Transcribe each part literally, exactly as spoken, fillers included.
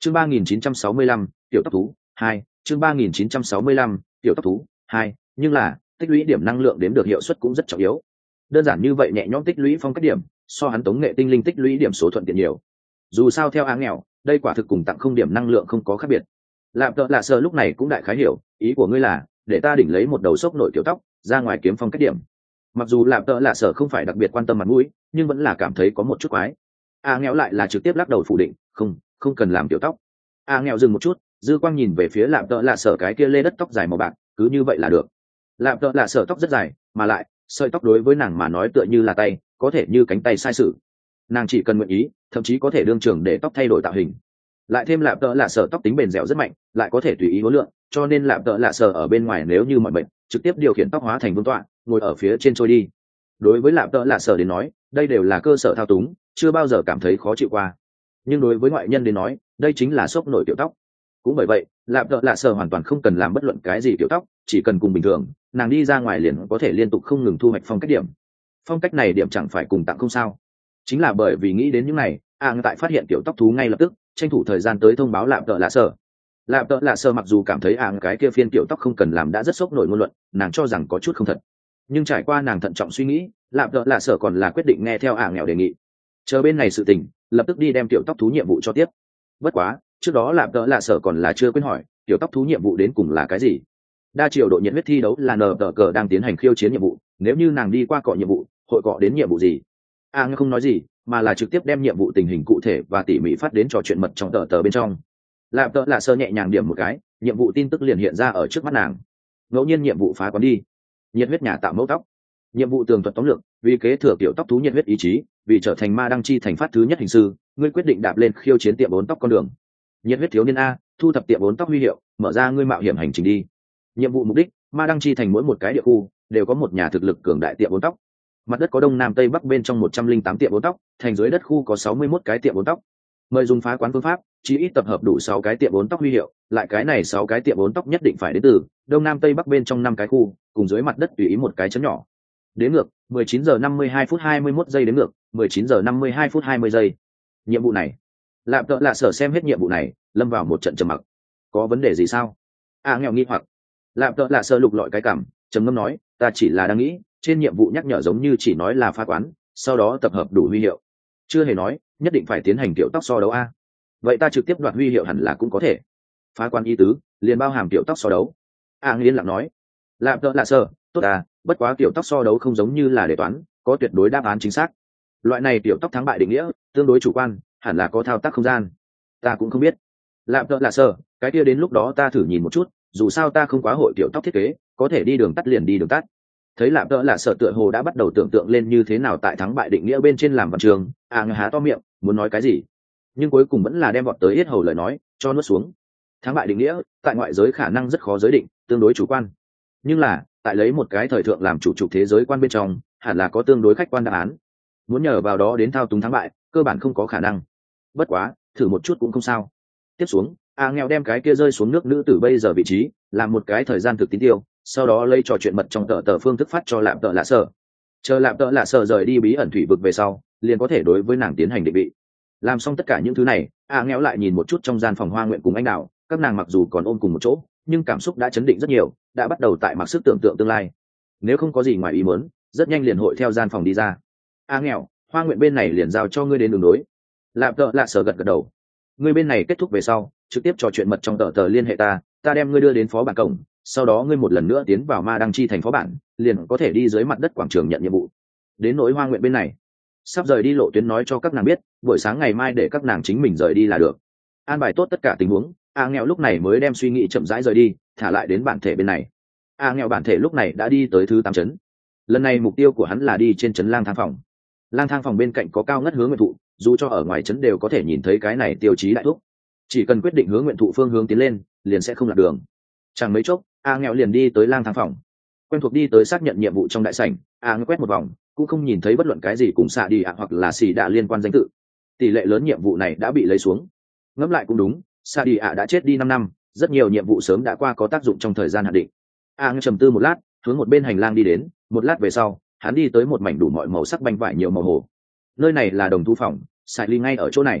chương ba nghìn chín trăm sáu mươi lăm tiểu tóc thú hai chương ba nghìn chín trăm sáu mươi lăm tiểu tóc thú hai nhưng là tích lũy điểm năng lượng đếm được hiệu suất cũng rất trọng yếu. Đơn giản như vậy nhẹ nhõm tích lũy phong cách điểm so hắn tống nghệ tinh linh tích lũy điểm số thuận tiện nhiều. Dù sao theo Á nghèo đây quả thực cùng tặng không điểm năng lượng không có khác biệt. Lạp Tợ Lạ Sở lúc này cũng đại khái hiểu ý của ngươi là để ta đỉnh lấy một đầu sốc nổi kiểu tóc ra ngoài kiếm phong cách điểm. Mặc dù Lạp Tợ Lạ Sở không phải đặc biệt quan tâm mặt mũi nhưng vẫn là cảm thấy có một chút quái. A nghèo lại là trực tiếp lắc đầu phủ định, không không cần làm tiểu tóc. A nghèo dừng một chút, dư quang nhìn về phía Lạp Tợ Lạ Sở cái kia lê đất tóc dài màu bạc, cứ như vậy là được. Lạp Tợ Lạ Sở tóc rất dài mà lại sợi tóc đối với nàng mà nói tựa như là tay, có thể như cánh tay sai sự. Nàng chỉ cần nguyện ý thậm chí có thể đương trường để tóc thay đổi tạo hình. Lại thêm Lạp Tợ Lạ Sở tóc tính bền dẻo rất mạnh, lại có thể tùy ý huấn luyện, cho nên Lạp Tợ Lạ Sở ở bên ngoài nếu như mọi bệnh trực tiếp điều khiển tóc hóa thành vương tọa, ngồi ở phía trên trôi đi. Đối với Lạp Tợ Lạ Sở đến nói đây đều là cơ sở thao túng, chưa bao giờ cảm thấy khó chịu qua. Nhưng đối với ngoại nhân đến nói đây chính là xốc nổi tiểu tóc. Cũng bởi vậy Lạp Tợ Lạ Sở hoàn toàn không cần làm bất luận cái gì tiểu tóc, chỉ cần cùng bình thường nàng đi ra ngoài liền có thể liên tục không ngừng thu hoạch phong cách điểm. Phong cách này điểm chẳng phải cùng tặng không sao. Chính là bởi vì nghĩ đến những này a tại phát hiện tiểu tóc thú ngay lập tức tranh thủ thời gian tới thông báo Lạp Tợ Lạ Sở. Lạp Tợ Lạ Sở mặc dù cảm thấy a cái kia phiên tiểu tóc không cần làm đã rất sốc nổi ngôn luận, nàng cho rằng có chút không thật, nhưng trải qua nàng thận trọng suy nghĩ Lạp Tợ Lạ Sở còn là quyết định nghe theo a nghèo đề nghị, chờ bên này sự tình lập tức đi đem tiểu tóc thú nhiệm vụ cho tiếp. Bất quá trước đó Lạp Tợ Lạ Sở còn là chưa quên hỏi tiểu tóc thú nhiệm vụ đến cùng là cái gì. Đa triều độ nhiệt huyết thi đấu là nờ tờ cờ đang tiến hành khiêu chiến nhiệm vụ, nếu như nàng đi qua cọ nhiệm vụ hội cọ đến nhiệm vụ gì. a à, không nói gì mà là trực tiếp đem nhiệm vụ tình hình cụ thể và tỉ mỉ phát đến trò chuyện mật trong tờ tờ bên trong. Lạp Tợ Lạ Sở nhẹ nhàng điểm một cái, nhiệm vụ tin tức liền hiện ra ở trước mắt nàng. Ngẫu nhiên nhiệm vụ phá quán đi, nhiệt huyết nhà tạo mẫu tóc, nhiệm vụ tường thuật tóm lược, vì kế thừa tiểu tóc thú nhiệt huyết ý chí, vì trở thành ma đăng chi thành phát thứ nhất hình sư, ngươi quyết định đạp lên khiêu chiến tiệm bốn tóc con đường. Nhiệt huyết thiếu niên a, thu thập tiệm bốn tóc huy hiệu, mở ra ngươi mạo hiểm hành trình đi. Nhiệm vụ mục đích, ma đăng chi thành mỗi một cái địa khu đều có một nhà thực lực cường đại tiệm bốn tóc. Mặt đất có đông nam tây bắc bên trong một trăm linh tám tiệm bốn tóc, thành dưới đất khu có sáu mươi mốt cái tiệm bốn tóc. Mời dùng phá quán phương pháp chỉ ít tập hợp đủ sáu cái tiệm bốn tóc huy hiệu, lại cái này sáu cái tiệm bốn tóc nhất định phải đến từ đông nam tây bắc bên trong năm cái khu, cùng dưới mặt đất tùy ý một cái chấm nhỏ. Đến ngược mười chín giờ năm mươi hai phút hai mươi mốt giây, đến ngược mười chín giờ năm mươi hai phút hai mươi giây. Nhiệm vụ này, Lạp Tợ Lạ Sở xem hết nhiệm vụ này lâm vào một trận trầm mặc. Có vấn đề gì sao? A à, nghèo nghi hoặc. Lạp Tợ Lạ Sở lục lọi cái cảm, trầm ngâm nói, ta chỉ là đang nghĩ trên nhiệm vụ nhắc nhở giống như chỉ nói là phá quán sau đó tập hợp đủ huy hiệu, chưa hề nói nhất định phải tiến hành tiểu tóc so đấu a. Vậy ta trực tiếp đoạt huy hiệu hẳn là cũng có thể. Phá quán ý tứ liền bao hàm tiểu tóc so đấu. A nghiên lặng nói. Lạp Tợ Lạ Sở, tốt à, bất quá tiểu tóc so đấu không giống như là đề toán có tuyệt đối đáp án chính xác. Loại này tiểu tóc thắng bại định nghĩa tương đối chủ quan, hẳn là có thao tác không gian. Ta cũng không biết. Lạp Tợ Lạ Sở, cái kia đến lúc đó ta thử nhìn một chút, dù sao ta không quá hội tiểu tóc thiết kế, có thể đi đường tắt liền đi đường tắt. Thấy Lạp Tợ Lạ Sở tựa hồ đã bắt đầu tưởng tượng lên như thế nào tại thắng bại định nghĩa bên trên làm văn trường, à há to miệng muốn nói cái gì, nhưng cuối cùng vẫn là đem vọt tới hết hầu lời nói cho nuốt xuống. Thắng bại định nghĩa tại ngoại giới khả năng rất khó giới định, tương đối chủ quan, nhưng là tại lấy một cái thời thượng làm chủ trục thế giới quan bên trong hẳn là có tương đối khách quan đáp án. Muốn nhờ vào đó đến thao túng thắng bại cơ bản không có khả năng, bất quá thử một chút cũng không sao. Tiếp xuống a nghèo đem cái kia rơi xuống nước nữ tử bây giờ vị trí làm một cái thời gian thực tín tiêu, sau đó lấy trò chuyện mật trong tờ tờ phương thức phát cho Lạp Tợ Lạ Sở. Chờ Lạp Tợ Lạ Sở rời đi bí ẩn thủy vực về sau liền có thể đối với nàng tiến hành định vị. Làm xong tất cả những thứ này, a nghèo lại nhìn một chút trong gian phòng hoa nguyện cùng anh đào, các nàng mặc dù còn ôm cùng một chỗ nhưng cảm xúc đã chấn định rất nhiều, đã bắt đầu tại mặc sức tưởng tượng tương lai. Nếu không có gì ngoài ý muốn rất nhanh liền hội theo gian phòng đi ra. A nghèo, hoa nguyện bên này liền giao cho ngươi đến đường đối. Lạp Tợ Lạ Sở gật gật đầu. Ngươi bên này kết thúc về sau trực tiếp trò chuyện mật trong tờ tờ liên hệ ta, ta đem ngươi đưa đến phó bản cổng, sau đó ngươi một lần nữa tiến vào ma đăng chi thành phó bản liền có thể đi dưới mặt đất quảng trường nhận nhiệm vụ. Đến nỗi hoa nguyện bên này sắp rời đi lộ tuyến nói cho các nàng biết, buổi sáng ngày mai để các nàng chính mình rời đi là được. An bài tốt tất cả tình huống, a nghèo lúc này mới đem suy nghĩ chậm rãi rời đi, thả lại đến bản thể bên này. A nghèo bản thể lúc này đã đi tới thứ tám chấn. Lần này mục tiêu của hắn là đi trên chấn lang thang phòng. Lang thang phòng bên cạnh có cao ngất hướng nguyện thụ, dù cho ở ngoài chấn đều có thể nhìn thấy cái này tiêu chí đại thúc. Chỉ cần quyết định hướng nguyện thụ phương hướng tiến lên liền sẽ không lạc đường. Chẳng mấy chốc a nghèo liền đi tới lang thang phòng, quen thuộc đi tới xác nhận nhiệm vụ trong đại sảnh. A nghèo quét một vòng cũng không nhìn thấy bất luận cái gì cùng xạ đi ạ hoặc là xì đạ liên quan danh tự, tỷ lệ lớn nhiệm vụ này đã bị lấy xuống. Ngẫm lại cũng đúng, xạ đi ạ đã chết đi năm năm, rất nhiều nhiệm vụ sớm đã qua có tác dụng trong thời gian hạn định. A nghèo trầm tư một lát, hướng một bên hành lang đi đến. Một lát về sau hắn đi tới một mảnh đủ mọi màu sắc banh vải nhiều màu hồ. Nơi này là đồng thu phòng, xài ly ngay ở chỗ này.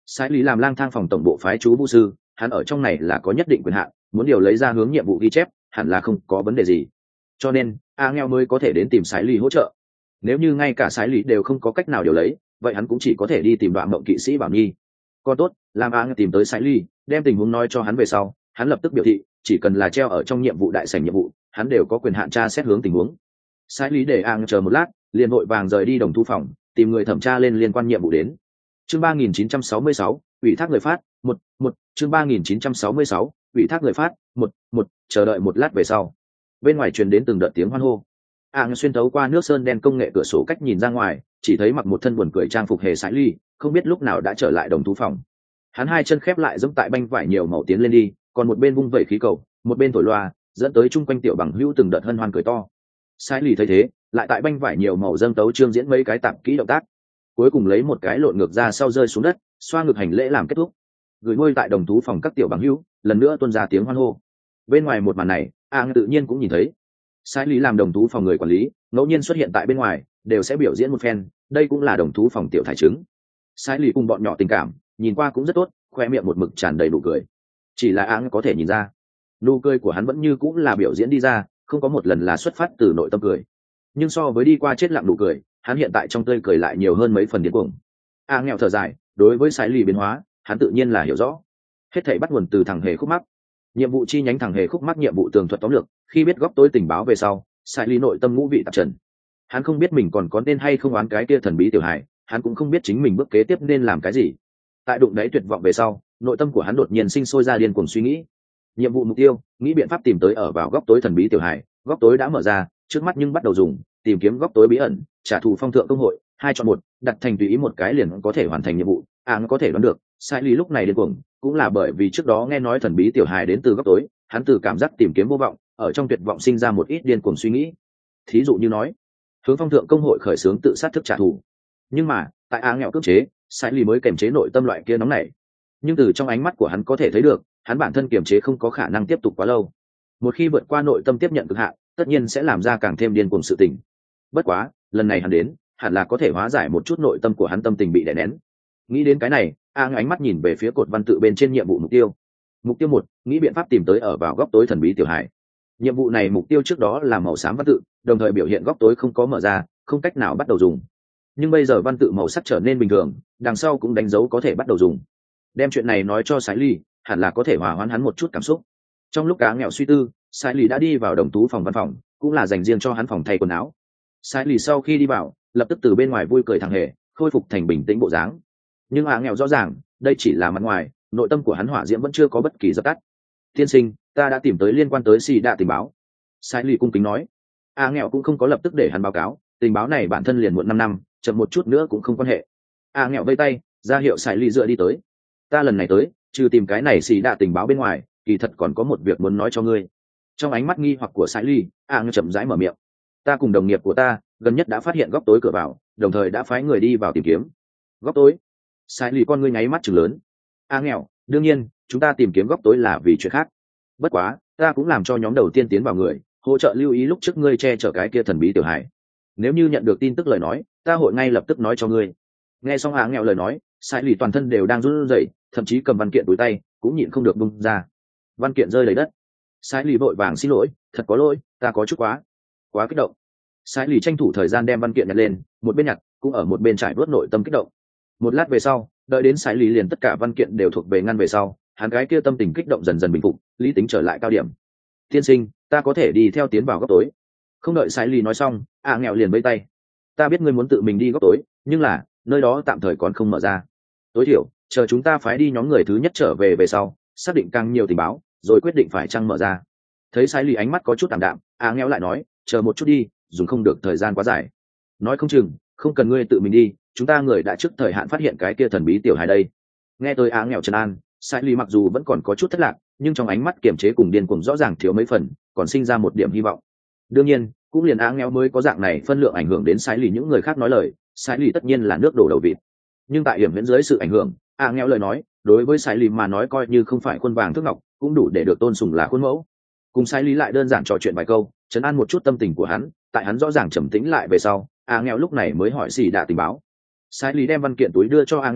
sai lý làm lang thang phòng tổng bộ phái chú vũ sư, hắn ở trong này là có nhất định quyền hạn, muốn điều lấy ra hướng nhiệm vụ ghi chép hẳn là không có vấn đề gì, cho nên a nghèo mới có thể đến tìm sai lý hỗ trợ. Nếu như ngay cả sai lý đều không có cách nào điều lấy, vậy hắn cũng chỉ có thể đi tìm đoạn mộng kỵ sĩ bảo nhi. Còn tốt làm a nghèo tìm tới sai lý, đem tình huống nói cho hắn về sau, hắn lập tức biểu thị chỉ cần là treo ở trong nhiệm vụ đại sảnh nhiệm vụ, hắn đều có quyền hạn tra xét hướng tình huống. Sai lý để a nghèo chờ một lát, liền vội vàng rời đi đồng thu phòng, tìm người thẩm tra lên liên quan nhiệm vụ đến. Chương ba nghìn chín trăm sáu mươi sáu, ủy thác người phát, một, một, chương ba nghìn chín trăm sáu mươi sáu, ủy thác người phát, một, một, chờ đợi một lát về sau. Bên ngoài truyền đến từng đợt tiếng hoan hô. Áng xuyên thấu qua nước sơn đen công nghệ cửa sổ cách nhìn ra ngoài, chỉ thấy mặc một thân buồn cười trang phục hề sải ly, không biết lúc nào đã trở lại đồng thú phòng. Hắn hai chân khép lại giống tại banh vải nhiều màu tiến lên đi, còn một bên vung vẩy khí cầu, một bên thổi loa, dẫn tới chung quanh tiểu bằng hữu từng đợt hân hoan cười to. Sải ly thấy thế, lại tại banh vải nhiều màu dâng tấu trương diễn mấy cái tạm kỹ động tác, cuối cùng lấy một cái lộn ngược ra sau rơi xuống đất, xoa ngực hành lễ làm kết thúc. Gửi ngôi tại đồng thú phòng các tiểu bằng hữu, lần nữa tuôn ra tiếng hoan hô. Bên ngoài một màn này, Áng tự nhiên cũng nhìn thấy. Sai lý làm đồng thú phòng người quản lý, ngẫu nhiên xuất hiện tại bên ngoài, đều sẽ biểu diễn một phen, đây cũng là đồng thú phòng tiểu thải trứng. Sai lý cùng bọn nhỏ tình cảm, nhìn qua cũng rất tốt, khoe miệng một mực tràn đầy nụ cười. Chỉ là Áng có thể nhìn ra, nụ cười của hắn vẫn như cũng là biểu diễn đi ra, không có một lần là xuất phát từ nội tâm cười. Nhưng so với đi qua chết lặng nụ cười, hắn hiện tại trong tươi cười lại nhiều hơn mấy phần điên cuồng. Áng nghèo thở dài, đối với Sai lý biến hóa, hắn tự nhiên là hiểu rõ. Hết thảy bắt nguồn từ thằng hề khúc mắc. Nhiệm vụ chi nhánh thằng hề khúc mắc nhiệm vụ tường thuật tóm lược, khi biết góc tối tình báo về sau, Sai lý nội tâm ngũ vị tạp trần. Hắn không biết mình còn có nên hay không oán cái kia thần bí tiểu hải, hắn cũng không biết chính mình bước kế tiếp nên làm cái gì. Tại đụng đáy tuyệt vọng về sau, nội tâm của hắn đột nhiên sinh sôi ra điên cuồng suy nghĩ. Nhiệm vụ mục tiêu, nghĩ biện pháp tìm tới ở vào góc tối thần bí tiểu hải, góc tối đã mở ra, trước mắt nhưng bắt đầu dùng, tìm kiếm góc tối bí ẩn, trả thù phong thượng công hội, hai chọn một, đặt thành tùy ý một cái liền có thể hoàn thành nhiệm vụ. Áng có thể đoán được, Sai lý lúc này điên cuồng, cũng là bởi vì trước đó nghe nói thần bí tiểu hài đến từ góc tối, hắn từ cảm giác tìm kiếm vô vọng, ở trong tuyệt vọng sinh ra một ít điên cuồng suy nghĩ. Thí dụ như nói, hướng phong thượng công hội khởi xướng tự sát thức trả thù. Nhưng mà, tại Áng nghèo cưỡng chế, Sai lý mới kiềm chế nội tâm loại kia nóng nảy. Nhưng từ trong ánh mắt của hắn có thể thấy được, hắn bản thân kiềm chế không có khả năng tiếp tục quá lâu. Một khi vượt qua nội tâm tiếp nhận cực hạn, tất nhiên sẽ làm ra càng thêm điên cuồng sự tình. Bất quá, lần này hắn đến, hẳn là có thể hóa giải một chút nội tâm của hắn tâm tình bị đè nén. Nghĩ đến cái này, Áng ánh mắt nhìn về phía cột văn tự bên trên nhiệm vụ mục tiêu. Mục tiêu một, nghĩ biện pháp tìm tới ở vào góc tối thần bí tiểu hải. Nhiệm vụ này mục tiêu trước đó là màu xám văn tự, đồng thời biểu hiện góc tối không có mở ra, không cách nào bắt đầu dùng. Nhưng bây giờ văn tự màu sắc trở nên bình thường, đằng sau cũng đánh dấu có thể bắt đầu dùng. Đem chuyện này nói cho Sai lý, hẳn là có thể hòa hoãn hắn một chút cảm xúc. Trong lúc Áng nghèo suy tư, Sai lý đã đi vào đồng tú phòng văn phòng, cũng là dành riêng cho hắn phòng thay quần áo. Sai lý sau khi đi vào, lập tức từ bên ngoài vui cười thằng hề, khôi phục thành bình tĩnh bộ dáng. Nhưng Áng nghèo rõ ràng, đây chỉ là mặt ngoài, nội tâm của hắn hỏa diễm vẫn chưa có bất kỳ dập tắt. Tiên sinh, ta đã tìm tới liên quan tới xì đạ tình báo. Sai lý cung kính nói. Áng nghèo cũng không có lập tức để hắn báo cáo, tình báo này bản thân liền muộn năm năm, chậm một chút nữa cũng không quan hệ. Áng nghèo vây tay, ra hiệu Sai lý dựa đi tới. Ta lần này tới, trừ tìm cái này xì đạ tình báo bên ngoài, kỳ thật còn có một việc muốn nói cho ngươi. Trong ánh mắt nghi hoặc của Sai lý, Áng nghèo chậm rãi mở miệng. Ta cùng đồng nghiệp của ta gần nhất đã phát hiện góc tối cửa vào, đồng thời đã phái người đi vào tìm kiếm. Góc tối? Sai lý con ngươi nháy mắt trừng lớn. Áng nghèo, đương nhiên chúng ta tìm kiếm góc tối là vì chuyện khác. Bất quá ta cũng làm cho nhóm đầu tiên tiến vào người hỗ trợ lưu ý lúc trước ngươi che chở cái kia thần bí tiểu hải. Nếu như nhận được tin tức lời nói, ta hội ngay lập tức nói cho ngươi. Nghe xong Áng nghèo lời nói, Sai lý toàn thân đều đang run rẩy, thậm chí cầm văn kiện túi tay cũng nhịn không được bung ra. Văn kiện rơi đầy đất. Sai lý vội vàng xin lỗi, thật có lỗi, ta có chút quá quá kích động. Sai lý tranh thủ thời gian đem văn kiện nhặt lên, một bên nhặt cũng ở một bên trải vuốt nội tâm kích động. Một lát về sau, đợi đến Sai lý liền tất cả văn kiện đều thuộc về ngăn về sau, hắn gái kia tâm tình kích động dần dần bình phục, lý tính trở lại cao điểm. Tiên sinh, ta có thể đi theo tiến vào góc tối. Không đợi Sai lý nói xong, Áng nghèo liền vẫy tay. Ta biết ngươi muốn tự mình đi góc tối, nhưng là nơi đó tạm thời còn không mở ra. Tối thiểu chờ chúng ta phái đi nhóm người thứ nhất trở về về sau, xác định càng nhiều tình báo, rồi quyết định phải chăng mở ra. Thấy Sai lý ánh mắt có chút tạm đạm, Áng nghèo lại nói, chờ một chút đi, dùng không được thời gian quá dài. Nói không chừng không cần ngươi tự mình đi, chúng ta người đã trước thời hạn phát hiện cái kia thần bí tiểu hài đây. Nghe tôi Áng nghèo trấn an, Sai lý mặc dù vẫn còn có chút thất lạc, nhưng trong ánh mắt kiềm chế cùng điên cuồng rõ ràng thiếu mấy phần, còn sinh ra một điểm hy vọng. Đương nhiên cũng liền Áng nghèo mới có dạng này phân lượng ảnh hưởng đến Sai lý, những người khác nói lời, Sai lý tất nhiên là nước đổ đầu vịt. Nhưng tại hiểm viễn dưới sự ảnh hưởng, Áng nghèo lời nói đối với Sai lý mà nói coi như không phải khuôn vàng thước ngọc, cũng đủ để được tôn sùng là khuôn mẫu. Cùng Sai lý lại đơn giản trò chuyện vài câu, trấn an một chút tâm tình của hắn, tại hắn rõ ràng trầm tĩnh lại về sau, Áng nghèo lúc này mới hỏi xì đạ tình báo. Sai lý đem văn kiện túi đưa cho Áng nghèo,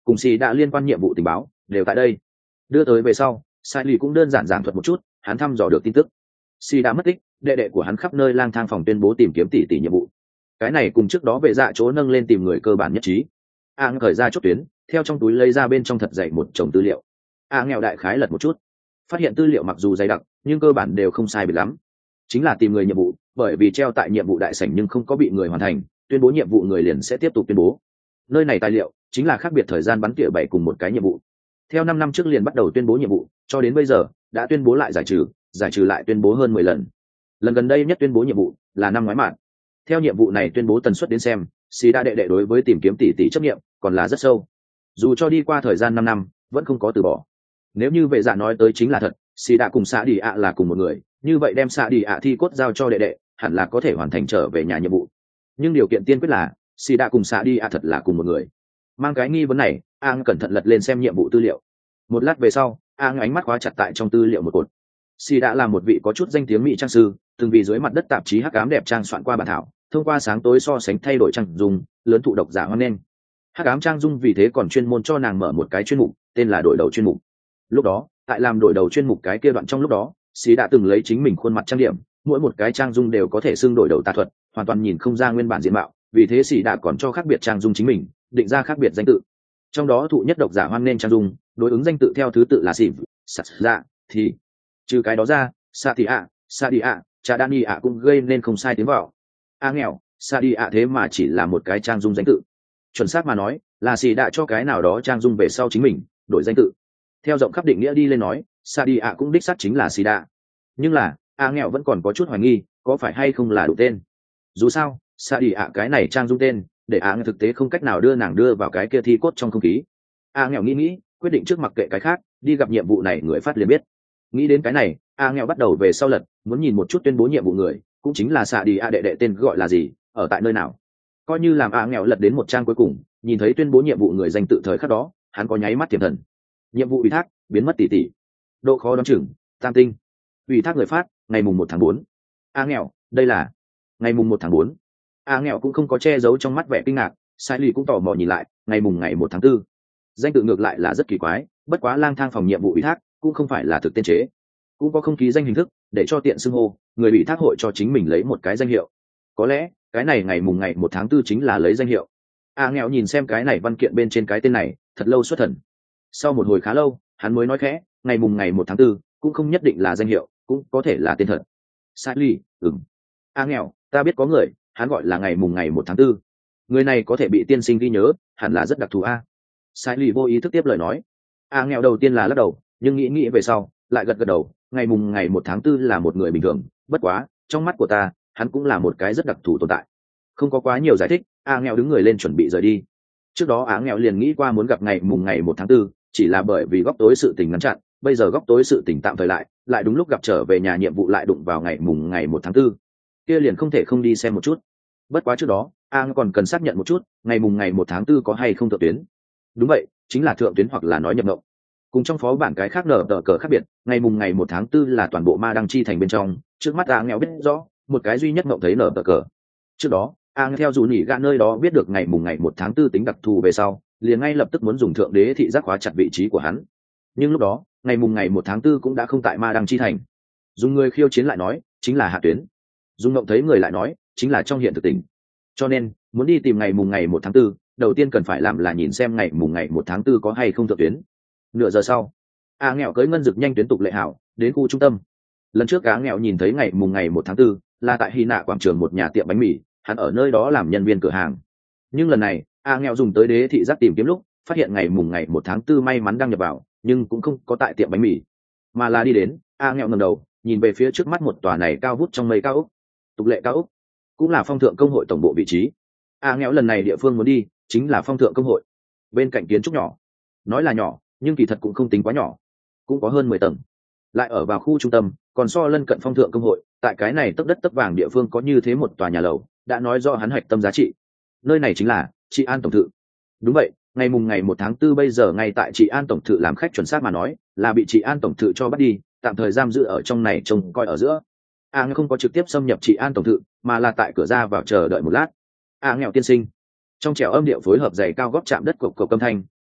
cùng xì đã liên quan nhiệm vụ tình báo đều tại đây. Đưa tới về sau, sai lì cũng đơn giản giảng thuật một chút hắn thăm dò được tin tức. Xì đã mất tích, đệ đệ của hắn khắp nơi lang thang phòng tuyên bố tìm kiếm tỷ tỷ nhiệm vụ. Cái này cùng trước đó vệ dạ chỗ nâng lên tìm người cơ bản nhất trí. A khởi ra chốt tuyến, theo trong túi lấy ra bên trong thật dày một chồng tư liệu. A nghèo đại khái lật một chút, phát hiện tư liệu mặc dù dày đặc nhưng cơ bản đều không sai biệt lắm, chính là tìm người nhiệm vụ, bởi vì treo tại nhiệm vụ đại sảnh nhưng không có bị người hoàn thành, tuyên bố nhiệm vụ người liền sẽ tiếp tục tuyên bố. Nơi này tài liệu chính là khác biệt thời gian bắn tỉa bảy cùng một cái nhiệm vụ. Theo năm năm trước liền bắt đầu tuyên bố nhiệm vụ, cho đến bây giờ đã tuyên bố lại giải trừ, giải trừ lại tuyên bố hơn mười lần. Lần gần đây nhất tuyên bố nhiệm vụ là năm ngoái mạn. Theo nhiệm vụ này tuyên bố tần suất đến xem, xì đa đệ đệ đối với tìm kiếm tỷ tỷ chấp nghiệm còn là rất sâu. Dù cho đi qua thời gian năm năm, vẫn không có từ bỏ. Nếu như vệ dạ nói tới chính là thật, xì đa cùng xạ đi ạ là cùng một người, như vậy đem xạ đi ạ thi cốt giao cho đệ đệ, hẳn là có thể hoàn thành trở về nhà nhiệm vụ. Nhưng điều kiện tiên quyết là xì đa cùng xạ đi ạ thật là cùng một người. Mang cái nghi vấn này, Ang cẩn thận lật lên xem nhiệm vụ tư liệu. Một lát về sau, Ang ánh mắt khóa chặt tại trong tư liệu một cột. Xì đã là một vị có chút danh tiếng mỹ trang sư, từng vì dưới mặt đất tạp chí hắc ám đẹp trang soạn qua bản thảo, thông qua sáng tối so sánh thay đổi trang dung, lớn thụ độc giả hoan nghênh. Hắc ám trang dung vì thế còn chuyên môn cho nàng mở một cái chuyên mục, tên là đổi đầu chuyên mục. Lúc đó, tại làm đổi đầu chuyên mục cái kia đoạn trong lúc đó, Xí đã từng lấy chính mình khuôn mặt trang điểm, mỗi một cái trang dung đều có thể xưng đổi đầu tà thuật, hoàn toàn nhìn không ra nguyên bản diện mạo, vì thế Xí đã còn cho khác biệt trang dung chính mình, định ra khác biệt danh tự. Trong đó thụ nhất độc giả hoan nghênh trang dung, đối ứng danh tự theo thứ tự là xỉm, sạt dạ, thì trừ cái đó ra, sa thì ạ, sa đi ạ, cha đan đi ạ cũng gây nên không sai tiếng vào. A nghèo, sa đi ạ thế mà chỉ là một cái trang dung danh tự. Chuẩn xác mà nói, là Xí đã cho cái nào đó trang dung về sau chính mình đổi danh tự. Theo rộng khắp định nghĩa đi lên nói, sa đi ạ cũng đích xác chính là Xí đã. Nhưng là, A nghèo vẫn còn có chút hoài nghi, có phải hay không là đủ tên. Dù sao, sa đi ạ cái này trang dung tên, để A thực tế không cách nào đưa nàng đưa vào cái kia thi cốt trong không khí. A nghèo nghĩ nghĩ, quyết định trước mặc kệ cái khác, đi gặp nhiệm vụ này người phát liền biết. Nghĩ đến cái này, A nghèo bắt đầu về sau lật, muốn nhìn một chút tuyên bố nhiệm vụ người, cũng chính là xạ đi A đệ đệ tên gọi là gì, ở tại nơi nào. Coi như làm A nghèo lật đến một trang cuối cùng, nhìn thấy tuyên bố nhiệm vụ người danh tự thời khắc đó, hắn có nháy mắt tiềm thần. Nhiệm vụ ủy thác, biến mất tỷ tỷ. Độ khó đoán chừng, tam tinh. Ủy thác người phát, ngày mùng một tháng bốn. A nghèo, đây là ngày mùng một tháng bốn. A nghèo cũng không có che giấu trong mắt vẻ kinh ngạc, sai lì cũng tò mò nhìn lại, ngày mùng ngày một tháng tư. Danh tự ngược lại là rất kỳ quái, bất quá lang thang phòng nhiệm vụ ủy thác cũng không phải là thực tên chế, cũng có không ký danh hình thức để cho tiện xưng hô, người ủy thác hội cho chính mình lấy một cái danh hiệu. Có lẽ cái này ngày mùng ngày một tháng tư chính là lấy danh hiệu. A nghèo nhìn xem cái này văn kiện bên trên cái tên này, thật lâu xuất thần. Sau một hồi khá lâu, hắn mới nói khẽ, ngày mùng ngày một tháng tư cũng không nhất định là danh hiệu, cũng có thể là tên thật. Sai ly, ừm. A nghèo, ta biết có người, hắn gọi là ngày mùng ngày một tháng tư. Người này có thể bị tiên sinh ghi nhớ, hẳn là rất đặc thù a. Sai ly vô ý thức tiếp lời nói. A nghèo đầu tiên là lắc đầu, nhưng nghĩ nghĩ về sau, lại gật gật đầu, ngày mùng ngày một tháng tư là một người bình thường, bất quá, trong mắt của ta, hắn cũng là một cái rất đặc thù tồn tại. Không có quá nhiều giải thích, A nghèo đứng người lên chuẩn bị rời đi. Trước đó A nghèo liền nghĩ qua muốn gặp ngày mùng ngày một tháng tư, chỉ là bởi vì góc tối sự tình ngăn chặn, bây giờ góc tối sự tình tạm thời lại, lại đúng lúc gặp trở về nhà nhiệm vụ lại đụng vào ngày mùng ngày một tháng tư. Kia liền không thể không đi xem một chút. Bất quá trước đó, A còn cần xác nhận một chút, ngày mùng ngày một tháng tư có hay không thượng tuyến. Đúng vậy, chính là thượng tuyến hoặc là nói nhập ngộng. Cùng trong phó bản cái khác nở tờ cờ khác biệt, ngày mùng ngày một tháng tư là toàn bộ ma đăng chi thành bên trong, trước mắt A nghèo biết rõ, một cái duy nhất ngộng thấy nở tờ cờ. Trước đó, A theo dù nỉ gạ nơi đó biết được ngày mùng ngày một tháng tư tính đặc thù về sau, liền ngay lập tức muốn dùng thượng đế thị giác khóa chặt vị trí của hắn. Nhưng lúc đó, ngày mùng ngày một tháng tư cũng đã không tại ma đăng chi thành. Dùng người khiêu chiến lại nói, chính là hạ tuyến. Dùng ngộng thấy người lại nói, chính là trong hiện thực tỉnh. Cho nên, muốn đi tìm ngày mùng ngày một tháng tư, đầu tiên cần phải làm là nhìn xem ngày mùng ngày một tháng tư có hay không thượng tuyến. Nửa giờ sau, A nghèo cưới ngân dực nhanh tuyến tục lệ hảo đến khu trung tâm. Lần trước A nghèo nhìn thấy ngày mùng ngày một tháng tư là tại hy nạ quảng trường một nhà tiệm bánh mì, hắn ở nơi đó làm nhân viên cửa hàng. Nhưng lần này A nghèo dùng tới đế thị giác tìm kiếm lúc, phát hiện ngày mùng ngày một tháng tư may mắn đăng nhập vào, nhưng cũng không có tại tiệm bánh mì, mà là đi đến. A nghèo ngẩng đầu nhìn về phía trước mắt một tòa này cao vút trong mây cao ốc, tục lệ cao ốc, cũng là phong thượng công hội tổng bộ vị trí. A nghèo lần này địa phương muốn đi chính là phong thượng công hội. Bên cạnh kiến trúc nhỏ, nói là nhỏ nhưng kỳ thật cũng không tính quá nhỏ, cũng có hơn mười tầng, lại ở vào khu trung tâm, còn so lân cận phong thượng công hội, tại cái này tấp đất tấp vàng địa phương có như thế một tòa nhà lầu, đã nói do hắn hạch tâm giá trị. Nơi này chính là Trị An tổng thự. Đúng vậy, ngày mùng ngày một tháng tư bây giờ ngay tại Trị An tổng thự làm khách, chuẩn xác mà nói là bị Trị An tổng thự cho bắt đi, tạm thời giam giữ ở trong này trông coi ở giữa. A không có trực tiếp xâm nhập Trị An tổng thự, mà là tại cửa ra vào chờ đợi một lát. A nghèo tiên sinh. Trong trẻo âm điệu phối hợp giày cao gót chạm đất cộc cộc âm thanh,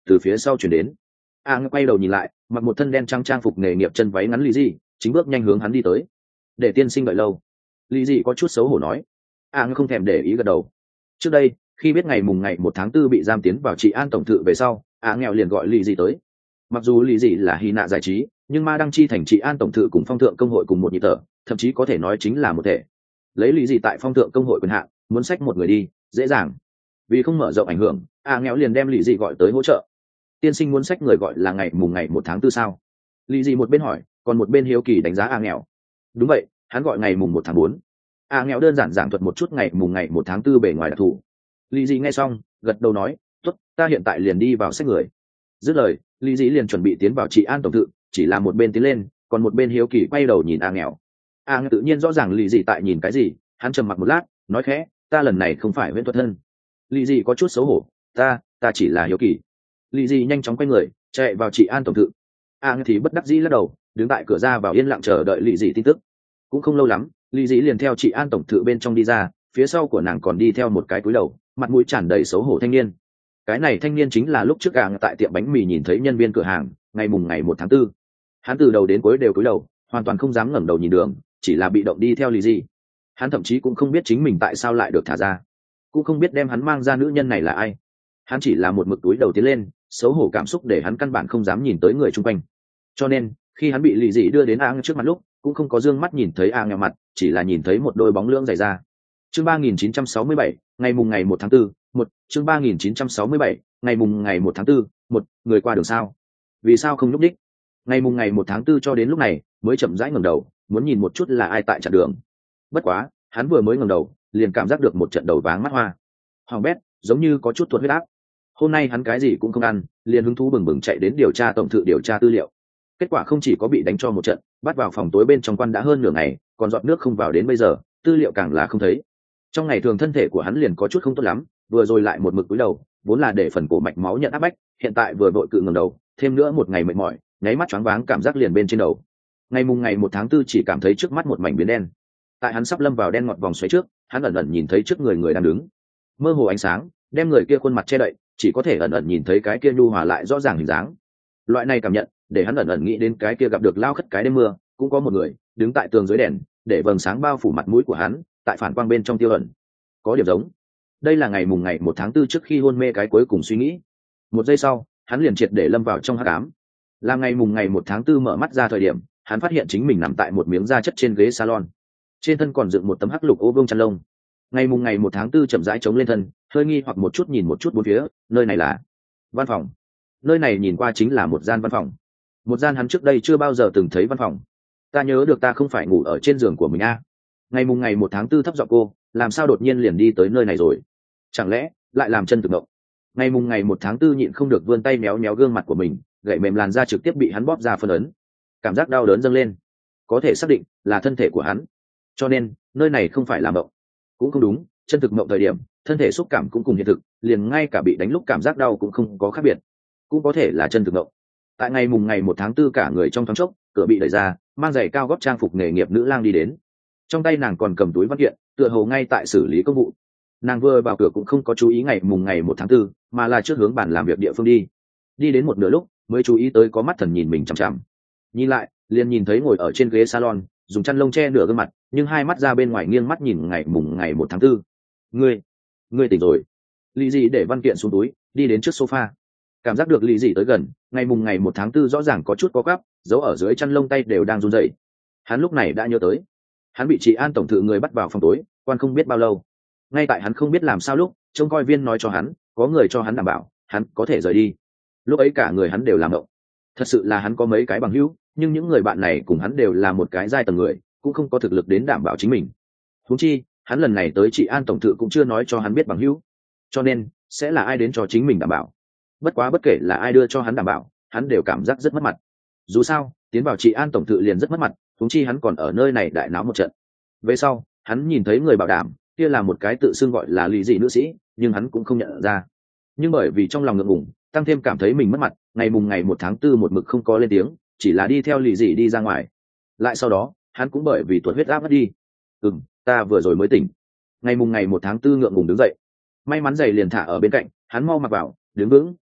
từ phía sau chuyển đến. a ngã quay đầu nhìn lại, mặc một thân đen trang trang phục nghề nghiệp chân váy ngắn lì dị chính bước nhanh hướng hắn đi tới. Để tiên sinh đợi lâu. Lì dị có chút xấu hổ nói. a ngã không thèm để ý gật đầu. Trước đây khi biết ngày mùng ngày một tháng tư bị giam tiến vào trị an tổng thự về sau, a nghèo liền gọi lì dị tới. Mặc dù lì dị là hy nạ giải trí, nhưng ma đăng chi thành trị an tổng thự cùng phong thượng công hội cùng một nhịp thở, thậm chí có thể nói chính là một thể. Lấy lì dị tại phong thượng công hội quyền hạn, muốn xách một người đi dễ dàng. Vì không mở rộng ảnh hưởng, a nghèo liền đem lì dị gọi tới hỗ trợ. Tiên sinh muốn xách người gọi là ngày mùng ngày một tháng tư sao? Lì dị một bên hỏi, còn một bên hiếu kỳ đánh giá a nghèo. Đúng vậy, hắn gọi ngày mùng một tháng bốn. a nghèo đơn giản giảng thuật một chút ngày mùng ngày một tháng tư bề ngoài đặc thù. Lì dị nghe xong gật đầu nói, tốt, ta hiện tại liền đi vào xách người. Dứt lời, Lý Dĩ liền chuẩn bị tiến vào trị an tổng thự, chỉ là một bên tiến lên, còn một bên hiếu kỳ quay đầu nhìn A nghèo. A nghèo tự nhiên rõ ràng Lý Dĩ tại nhìn cái gì, hắn trầm mặc một lát, nói khẽ, ta lần này không phải huyễn thuật thân. Lý Dĩ có chút xấu hổ, ta, ta chỉ là hiếu kỳ. Lý Dĩ nhanh chóng quay người, chạy vào trị an tổng thự. A nghèo thì bất đắc dĩ lắc đầu, đứng tại cửa ra vào yên lặng chờ đợi Lý Dĩ tin tức. Cũng không lâu lắm, Lý Dĩ liền theo trị an tổng thự bên trong đi ra, phía sau của nàng còn đi theo một cái cúi đầu, mặt mũi tràn đầy xấu hổ thanh niên. Cái này thanh niên chính là lúc trước gàng tại tiệm bánh mì nhìn thấy nhân viên cửa hàng ngày mùng ngày một tháng tư. Hắn từ đầu đến cuối đều cúi đầu, hoàn toàn không dám ngẩng đầu nhìn đường, chỉ là bị động đi theo Lý Dị. Hắn thậm chí cũng không biết chính mình tại sao lại được thả ra, cũng không biết đem hắn mang ra nữ nhân này là ai. Hắn chỉ là một mực túi đầu tiến lên, xấu hổ cảm xúc để hắn căn bản không dám nhìn tới người chung quanh. Cho nên khi hắn bị Lý Dị đưa đến A trước mặt lúc, cũng không có dương mắt nhìn thấy A nghèo mặt, chỉ là nhìn thấy một đôi bóng lưỡng dày ra. Chương ba nghìn chín trăm sáu mươi bảy, ngày mùng ngày một tháng tư, một, chương ba nghìn chín trăm sáu mươi bảy, ngày mùng ngày một tháng tư, một, người qua đường sao? Vì sao không nhúc nhích? Ngày mùng ngày một tháng tư cho đến lúc này, mới chậm rãi ngẩng đầu, muốn nhìn một chút là ai tại chặn đường. Bất quá, hắn vừa mới ngẩng đầu, liền cảm giác được một trận đầu váng mắt hoa. Hoàng bét, giống như có chút tuột huyết áp. Hôm nay hắn cái gì cũng không ăn, liền hứng thú bừng bừng chạy đến điều tra tổng thự điều tra tư liệu. Kết quả không chỉ có bị đánh cho một trận, bắt vào phòng tối bên trong quan đã hơn nửa ngày, còn giọt nước không vào đến bây giờ, tư liệu càng là không thấy. Trong ngày thường thân thể của hắn liền có chút không tốt lắm, vừa rồi lại một mực cúi đầu, vốn là để phần cổ mạch máu nhận áp bách, hiện tại vừa vội cự ngẩng đầu, thêm nữa một ngày mệt mỏi, nháy mắt choáng váng cảm giác liền bên trên đầu. Ngày mùng ngày một tháng tư chỉ cảm thấy trước mắt một mảnh biến đen. Tại hắn sắp lâm vào đen ngọt vòng xoáy trước, hắn ẩn ẩn nhìn thấy trước người người đang đứng. Mơ hồ ánh sáng, đem người kia khuôn mặt che đậy, chỉ có thể ẩn ẩn nhìn thấy cái kia nhu hòa lại rõ ràng hình dáng. Loại này cảm nhận, để hắn ẩn ẩn nghĩ đến cái kia gặp được lao khất cái đêm mưa, cũng có một người đứng tại tường dưới đèn, để vầng sáng bao phủ mặt mũi của hắn, tại phản quang bên trong tiêu ẩn. Có điểm giống. Đây là ngày mùng ngày một tháng tư trước khi hôn mê cái cuối cùng suy nghĩ. Một giây sau, hắn liền triệt để lâm vào trong hắc ám. Là ngày mùng ngày một tháng tư mở mắt ra thời điểm, hắn phát hiện chính mình nằm tại một miếng da chất trên ghế salon. Trên thân còn dựng một tấm hắc lục ô vương chăn lông. Ngày mùng ngày một tháng tư chậm rãi chống lên thân, hơi nghi hoặc một chút nhìn một chút bốn phía, nơi này là văn phòng. Nơi này nhìn qua chính là một gian văn phòng. Một gian hắn trước đây chưa bao giờ từng thấy văn phòng. Ta nhớ được ta không phải ngủ ở trên giường của mình a. À. Ngày mùng ngày một tháng tư thấp giọng cô, làm sao đột nhiên liền đi tới nơi này rồi? Chẳng lẽ lại làm chân thực động? Ngày mùng ngày một tháng tư nhịn không được vươn tay méo méo gương mặt của mình, gậy mềm làn da trực tiếp bị hắn bóp ra phân ấn. Cảm giác đau đớn dâng lên, có thể xác định là thân thể của hắn. Cho nên nơi này không phải là mộng, cũng không đúng. Chân thực mộng thời điểm, thân thể xúc cảm cũng cùng hiện thực, liền ngay cả bị đánh lúc cảm giác đau cũng không có khác biệt, cũng có thể là chân thực mộng. Tại ngày mùng ngày một tháng tư cả người trong thoáng chốc, cửa bị đẩy ra, mang giày cao gót trang phục nghề nghiệp nữ lang đi đến. Trong tay nàng còn cầm túi văn kiện, tựa hồ ngay tại xử lý công vụ. Nàng vừa vào cửa cũng không có chú ý ngày mùng ngày một tháng tư, mà là trước hướng bàn làm việc địa phương đi. Đi đến một nửa lúc mới chú ý tới có mắt thần nhìn mình chằm chằm. Nhìn lại, liền nhìn thấy ngồi ở trên ghế salon, dùng chăn lông che nửa gương mặt, nhưng hai mắt ra bên ngoài nghiêng mắt nhìn ngày mùng ngày một tháng tư. Ngươi, ngươi tỉnh rồi. Lý Dị để văn kiện xuống túi, đi đến trước sofa. Cảm giác được Lý Dị tới gần, ngày mùng ngày một tháng tư rõ ràng có chút có gắp, giấu ở dưới chăn lông tay đều đang run rẩy. Hắn lúc này đã nhớ tới, hắn bị trị an tổng thự người bắt vào phòng tối, quan không biết bao lâu. Ngay tại hắn không biết làm sao lúc, trông coi viên nói cho hắn, có người cho hắn đảm bảo, hắn có thể rời đi. Lúc ấy cả người hắn đều làm động. Thật sự là hắn có mấy cái bằng hữu, nhưng những người bạn này cùng hắn đều là một cái giai tầng người, cũng không có thực lực đến đảm bảo chính mình. Huống chi, hắn lần này tới trị an tổng thự cũng chưa nói cho hắn biết bằng hữu, cho nên sẽ là ai đến cho chính mình đảm bảo. Bất quá bất kể là ai đưa cho hắn đảm bảo, hắn đều cảm giác rất mất mặt. Dù sao, tiến vào trị an tổng thự liền rất mất mặt, huống chi hắn còn ở nơi này đại náo một trận. Về sau, hắn nhìn thấy người bảo đảm, kia là một cái tự xưng gọi là Lý Dị nữ sĩ, nhưng hắn cũng không nhận ra. Nhưng bởi vì trong lòng ngượng ngùng, tăng thêm cảm thấy mình mất mặt, ngày mùng ngày một tháng tư một mực không có lên tiếng, chỉ là đi theo Lý Dị đi ra ngoài. Lại sau đó, hắn cũng bởi vì tuột huyết áp mất đi. Ừm, ta vừa rồi mới tỉnh. Ngày mùng ngày một tháng tư ngượng ngùng đứng dậy. May mắn giày liền thả ở bên cạnh, hắn mau mặc vào, đứng vững,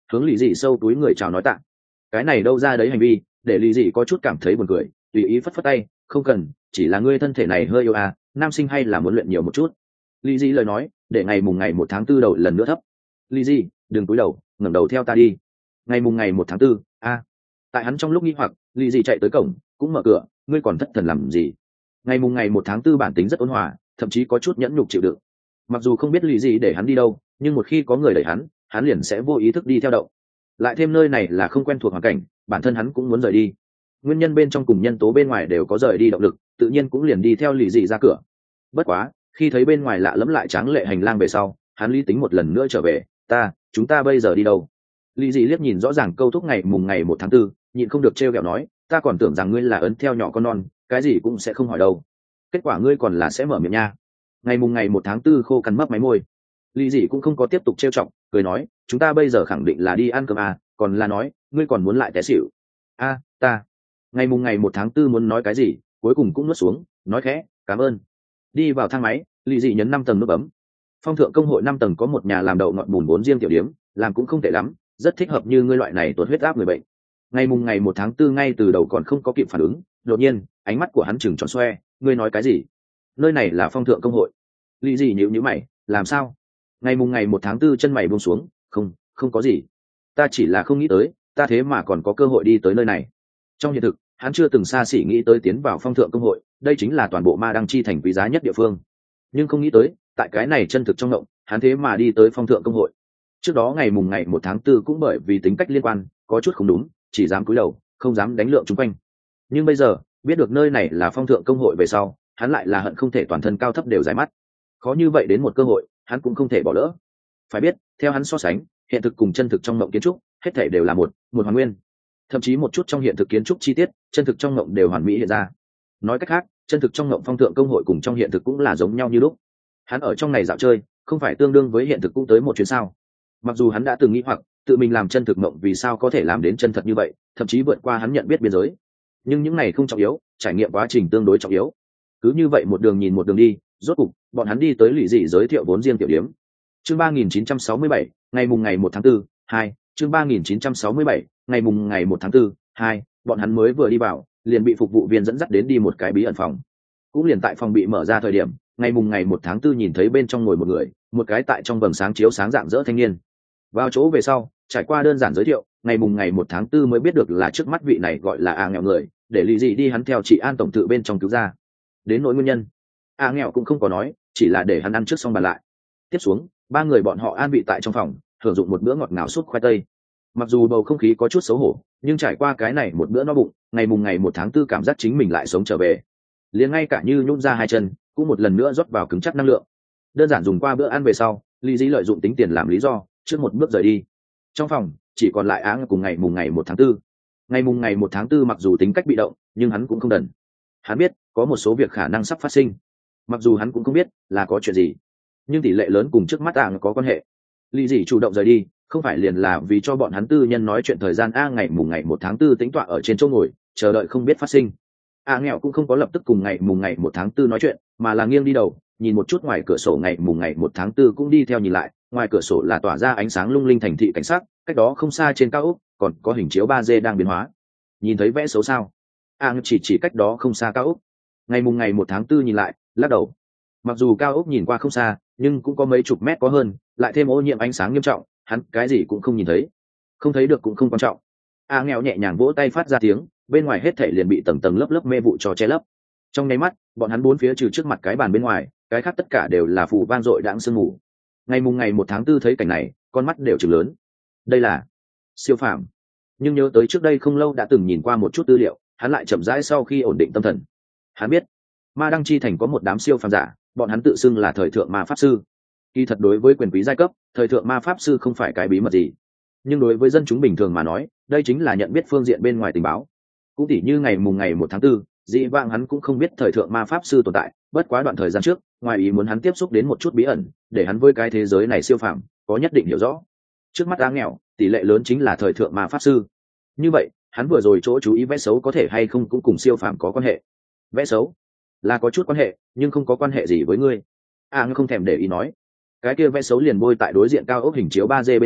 hướng lì dị sâu túi người chào nói tạ. Cái này đâu ra đấy hành vi để lì dị có chút cảm thấy buồn cười, tùy ý phất phất tay, không cần, chỉ là ngươi thân thể này hơi yêu à, nam sinh hay là muốn luyện nhiều một chút. Lì dị lời nói để ngày mùng ngày một tháng tư đầu lần nữa thấp. Lì dị, đừng cúi đầu, ngẩng đầu theo ta đi. Ngày mùng ngày một tháng tư, a. Tại hắn trong lúc nghi hoặc, lì dị chạy tới cổng, cũng mở cửa, ngươi còn thất thần làm gì? Ngày mùng ngày một tháng tư bản tính rất ôn hòa, thậm chí có chút nhẫn nhục chịu đựng. Mặc dù không biết lì dị để hắn đi đâu, nhưng một khi có người đẩy hắn, hắn liền sẽ vô ý thức đi theo động. Lại thêm nơi này là không quen thuộc hoàn cảnh, bản thân hắn cũng muốn rời đi. Nguyên nhân bên trong cùng nhân tố bên ngoài đều có rời đi động lực, tự nhiên cũng liền đi theo lì dị ra cửa. Bất quá, khi thấy bên ngoài lạ lẫm lại tráng lệ hành lang về sau, hắn lý tính một lần nữa trở về, ta, chúng ta bây giờ đi đâu? Lì dị liếc nhìn rõ ràng câu thúc ngày mùng ngày một tháng tư, nhịn không được trêu ghẹo nói, ta còn tưởng rằng ngươi là ấn theo nhỏ con non, cái gì cũng sẽ không hỏi đâu. Kết quả ngươi còn là sẽ mở miệng nha. Ngày mùng ngày một tháng tư khô cắn mấp máy môi. Lì dị cũng không có tiếp tục trêu chọc, cười nói, chúng ta bây giờ khẳng định là đi ăn cơm à, còn là nói, ngươi còn muốn lại té xỉu. A, ta. Ngày mùng ngày một tháng tư muốn nói cái gì, cuối cùng cũng nuốt xuống, nói khẽ, cảm ơn. Đi vào thang máy, lì dị nhấn năm tầng nút bấm. Phong thượng công hội năm tầng có một nhà làm đậu ngọt bùn vốn riêng tiểu điếm, làm cũng không tệ lắm, rất thích hợp như ngươi loại này tuột huyết áp người bệnh. Ngày mùng ngày một tháng tư ngay từ đầu còn không có kịp phản ứng, đột nhiên ánh mắt của hắn chừng tròn xoe, ngươi nói cái gì? Nơi này là phong thượng công hội. Lý gì nhíu nhíu mày, làm sao? Ngày mùng ngày một tháng tư chân mày buông xuống, không, không có gì. Ta chỉ là không nghĩ tới, ta thế mà còn có cơ hội đi tới nơi này. Trong hiện thực, hắn chưa từng xa xỉ nghĩ tới tiến vào phong thượng công hội, đây chính là toàn bộ ma đăng chi thành quý giá nhất địa phương. Nhưng không nghĩ tới, tại cái này chân thực trong ngộng, hắn thế mà đi tới phong thượng công hội. Trước đó ngày mùng ngày một tháng tư cũng bởi vì tính cách liên quan, có chút không đúng, chỉ dám cúi đầu, không dám đánh lượng chung quanh. Nhưng bây giờ, biết được nơi này là phong thượng công hội về sau, hắn lại là hận không thể toàn thân cao thấp đều giải mắt. Khó như vậy đến một cơ hội, hắn cũng không thể bỏ lỡ. Phải biết, theo hắn so sánh, hiện thực cùng chân thực trong mộng kiến trúc, hết thảy đều là một, một hoàn nguyên. Thậm chí một chút trong hiện thực kiến trúc chi tiết, chân thực trong mộng đều hoàn mỹ hiện ra. Nói cách khác, chân thực trong mộng phong thượng công hội cùng trong hiện thực cũng là giống nhau như lúc. Hắn ở trong này dạo chơi, không phải tương đương với hiện thực cũng tới một chuyến sao? Mặc dù hắn đã từng nghĩ hoặc tự mình làm chân thực mộng vì sao có thể làm đến chân thật như vậy, thậm chí vượt qua hắn nhận biết biên giới. Nhưng những này không trọng yếu, trải nghiệm quá trình tương đối trọng yếu. Cứ như vậy một đường nhìn một đường đi, rốt cục bọn hắn đi tới lì dị giới thiệu vốn riêng tiểu điếm. Chương ba nghìn chín trăm sáu mươi bảy, ngày mùng ngày một tháng tư, hai. Chương ba nghìn chín trăm sáu mươi bảy, ngày mùng ngày một tháng tư, hai. Bọn hắn mới vừa đi vào, liền bị phục vụ viên dẫn dắt đến đi một cái bí ẩn phòng. Cũng liền tại phòng bị mở ra thời điểm, ngày mùng ngày một tháng tư nhìn thấy bên trong ngồi một người, một cái tại trong vầng sáng chiếu sáng rạng rỡ thanh niên. Vào chỗ về sau, trải qua đơn giản giới thiệu, ngày mùng ngày một tháng tư mới biết được là trước mắt vị này gọi là A nghèo người, để lì dị đi hắn theo chị An tổng tự bên trong cứu ra. Đến nỗi nguyên nhân, A nghèo cũng không có nói, chỉ là để hắn ăn trước xong bàn lại. Tiếp xuống, ba người bọn họ an vị tại trong phòng, hưởng dụng một bữa ngọt ngào súp khoai tây. Mặc dù bầu không khí có chút xấu hổ, nhưng trải qua cái này một bữa no bụng, ngày mùng ngày một tháng tư cảm giác chính mình lại sống trở về. Liền ngay cả như nhún ra hai chân, cũng một lần nữa rót vào cứng chắc năng lượng. Đơn giản dùng qua bữa ăn về sau, Lý Dĩ lợi dụng tính tiền làm lý do, trước một bước rời đi. Trong phòng chỉ còn lại Á cùng ngày mùng ngày một tháng tư. Ngày mùng ngày một tháng tư mặc dù tính cách bị động, nhưng hắn cũng không đần. Hắn biết có một số việc khả năng sắp phát sinh, mặc dù hắn cũng không biết là có chuyện gì, nhưng tỷ lệ lớn cùng trước mắt Á có quan hệ. Lý Dĩ chủ động rời đi, không phải liền là vì cho bọn hắn tư nhân nói chuyện thời gian. A ngày mùng ngày một tháng tư tính tọa ở trên chỗ ngồi, chờ đợi không biết phát sinh. A nghèo cũng không có lập tức cùng ngày mùng ngày một tháng tư nói chuyện, mà là nghiêng đi đầu, nhìn một chút ngoài cửa sổ. Ngày mùng ngày một tháng tư cũng đi theo nhìn lại, ngoài cửa sổ là tỏa ra ánh sáng lung linh thành thị cảnh sắc, cách đó không xa trên cao ốc còn có hình chiếu ba D đang biến hóa. Nhìn thấy vẽ xấu sao? A chỉ chỉ cách đó không xa cao ốc. Ngày mùng ngày một tháng tư nhìn lại, lắc đầu. Mặc dù cao ốc nhìn qua không xa, nhưng cũng có mấy chục mét có hơn, lại thêm ô nhiễm ánh sáng nghiêm trọng, hắn cái gì cũng không nhìn thấy. Không thấy được cũng không quan trọng. A nghèo nhẹ nhàng vỗ tay phát ra tiếng, bên ngoài hết thảy liền bị tầng tầng lớp lớp mê vụ cho che lấp. Trong nháy mắt, bọn hắn bốn phía trừ trước mặt cái bàn bên ngoài, cái khác tất cả đều là phù vang dội đãng sương mù. Ngày mùng ngày một tháng tư thấy cảnh này, con mắt đều trừng lớn. Đây là siêu phàm. Nhưng nhớ tới trước đây không lâu đã từng nhìn qua một chút tư liệu, hắn lại chậm rãi sau khi ổn định tâm thần. Hắn biết, Ma Đăng Chi Thành có một đám siêu phàm giả, bọn hắn tự xưng là thời thượng ma pháp sư. Kỳ thật đối với quyền quý giai cấp, thời thượng ma pháp sư không phải cái bí mật gì. Nhưng đối với dân chúng bình thường mà nói, đây chính là nhận biết phương diện bên ngoài tình báo. Cũng tỉ như ngày mùng ngày một tháng tư, dị vãng hắn cũng không biết thời thượng ma pháp sư tồn tại, bất quá đoạn thời gian trước, ngoài ý muốn hắn tiếp xúc đến một chút bí ẩn, để hắn với cái thế giới này siêu phàm có nhất định hiểu rõ. Trước mắt Á nghèo, tỷ lệ lớn chính là thời thượng ma pháp sư. Như vậy, hắn vừa rồi chỗ chú ý vẽ xấu có thể hay không cũng cùng siêu phàm có quan hệ. Vẽ xấu là có chút quan hệ, nhưng không có quan hệ gì với ngươi. À, ngươi không thèm để ý nói. Cái kia vẽ xấu liền bôi tại đối diện cao ốc hình chiếu ba D bên trên,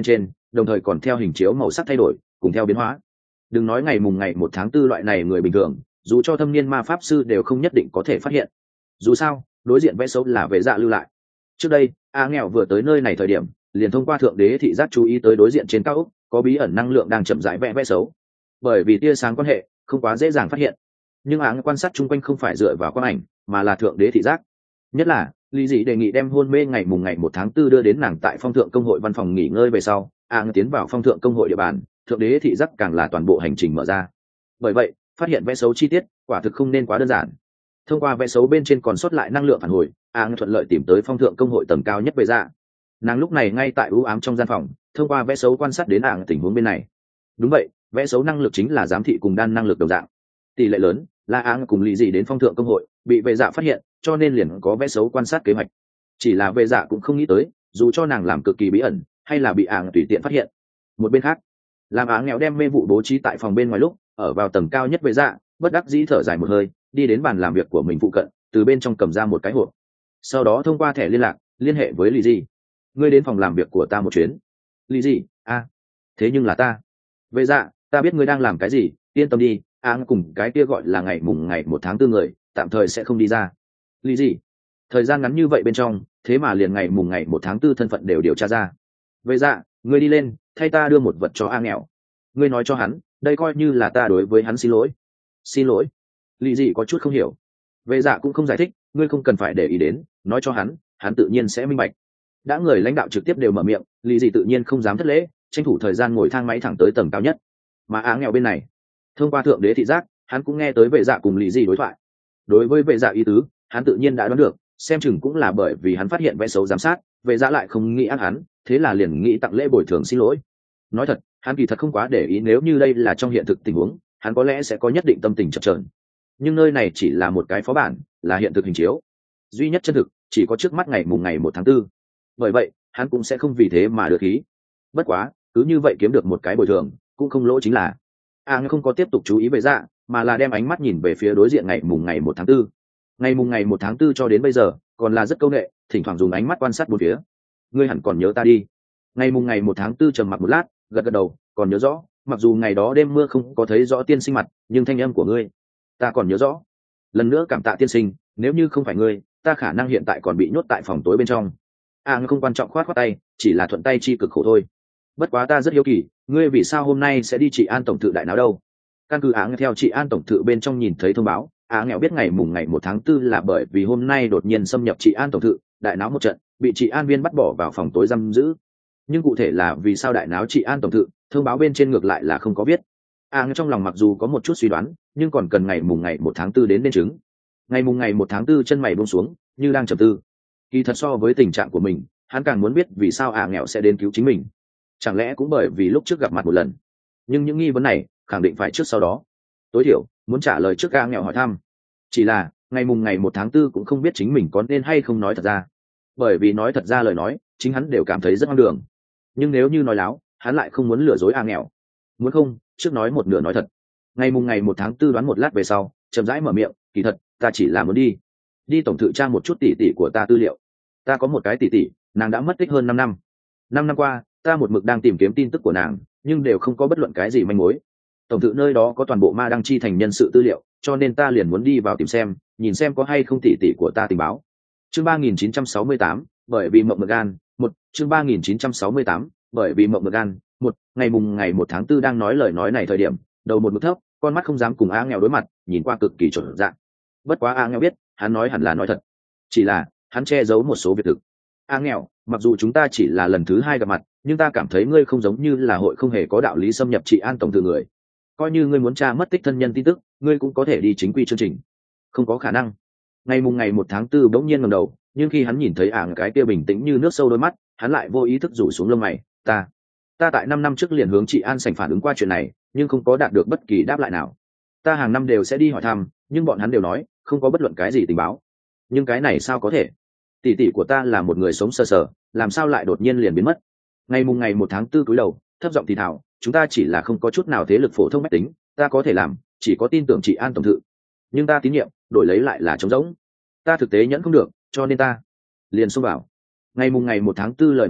đồng thời còn theo hình chiếu màu sắc thay đổi cùng theo biến hóa. Đừng nói ngày mùng ngày một tháng tư loại này người bình thường, dù cho thâm niên ma pháp sư đều không nhất định có thể phát hiện. Dù sao đối diện vẽ xấu là vẽ dạ lưu lại. Trước đây a nghèo vừa tới nơi này thời điểm liền thông qua thượng đế thị giác chú ý tới đối diện trên cao ốc có bí ẩn năng lượng đang chậm rãi vẽ vẽ xấu. Bởi vì tia sáng quan hệ không quá dễ dàng phát hiện, nhưng áng quan sát chung quanh không phải dựa vào quang ảnh mà là thượng đế thị giác. Nhất là lý dị đề nghị đem hôn mê ngày mùng ngày một tháng tư đưa đến nàng tại phong thượng công hội văn phòng nghỉ ngơi về sau, áng tiến vào phong thượng công hội địa bàn, thượng đế thị giác càng là toàn bộ hành trình mở ra. Bởi vậy phát hiện vẽ xấu chi tiết quả thực không nên quá đơn giản. Thông qua vẽ xấu bên trên còn sót lại năng lượng phản hồi, áng thuận lợi tìm tới phong thượng công hội tầng cao nhất về dạ. Nàng lúc này ngay tại ưu ám trong gian phòng, thông qua vẽ xấu quan sát đến áng tình huống bên này. Đúng vậy, vẽ xấu năng lực chính là giám thị cùng đan năng lực đồng dạng. Tỷ lệ lớn là áng cùng lý dị đến phong thượng công hội bị vệ dạ phát hiện, cho nên liền có vẽ xấu quan sát kế hoạch. Chỉ là vệ dạ cũng không nghĩ tới, dù cho nàng làm cực kỳ bí ẩn hay là bị áng tùy tiện phát hiện. Một bên khác, làm áng nghèo đem mê vụ bố trí tại phòng bên ngoài lúc ở vào tầng cao nhất vệ dạ bất đắc dĩ thở dài một hơi, đi đến bàn làm việc của mình phụ cận, từ bên trong cầm ra một cái hộp, sau đó thông qua thẻ liên lạc liên hệ với lý dị. Ngươi đến phòng làm việc của ta một chuyến. Lý dị? A, thế nhưng là ta. Vệ dạ, ta biết ngươi đang làm cái gì, yên tâm đi, áng cùng cái kia gọi là ngày mùng ngày một tháng tư người tạm thời sẽ không đi ra. Lý dị? Thời gian ngắn như vậy bên trong thế mà liền ngày mùng ngày một tháng tư thân phận đều điều tra ra. Vệ dạ, ngươi đi lên thay ta đưa một vật cho a nghèo. Ngươi nói cho hắn đây coi như là ta đối với hắn xin lỗi. Xin lỗi? Lý dị có chút không hiểu. Vệ dạ cũng không giải thích, ngươi không cần phải để ý đến, nói cho hắn hắn tự nhiên sẽ minh bạch. Đã người lãnh đạo trực tiếp đều mở miệng, lý dị tự nhiên không dám thất lễ, tranh thủ thời gian ngồi thang máy thẳng tới tầng cao nhất. Mà á nghèo bên này thông qua thượng đế thị giác hắn cũng nghe tới vệ dạ cùng lý dị đối thoại. Đối với vệ dạ ý tứ hắn tự nhiên đã đoán được, xem chừng cũng là bởi vì hắn phát hiện vẽ xấu giám sát, vệ dạ lại không nghĩ ác hắn, thế là liền nghĩ tặng lễ bồi thường xin lỗi. Nói thật hắn kỳ thật không quá để ý, nếu như đây là trong hiện thực tình huống hắn có lẽ sẽ có nhất định tâm tình chập chờn, nhưng nơi này chỉ là một cái phó bản, là hiện thực hình chiếu, duy nhất chân thực chỉ có trước mắt ngày mùng ngày một tháng tư. Bởi vậy hắn cũng sẽ không vì thế mà được khí. Bất quá cứ như vậy kiếm được một cái bồi thường cũng không lỗ chính là. A không có tiếp tục chú ý về dạ, mà là đem ánh mắt nhìn về phía đối diện ngày mùng ngày một tháng tư. Ngày mùng ngày một tháng tư cho đến bây giờ còn là rất câu nệ, thỉnh thoảng dùng ánh mắt quan sát bốn phía. Ngươi hẳn còn nhớ ta đi. Ngày mùng ngày một tháng tư trầm mặc một lát, gật gật đầu, còn nhớ rõ, mặc dù ngày đó đêm mưa không có thấy rõ tiên sinh mặt, nhưng thanh âm của ngươi ta còn nhớ rõ. Lần nữa cảm tạ tiên sinh, nếu như không phải ngươi, ta khả năng hiện tại còn bị nhốt tại phòng tối bên trong. A không quan trọng khoát khoát tay, chỉ là thuận tay chi cực khổ thôi. Bất quá ta rất hiếu kỳ, ngươi vì sao hôm nay sẽ đi trị an tổng thự đại náo đâu? Căn cứ áng theo trị an tổng thự bên trong nhìn thấy thông báo, á nghèo biết ngày mùng ngày một tháng tư là bởi vì hôm nay đột nhiên xâm nhập trị an tổng thự, đại náo một trận, bị trị an viên bắt bỏ vào phòng tối giam giữ. Nhưng cụ thể là vì sao đại náo trị an tổng thự, thông báo bên trên ngược lại là không có viết. Áng trong lòng mặc dù có một chút suy đoán, nhưng còn cần ngày mùng ngày một tháng tư đến đến chứng. Ngày mùng ngày một tháng tư chân mày buông xuống, như đang trầm tư. Kỳ thật so với tình trạng của mình, hắn càng muốn biết vì sao á nghèo sẽ đến cứu chính mình. Chẳng lẽ cũng bởi vì lúc trước gặp mặt một lần? Nhưng những nghi vấn này khẳng định phải trước sau đó. Tối thiểu muốn trả lời trước á nghèo hỏi thăm. Chỉ là ngày mùng ngày một tháng tư cũng không biết chính mình có nên hay không nói thật ra. Bởi vì nói thật ra lời nói, chính hắn đều cảm thấy rất hoang đường. Nhưng nếu như nói láo, hắn lại không muốn lừa dối á nghèo. Muốn không, trước nói một nửa nói thật. Ngày mùng ngày một tháng tư đoán một lát về sau, chậm rãi mở miệng, kỳ thật ta chỉ là muốn đi đi tổng thự tra một chút tỉ tỉ của ta tư liệu. Ta có một cái tỉ tỉ, nàng đã mất tích hơn năm năm. Năm năm qua ta một mực đang tìm kiếm tin tức của nàng, nhưng đều không có bất luận cái gì manh mối. Tổng thự nơi đó có toàn bộ ma đăng chi thành nhân sự tư liệu, cho nên ta liền muốn đi vào tìm xem, nhìn xem có hay không tỉ tỉ của ta tình báo. Chương ba nghìn chín trăm sáu mươi tám, bởi vì mộng mực gan một. Chương ba nghìn chín trăm sáu mươi tám, bởi vì mộng mực gan một. Ngày mùng ngày một tháng tư đang nói lời nói này thời điểm, đầu một mực thấp, con mắt không dám cùng á nghèo đối mặt, nhìn qua cực kỳ chuẩn dạng. Bất quá á nghèo biết hắn nói hẳn là nói thật, chỉ là hắn che giấu một số việc thực. Á nghèo, mặc dù chúng ta chỉ là lần thứ hai gặp mặt, nhưng ta cảm thấy ngươi không giống như là hội không hề có đạo lý xâm nhập trị an tổng thự người. Coi như ngươi muốn tra mất tích thân nhân tin tức, ngươi cũng có thể đi chính quy chương trình. Không có khả năng. Ngày mùng ngày một tháng tư bỗng nhiên ngẩng đầu, nhưng khi hắn nhìn thấy ảng cái kia bình tĩnh như nước sâu đôi mắt, hắn lại vô ý thức rủ xuống lông mày. Ta, ta tại năm năm trước liền hướng chị An sảnh phản ứng qua chuyện này, nhưng không có đạt được bất kỳ đáp lại nào. Ta hàng năm đều sẽ đi hỏi thăm, nhưng bọn hắn đều nói không có bất luận cái gì tình báo. Nhưng cái này sao có thể? Tỷ tỷ của ta là một người sống sờ sờ, làm sao lại đột nhiên liền biến mất? Ngày mùng ngày một tháng tư cúi đầu, thấp giọng thì thào, chúng ta chỉ là không có chút nào thế lực phổ thông mách tính, ta có thể làm chỉ có tin tưởng chị An tổng thự, nhưng ta tín nhiệm đổi lấy lại là trống rỗng. Ta thực tế nhẫn không được, cho nên ta liền xông vào. Ngày mùng ngày một tháng tư lời nói này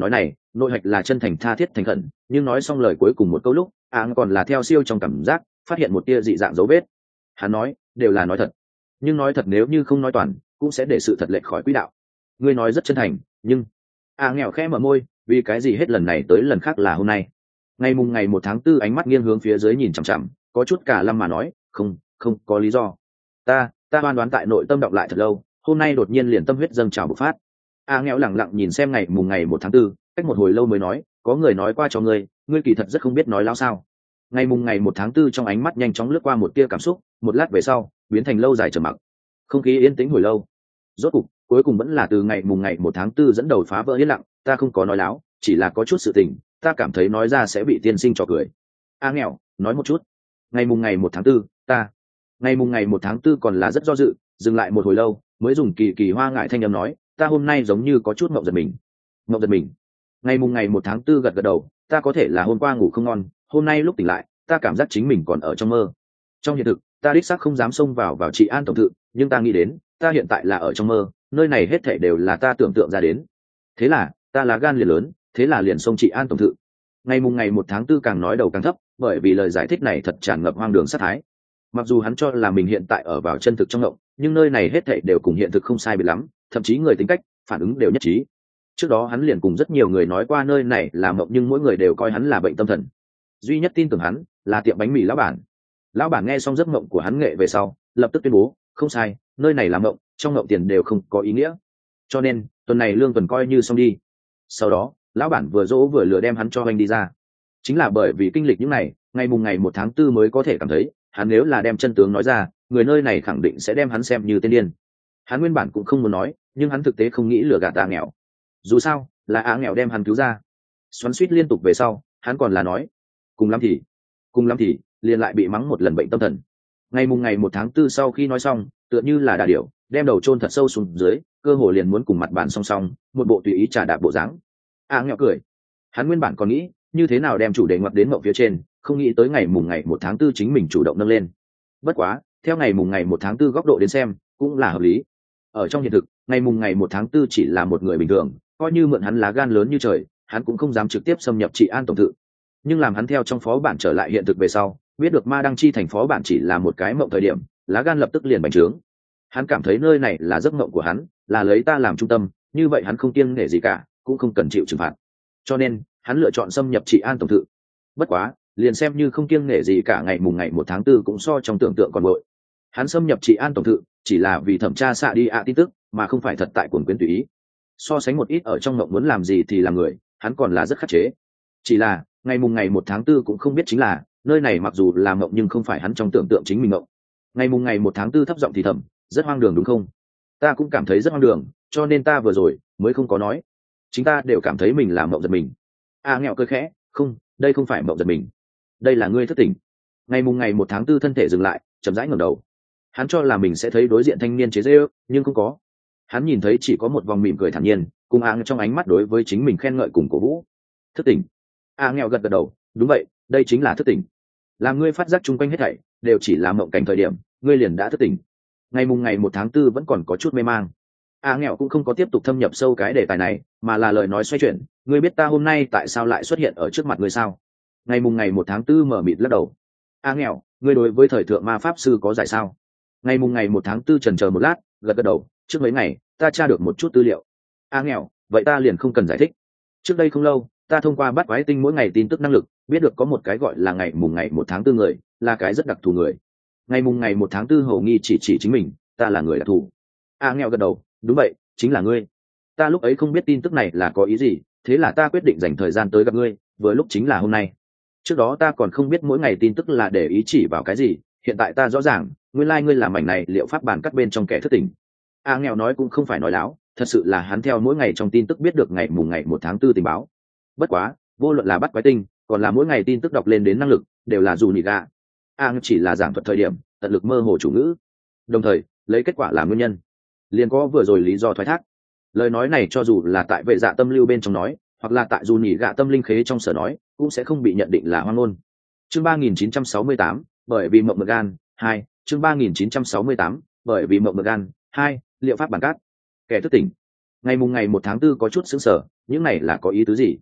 nội hạch là chân thành tha thiết thành khẩn, nhưng nói xong lời cuối cùng một câu lúc a còn là theo siêu trong cảm giác phát hiện một tia dị dạng dấu vết. Hắn nói đều là nói thật, nhưng nói thật nếu như không nói toàn cũng sẽ để sự thật lệch khỏi quỹ đạo. Ngươi nói rất chân thành, nhưng a nghèo khẽ mở môi, vì cái gì hết lần này tới lần khác là hôm nay. Ngày mùng ngày một tháng tư, ánh mắt nghiêng hướng phía dưới nhìn chằm chằm, có chút cả lâm mà nói, không không có lý do. ta ta đoán đoán tại nội tâm đọng lại thật lâu, hôm nay đột nhiên liền tâm huyết dâng trào bộc phát. A nghèo lẳng lặng nhìn xem ngày mùng ngày một tháng tư, cách một hồi lâu mới nói, có người nói qua cho ngươi, ngươi kỳ thật rất không biết nói láo sao. Ngày mùng ngày một tháng tư trong ánh mắt nhanh chóng lướt qua một tia cảm xúc, một lát về sau biến thành lâu dài trầm mặc. Không khí yên tĩnh hồi lâu, rốt cục cuối cùng vẫn là từ ngày mùng ngày một tháng tư dẫn đầu phá vỡ yên lặng. Ta không có nói láo, chỉ là có chút sự tình ta cảm thấy nói ra sẽ bị tiên sinh trò cười. A nghèo nói một chút. Ngày mùng ngày một tháng tư, ta ngày mùng ngày một tháng tư còn là rất do dự, dừng lại một hồi lâu mới dùng kỳ kỳ hoa ngại thanh âm nói, ta hôm nay giống như có chút mộng giật mình. Mộng giật mình. Ngày mùng ngày một tháng tư gật gật đầu, ta có thể là hôm qua ngủ không ngon, hôm nay lúc tỉnh lại ta cảm giác chính mình còn ở trong mơ. Trong hiện thực ta đích xác không dám xông vào vào chị An tổng thự, nhưng ta nghĩ đến ta hiện tại là ở trong mơ, nơi này hết thảy đều là ta tưởng tượng ra đến. Thế là ta là gan liền lớn, thế là liền xông chị An tổng thự. Ngày mùng ngày một tháng tư càng nói đầu càng thấp, bởi vì lời giải thích này thật tràn ngập hoang đường sát thái. Mặc dù hắn cho là mình hiện tại ở vào chân thực trong ngộng, nhưng nơi này hết thảy đều cùng hiện thực không sai biệt lắm, thậm chí người tính cách phản ứng đều nhất trí. Trước đó hắn liền cùng rất nhiều người nói qua nơi này là mộng, nhưng mỗi người đều coi hắn là bệnh tâm thần. Duy nhất tin tưởng hắn là tiệm bánh mì lão bản. Lão bản nghe xong giấc mộng của hắn nghệ về sau lập tức tuyên bố, không sai, nơi này là mộng, trong mộng tiền đều không có ý nghĩa, cho nên tuần này lương tuần coi như xong đi. Sau đó lão bản vừa dỗ vừa lừa đem hắn cho anh đi ra. Chính là bởi vì kinh lịch những này, ngày mùng ngày một tháng tư mới có thể cảm thấy hắn nếu là đem chân tướng nói ra, người nơi này khẳng định sẽ đem hắn xem như tên điên. Hắn nguyên bản cũng không muốn nói, nhưng hắn thực tế không nghĩ lừa gạt A nghèo. Dù sao là A nghèo đem hắn cứu ra. Xoắn suýt liên tục về sau hắn còn là nói, cùng lắm thì cùng lắm thì liền lại bị mắng một lần bệnh tâm thần. Ngày mùng ngày một tháng tư sau khi nói xong, tựa như là đà điểu đem đầu chôn thật sâu xuống dưới, cơ hồ liền muốn cùng mặt bàn song song, một bộ tùy ý trà đạp bộ dáng. A nghèo cười. Hắn nguyên bản còn nghĩ như thế nào đem chủ đề ngoặt đến mộng phía trên, không nghĩ tới ngày mùng ngày một tháng tư chính mình chủ động nâng lên. Bất quá theo ngày mùng ngày một tháng tư góc độ đến xem cũng là hợp lý. Ở trong hiện thực ngày mùng ngày một tháng tư chỉ là một người bình thường, coi như mượn hắn lá gan lớn như trời, hắn cũng không dám trực tiếp xâm nhập trị An tổng thự. Nhưng làm hắn theo trong phó bản trở lại hiện thực về sau, biết được ma đăng chi thành phó bản chỉ là một cái mộng thời điểm, lá gan lập tức liền bành trướng. Hắn cảm thấy nơi này là giấc mộng của hắn, là lấy ta làm trung tâm, như vậy hắn không kiêng nể gì cả, cũng không cần chịu trừng phạt. Cho nên hắn lựa chọn xâm nhập trị An tổng thự. Bất quá liền xem như không kiêng nể gì cả, ngày mùng ngày một tháng tư cũng so trong tưởng tượng còn bội. Hắn xâm nhập trị An tổng thự chỉ là vì thẩm tra xạ đi ạ tin tức, mà không phải thật tại cuồng quyến tùy ý. So sánh một ít ở trong mộng muốn làm gì thì làm người, hắn còn là rất khắc chế. Chỉ là ngày mùng ngày một tháng tư cũng không biết chính là nơi này mặc dù là mộng nhưng không phải hắn trong tưởng tượng chính mình mộng. Ngày mùng ngày một tháng tư thấp giọng thì thầm, rất hoang đường đúng không? Ta cũng cảm thấy rất hoang đường, cho nên ta vừa rồi mới không có nói. Chính ta đều cảm thấy mình là mộng giật mình. A nghèo cười khẽ, không, đây không phải mộng giật mình, đây là ngươi thất tỉnh. Ngày mùng ngày một tháng tư thân thể dừng lại, chậm rãi ngẩng đầu. Hắn cho là mình sẽ thấy đối diện thanh niên chế giễu, nhưng không có. Hắn nhìn thấy chỉ có một vòng mỉm cười thản nhiên, cùng áng trong ánh mắt đối với chính mình khen ngợi cùng cổ vũ. Thất tỉnh. A nghèo gật gật đầu, đúng vậy, đây chính là thất tỉnh. Làm ngươi phát giác chung quanh hết thảy đều chỉ là mộng cảnh thời điểm, ngươi liền đã thất tỉnh. Ngày mùng ngày một tháng tư vẫn còn có chút mê mang. A nghèo cũng không có tiếp tục thâm nhập sâu cái đề tài này, mà là lời nói xoay chuyển, ngươi biết ta hôm nay tại sao lại xuất hiện ở trước mặt ngươi sao? Ngày mùng ngày một tháng tư mở mịt lắc đầu. A nghèo, ngươi đối với thời thượng ma pháp sư có giải sao? Ngày mùng ngày một tháng tư chần chờ một lát, gật gật đầu, trước mấy ngày ta tra được một chút tư liệu. A nghèo, vậy ta liền không cần giải thích. Trước đây không lâu ta thông qua bắt quái tinh mỗi ngày tin tức năng lực biết được có một cái gọi là ngày mùng ngày một tháng tư người, là cái rất đặc thù người. Ngày mùng ngày một tháng tư hầu nghi chỉ chỉ chính mình, ta là người đặc thù. A nghèo gật đầu, đúng vậy, chính là ngươi. Ta lúc ấy không biết tin tức này là có ý gì, thế là ta quyết định dành thời gian tới gặp ngươi, vừa lúc chính là hôm nay. Trước đó ta còn không biết mỗi ngày tin tức là để ý chỉ vào cái gì, hiện tại ta rõ ràng, nguyên lai ngươi làm mảnh này liệu pháp bản cắt bên trong kẻ thất tình. A nghèo nói cũng không phải nói láo, thật sự là hắn theo mỗi ngày trong tin tức biết được ngày mùng ngày một tháng tư tình báo. Bất quá vô luận là bắt quái tinh còn là mỗi ngày tin tức đọc lên đến năng lực đều là dù nhị gà. A chỉ là giảng thuật thời điểm tận lực mơ hồ chủ ngữ, đồng thời lấy kết quả làm nguyên nhân, liền có vừa rồi lý do thoái thác. Lời nói này cho dù là tại vệ dạ tâm lưu bên trong nói, hoặc là tại dù nhị gạ tâm linh khế trong sở nói, cũng sẽ không bị nhận định là hoang ngôn. Chương ba nghìn chín trăm sáu mươi tám, bởi vì mộng mực gan hai. Chương ba nghìn chín trăm sáu mươi tám, bởi vì mộng mực gan hai, liệu pháp bản cát. Kẻ thức tỉnh. Ngày mùng ngày một tháng tư có chút sững sờ, những này là có ý tứ gì?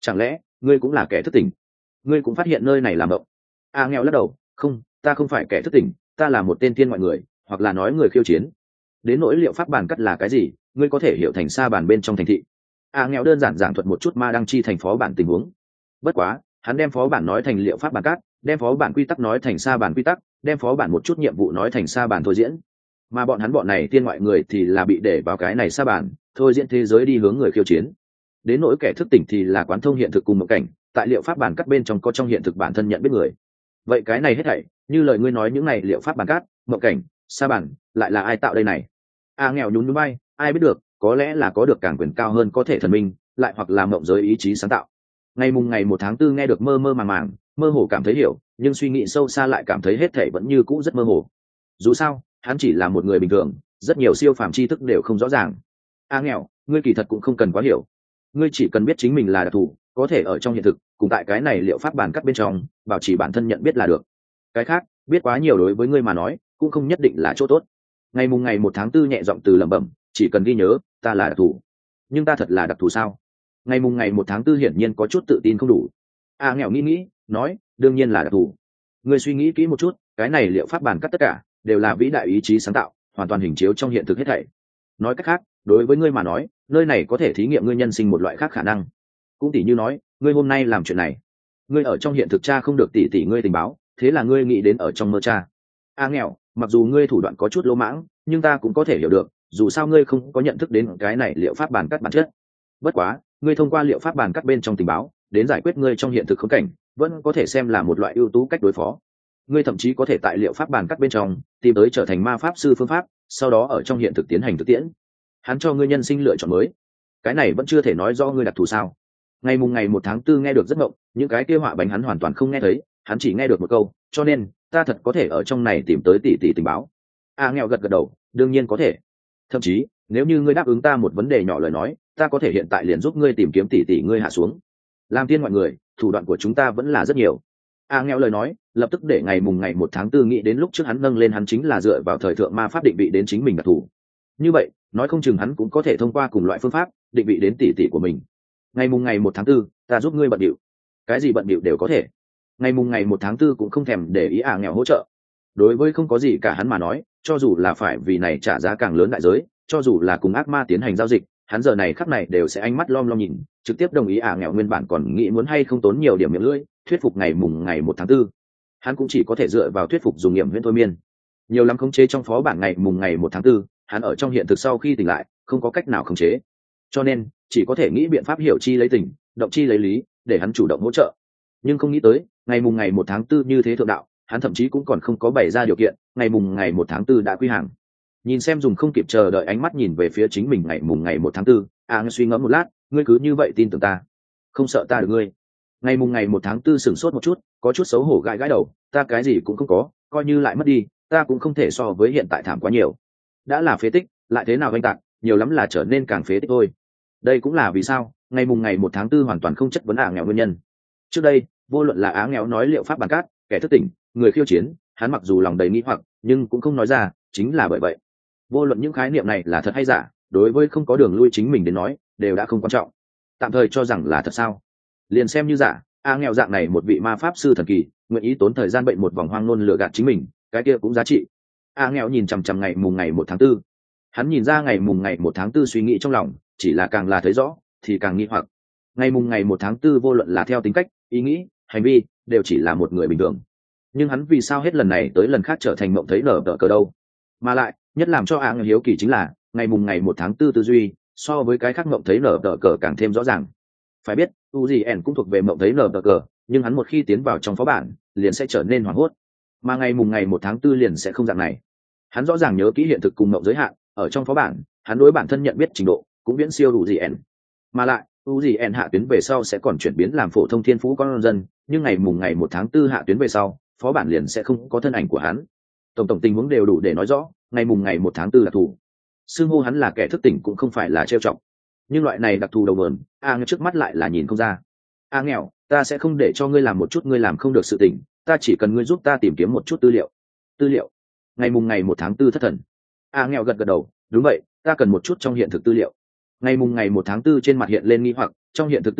chẳng lẽ ngươi cũng là kẻ thức tỉnh? Ngươi cũng phát hiện nơi này làm động? A nghèo lắc đầu, không, ta không phải kẻ thức tỉnh, ta là một tên tiên ngoại người, hoặc là nói người khiêu chiến. Đến nỗi liệu pháp bàn cắt là cái gì, ngươi có thể hiểu thành sa bàn bên trong thành thị. A nghèo đơn giản giảng thuật một chút ma đăng chi thành phó bản tình huống. Bất quá hắn đem phó bản nói thành liệu pháp bàn cắt, đem phó bản quy tắc nói thành sa bản quy tắc, đem phó bản một chút nhiệm vụ nói thành sa bản thôi diễn. Mà bọn hắn bọn này tiên ngoại người thì là bị để vào cái này sa bản thôi diễn thế giới đi hướng người khiêu chiến. Đến nỗi kẻ thức tỉnh thì là quán thông hiện thực cùng một cảnh, tại liệu pháp bản cắt bên trong có trong hiện thực bản thân nhận biết người. Vậy cái này hết thảy như lời ngươi nói những này liệu pháp bản cắt, mộng cảnh, sa bản lại là ai tạo đây này? A nghèo nhún nhún bay, ai biết được, có lẽ là có được càng quyền cao hơn có thể thần minh, lại hoặc là mộng giới ý chí sáng tạo. Ngày mùng ngày một tháng tư nghe được mơ mơ màng màng, mơ hồ cảm thấy hiểu, nhưng suy nghĩ sâu xa lại cảm thấy hết thảy vẫn như cũ rất mơ hồ. Dù sao hắn chỉ là một người bình thường, rất nhiều siêu phàm tri thức đều không rõ ràng. A nghèo, ngươi kỳ thật cũng không cần quá hiểu, ngươi chỉ cần biết chính mình là đặc thù, có thể ở trong hiện thực cùng tại cái này liệu pháp bản cắt bên trong bảo trì bản thân nhận biết là được. Cái khác biết quá nhiều đối với ngươi mà nói cũng không nhất định là chỗ tốt. Ngày mùng ngày một tháng tư nhẹ giọng từ lẩm bẩm, chỉ cần ghi nhớ ta là đặc thù. Nhưng ta thật là đặc thù sao? Ngày mùng ngày một tháng tư hiển nhiên có chút tự tin không đủ. A nghèo nghĩ nghĩ nói, đương nhiên là đặc thù. Ngươi suy nghĩ kỹ một chút, cái này liệu pháp bản cắt tất cả đều là vĩ đại ý chí sáng tạo, hoàn toàn hình chiếu trong hiện thực hết thảy. Nói cách khác, đối với ngươi mà nói, nơi này có thể thí nghiệm ngươi nhân sinh một loại khác khả năng. Cũng tỉ như nói, ngươi hôm nay làm chuyện này, ngươi ở trong hiện thực cha không được tỉ tỉ ngươi tình báo, thế là ngươi nghĩ đến ở trong mơ cha. A nghèo, mặc dù ngươi thủ đoạn có chút lỗ mãng, nhưng ta cũng có thể hiểu được, dù sao ngươi không có nhận thức đến cái này liệu pháp bản cắt bản chất. Bất quá, ngươi thông qua liệu pháp bản cắt bên trong tình báo đến giải quyết ngươi trong hiện thực khốn cảnh, vẫn có thể xem là một loại ưu tú cách đối phó. Ngươi thậm chí có thể tại liệu pháp bản cắt bên trong tìm tới trở thành ma pháp sư phương pháp, sau đó ở trong hiện thực tiến hành thực tiễn. Hắn cho ngươi nhân sinh lựa chọn mới, cái này vẫn chưa thể nói do ngươi đặc thù sao? Ngày mùng ngày một tháng tư nghe được rất ngộng, những cái kia họa bánh hắn hoàn toàn không nghe thấy, hắn chỉ nghe được một câu, cho nên ta thật có thể ở trong này tìm tới tỷ tỷ tình báo. A nghèo gật gật đầu, đương nhiên có thể. Thậm chí nếu như ngươi đáp ứng ta một vấn đề nhỏ lời nói, ta có thể hiện tại liền giúp ngươi tìm kiếm tỷ tỷ ngươi hạ xuống. Làm tiên mọi người, thủ đoạn của chúng ta vẫn là rất nhiều. A nghèo lời nói lập tức để ngày mùng ngày một tháng tư nghĩ đến lúc trước hắn nâng lên hắn chính là dựa vào thời thượng ma pháp định vị đến chính mình đặc thù. Như vậy nói không chừng hắn cũng có thể thông qua cùng loại phương pháp định vị đến tỷ tỷ của mình. Ngày mùng ngày một tháng tư ta giúp ngươi bận điệu, cái gì bận điệu đều có thể. Ngày mùng ngày một tháng tư cũng không thèm để ý A nghèo hỗ trợ. Đối với không có gì cả hắn mà nói, cho dù là phải vì này trả giá càng lớn đại giới, cho dù là cùng ác ma tiến hành giao dịch, hắn giờ này khắc này đều sẽ ánh mắt lom lom nhìn, trực tiếp đồng ý. A nghèo nguyên bản còn nghĩ muốn hay không tốn nhiều điểm miệng lưỡi thuyết phục ngày mùng ngày một tháng tư, hắn cũng chỉ có thể dựa vào thuyết phục dùng nghiệm huyễn thôi miên. Nhiều lắm khống chế trong phó bản ngày mùng ngày một tháng tư, hắn ở trong hiện thực sau khi tỉnh lại không có cách nào khống chế, cho nên chỉ có thể nghĩ biện pháp hiểu chi lấy tình, động chi lấy lý, để hắn chủ động hỗ trợ. Nhưng không nghĩ tới ngày mùng ngày một tháng tư như thế thượng đạo, hắn thậm chí cũng còn không có bày ra điều kiện, ngày mùng ngày một tháng tư đã quy hàng. Nhìn xem dùng không kịp chờ đợi ánh mắt nhìn về phía chính mình ngày mùng ngày một tháng tư, A suy ngẫm một lát, ngươi cứ như vậy tin tưởng ta, không sợ ta được ngươi? Ngày mùng ngày một tháng tư sửng sốt một chút, có chút xấu hổ gãi gãi đầu, ta cái gì cũng không có, coi như lại mất đi, ta cũng không thể so với hiện tại thảm quá nhiều. Đã là phế tích, lại thế nào anh tạc, nhiều lắm là trở nên càng phế tích thôi. Đây cũng là vì sao ngày mùng ngày một tháng tư hoàn toàn không chất vấn Á nghèo nguyên nhân. Trước đây vô luận là Á nghèo nói liệu pháp bản cát, kẻ thức tỉnh, người khiêu chiến, hắn mặc dù lòng đầy nghi hoặc nhưng cũng không nói ra, chính là bởi vậy vô luận những khái niệm này là thật hay giả, đối với không có đường lui chính mình đến nói đều đã không quan trọng. Tạm thời cho rằng là thật sao, liền xem như giả. A nghèo dạng này một vị ma pháp sư thần kỳ, nguyện ý tốn thời gian bệnh một vòng hoang nôn lừa gạt chính mình, cái kia cũng giá trị. A nghèo nhìn chằm chằm ngày mùng ngày một tháng tư, hắn nhìn ra ngày mùng ngày một tháng tư suy nghĩ trong lòng, chỉ là càng là thấy rõ thì càng nghi hoặc. Ngày mùng ngày một tháng tư vô luận là theo tính cách, ý nghĩ, hành vi đều chỉ là một người bình thường, nhưng hắn vì sao hết lần này tới lần khác trở thành mộng thấy nở tờ cờ đâu? Mà lại nhất làm cho A nghèo hiếu kỳ chính là ngày mùng ngày một tháng tư tư duy so với cái khác mộng thấy nở tờ cờ càng thêm rõ ràng. Phải biết Uzien cũng thuộc về mộng thấy nở tờ cờ, nhưng hắn một khi tiến vào trong phó bản liền sẽ trở nên hoảng hốt, mà ngày mùng ngày một tháng tư liền sẽ không dạng này. Hắn rõ ràng nhớ kỹ hiện thực cùng mộng giới hạn, ở trong phó bản hắn đối bản thân nhận biết trình độ cũng viễn siêu Uzien. Mà lại Uzien hạ tuyến về sau sẽ còn chuyển biến làm phổ thông thiên phú con dân, nhưng ngày mùng ngày một tháng tư hạ tuyến về sau phó bản liền sẽ không có thân ảnh của hắn. Tổng tổng tình huống đều đủ để nói rõ ngày mùng ngày một tháng tư là thủ. Xưng hô hắn là kẻ thức tỉnh cũng không phải là trêu trọng, nhưng loại này đặc thù đầu mượn A nghèo trước mắt lại là nhìn không ra. A nghèo, ta sẽ không để cho ngươi làm một chút ngươi làm không được sự tỉnh, ta chỉ cần ngươi giúp ta tìm kiếm một chút tư liệu. Tư liệu? Ngày mùng ngày một tháng tư thất thần. A nghèo gật gật đầu, đúng vậy, ta cần một chút trong hiện thực tư liệu. Ngày mùng ngày một tháng tư trên mặt hiện lên nghi hoặc, trong hiện thực tư liệu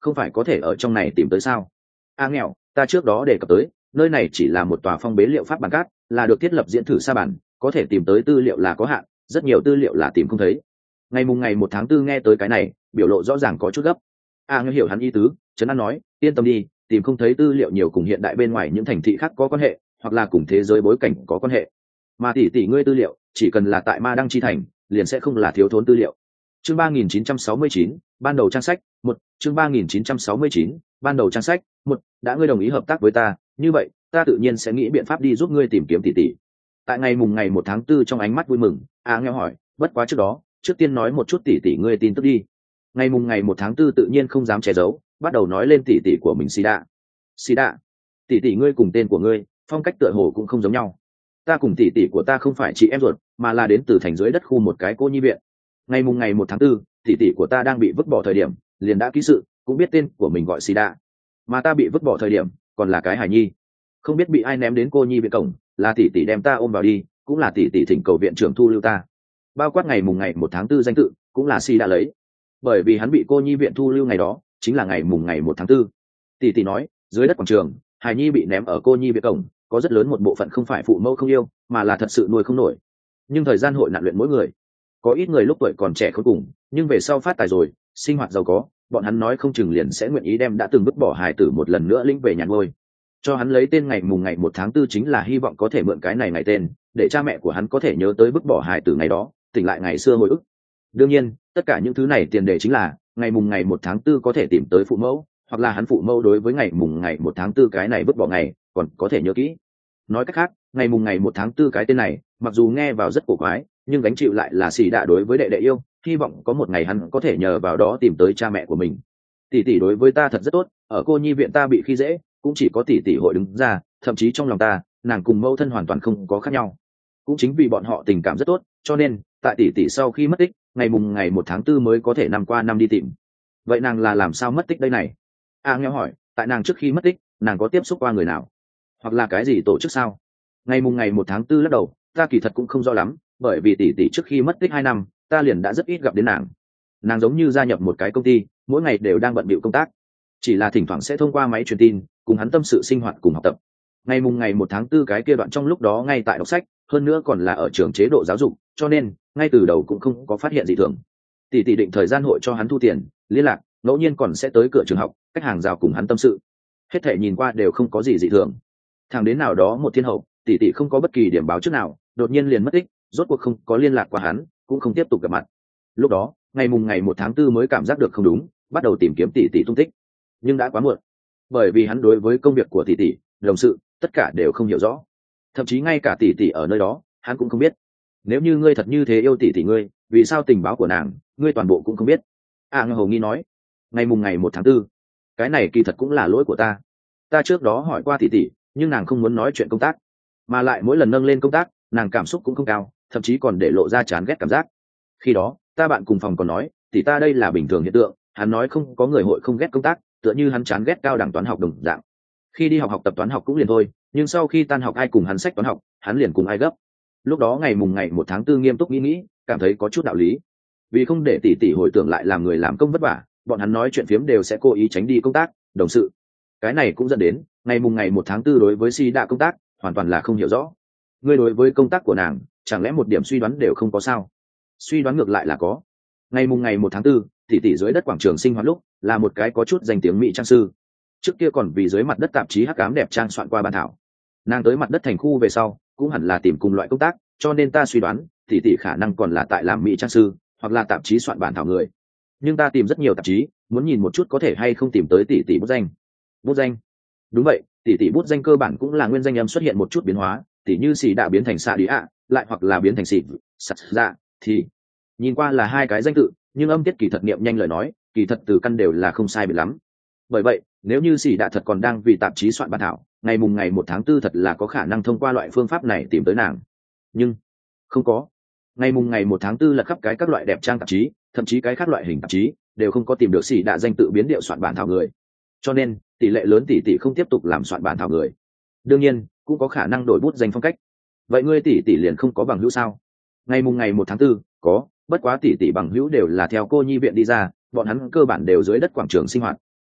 không phải có thể ở trong này tìm tới sao? A nghèo, ta trước đó đề cập tới, nơi này chỉ là một tòa phong bế liệu pháp bản cát, là được thiết lập diễn thử sa bản, có thể tìm tới tư liệu là có hạn, rất nhiều tư liệu là tìm không thấy. Ngày mùng ngày một tháng tư nghe tới cái này, biểu lộ rõ ràng có chút gấp. A nghèo hiểu hắn ý tứ, Trấn An nói, yên tâm đi, tìm không thấy tư liệu nhiều cùng hiện đại bên ngoài những thành thị khác có quan hệ, hoặc là cùng thế giới bối cảnh có quan hệ. Mà tỷ tỷ ngươi tư liệu, chỉ cần là tại Ma Đăng chi thành, liền sẽ không là thiếu thốn tư liệu. Chương ba nghìn chín trăm sáu mươi chín, ban đầu trang sách, một, chương ba nghìn chín trăm sáu mươi chín, ban đầu trang sách, một, đã ngươi đồng ý hợp tác với ta, như vậy, ta tự nhiên sẽ nghĩ biện pháp đi giúp ngươi tìm kiếm tỷ tỷ. Tại ngày mùng ngày một tháng tư trong ánh mắt vui mừng, A Nghèo hỏi, bất quá trước đó, trước tiên nói một chút tỷ tỷ ngươi tin tức đi. Ngày mùng ngày một tháng tư tự nhiên không dám che giấu, bắt đầu nói lên tỷ tỷ của mình Sida. Sida, tỷ tỷ ngươi cùng tên của ngươi, phong cách tựa hồ cũng không giống nhau. Ta cùng tỷ tỷ của ta không phải chị em ruột, mà là đến từ thành dưới đất khu một cái cô nhi viện. Ngày mùng ngày một tháng tư, tỷ tỷ của ta đang bị vứt bỏ thời điểm, liền đã ký sự, cũng biết tên của mình gọi Sida. Mà ta bị vứt bỏ thời điểm, còn là cái hài nhi, không biết bị ai ném đến cô nhi viện cổng, là tỷ tỷ đem ta ôm vào đi, cũng là tỷ tỷ thỉnh cầu viện trưởng thu lưu ta. Bao quát ngày mùng ngày một tháng tư danh tự, cũng là Sida lấy, bởi vì hắn bị cô nhi viện thu lưu ngày đó, chính là ngày mùng ngày một tháng tư. Tỷ tỷ nói, dưới đất quảng trường, hài nhi bị ném ở cô nhi viện cổng, có rất lớn một bộ phận không phải phụ mẫu không yêu, mà là thật sự nuôi không nổi. Nhưng thời gian hội nạn luyện mỗi người, có ít người lúc tuổi còn trẻ khốn cùng, nhưng về sau phát tài rồi, sinh hoạt giàu có, bọn hắn nói không chừng liền sẽ nguyện ý đem đã từng vứt bỏ hài tử một lần nữa lĩnh về nhà nuôi. Cho hắn lấy tên ngày mùng ngày một tháng tư chính là hy vọng có thể mượn cái này ngày tên, để cha mẹ của hắn có thể nhớ tới vứt bỏ hài tử ngày đó, tỉnh lại ngày xưa hồi ức. Đương nhiên, tất cả những thứ này tiền đề chính là ngày mùng ngày một tháng tư có thể tìm tới phụ mẫu, hoặc là hắn phụ mẫu đối với ngày mùng ngày một tháng tư cái này vứt bỏ ngày còn có thể nhớ kỹ. Nói cách khác, ngày mùng ngày một tháng tư cái tên này, mặc dù nghe vào rất cổ quái, nhưng gánh chịu lại là Sida đối với đệ đệ yêu, hy vọng có một ngày hắn có thể nhờ vào đó tìm tới cha mẹ của mình. Tỷ tỷ đối với ta thật rất tốt, ở cô nhi viện ta bị khi dễ, cũng chỉ có tỷ tỷ hội đứng ra, thậm chí trong lòng ta, nàng cùng mẫu thân hoàn toàn không có khác nhau. Cũng chính vì bọn họ tình cảm rất tốt, cho nên tại tỷ tỷ sau khi mất tích, ngày mùng ngày một tháng tư mới có thể năm qua năm đi tìm. Vậy nàng là làm sao mất tích đây này? A Nghèo hỏi, tại nàng trước khi mất tích, nàng có tiếp xúc qua người nào, hoặc là cái gì tổ chức sao? Ngày mùng ngày một tháng tư lắc đầu, ta kỳ thật cũng không rõ lắm, bởi vì tỷ tỷ trước khi mất tích hai năm, ta liền đã rất ít gặp đến nàng. Nàng giống như gia nhập một cái công ty, mỗi ngày đều đang bận bịu công tác, chỉ là thỉnh thoảng sẽ thông qua máy truyền tin cùng hắn tâm sự sinh hoạt cùng học tập. Ngày mùng ngày một tháng tư cái kia đoạn trong lúc đó ngay tại đọc sách, hơn nữa còn là ở trường chế độ giáo dục, cho nên ngay từ đầu cũng không có phát hiện gì thường. Tỷ tỷ định thời gian hội cho hắn thu tiền, liên lạc, ngẫu nhiên còn sẽ tới cửa trường học, khách hàng rào cùng hắn tâm sự. Hết thể nhìn qua đều không có gì dị thường. Thẳng đến nào đó một thiên hậu, tỷ tỷ không có bất kỳ điểm báo trước nào, đột nhiên liền mất tích, rốt cuộc không có liên lạc qua hắn, cũng không tiếp tục gặp mặt. Lúc đó, ngày mùng ngày một tháng tư mới cảm giác được không đúng, bắt đầu tìm kiếm tỷ tỷ tung tích. Nhưng đã quá muộn, bởi vì hắn đối với công việc của tỷ tỷ, đồng sự, tất cả đều không hiểu rõ. Thậm chí ngay cả tỷ tỷ ở nơi đó, hắn cũng không biết. Nếu như ngươi thật như thế yêu tỷ tỷ ngươi, vì sao tình báo của nàng, ngươi toàn bộ cũng không biết? À Ngô Hầu Nghi nói, ngày mùng ngày một tháng tư, cái này kỳ thật cũng là lỗi của ta. Ta trước đó hỏi qua tỷ tỷ, nhưng nàng không muốn nói chuyện công tác, mà lại mỗi lần nâng lên công tác, nàng cảm xúc cũng không cao, thậm chí còn để lộ ra chán ghét cảm giác. Khi đó, ta bạn cùng phòng còn nói, tỷ ta đây là bình thường hiện tượng, hắn nói không có người hội không ghét công tác, tựa như hắn chán ghét cao đẳng toán học đồng dạng. Khi đi học học tập toán học cũng liền thôi, nhưng sau khi tan học ai cùng hắn sách toán học, hắn liền cùng ai gấp. Lúc đó ngày mùng ngày một tháng tư nghiêm túc nghĩ nghĩ, cảm thấy có chút đạo lý. Vì không để tỷ tỷ hồi tưởng lại làm người làm công vất vả, bọn hắn nói chuyện phiếm đều sẽ cố ý tránh đi công tác, đồng sự. Cái này cũng dẫn đến ngày mùng ngày một tháng tư đối với Sida công tác hoàn toàn là không hiểu rõ. Ngươi đối với công tác của nàng, chẳng lẽ một điểm suy đoán đều không có sao? Suy đoán ngược lại là có. Ngày mùng ngày một tháng tư, tỷ tỷ dưới đất quảng trường sinh hoạt lúc là một cái có chút danh tiếng mỹ trang sư. Trước kia còn vì dưới mặt đất tạp chí hắc ám đẹp trang soạn qua bản thảo. Nàng tới mặt đất thành khu về sau, cũng hẳn là tìm cùng loại công tác, cho nên ta suy đoán tỷ tỷ khả năng còn là tại làm mỹ trang sư, hoặc là tạp chí soạn bản thảo người. Nhưng ta tìm rất nhiều tạp chí, muốn nhìn một chút có thể hay không tìm tới tỷ tỷ bút danh. Bút danh? Đúng vậy, tỷ tỷ bút danh cơ bản cũng là nguyên danh âm xuất hiện một chút biến hóa, tỷ như xì đã biến thành xạ đi ạ, lại hoặc là biến thành xì sạt dạ, thì nhìn qua là hai cái danh tự, nhưng âm tiết kỳ thật niệm nhanh lời nói, kỳ thật từ căn đều là không sai biệt lắm. Bởi vậy, nếu như xì đã thật còn đang vì tạp chí soạn bản thảo, ngày mùng ngày một tháng tư thật là có khả năng thông qua loại phương pháp này tìm tới nàng. Nhưng không có. Ngày mùng ngày một tháng tư là khắp cái các loại đẹp trang tạp chí, thậm chí cái khác loại hình tạp chí đều không có tìm được xì đã danh tự biến điệu soạn bản thảo người. Cho nên tỷ lệ lớn tỷ tỷ không tiếp tục làm soạn bản thảo người. Đương nhiên cũng có khả năng đổi bút danh phong cách. Vậy ngươi tỷ tỷ liền không có bằng hữu sao? Ngày mùng ngày một tháng tư có, bất quá tỷ tỷ bằng hữu đều là theo cô nhi viện đi ra, bọn hắn cơ bản đều dưới đất quảng trường sinh hoạt.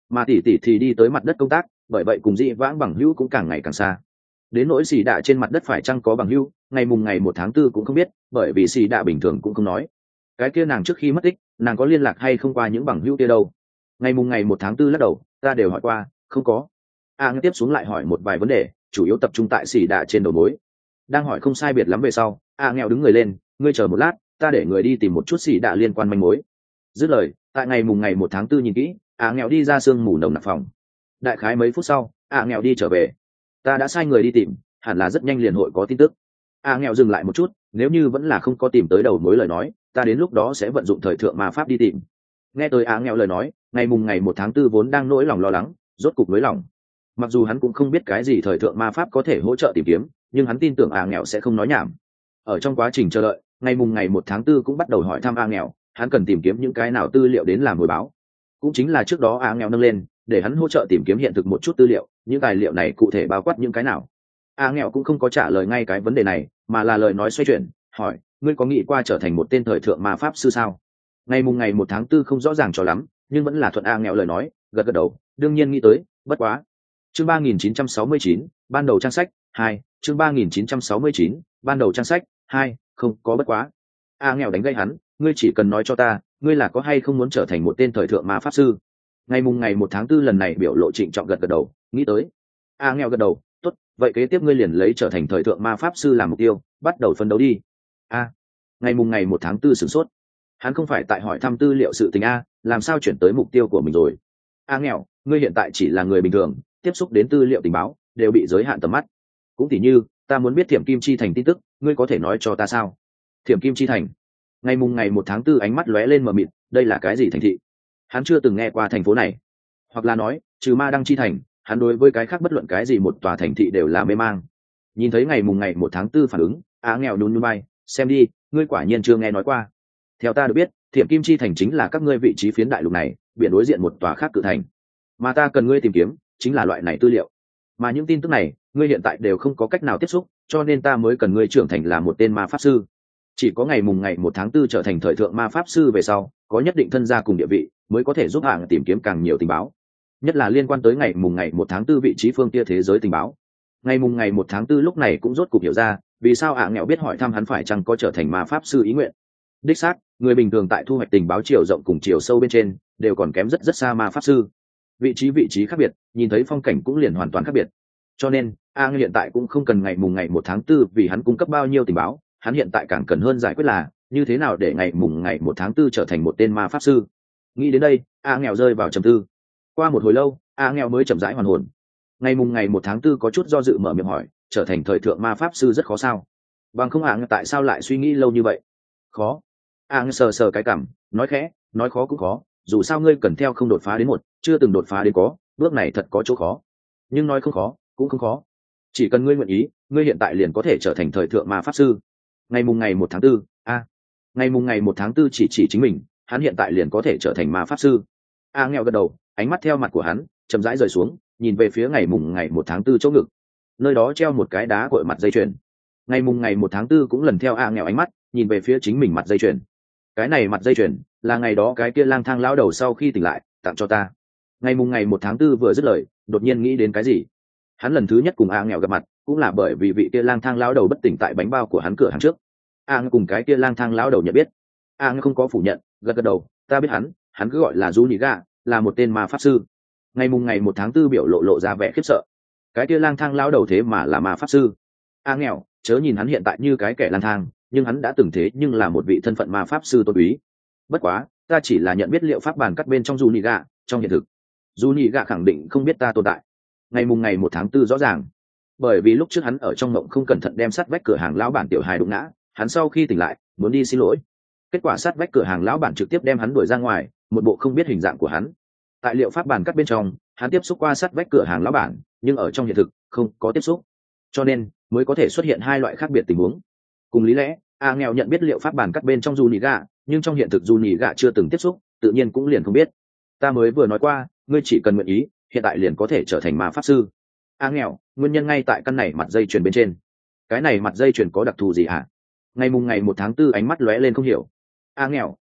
mà tỷ tỷ thì đi tới mặt đất công tác, bởi vậy cùng dị vãng bằng hữu cũng càng ngày càng xa. Đến nỗi xì đạ trên mặt đất phải chăng có bằng hữu, ngày mùng ngày một tháng tư cũng không biết, bởi vì xì đạ bình thường cũng không nói. Cái kia nàng trước khi mất tích, nàng có liên lạc hay không qua những bằng hữu kia đâu? Ngày mùng ngày một tháng tư lắc đầu, ta đều hỏi qua, không có. A nghe tiếp xuống lại hỏi một vài vấn đề, chủ yếu tập trung tại xì đạ trên đầu mối. Đang hỏi không sai biệt lắm về sau, A nghèo đứng người lên, ngươi chờ một lát, ta để người đi tìm một chút xì đạ liên quan manh mối. Dứt lời, tại ngày mùng ngày một tháng tư nhìn kỹ, A nghèo đi ra sương mù nồng nặc phòng. Đại khái mấy phút sau, A nghèo đi trở về. Ta đã sai người đi tìm, hẳn là rất nhanh liền hội có tin tức. A nghèo dừng lại một chút, nếu như vẫn là không có tìm tới đầu mối lời nói, ta đến lúc đó sẽ vận dụng thời thượng ma pháp đi tìm. Nghe tới A nghèo lời nói, ngày mùng ngày một tháng tư vốn đang nỗi lòng lo lắng, rốt cục nỗi lòng. Mặc dù hắn cũng không biết cái gì thời thượng ma pháp có thể hỗ trợ tìm kiếm, nhưng hắn tin tưởng A nghèo sẽ không nói nhảm. Ở trong quá trình chờ đợi, ngày mùng ngày một tháng tư cũng bắt đầu hỏi thăm A nghèo, hắn cần tìm kiếm những cái nào tư liệu đến làm hồi báo. Cũng chính là trước đó A nghèo nâng lên, để hắn hỗ trợ tìm kiếm hiện thực một chút tư liệu, những tài liệu này cụ thể bao quát những cái nào. A nghèo cũng không có trả lời ngay cái vấn đề này, mà là lời nói xoay chuyển, hỏi, ngươi có nghĩ qua trở thành một tên thời thượng ma pháp sư sao? Ngày mùng ngày một tháng tư không rõ ràng cho lắm, nhưng vẫn là thuận A nghèo lời nói, gật gật đầu, đương nhiên nghĩ tới, bất quá. Chương ba nghìn chín trăm sáu mươi chín, ban đầu trang sách hai, chương ba nghìn chín trăm sáu mươi chín, ban đầu trang sách hai, không có bất quá. A nghèo đánh gây hắn, ngươi chỉ cần nói cho ta, ngươi là có hay không muốn trở thành một tên thời thượng ma pháp sư? Ngày mùng ngày một tháng tư lần này biểu lộ trịnh trọng gật gật đầu, nghĩ tới. A nghèo gật đầu, tốt, vậy kế tiếp ngươi liền lấy trở thành thời thượng ma pháp sư làm mục tiêu, bắt đầu phấn đấu đi. A. Ngày mùng ngày một tháng tư sửng sốt. Hắn không phải tại hỏi thăm tư liệu sự tình a, làm sao chuyển tới mục tiêu của mình rồi? A nghèo, ngươi hiện tại chỉ là người bình thường, tiếp xúc đến tư liệu tình báo đều bị giới hạn tầm mắt. Cũng tỉ như, ta muốn biết Thiểm Kim Chi Thành tin tức, ngươi có thể nói cho ta sao? Thiểm Kim Chi Thành. Ngày mùng ngày một tháng tư ánh mắt lóe lên mờ mịt, đây là cái gì thành thị? Hắn chưa từng nghe qua thành phố này. Hoặc là nói, trừ Ma Đăng Chi Thành, hắn đối với cái khác bất luận cái gì một tòa thành thị đều là mê mang. Nhìn thấy ngày mùng ngày một tháng tư phản ứng, Á nghèo nhún nhún vai, xem đi, ngươi quả nhiên chưa nghe nói qua. Theo ta được biết, Thiểm Kim Chi Thành chính là các ngươi vị trí phiến đại lục này, biển đối diện một tòa khác cự thành. Mà ta cần ngươi tìm kiếm, chính là loại này tư liệu. Mà những tin tức này, ngươi hiện tại đều không có cách nào tiếp xúc, cho nên ta mới cần ngươi trưởng thành là một tên ma pháp sư. Chỉ có ngày mùng ngày một tháng tư trở thành thời thượng ma pháp sư về sau, có nhất định thân gia cùng địa vị, mới có thể giúp hạng tìm kiếm càng nhiều tình báo. Nhất là liên quan tới ngày mùng ngày một tháng tư vị trí phương kia thế giới tình báo. Ngày mùng ngày một tháng tư lúc này cũng rốt cục hiểu ra, vì sao ạ nghèo biết hỏi thăm hắn phải chăng có trở thành ma pháp sư ý nguyện. Đích xác, người bình thường tại thu hoạch tình báo chiều rộng cùng chiều sâu bên trên, đều còn kém rất rất xa ma pháp sư. Vị trí vị trí khác biệt, nhìn thấy phong cảnh cũng liền hoàn toàn khác biệt. Cho nên, A hiện tại cũng không cần ngày mùng ngày một tháng tư vì hắn cung cấp bao nhiêu tình báo, hắn hiện tại càng cần hơn giải quyết là như thế nào để ngày mùng ngày một tháng tư trở thành một tên ma pháp sư. Nghĩ đến đây, A nghèo rơi vào trầm tư. Qua một hồi lâu, A nghèo mới chậm rãi hoàn hồn. Ngày mùng ngày một tháng tư có chút do dự mở miệng hỏi, trở thành thời thượng ma pháp sư rất khó sao? Bằng không A tại sao lại suy nghĩ lâu như vậy? Khó. A sờ sờ cái cằm, nói khẽ, nói khó cũng khó, dù sao ngươi cần theo không đột phá đến một, chưa từng đột phá đến có, bước này thật có chỗ khó. Nhưng nói không khó, cũng không khó. Chỉ cần ngươi nguyện ý, ngươi hiện tại liền có thể trở thành thời thượng ma pháp sư. Ngày mùng ngày một tháng tư, a, ngày mùng ngày một tháng tư chỉ chỉ chính mình, hắn hiện tại liền có thể trở thành ma pháp sư. A nghèo gật đầu, ánh mắt theo mặt của hắn, chậm rãi rời xuống, nhìn về phía ngày mùng ngày một tháng tư chỗ ngực, nơi đó treo một cái đá cội mặt dây chuyền. Ngày mùng ngày một tháng tư cũng lần theo A nghèo ánh mắt, nhìn về phía chính mình mặt dây chuyền. Cái này mặt dây chuyền là ngày đó cái kia lang thang lão đầu sau khi tỉnh lại tặng cho ta. Ngày mùng ngày một tháng tư vừa dứt lời, đột nhiên nghĩ đến cái gì. Hắn lần thứ nhất cùng A nghèo gặp mặt, cũng là bởi vì vị kia lang thang lão đầu bất tỉnh tại bánh bao của hắn cửa hàng trước. A cùng cái kia lang thang lão đầu nhận biết. A không có phủ nhận, gật gật đầu, ta biết hắn, hắn cứ gọi là Juniga, là một tên ma pháp sư. Ngày mùng ngày một tháng tư biểu lộ lộ ra vẻ khiếp sợ. Cái kia lang thang lão đầu thế mà là ma pháp sư. A nghèo, chớ nhìn hắn hiện tại như cái kẻ lang thang, nhưng hắn đã từng thế nhưng là một vị thân phận ma pháp sư tôn quý. Bất quá, ta chỉ là nhận biết liệu pháp bàn cắt bên trong Juniga, trong hiện thực Juniga khẳng định không biết ta tồn tại. Ngày mùng ngày một tháng tư rõ ràng, bởi vì lúc trước hắn ở trong mộng không cẩn thận đem sắt vách cửa hàng lão bản tiểu hài đụng ngã, hắn sau khi tỉnh lại muốn đi xin lỗi, kết quả sắt vách cửa hàng lão bản trực tiếp đem hắn đuổi ra ngoài, một bộ không biết hình dạng của hắn. Tại liệu pháp bàn cắt bên trong, hắn tiếp xúc qua sắt vách cửa hàng lão bản, nhưng ở trong hiện thực không có tiếp xúc, cho nên mới có thể xuất hiện hai loại khác biệt tình huống. Cùng lý lẽ, A nghèo nhận biết liệu pháp bàn cắt bên trong Juniga, nhưng trong hiện thực Juniga chưa từng tiếp xúc, tự nhiên cũng liền không biết. Ta mới vừa nói qua, ngươi chỉ cần nguyện ý, hiện tại liền có thể trở thành ma pháp sư. A nghèo, nguyên nhân ngay tại căn này mặt dây chuyền bên trên. Cái này mặt dây chuyền có đặc thù gì hả? Ngày mùng ngày một tháng tư ánh mắt lóe lên không hiểu. A nghèo,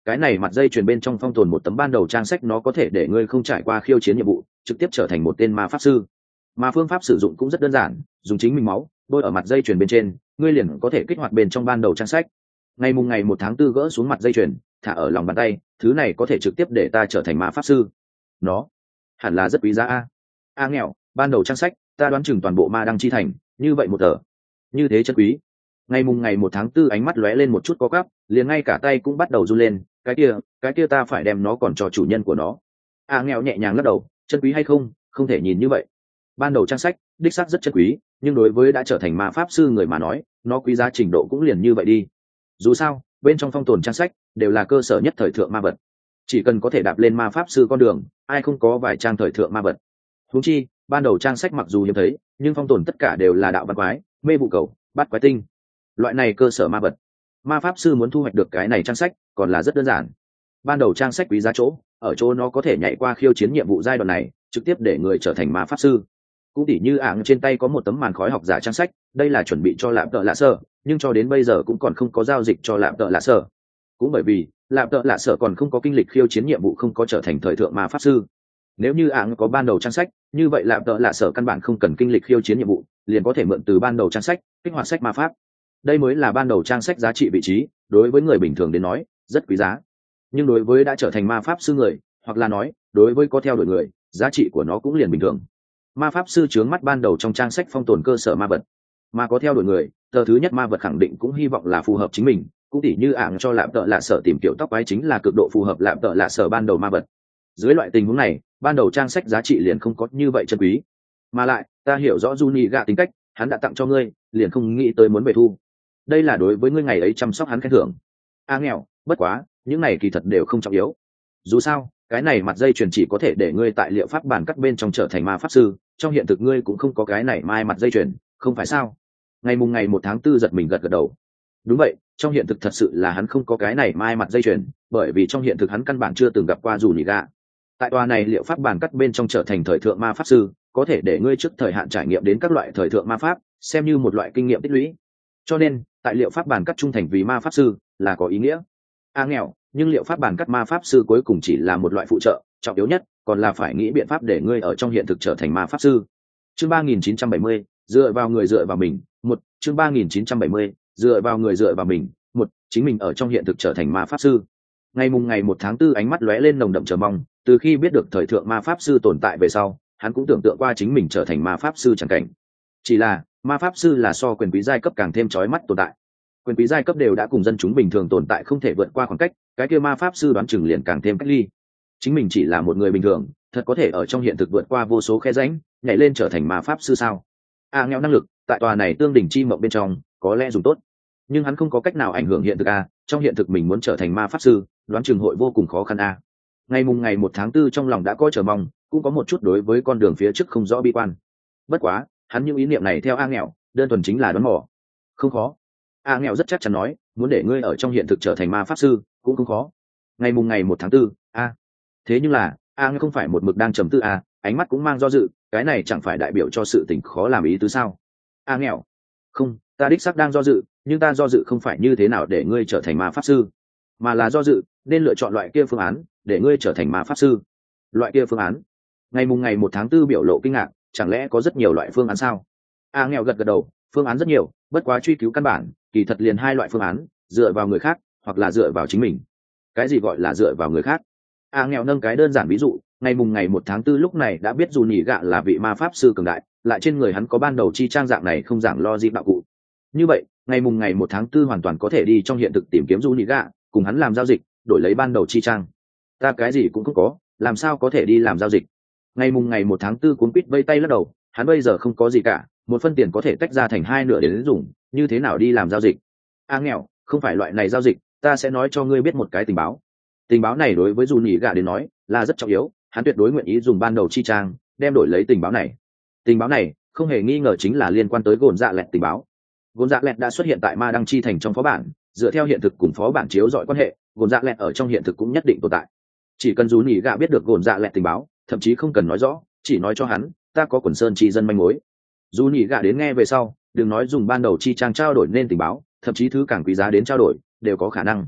cái này mặt dây chuyền bên trong phong tồn một tấm ban đầu trang sách, nó có thể để ngươi không trải qua khiêu chiến nhiệm vụ trực tiếp trở thành một tên ma pháp sư. Mà phương pháp sử dụng cũng rất đơn giản, dùng chính mình máu bôi ở mặt dây chuyền bên trên, ngươi liền có thể kích hoạt bên trong ban đầu trang sách. Ngày mùng ngày một tháng tư gỡ xuống mặt dây chuyền, thả ở lòng bàn tay, thứ này có thể trực tiếp để ta trở thành ma pháp sư. Nó hẳn là rất quý giá a. A nghèo, ban đầu trang sách, ta đoán chừng toàn bộ ma đăng chi thành như vậy một tờ, như thế chân quý. Ngày mùng ngày một tháng tư ánh mắt lóe lên một chút có cắp, liền ngay cả tay cũng bắt đầu run lên. Cái kia, cái kia ta phải đem nó còn cho chủ nhân của nó. A nghèo nhẹ nhàng lắc đầu, chân quý hay không, không thể nhìn như vậy. Ban đầu trang sách đích xác rất chân quý, nhưng đối với đã trở thành ma pháp sư người mà nói, nó quý giá trình độ cũng liền như vậy đi. Dù sao, bên trong phong tồn trang sách đều là cơ sở nhất thời thượng ma vật, chỉ cần có thể đạp lên ma pháp sư con đường, ai không có vài trang thời thượng ma vật. Huống chi ban đầu trang sách mặc dù hiếm thấy, nhưng phong tồn tất cả đều là đạo văn quái, mê vụ cầu, bát quái tinh, loại này cơ sở ma vật. Ma pháp sư muốn thu hoạch được cái này trang sách còn là rất đơn giản. Ban đầu trang sách quý giá chỗ ở chỗ nó có thể nhảy qua khiêu chiến nhiệm vụ giai đoạn này, trực tiếp để người trở thành ma pháp sư. Cũng tỉ như ảng trên tay có một tấm màn khói học giả trang sách, đây là chuẩn bị cho lạm tợ lạ sở, nhưng cho đến bây giờ cũng còn không có giao dịch cho lạm tợ lạ sở. Cũng bởi vì lạm tợ lạ sở còn không có kinh lịch khiêu chiến nhiệm vụ, không có trở thành thời thượng ma pháp sư. Nếu như ảng có ban đầu trang sách, như vậy lạm tợ lạ sở căn bản không cần kinh lịch khiêu chiến nhiệm vụ, liền có thể mượn từ ban đầu trang sách kích hoạt sách ma pháp. Đây mới là ban đầu trang sách giá trị vị trí, đối với người bình thường đến nói rất quý giá, nhưng đối với đã trở thành ma pháp sư người, hoặc là nói đối với có theo đuổi người, giá trị của nó cũng liền bình thường. Ma pháp sư chướng mắt ban đầu trong trang sách phong tồn cơ sở ma vật, mà có theo đuổi người, tờ thứ nhất ma vật khẳng định cũng hy vọng là phù hợp chính mình. Cũng tỉ như ảng cho lạm tợ lạ sở tìm kiểu tóc quái chính là cực độ phù hợp lạm tợ lạ sở ban đầu ma vật. Dưới loại tình huống này, ban đầu trang sách giá trị liền không có như vậy chân quý. Mà lại ta hiểu rõ Juni gạ tính cách, hắn đã tặng cho ngươi, liền không nghĩ tới muốn về thu. Đây là đối với ngươi ngày ấy chăm sóc hắn khen thưởng. A nghèo, bất quá những này kỳ thật đều không trọng yếu. Dù sao cái này mặt dây chuyền chỉ có thể để ngươi tại liệu pháp bản cắt bên trong trở thành ma pháp sư, trong hiện thực ngươi cũng không có cái này mai mặt dây chuyền, không phải sao? Ngày mùng ngày một tháng tư giật mình gật gật đầu. Đúng vậy, trong hiện thực thật sự là hắn không có cái này mai mặt dây chuyền, bởi vì trong hiện thực hắn căn bản chưa từng gặp qua dù nhị gạ. Tại tòa này liệu pháp bản cắt bên trong trở thành thời thượng ma pháp sư, có thể để ngươi trước thời hạn trải nghiệm đến các loại thời thượng ma pháp, xem như một loại kinh nghiệm tích lũy. Cho nên tại liệu pháp bản cắt trung thành vì ma pháp sư là có ý nghĩa. A nghèo, nhưng liệu pháp bản cắt ma pháp sư cuối cùng chỉ là một loại phụ trợ, trọng yếu nhất còn là phải nghĩ biện pháp để ngươi ở trong hiện thực trở thành ma pháp sư. Chương ba nghìn chín trăm bảy mươi, dựa vào người dựa vào mình, một. Chương ba nghìn chín trăm bảy mươi, dựa vào người dựa vào mình, một. Chính mình ở trong hiện thực trở thành ma pháp sư. Ngày mùng ngày một tháng tư ánh mắt lóe lên nồng đậm chờ mong, từ khi biết được thời thượng ma pháp sư tồn tại về sau, hắn cũng tưởng tượng qua chính mình trở thành ma pháp sư chẳng cảnh. Chỉ là ma pháp sư là so quyền quý giai cấp càng thêm chói mắt tồn tại. Quyền quý giai cấp đều đã cùng dân chúng bình thường tồn tại không thể vượt qua khoảng cách, cái kia ma pháp sư đoán chừng liền càng thêm cách ly. Chính mình chỉ là một người bình thường, thật có thể ở trong hiện thực vượt qua vô số khe rãnh, nhảy lên trở thành ma pháp sư sao? A nghèo năng lực tại tòa này tương đỉnh chi mộng bên trong có lẽ dùng tốt, nhưng hắn không có cách nào ảnh hưởng hiện thực a. Trong hiện thực mình muốn trở thành ma pháp sư, đoán chừng hội vô cùng khó khăn a. Ngày mùng ngày một tháng tư trong lòng đã có chờ mong, cũng có một chút đối với con đường phía trước không rõ bi quan. Bất quá hắn những ý niệm này theo A nghèo đơn thuần chính là đoán mò. Không khó. A nghèo rất chắc chắn nói, muốn để ngươi ở trong hiện thực trở thành ma pháp sư cũng không khó. Ngày mùng ngày một tháng tư, a. Thế nhưng là A nghèo không phải một mực đang trầm tư a, ánh mắt cũng mang do dự, cái này chẳng phải đại biểu cho sự tình khó làm ý tứ sao? A nghèo, không, ta đích xác đang do dự, nhưng ta do dự không phải như thế nào để ngươi trở thành ma pháp sư, mà là do dự nên lựa chọn loại kia phương án để ngươi trở thành ma pháp sư. Loại kia phương án? Ngày mùng ngày một tháng tư biểu lộ kinh ngạc, chẳng lẽ có rất nhiều loại phương án sao? A nghèo gật gật đầu, phương án rất nhiều, bất quá truy cứu căn bản kỳ thật liền hai loại phương án, dựa vào người khác hoặc là dựa vào chính mình. Cái gì gọi là dựa vào người khác? A nghèo nâng cái đơn giản ví dụ, ngày mùng ngày một tháng tư lúc này đã biết dù nhị gạ là vị ma pháp sư cường đại, lại trên người hắn có ban đầu chi trang dạng này không giảng lo gì đạo cụ. Như vậy ngày mùng ngày một tháng tư hoàn toàn có thể đi trong hiện thực tìm kiếm dù nhị gạ, cùng hắn làm giao dịch, đổi lấy ban đầu chi trang. Ta cái gì cũng không có, làm sao có thể đi làm giao dịch? Ngày mùng ngày một tháng tư cuốn quýt vây tay lắc đầu, hắn bây giờ không có gì cả, một phân tiền có thể tách ra thành hai nửa để đến dùng, như thế nào đi làm giao dịch? A nghèo, không phải loại này giao dịch, ta sẽ nói cho ngươi biết một cái tình báo. Tình báo này đối với dù nhị gạ đến nói là rất trọng yếu, hắn tuyệt đối nguyện ý dùng ban đầu chi trang đem đổi lấy tình báo này. Tình báo này không hề nghi ngờ chính là liên quan tới gồn dạ lẹt tình báo. Gồn dạ lẹt đã xuất hiện tại ma đăng chi thành trong phó bản, dựa theo hiện thực cùng phó bản chiếu dọi quan hệ, gồn dạ lẹt ở trong hiện thực cũng nhất định tồn tại. Chỉ cần dù nhị gạ biết được gồn dạ lẹt tình báo, thậm chí không cần nói rõ, chỉ nói cho hắn ta có quần sơn chi dân manh mối, dù nhị gạ đến nghe về sau, đừng nói dùng ban đầu chi trang trao đổi nên tình báo, thậm chí thứ càng quý giá đến trao đổi đều có khả năng.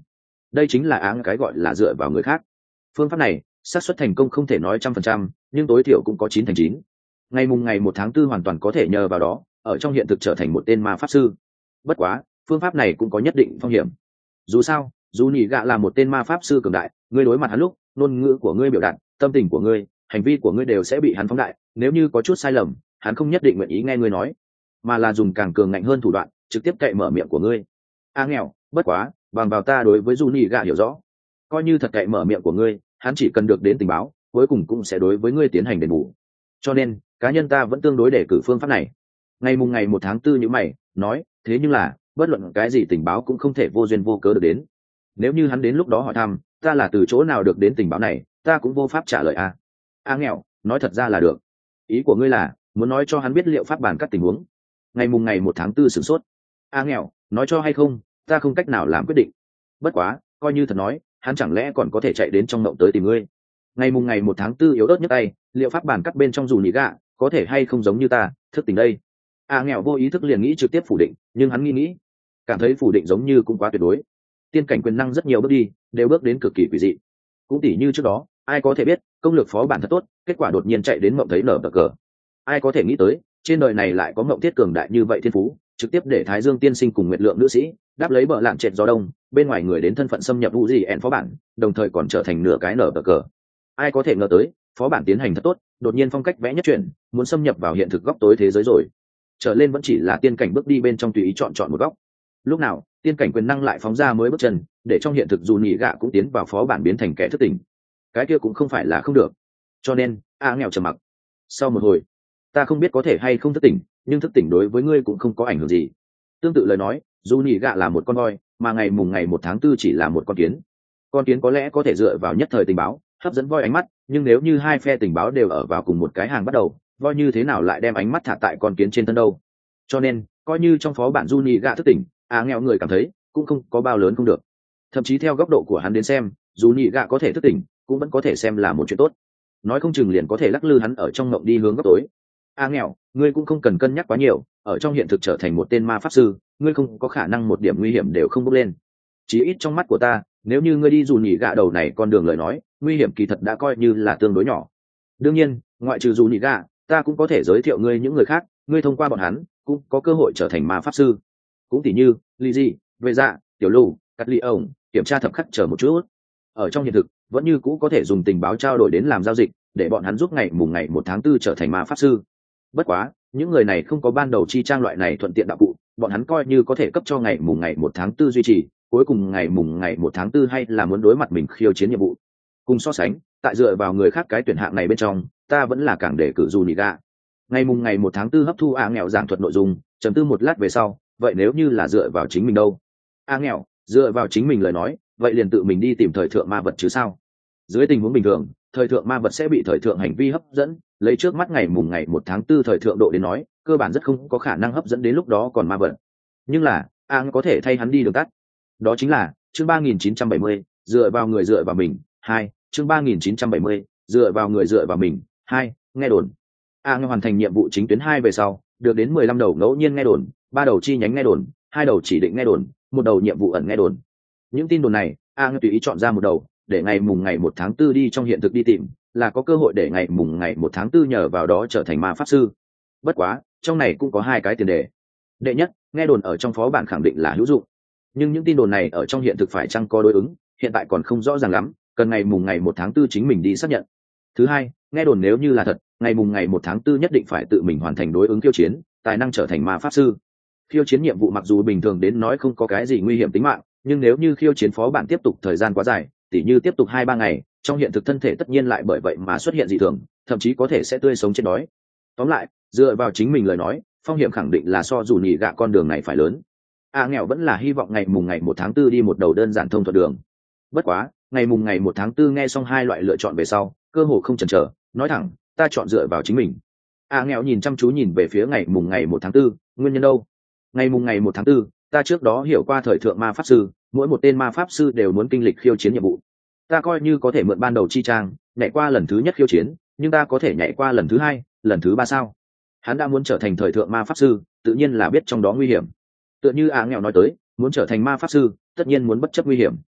đây chính là áng cái gọi là dựa vào người khác. Phương pháp này xác suất thành công không thể nói trăm phần trăm, nhưng tối thiểu cũng có chín thành chín. Ngày mùng ngày một tháng tư hoàn toàn có thể nhờ vào đó ở trong hiện thực trở thành một tên ma pháp sư. Bất quá phương pháp này cũng có nhất định phong hiểm. Dù sao dù nhị gạ là một tên ma pháp sư cường đại, ngươi đối mặt hắn lúc ngôn ngữ của ngươi biểu đạt, tâm tình của ngươi, hành vi của ngươi đều sẽ bị hắn phóng đại, nếu như có chút sai lầm hắn không nhất định nguyện ý nghe ngươi nói, mà là dùng càng cường ngạnh hơn thủ đoạn trực tiếp cậy mở miệng của ngươi. A nghèo, bất quá bằng vào ta đối với dù nhị gạ hiểu rõ, coi như thật cậy mở miệng của ngươi, hắn chỉ cần được đến tình báo cuối cùng cũng sẽ đối với ngươi tiến hành đền bù, cho nên cá nhân ta vẫn tương đối để cử phương pháp này. Ngày mùng ngày một tháng tư như mày nói, thế nhưng là bất luận cái gì tình báo cũng không thể vô duyên vô cớ được đến. Nếu như hắn đến lúc đó hỏi thăm ta là từ chỗ nào được đến tình báo này, ta cũng vô pháp trả lời a. A nghèo, nói thật ra là được. Ý của ngươi là muốn nói cho hắn biết liệu pháp bản các tình huống. Ngày mùng ngày một tháng tư sửng sốt. A nghèo, nói cho hay không ta không cách nào làm quyết định. Bất quá coi như thật nói, hắn chẳng lẽ còn có thể chạy đến trong mộng tới tìm ngươi. Ngày mùng ngày một tháng tư yếu ớt nhất tay, liệu pháp bản cắt bên trong dù nhị gạ có thể hay không giống như ta thức tỉnh đây. A nghèo vô ý thức liền nghĩ trực tiếp phủ định, nhưng hắn nghĩ nghĩ cảm thấy phủ định giống như cũng quá tuyệt đối. Tiên cảnh quyền năng rất nhiều bước đi đều bước đến cực kỳ quỷ dị, cũng tỉ như trước đó ai có thể biết công lược phó bản thật tốt, kết quả đột nhiên chạy đến mộng thấy nở bờ cờ. Ai có thể nghĩ tới trên đời này lại có mộng thiết cường đại như vậy thiên phú, trực tiếp để Thái Dương tiên sinh cùng Nguyệt Lượng nữ sĩ đáp lấy bờ lạng trệt gió đông bên ngoài người đến thân phận xâm nhập u gì ẹn phó bản, đồng thời còn trở thành nửa cái nở bờ cờ. Ai có thể ngờ tới phó bản tiến hành thật tốt, đột nhiên phong cách vẽ nhất chuyển, muốn xâm nhập vào hiện thực góc tối thế giới rồi. Trở lên vẫn chỉ là tiên cảnh bước đi bên trong tùy ý chọn chọn một góc. Lúc nào tiên cảnh quyền năng lại phóng ra mới bước chân, để trong hiện thực dù nhị gạ cũng tiến vào phó bản biến thành kẻ thức tỉnh, cái kia cũng không phải là không được. Cho nên a nghèo trầm mặc. Sau một hồi, ta không biết có thể hay không thức tỉnh, nhưng thức tỉnh đối với ngươi cũng không có ảnh hưởng gì. Tương tự lời nói, dù nhị gạ là một con voi, mà ngày mùng ngày một tháng tư chỉ là một con kiến. Con kiến có lẽ có thể dựa vào nhất thời tình báo hấp dẫn voi ánh mắt, nhưng nếu như hai phe tình báo đều ở vào cùng một cái hàng bắt đầu, voi như thế nào lại đem ánh mắt thả tại con kiến trên thân đâu. Cho nên coi như trong phó bản du nhị gạ thức tỉnh, a nghèo người cảm thấy cũng không có bao lớn không được. Thậm chí theo góc độ của hắn đến xem, dù nhị gạ có thể thức tỉnh cũng vẫn có thể xem là một chuyện tốt, nói không chừng liền có thể lắc lư hắn ở trong mộng đi hướng góc tối. A nghèo, ngươi cũng không cần cân nhắc quá nhiều, ở trong hiện thực trở thành một tên ma pháp sư, ngươi không có khả năng một điểm nguy hiểm đều không bốc lên. Chí ít trong mắt của ta, nếu như ngươi đi dù nhị gạ đầu này con đường lời nói, nguy hiểm kỳ thật đã coi như là tương đối nhỏ. Đương nhiên ngoại trừ dù nhị gạ, ta cũng có thể giới thiệu ngươi những người khác, ngươi thông qua bọn hắn cũng có cơ hội trở thành ma pháp sư. Cũng tỉ như ly di, vệ dạ, tiểu lưu, cắt ly ổng, kiểm tra thập khắc chờ một chút. Ở trong hiện thực vẫn như cũ có thể dùng tình báo trao đổi đến làm giao dịch, để bọn hắn giúp ngày mùng ngày một tháng tư trở thành ma pháp sư. Bất quá những người này không có ban đầu chi trang loại này thuận tiện đạo cụ, bọn hắn coi như có thể cấp cho ngày mùng ngày một tháng tư duy trì, cuối cùng ngày mùng ngày một tháng tư hay là muốn đối mặt mình khiêu chiến nhiệm vụ. Cùng so sánh, tại dựa vào người khác cái tuyển hạng này bên trong, ta vẫn là càng để cử dù nhị gạ. Ngày mùng ngày một tháng tư hấp thu a nghèo giảng thuật nội dung, trầm tư một lát về sau, vậy nếu như là dựa vào chính mình đâu? A nghèo, dựa vào chính mình lời nói, vậy liền tự mình đi tìm thời thượng ma vật chứ sao? Dưới tình huống bình thường, thời thượng ma vật sẽ bị thời thượng hành vi hấp dẫn, lấy trước mắt ngày mùng ngày một tháng tư thời thượng độ đến nói, cơ bản rất không có khả năng hấp dẫn đến lúc đó còn ma vật. Nhưng là a có thể thay hắn đi đường tắt, đó chính là chương ba nghìn chín trăm bảy mươi, dựa vào người dựa vào mình hai, chương ba nghìn chín trăm bảy mươi, dựa vào người dựa vào mình hai, nghe đồn a hoàn thành nhiệm vụ chính tuyến hai về sau, được đến mười lăm đầu ngẫu nhiên nghe đồn, ba đầu chi nhánh nghe đồn, hai đầu chỉ định nghe đồn, một đầu nhiệm vụ ẩn nghe đồn. Những tin đồn này a tùy ý chọn ra một đầu, để ngày mùng ngày một tháng tư đi trong hiện thực đi tìm, là có cơ hội để ngày mùng ngày một tháng tư nhờ vào đó trở thành ma pháp sư. Bất quá trong này cũng có hai cái tiền đề. Đệ nhất, nghe đồn ở trong phó bản khẳng định là hữu dụng, nhưng những tin đồn này ở trong hiện thực phải chăng có đối ứng, hiện tại còn không rõ ràng lắm, cần ngày mùng ngày một tháng tư chính mình đi xác nhận. Thứ hai, nghe đồn nếu như là thật, ngày mùng ngày một tháng tư nhất định phải tự mình hoàn thành đối ứng khiêu chiến, tài năng trở thành ma pháp sư. Khiêu chiến nhiệm vụ mặc dù bình thường đến nói không có cái gì nguy hiểm tính mạng, nhưng nếu như khiêu chiến phó bản tiếp tục thời gian quá dài, tỉ như tiếp tục hai ba ngày, trong hiện thực thân thể tất nhiên lại bởi vậy mà xuất hiện dị thường, thậm chí có thể sẽ tươi sống chết đói. Tóm lại, dựa vào chính mình lời nói, phong hiểm khẳng định là so dù nhị gạ con đường này phải lớn. A nghèo vẫn là hy vọng ngày mùng ngày một tháng tư đi một đầu đơn giản thông thuận đường. Bất quá ngày mùng ngày một tháng tư nghe xong hai loại lựa chọn về sau, cơ hồ không chần chờ, nói thẳng, ta chọn dựa vào chính mình. A nghèo nhìn chăm chú nhìn về phía ngày mùng ngày một tháng tư, nguyên nhân đâu? Ngày mùng ngày một tháng tư, ta trước đó hiểu qua thời thượng ma pháp sư, mỗi một tên ma pháp sư đều muốn kinh lịch khiêu chiến nhiệm vụ. Ta coi như có thể mượn ban đầu chi trang, nhảy qua lần thứ nhất khiêu chiến, nhưng ta có thể nhảy qua lần thứ hai, lần thứ ba sao? Hắn đã muốn trở thành thời thượng ma pháp sư, tự nhiên là biết trong đó nguy hiểm. Tựa như A nghèo nói tới, muốn trở thành ma pháp sư, tất nhiên muốn bất chấp nguy hiểm.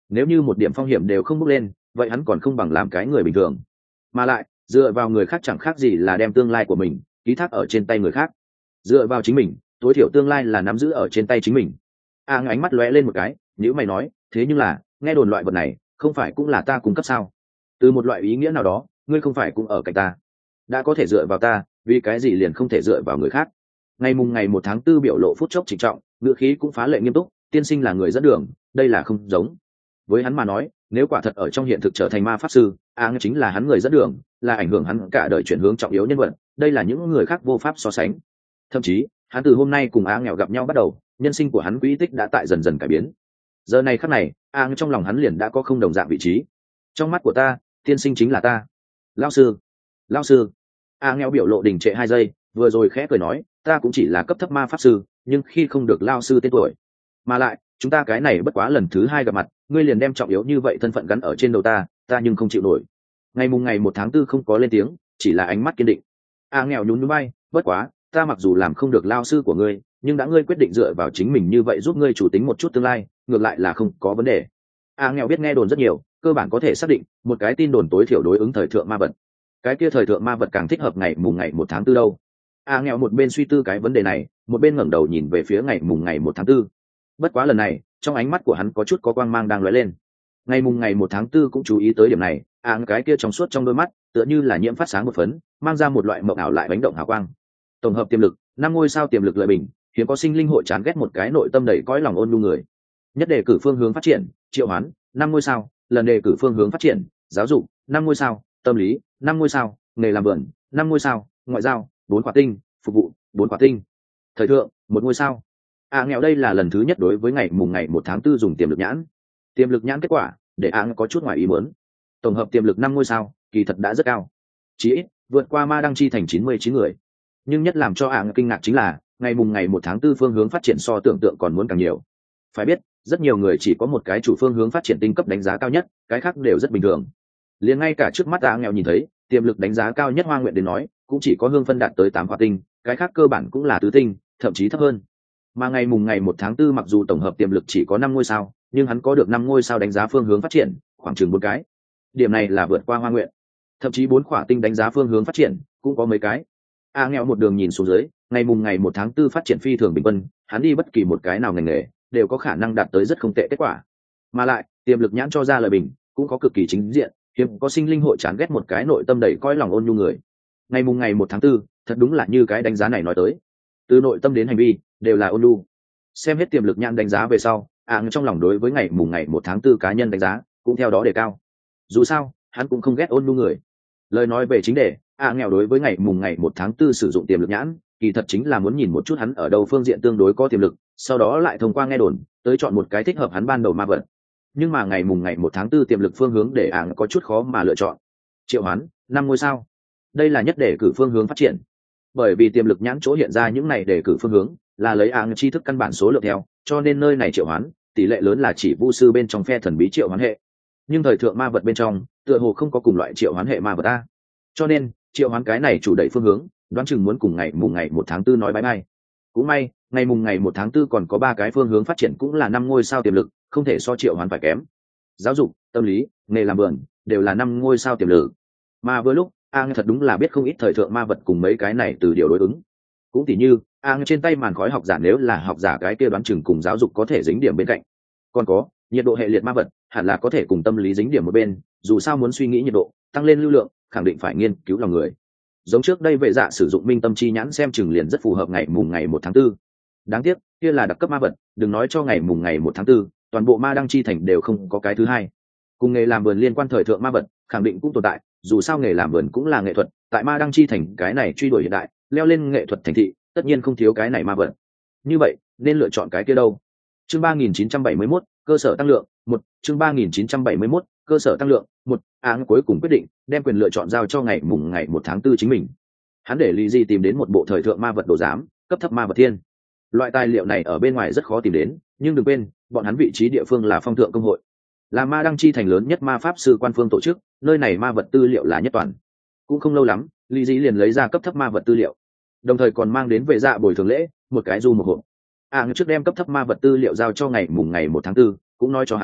nếu như một điểm phong hiểm đều không bước lên vậy hắn còn không bằng làm cái người bình thường, mà lại dựa vào người khác chẳng khác gì là đem tương lai của mình ký thác ở trên tay người khác. Dựa vào chính mình, tối thiểu tương lai là nắm giữ ở trên tay chính mình. a ánh mắt lóe lên một cái, nếu mày nói thế nhưng là nghe đồn loại vật này không phải cũng là ta cung cấp sao? Từ một loại ý nghĩa nào đó ngươi không phải cũng ở cạnh ta, đã có thể dựa vào ta, vì cái gì liền không thể dựa vào người khác? Ngày mùng ngày một tháng tư biểu lộ phút chốc trịnh trọng, ngữ khí cũng phá lệ nghiêm túc. Tiên sinh là người dẫn đường, đây là không giống với hắn mà nói, nếu quả thật ở trong hiện thực trở thành ma pháp sư, a chính là hắn người dẫn đường, là ảnh hưởng hắn cả đời chuyển hướng trọng yếu nhân vật, đây là những người khác vô pháp so sánh. Thậm chí hắn từ hôm nay cùng a nghèo gặp nhau bắt đầu, nhân sinh của hắn quỹ tích đã tại dần dần cải biến. Giờ này khắc này a trong lòng hắn liền đã có không đồng dạng vị trí. Trong mắt của ta, tiên sinh chính là ta. Lão sư, lão sư. a nghèo biểu lộ đình trệ hai giây, vừa rồi khẽ cười nói, ta cũng chỉ là cấp thấp ma pháp sư, nhưng khi không được lao sư tên tuổi, mà lại chúng ta cái này bất quá lần thứ hai gặp mặt, ngươi liền đem trọng yếu như vậy thân phận gắn ở trên đầu ta, ta nhưng không chịu nổi. Ngày mùng ngày một tháng tư không có lên tiếng, chỉ là ánh mắt kiên định. a nghèo nhún nhún bay, bất quá ta mặc dù làm không được lao sư của ngươi, nhưng đã ngươi quyết định dựa vào chính mình như vậy giúp ngươi chủ tính một chút tương lai, ngược lại là không có vấn đề. a nghèo biết nghe đồn rất nhiều, cơ bản có thể xác định một cái tin đồn tối thiểu đối ứng thời thượng ma vật, cái kia thời thượng ma vật càng thích hợp ngày mùng ngày một tháng tư đâu. a nghèo một bên suy tư cái vấn đề này, một bên ngẩng đầu nhìn về phía ngày mùng ngày một tháng tư. Bất quá lần này trong ánh mắt của hắn có chút có quang mang đang lóe lên. Ngày mùng ngày một tháng tư cũng chú ý tới điểm này, a cái kia trong suốt trong đôi mắt tựa như là nhiễm phát sáng một phấn, mang ra một loại mộng ảo lại bánh động hào quang. Tổng hợp tiềm lực năm ngôi sao, tiềm lực lợi bình, hiếm có sinh linh hội chán ghét một cái nội tâm đầy cõi lòng ôn nhu người. Nhất đề cử phương hướng phát triển triệu hoán năm ngôi sao, lần đề cử phương hướng phát triển giáo dục năm ngôi sao, tâm lý năm ngôi sao, nghề làm vườn năm ngôi sao, ngoại giao bốn quả tinh, phục vụ bốn quả tinh, thời thượng một ngôi sao. a nghèo đây là lần thứ nhất đối với ngày mùng ngày một tháng tư dùng tiềm lực nhãn. Tiềm lực nhãn kết quả để a có chút ngoài ý muốn. Tổng hợp tiềm lực năm ngôi sao kỳ thật đã rất cao, chí ít vượt qua ma đăng chi thành chín mươi chín người. Nhưng nhất làm cho a kinh ngạc chính là ngày mùng ngày một tháng tư phương hướng phát triển so tưởng tượng còn muốn càng nhiều. Phải biết rất nhiều người chỉ có một cái chủ phương hướng phát triển tinh cấp đánh giá cao nhất, cái khác đều rất bình thường. Liền ngay cả trước mắt a nghèo nhìn thấy tiềm lực đánh giá cao nhất Hoa Nguyện đến nói cũng chỉ có Hương Phân đạt tới tám quả tinh, cái khác cơ bản cũng là tứ tinh, thậm chí thấp hơn. Mà ngày mùng ngày một tháng tư mặc dù tổng hợp tiềm lực chỉ có năm ngôi sao, nhưng hắn có được năm ngôi sao đánh giá phương hướng phát triển, khoảng chừng bốn cái. Điểm này là vượt qua Hoa Nguyện. Thậm chí bốn quả tinh đánh giá phương hướng phát triển cũng có mấy cái. A nghèo một đường nhìn xuống dưới, ngày mùng ngày một tháng tư phát triển phi thường bình quân, hắn đi bất kỳ một cái nào ngành nghề đều có khả năng đạt tới rất không tệ kết quả. Mà lại tiềm lực nhãn cho ra lời bình cũng có cực kỳ chính diện, hiếm có sinh linh hội chán ghét một cái nội tâm đầy coi lòng ôn nhu người. Ngày mùng ngày một tháng tư thật đúng là như cái đánh giá này nói tới, từ nội tâm đến hành vi đều là ôn nhu. Xem hết tiềm lực nhãn đánh giá về sau, a trong lòng đối với ngày mùng ngày một tháng tư cá nhân đánh giá cũng theo đó đề cao. Dù sao hắn cũng không ghét ôn nhu người. Lời nói về chính đề, a nghèo đối với ngày mùng ngày một tháng tư sử dụng tiềm lực nhãn kỳ thật chính là muốn nhìn một chút hắn ở đâu phương diện tương đối có tiềm lực, sau đó lại thông qua nghe đồn tới chọn một cái thích hợp hắn ban đầu ma vật. Nhưng mà ngày mùng ngày một tháng tư tiềm lực phương hướng để a có chút khó mà lựa chọn. Triệu hoán năm ngôi sao, đây là nhất để cử phương hướng phát triển. Bởi vì tiềm lực nhãn chỗ hiện ra những này để cử phương hướng là lấy áng tri thức căn bản số lượng theo, cho nên nơi này triệu hoán tỷ lệ lớn là chỉ vu sư bên trong phe thần bí triệu hoán hệ. Nhưng thời thượng ma vật bên trong tựa hồ không có cùng loại triệu hoán hệ ma vật ta, cho nên triệu hoán cái này chủ đẩy phương hướng đoán chừng muốn cùng ngày mùng ngày một tháng tư nói bye bye. Cũng may ngày mùng ngày một tháng tư còn có ba cái phương hướng phát triển cũng là năm ngôi sao tiềm lực, không thể so triệu hoán phải kém. Giáo dục, tâm lý, nghề làm vườn đều là năm ngôi sao tiềm lực. Mà với lúc a thật đúng là biết không ít thời thượng ma vật cùng mấy cái này từ điều đối ứng. Cũng tỉ như a trên tay màn khói học giả, nếu là học giả cái kia đoán chừng cùng giáo dục có thể dính điểm bên cạnh. Còn có nhiệt độ hệ liệt ma vật hẳn là có thể cùng tâm lý dính điểm một bên, dù sao muốn suy nghĩ nhiệt độ tăng lên lưu lượng khẳng định phải nghiên cứu lòng người. Giống trước đây vệ dạ sử dụng minh tâm chi nhãn xem chừng liền rất phù hợp ngày mùng ngày một tháng tư. Đáng tiếc kia là đặc cấp ma vật, đừng nói cho ngày mùng ngày một tháng tư, toàn bộ ma đăng chi thành đều không có cái thứ hai. Cùng nghề làm vườn liên quan thời thượng ma vật khẳng định cũng tồn tại, dù sao nghề làm vườn cũng là nghệ thuật, tại ma đăng chi thành cái này truy đuổi hiện đại leo lên nghệ thuật thành thị tất nhiên không thiếu cái này ma vật. Như vậy nên lựa chọn cái kia đâu? Chương ba nghìn chín trăm bảy mươi mốt cơ sở tăng lượng một. Chương ba nghìn chín trăm bảy mươi mốt cơ sở tăng lượng một. Áng cuối cùng quyết định đem quyền lựa chọn giao cho ngày mùng ngày một tháng tư chính mình. Hắn để Lý Di tìm đến một bộ thời thượng ma vật đồ giám cấp thấp ma vật thiên. Loại tài liệu này ở bên ngoài rất khó tìm đến, nhưng đừng quên bọn hắn vị trí địa phương là phong thượng công hội, là ma đăng chi thành lớn nhất ma pháp sư quan phương tổ chức, nơi này ma vật tư liệu là nhất toàn. Cũng không lâu lắm Lý Di liền lấy ra cấp thấp ma vật tư liệu, đồng thời còn mang đến về dạ bồi thường lễ một cái du một hộp. À, trước đem cấp thấp ma vật tư liệu giao cho ngày mùng ngày một tháng tư, cũng nói cho hắn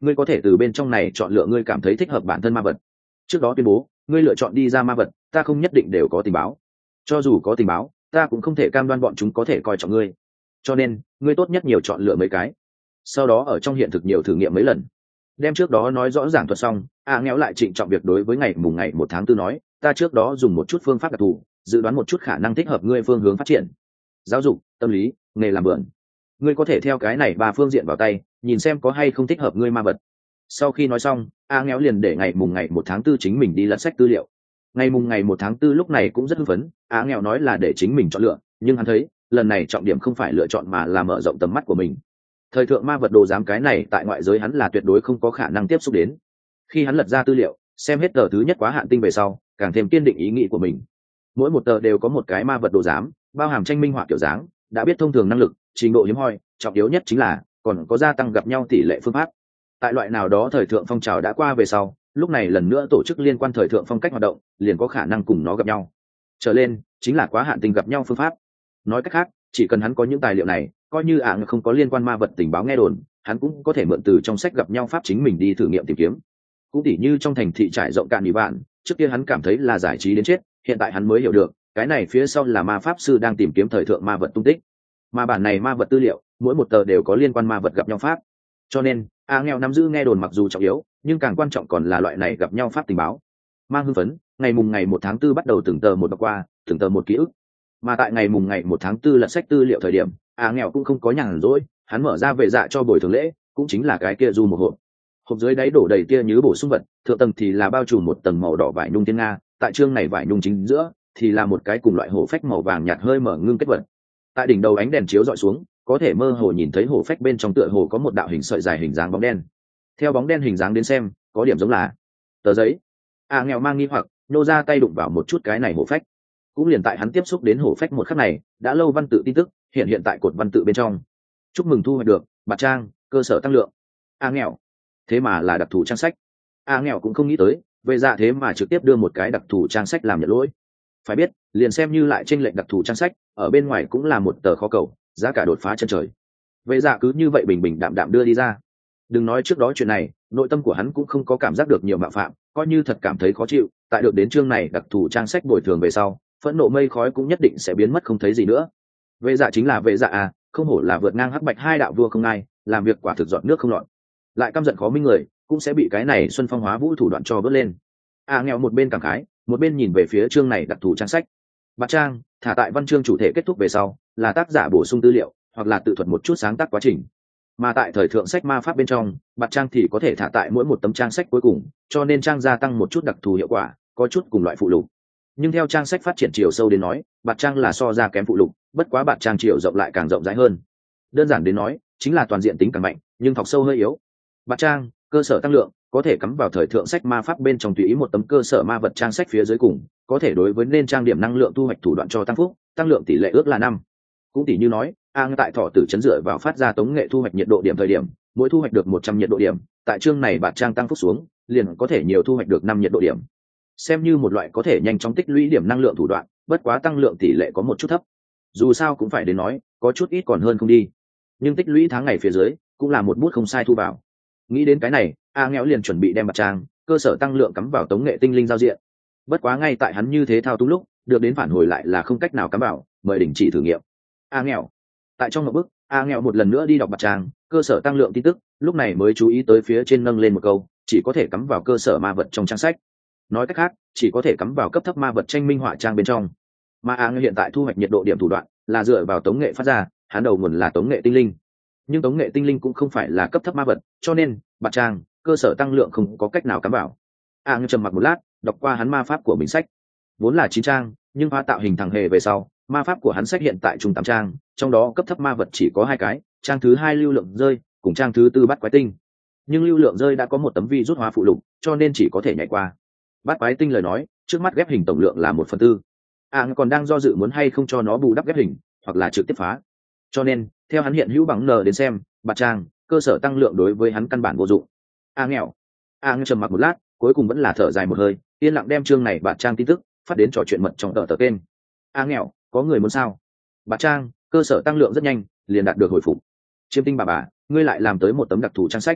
ngươi có thể từ bên trong này chọn lựa ngươi cảm thấy thích hợp bản thân ma vật. Trước đó tuyên bố ngươi lựa chọn đi ra ma vật, ta không nhất định đều có tình báo, cho dù có tình báo ta cũng không thể cam đoan bọn chúng có thể coi trọng ngươi, cho nên ngươi tốt nhất nhiều chọn lựa mấy cái, sau đó ở trong hiện thực nhiều thử nghiệm mấy lần. Đem trước đó nói rõ ràng thuật xong, a nghèo lại trịnh trọng việc đối với ngày mùng ngày một tháng tư nói, ta trước đó dùng một chút phương pháp đặc thù dự đoán một chút khả năng thích hợp ngươi phương hướng phát triển: giáo dục, tâm lý, nghề làm vườn. Ngươi có thể theo cái này ba phương diện vào tay, nhìn xem có hay không thích hợp ngươi ma vật. Sau khi nói xong, a nghèo liền để ngày mùng ngày một tháng tư chính mình đi lật sách tư liệu. Ngày mùng ngày một tháng tư lúc này cũng rất hưng phấn, a nghèo nói là để chính mình chọn lựa, nhưng hắn thấy lần này trọng điểm không phải lựa chọn mà là mở rộng tầm mắt của mình. Thời thượng ma vật đồ giám cái này tại ngoại giới hắn là tuyệt đối không có khả năng tiếp xúc đến. Khi hắn lật ra tư liệu, xem hết tờ thứ nhất quá hạn tinh về sau, càng thêm kiên định ý nghĩ của mình. Mỗi một tờ đều có một cái ma vật đồ giám, bao hàm tranh minh họa kiểu dáng, đã biết thông thường năng lực, trình độ hiếm hoi, trọng yếu nhất chính là còn có gia tăng gặp nhau tỷ lệ phương pháp. Tại loại nào đó thời thượng phong trào đã qua về sau, lúc này lần nữa tổ chức liên quan thời thượng phong cách hoạt động, liền có khả năng cùng nó gặp nhau. Trở lên chính là quá hạn tinh gặp nhau phương pháp. Nói cách khác, chỉ cần hắn có những tài liệu này, coi như ạng không có liên quan ma vật tình báo nghe đồn, hắn cũng có thể mượn từ trong sách gặp nhau pháp chính mình đi thử nghiệm tìm kiếm. Cũng tỉ như trong thành thị trải rộng cạn ủy bạn, trước kia hắn cảm thấy là giải trí đến chết, hiện tại hắn mới hiểu được cái này phía sau là ma pháp sư đang tìm kiếm thời thượng ma vật tung tích. Mà bản này ma vật tư liệu mỗi một tờ đều có liên quan ma vật gặp nhau pháp, cho nên a nghèo nắm giữ nghe đồn mặc dù trọng yếu, nhưng càng quan trọng còn là loại này gặp nhau pháp tình báo. Mang hưng phấn, ngày mùng ngày một tháng tư bắt đầu từng tờ một đọc qua, từng tờ một ký ức. Mà tại ngày mùng ngày một tháng tư lật sách tư liệu thời điểm, a nghèo cũng không có nhàn rỗi, hắn mở ra vệ dạ cho bồi thường lễ, cũng chính là cái kia du một hộp. Hộp dưới đáy đổ đầy tia nhứ bổ sung vật, thượng tầng thì là bao trùm một tầng màu đỏ vải nhung thiên nga, tại chương này vải nhung chính giữa thì là một cái cùng loại hổ phách màu vàng nhạt hơi mở ngưng kết vật. Tại đỉnh đầu ánh đèn chiếu dọi xuống, có thể mơ hồ nhìn thấy hổ phách bên trong tựa hồ có một đạo hình sợi dài hình dáng bóng đen. Theo bóng đen hình dáng đến xem, có điểm giống là tờ giấy. A nghèo mang nghi hoặc, nô ra tay đụng vào một chút cái này hổ phách. Cũng liền tại hắn tiếp xúc đến hổ phách một khắc này, đã lâu văn tự tin tức hiện hiện tại cột văn tự bên trong. Chúc mừng thu hoạch được bạt trang cơ sở tăng lượng. A nghèo, thế mà là đặc thù trang sách. A nghèo cũng không nghĩ tới về dạ thế mà trực tiếp đưa một cái đặc thù trang sách làm nhận lỗi. Phải biết, liền xem như lại trên lệnh đặc thù trang sách, ở bên ngoài cũng là một tờ khó cầu, giá cả đột phá chân trời. Về dạ cứ như vậy bình bình đạm đạm đưa đi ra. Đừng nói trước đó chuyện này, nội tâm của hắn cũng không có cảm giác được nhiều mạo phạm, coi như thật cảm thấy khó chịu, tại được đến chương này đặc thù trang sách bồi thường về sau, phẫn nộ mây khói cũng nhất định sẽ biến mất không thấy gì nữa. Vệ dạ chính là vệ dạ à, không hổ là vượt ngang hắc bạch hai đạo vua không ai, làm việc quả thực giọt nước không lọt. Lại căm giận khó minh người, cũng sẽ bị cái này xuân phong hóa vũ thủ đoạn cho vớt lên. À nghèo một bên cảm khái, một bên nhìn về phía chương này đặc thù trang sách. Bạt trang thả tại văn chương chủ thể kết thúc về sau, là tác giả bổ sung tư liệu, hoặc là tự thuật một chút sáng tác quá trình. Mà tại thời thượng sách ma pháp bên trong, bạt trang thì có thể thả tại mỗi một tấm trang sách cuối cùng, cho nên trang gia tăng một chút đặc thù hiệu quả, có chút cùng loại phụ lục. Nhưng theo trang sách phát triển chiều sâu đến nói, bạt trang là so ra kém phụ lục, bất quá bạt trang chiều rộng lại càng rộng rãi hơn. Đơn giản đến nói, chính là toàn diện tính càng mạnh, nhưng thọc sâu hơi yếu. Bạt trang cơ sở tăng lượng có thể cắm vào thời thượng sách ma pháp bên trong tùy ý một tấm cơ sở ma vật trang sách phía dưới cùng, có thể đối với nên trang điểm năng lượng thu hoạch thủ đoạn cho tăng phúc, tăng lượng tỷ lệ ước là năm. Cũng tỷ như nói, a tại thọ tử chấn dựa vào phát ra tống nghệ thu hoạch nhiệt độ điểm thời điểm, mỗi thu hoạch được một trăm nhiệt độ điểm, tại chương này bạt trang tăng phúc xuống, liền có thể nhiều thu hoạch được năm nhiệt độ điểm. Xem như một loại có thể nhanh chóng tích lũy điểm năng lượng thủ đoạn, bất quá tăng lượng tỷ lệ có một chút thấp. Dù sao cũng phải đến nói, có chút ít còn hơn không đi. Nhưng tích lũy tháng ngày phía dưới, cũng là một bút không sai thu vào. Nghĩ đến cái này, a nghẽo liền chuẩn bị đem bạt trang cơ sở tăng lượng cắm vào tống nghệ tinh linh giao diện. Bất quá ngay tại hắn như thế thao túng lúc, được đến phản hồi lại là không cách nào cắm vào, mời đình chỉ thử nghiệm. A nghèo tại trong một bức, a nghèo một lần nữa đi đọc bạt trang cơ sở tăng lượng tin tức, lúc này mới chú ý tới phía trên nâng lên một câu, chỉ có thể cắm vào cơ sở ma vật trong trang sách. Nói cách khác, chỉ có thể cắm vào cấp thấp ma vật tranh minh họa trang bên trong. Mà a nghèo hiện tại thu hoạch nhiệt độ điểm thủ đoạn là dựa vào tống nghệ phát ra, hắn đầu nguồn là tống nghệ tinh linh. Nhưng tống nghệ tinh linh cũng không phải là cấp thấp ma vật, cho nên bạt trang cơ sở tăng lượng không có cách nào cắm vào. A nghèo trầm mặc một lát, đọc qua hắn ma pháp của mình sách, vốn là chín trang, nhưng pha tạo hình thằng hề về sau, ma pháp của hắn sách hiện tại trung tám trang, trong đó cấp thấp ma vật chỉ có hai cái, trang thứ hai lưu lượng rơi cùng trang thứ tư bắt quái tinh. Nhưng lưu lượng rơi đã có một tấm vi rút hóa phụ lục, cho nên chỉ có thể nhảy qua. Bắt quái tinh lời nói, trước mắt ghép hình tổng lượng là một phần tư. À còn đang do dự muốn hay không cho nó bù đắp ghép hình, hoặc là trực tiếp phá. Cho nên, theo hắn hiện hữu bằng n đến xem, bạt trang cơ sở tăng lượng đối với hắn căn bản vô dụng. A nghèo, A nghèo trầm mặc một lát, cuối cùng vẫn là thở dài một hơi, yên lặng đem chương này bạt trang tin tức phát đến trò chuyện mật trong tờ tờ kênh. A nghèo, có người muốn sao? Bạt trang cơ sở tăng lượng rất nhanh liền đạt được hồi phục. Chiêm tinh bà bà, ngươi lại làm tới một tấm đặc thù trang sách.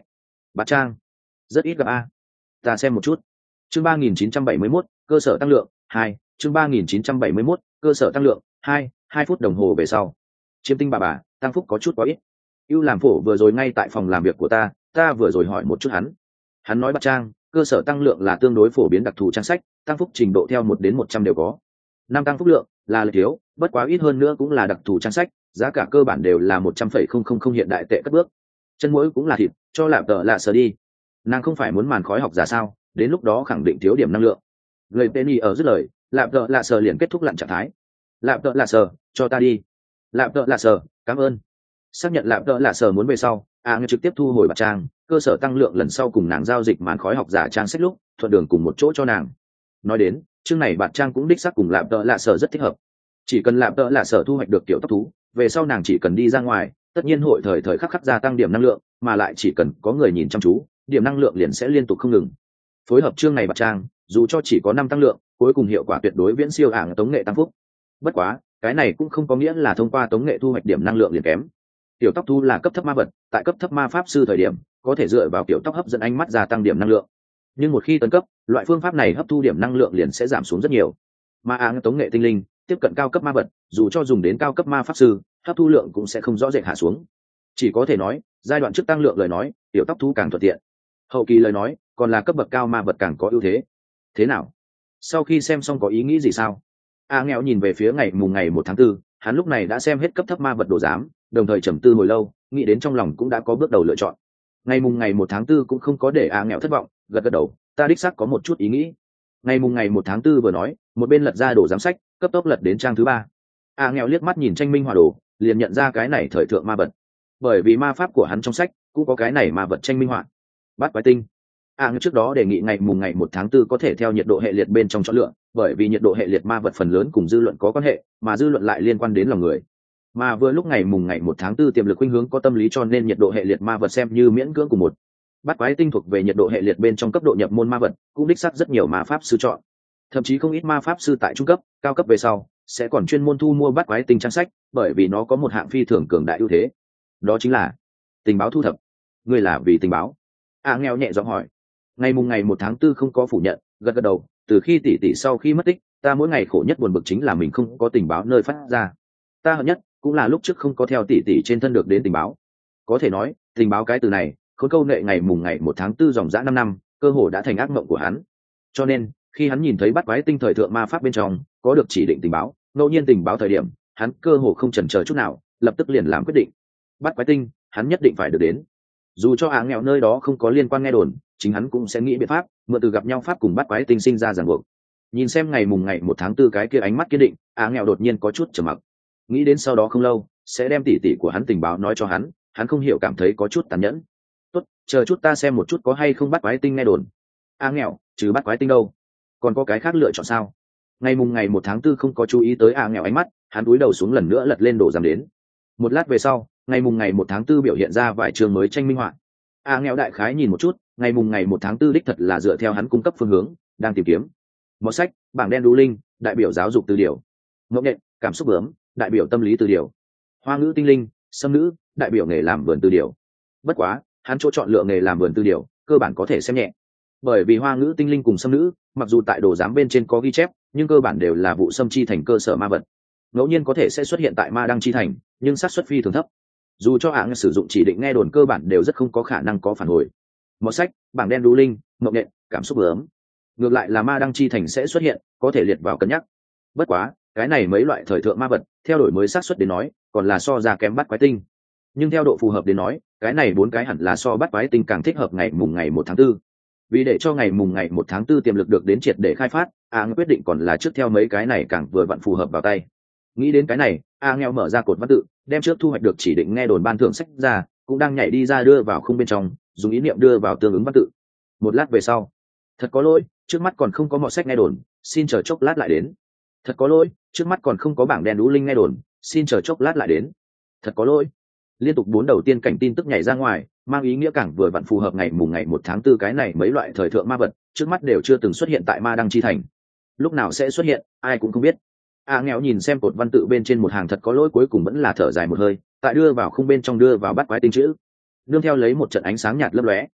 bạt trang rất ít gặp a. Ta xem một chút. Chương ba nghìn chín trăm bảy mươi mốt, cơ sở tăng lượng hai. Chương ba nghìn chín trăm bảy mươi mốt, cơ sở tăng lượng hai. Hai phút đồng hồ về sau, chiêm tinh bà bà tăng phúc có chút quá ít. ưu làm phổ vừa rồi ngay tại phòng làm việc của ta, ta vừa rồi hỏi một chút hắn. Hắn nói bạt trang cơ sở tăng lượng là tương đối phổ biến đặc thù trang sách, tăng phúc trình độ theo một đến một trăm đều có. Năm tăng phúc lượng là lợi thiếu, bất quá ít hơn nữa cũng là đặc thù trang sách, giá cả cơ bản đều là một trăm phẩy không không không hiện đại tệ cất bước. Chân mũi cũng là thịt, cho lạp tợ lạ sờ đi. Nàng không phải muốn màn khói học giả sao, đến lúc đó khẳng định thiếu điểm năng lượng. Người penny ở dứt lời, lạp tợ lạ sờ liền kết thúc lặn trạng thái. Lạp tợ lạ sờ, cho ta đi. Lạp tợ lạ sờ, cảm ơn. Xác nhận lạp tợ lạ sờ muốn về sau, a à, trực tiếp thu hồi bạt trang cơ sở tăng lượng lần sau cùng nàng giao dịch màn khói học giả trang sách lúc thuận đường cùng một chỗ cho nàng. Nói đến chương này bạt trang cũng đích xác cùng lạp tợ lạ sờ rất thích hợp. Chỉ cần lạp tợ lạ sờ thu hoạch được tiểu tóc thú, về sau nàng chỉ cần đi ra ngoài, tất nhiên hội thời thời khắc khắc gia tăng điểm năng lượng, mà lại chỉ cần có người nhìn chăm chú, điểm năng lượng liền sẽ liên tục không ngừng. Phối hợp chương này bạt trang, dù cho chỉ có năm tăng lượng, cuối cùng hiệu quả tuyệt đối viễn siêu ảng tống nghệ tăng phúc. Bất quá cái này cũng không có nghĩa là thông qua tống nghệ thu hoạch điểm năng lượng liền kém. Tiểu tóc thú là cấp thấp ma vật, tại cấp thấp ma pháp sư thời điểm có thể dựa vào tiểu tóc hấp dẫn ánh mắt gia tăng điểm năng lượng, nhưng một khi tấn cấp, loại phương pháp này hấp thu điểm năng lượng liền sẽ giảm xuống rất nhiều. Mà áng tống nghệ tinh linh tiếp cận cao cấp ma vật, dù cho dùng đến cao cấp ma pháp sư, hấp thu lượng cũng sẽ không rõ rệt hạ xuống. Chỉ có thể nói giai đoạn trước tăng lượng lời nói tiểu tóc thú càng thuận tiện, hậu kỳ lời nói còn là cấp bậc cao ma vật càng có ưu thế. Thế nào, sau khi xem xong có ý nghĩ gì sao? A nghèo nhìn về phía ngày mùng ngày một tháng tư, hắn lúc này đã xem hết cấp thấp ma vật đồ giám, đồng thời trầm tư hồi lâu, nghĩ đến trong lòng cũng đã có bước đầu lựa chọn. Ngày mùng ngày một tháng tư cũng không có để A nghèo thất vọng, gật gật đầu, ta đích xác có một chút ý nghĩ. Ngày mùng ngày một tháng tư vừa nói, một bên lật ra đồ giám sách, cấp tốc lật đến trang thứ ba. A nghèo liếc mắt nhìn tranh minh họa đồ, liền nhận ra cái này thời thượng ma vật, bởi vì ma pháp của hắn trong sách cũng có cái này ma vật tranh minh họa. Bát quái tinh. A nghèo trước đó đề nghị ngày mùng ngày một tháng tư có thể theo nhiệt độ hệ liệt bên trong chọn lựa, bởi vì nhiệt độ hệ liệt ma vật phần lớn cùng dư luận có quan hệ, mà dư luận lại liên quan đến lòng người. Mà vừa lúc ngày mùng ngày một tháng tư tiềm lực khuynh hướng có tâm lý, cho nên nhiệt độ hệ liệt ma vật xem như miễn cưỡng cùng một. Bát quái tinh thuộc về nhiệt độ hệ liệt bên trong cấp độ nhập môn ma vật, cũng đích xác rất nhiều ma pháp sư chọn. Thậm chí không ít ma pháp sư tại trung cấp, cao cấp về sau sẽ còn chuyên môn thu mua bát quái tinh trang sách, bởi vì nó có một hạng phi thường cường đại ưu thế, đó chính là tình báo thu thập. Ngươi là vì tình báo? A nghèo nhẹ giọng hỏi. Ngày mùng ngày một tháng tư không có phủ nhận, gật gật đầu, từ khi tỷ tỷ sau khi mất tích, ta mỗi ngày khổ nhất buồn bực chính là mình không có tình báo nơi phát ra. Ta hận nhất cũng là lúc trước không có theo tỷ tỷ trên thân được đến tình báo. Có thể nói tình báo cái từ này khốn câu nệ ngày mùng ngày một tháng tư dòng dã năm năm, cơ hồ đã thành ác mộng của hắn. Cho nên khi hắn nhìn thấy bắt quái tinh thời thượng ma pháp bên trong có được chỉ định tình báo, ngẫu nhiên tình báo thời điểm, hắn cơ hồ không chần chờ chút nào, lập tức liền làm quyết định. Bắt quái tinh hắn nhất định phải được đến, dù cho áng nghèo nơi đó không có liên quan nghe đồn, chính hắn cũng sẽ nghĩ biện pháp mượn từ gặp nhau pháp cùng bắt quái tinh sinh ra ràng buộc. Nhìn xem ngày mùng ngày một tháng tư cái kia ánh mắt kiên định, áng nghèo đột nhiên có chút trầm mặc, nghĩ đến sau đó không lâu sẽ đem tỉ tỉ của hắn tình báo nói cho hắn, hắn không hiểu cảm thấy có chút tàn nhẫn. Tốt, chờ chút ta xem một chút có hay không bắt quái tinh nghe đồn. Áng nghèo, trừ bắt quái tinh đâu còn có cái khác lựa chọn sao? Ngày mùng ngày một tháng tư không có chú ý tới áng nghèo ánh mắt, hắn cúi đầu xuống lần nữa lật lên đồ giảm đến. Một lát về sau, ngày mùng ngày một tháng tư biểu hiện ra vài chương mới tranh minh họa. A nghèo đại khái nhìn một chút, ngày mùng ngày một tháng tư đích thật là dựa theo hắn cung cấp phương hướng đang tìm kiếm. Một sách, bảng đen đu linh, đại biểu giáo dục từ điều. Ngọc nhện, cảm xúc bướm, đại biểu tâm lý từ điều. Hoa ngữ tinh linh, sâm nữ, đại biểu nghề làm vườn từ điều. Bất quá hắn chỗ chọn lựa nghề làm vườn từ điều cơ bản có thể xem nhẹ, bởi vì hoa ngữ tinh linh cùng sâm nữ mặc dù tại đồ giám bên trên có ghi chép, nhưng cơ bản đều là vụ xâm chi thành cơ sở ma vật, ngẫu nhiên có thể sẽ xuất hiện tại ma đăng chi thành, nhưng xác suất phi thường thấp. Dù cho hãng sử dụng chỉ định nghe đồn cơ bản đều rất không có khả năng có phản hồi. Một sách, bảng đen đu linh, ngọc nhện, cảm xúc bướm, ngược lại là ma đăng chi thành sẽ xuất hiện, có thể liệt vào cân nhắc. Bất quá cái này mấy loại thời thượng ma vật theo đổi mới xác suất đến nói còn là so ra kém bắt quái tinh, nhưng theo độ phù hợp đến nói cái này bốn cái hẳn là so bắt quái tinh càng thích hợp ngày mùng ngày một tháng tư. Vì để cho ngày mùng ngày một tháng tư tiềm lực được đến triệt để khai phát, a quyết định còn là trước theo mấy cái này càng vừa vặn phù hợp vào tay. Nghĩ đến cái này, a nghèo mở ra cột văn tự, đem trước thu hoạch được chỉ định nghe đồn ban thưởng sách ra, cũng đang nhảy đi ra đưa vào khung bên trong, dùng ý niệm đưa vào tương ứng văn tự. Một lát về sau, thật có lỗi, trước mắt còn không có mọ sách nghe đồn, xin chờ chốc lát lại đến. Thật có lỗi, trước mắt còn không có bảng đen đú linh nghe đồn, xin chờ chốc lát lại đến. Thật có lỗi. Liên tục bốn đầu tiên cảnh tin tức nhảy ra ngoài, mang ý nghĩa càng vừa vặn phù hợp ngày mùng ngày một tháng tư cái này mấy loại thời thượng ma vật trước mắt đều chưa từng xuất hiện tại ma đăng chi thành. Lúc nào sẽ xuất hiện, ai cũng không biết. A nghèo nhìn xem cột văn tự bên trên một hàng thật có lỗi, cuối cùng vẫn là thở dài một hơi, tại đưa vào khung bên trong đưa vào bắt quái tinh chữ, nương theo lấy một trận ánh sáng nhạt lấp lóe.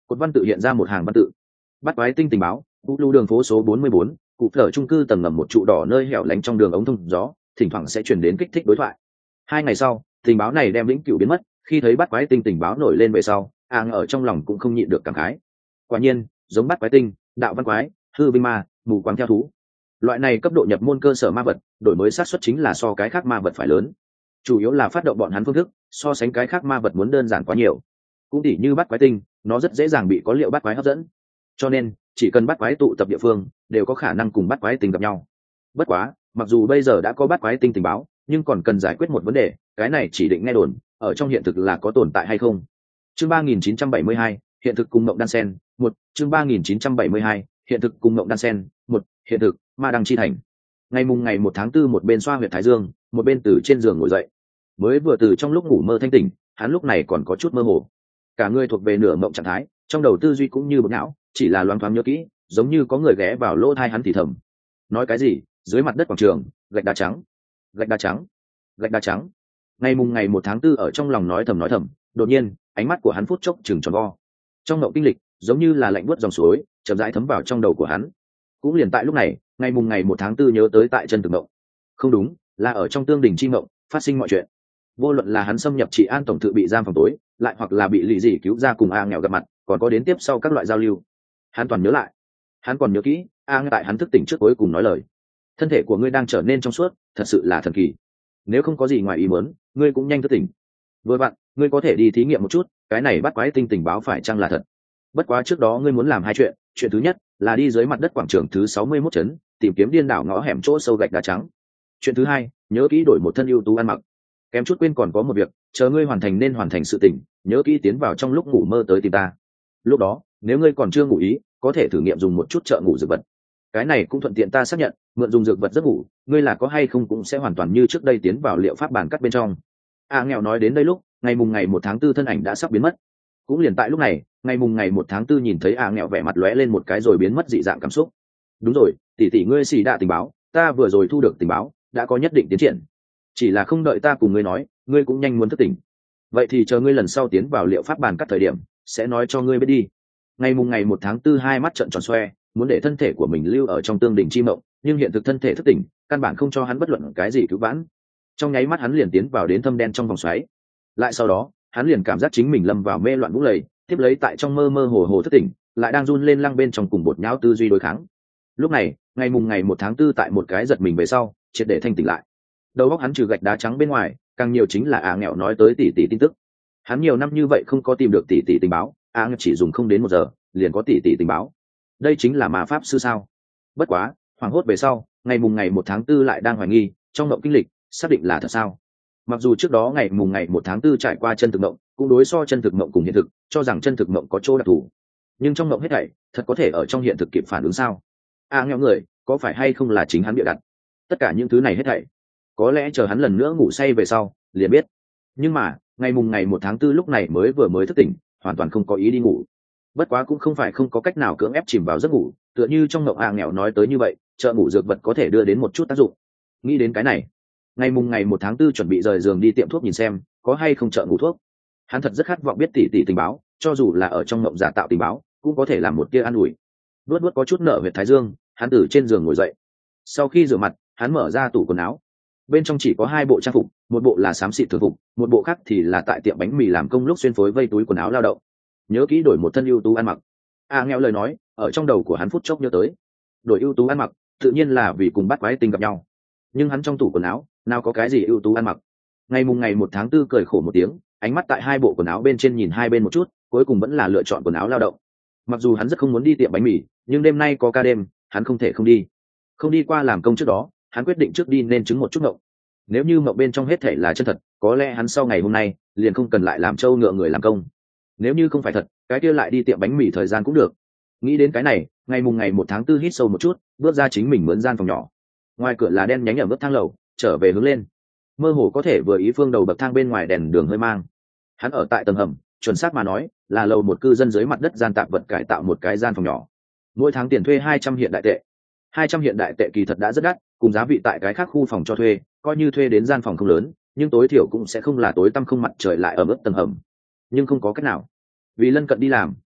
Cột văn tự hiện ra một hàng văn tự: bắt quái tinh tình báo, u lưu đường phố số bốn mươi bốn, cụ phở trung cư tầng ngầm một trụ đỏ nơi hẻo lánh trong đường ống thông gió, thỉnh thoảng sẽ chuyển đến kích thích đối thoại. Hai ngày sau, tình báo này đem vĩnh cửu biến mất. Khi thấy bắt quái tinh tình báo nổi lên về sau, áng ở trong lòng cũng không nhịn được cảm khái. Quả nhiên, giống bắt quái tinh, đạo văn quái, hư vinh ma, mù quáng theo thú, loại này cấp độ nhập môn cơ sở ma vật, đổi mới xác suất chính là so cái khác ma vật phải lớn. Chủ yếu là phát động bọn hắn phương thức so sánh cái khác ma vật muốn đơn giản quá nhiều. Cũng tỉ như bắt quái tinh, nó rất dễ dàng bị có liệu bắt quái hấp dẫn, cho nên chỉ cần bắt quái tụ tập địa phương đều có khả năng cùng bắt quái tinh gặp nhau. Bất quá, mặc dù bây giờ đã có bắt quái tinh tình báo, nhưng còn cần giải quyết một vấn đề, cái này chỉ định nghe đồn, ở trong hiện thực là có tồn tại hay không. Chương ba nghìn chín trăm bảy mươi hai, hiện thực cùng mộng đan sen. Một. Chương ba nghìn chín trăm bảy mươi hai, hiện thực cùng mộng đan sen. Một. Hiện thực, ma đăng chi thành. Ngày mùng ngày một tháng tư, một bên xoa huyệt thái dương, một bên từ trên giường ngồi dậy. Mới vừa từ trong lúc ngủ mơ thanh tỉnh, hắn lúc này còn có chút mơ hồ, cả người thuộc về nửa mộng trạng thái, trong đầu tư duy cũng như bực não, chỉ là loáng thoáng nhớ kỹ, giống như có người ghé vào lỗ tai hắn thì thầm. Nói cái gì? Dưới mặt đất quảng trường, gạch đá trắng, gạch đá trắng, gạch đá trắng. Ngày mùng ngày một tháng tư ở trong lòng nói thầm nói thầm, đột nhiên, ánh mắt của hắn phút chốc chừng tròn vo. Trong mộng kinh lịch, giống như là lạnh buốt dòng suối, chậm rãi thấm vào trong đầu của hắn. Cũng liền tại lúc này, ngày mùng ngày một tháng tư nhớ tới tại chân thực mộng. Không đúng, là ở trong tương đình chi mộng phát sinh mọi chuyện. Vô luận là hắn xâm nhập trị an tổng thự bị giam phòng tối, lại hoặc là bị lì dì cứu ra cùng a nghèo gặp mặt, còn có đến tiếp sau các loại giao lưu, hắn toàn nhớ lại. Hắn còn nhớ kỹ a tại hắn thức tỉnh trước cuối cùng nói lời: thân thể của ngươi đang trở nên trong suốt, thật sự là thần kỳ, nếu không có gì ngoài ý muốn, ngươi cũng nhanh thức tỉnh. Vừa vặn, ngươi có thể đi thí nghiệm một chút, cái này bắt quái tinh tình báo phải chăng là thật. Bất quá trước đó ngươi muốn làm hai chuyện, chuyện thứ nhất là đi dưới mặt đất quảng trường thứ sáu mươi mốt trấn, tìm kiếm điên đảo ngõ hẻm chỗ sâu gạch đá trắng. Chuyện thứ hai, nhớ kỹ đổi một thân ưu tú ăn mặc. Kém chút quên còn có một việc, chờ ngươi hoàn thành nên hoàn thành sự tỉnh, nhớ kỹ tiến vào trong lúc ngủ mơ tới tìm ta. Lúc đó, nếu ngươi còn chưa ngủ ý, có thể thử nghiệm dùng một chút trợ ngủ dược vật. Cái này cũng thuận tiện ta xác nhận, mượn dùng dược vật giấc ngủ, ngươi là có hay không cũng sẽ hoàn toàn như trước đây tiến vào liệu pháp bản cắt bên trong. A nghèo nói đến đây lúc, ngày mùng ngày một tháng tư thân ảnh đã sắp biến mất. Cũng liền tại lúc này, ngày mùng ngày một tháng tư nhìn thấy A nghèo vẻ mặt lóe lên một cái rồi biến mất dị dạng cảm xúc. Đúng rồi, tỷ tỷ ngươi xì đạ tình báo, ta vừa rồi thu được tình báo, đã có nhất định tiến triển. Chỉ là không đợi ta cùng ngươi nói, ngươi cũng nhanh muốn thức tỉnh. Vậy thì chờ ngươi lần sau tiến vào liệu pháp bàn cắt thời điểm, sẽ nói cho ngươi biết đi. Ngày mùng ngày một tháng tư hai mắt trợn tròn xoe, muốn để thân thể của mình lưu ở trong tương đình chi mộng, nhưng hiện thực thân thể thức tỉnh, căn bản không cho hắn bất luận cái gì cứu vãn. Trong nháy mắt hắn liền tiến vào đến thâm đen trong vòng xoáy. Lại sau đó, hắn liền cảm giác chính mình lâm vào mê loạn vũng lầy, tiếp lấy tại trong mơ mơ hồ hồ thức tỉnh, lại đang run lên lăng bên trong cùng bột nhão tư duy đối kháng. Lúc này, ngày mùng ngày một tháng tư tại một cái giật mình về sau, triệt để thanh tỉnh lại. Đầu óc hắn trừ gạch đá trắng bên ngoài, càng nhiều chính là á nghèo nói tới tỷ tỷ tin tức. Hắn nhiều năm như vậy không có tìm được tỷ tỷ tình báo, á nghèo chỉ dùng không đến một giờ liền có tỷ tỷ tình báo. Đây chính là ma pháp sư sao? Bất quá, hoảng hốt về sau, ngày mùng ngày một tháng tư lại đang hoài nghi, trong mộng kinh lịch, xác định là thật sao? Mặc dù trước đó ngày mùng ngày một tháng tư trải qua chân thực mộng, cũng đối so chân thực mộng cùng hiện thực, cho rằng chân thực mộng có chỗ đặc thù. Nhưng trong mộng hết thảy, thật có thể ở trong hiện thực kịp phản ứng sao? Á nghèo người, có phải hay không là chính hắn bịa đặt? Tất cả những thứ này hết thảy, có lẽ chờ hắn lần nữa ngủ say về sau liền biết. Nhưng mà ngày mùng ngày một tháng tư lúc này mới vừa mới thức tỉnh, hoàn toàn không có ý đi ngủ. Bất quá cũng không phải không có cách nào cưỡng ép chìm vào giấc ngủ, tựa như trong mộng a nghèo nói tới như vậy, chợ ngủ dược vật có thể đưa đến một chút tác dụng. Nghĩ đến cái này, ngày mùng ngày một tháng tư chuẩn bị rời giường đi tiệm thuốc nhìn xem có hay không chợ ngủ thuốc. Hắn thật rất khát vọng biết tỷ tỷ tình báo, cho dù là ở trong mộng giả tạo tình báo cũng có thể làm một tia an ủi. Luốt luốt có chút nợ huyệt thái dương, hắn từ trên giường ngồi dậy. Sau khi rửa mặt, hắn mở ra tủ quần áo. Bên trong chỉ có hai bộ trang phục, một bộ là xám xịt thường phục, một bộ khác thì là tại tiệm bánh mì làm công lúc xuyên phối vây túi quần áo lao động. Nhớ kỹ đổi một thân ưu tú ăn mặc. A nghèo lời nói ở trong đầu của hắn phút chốc nhớ tới. Đổi ưu tú ăn mặc, tự nhiên là vì cùng bắt quái tinh gặp nhau. Nhưng hắn trong tủ quần áo nào có cái gì ưu tú ăn mặc. Ngày mùng ngày một tháng tư cười khổ một tiếng, ánh mắt tại hai bộ quần áo bên trên nhìn hai bên một chút, cuối cùng vẫn là lựa chọn quần áo lao động. Mặc dù hắn rất không muốn đi tiệm bánh mì, nhưng đêm nay có ca đêm, hắn không thể không đi. Không đi qua làm công trước đó, hắn quyết định trước đi nên chứng một chút mộng. Nếu như mộng bên trong hết thể là chân thật, có lẽ hắn sau ngày hôm nay liền không cần lại làm trâu ngựa người làm công. Nếu như không phải thật, cái kia lại đi tiệm bánh mì thời gian cũng được. Nghĩ đến cái này, ngày mùng ngày một tháng tư hít sâu một chút, bước ra chính mình mướn gian phòng nhỏ. Ngoài cửa là đen nhánh ở bước thang lầu, trở về hướng lên. Mơ hồ có thể vừa ý phương đầu bậc thang bên ngoài đèn đường hơi mang. Hắn ở tại tầng hầm, chuẩn xác mà nói là lầu một cư dân dưới mặt đất gian tạm vật cải tạo một cái gian phòng nhỏ. Mỗi tháng tiền thuê hai trăm hiện đại tệ. hai trăm hiện đại tệ kỳ thật đã rất đắt, cùng giá vị tại cái khác khu phòng cho thuê, coi như thuê đến gian phòng không lớn, nhưng tối thiểu cũng sẽ không là tối tăm không mặt trời lại ở mức tầng hầm. Nhưng không có cách nào, vì lân cận đi làm,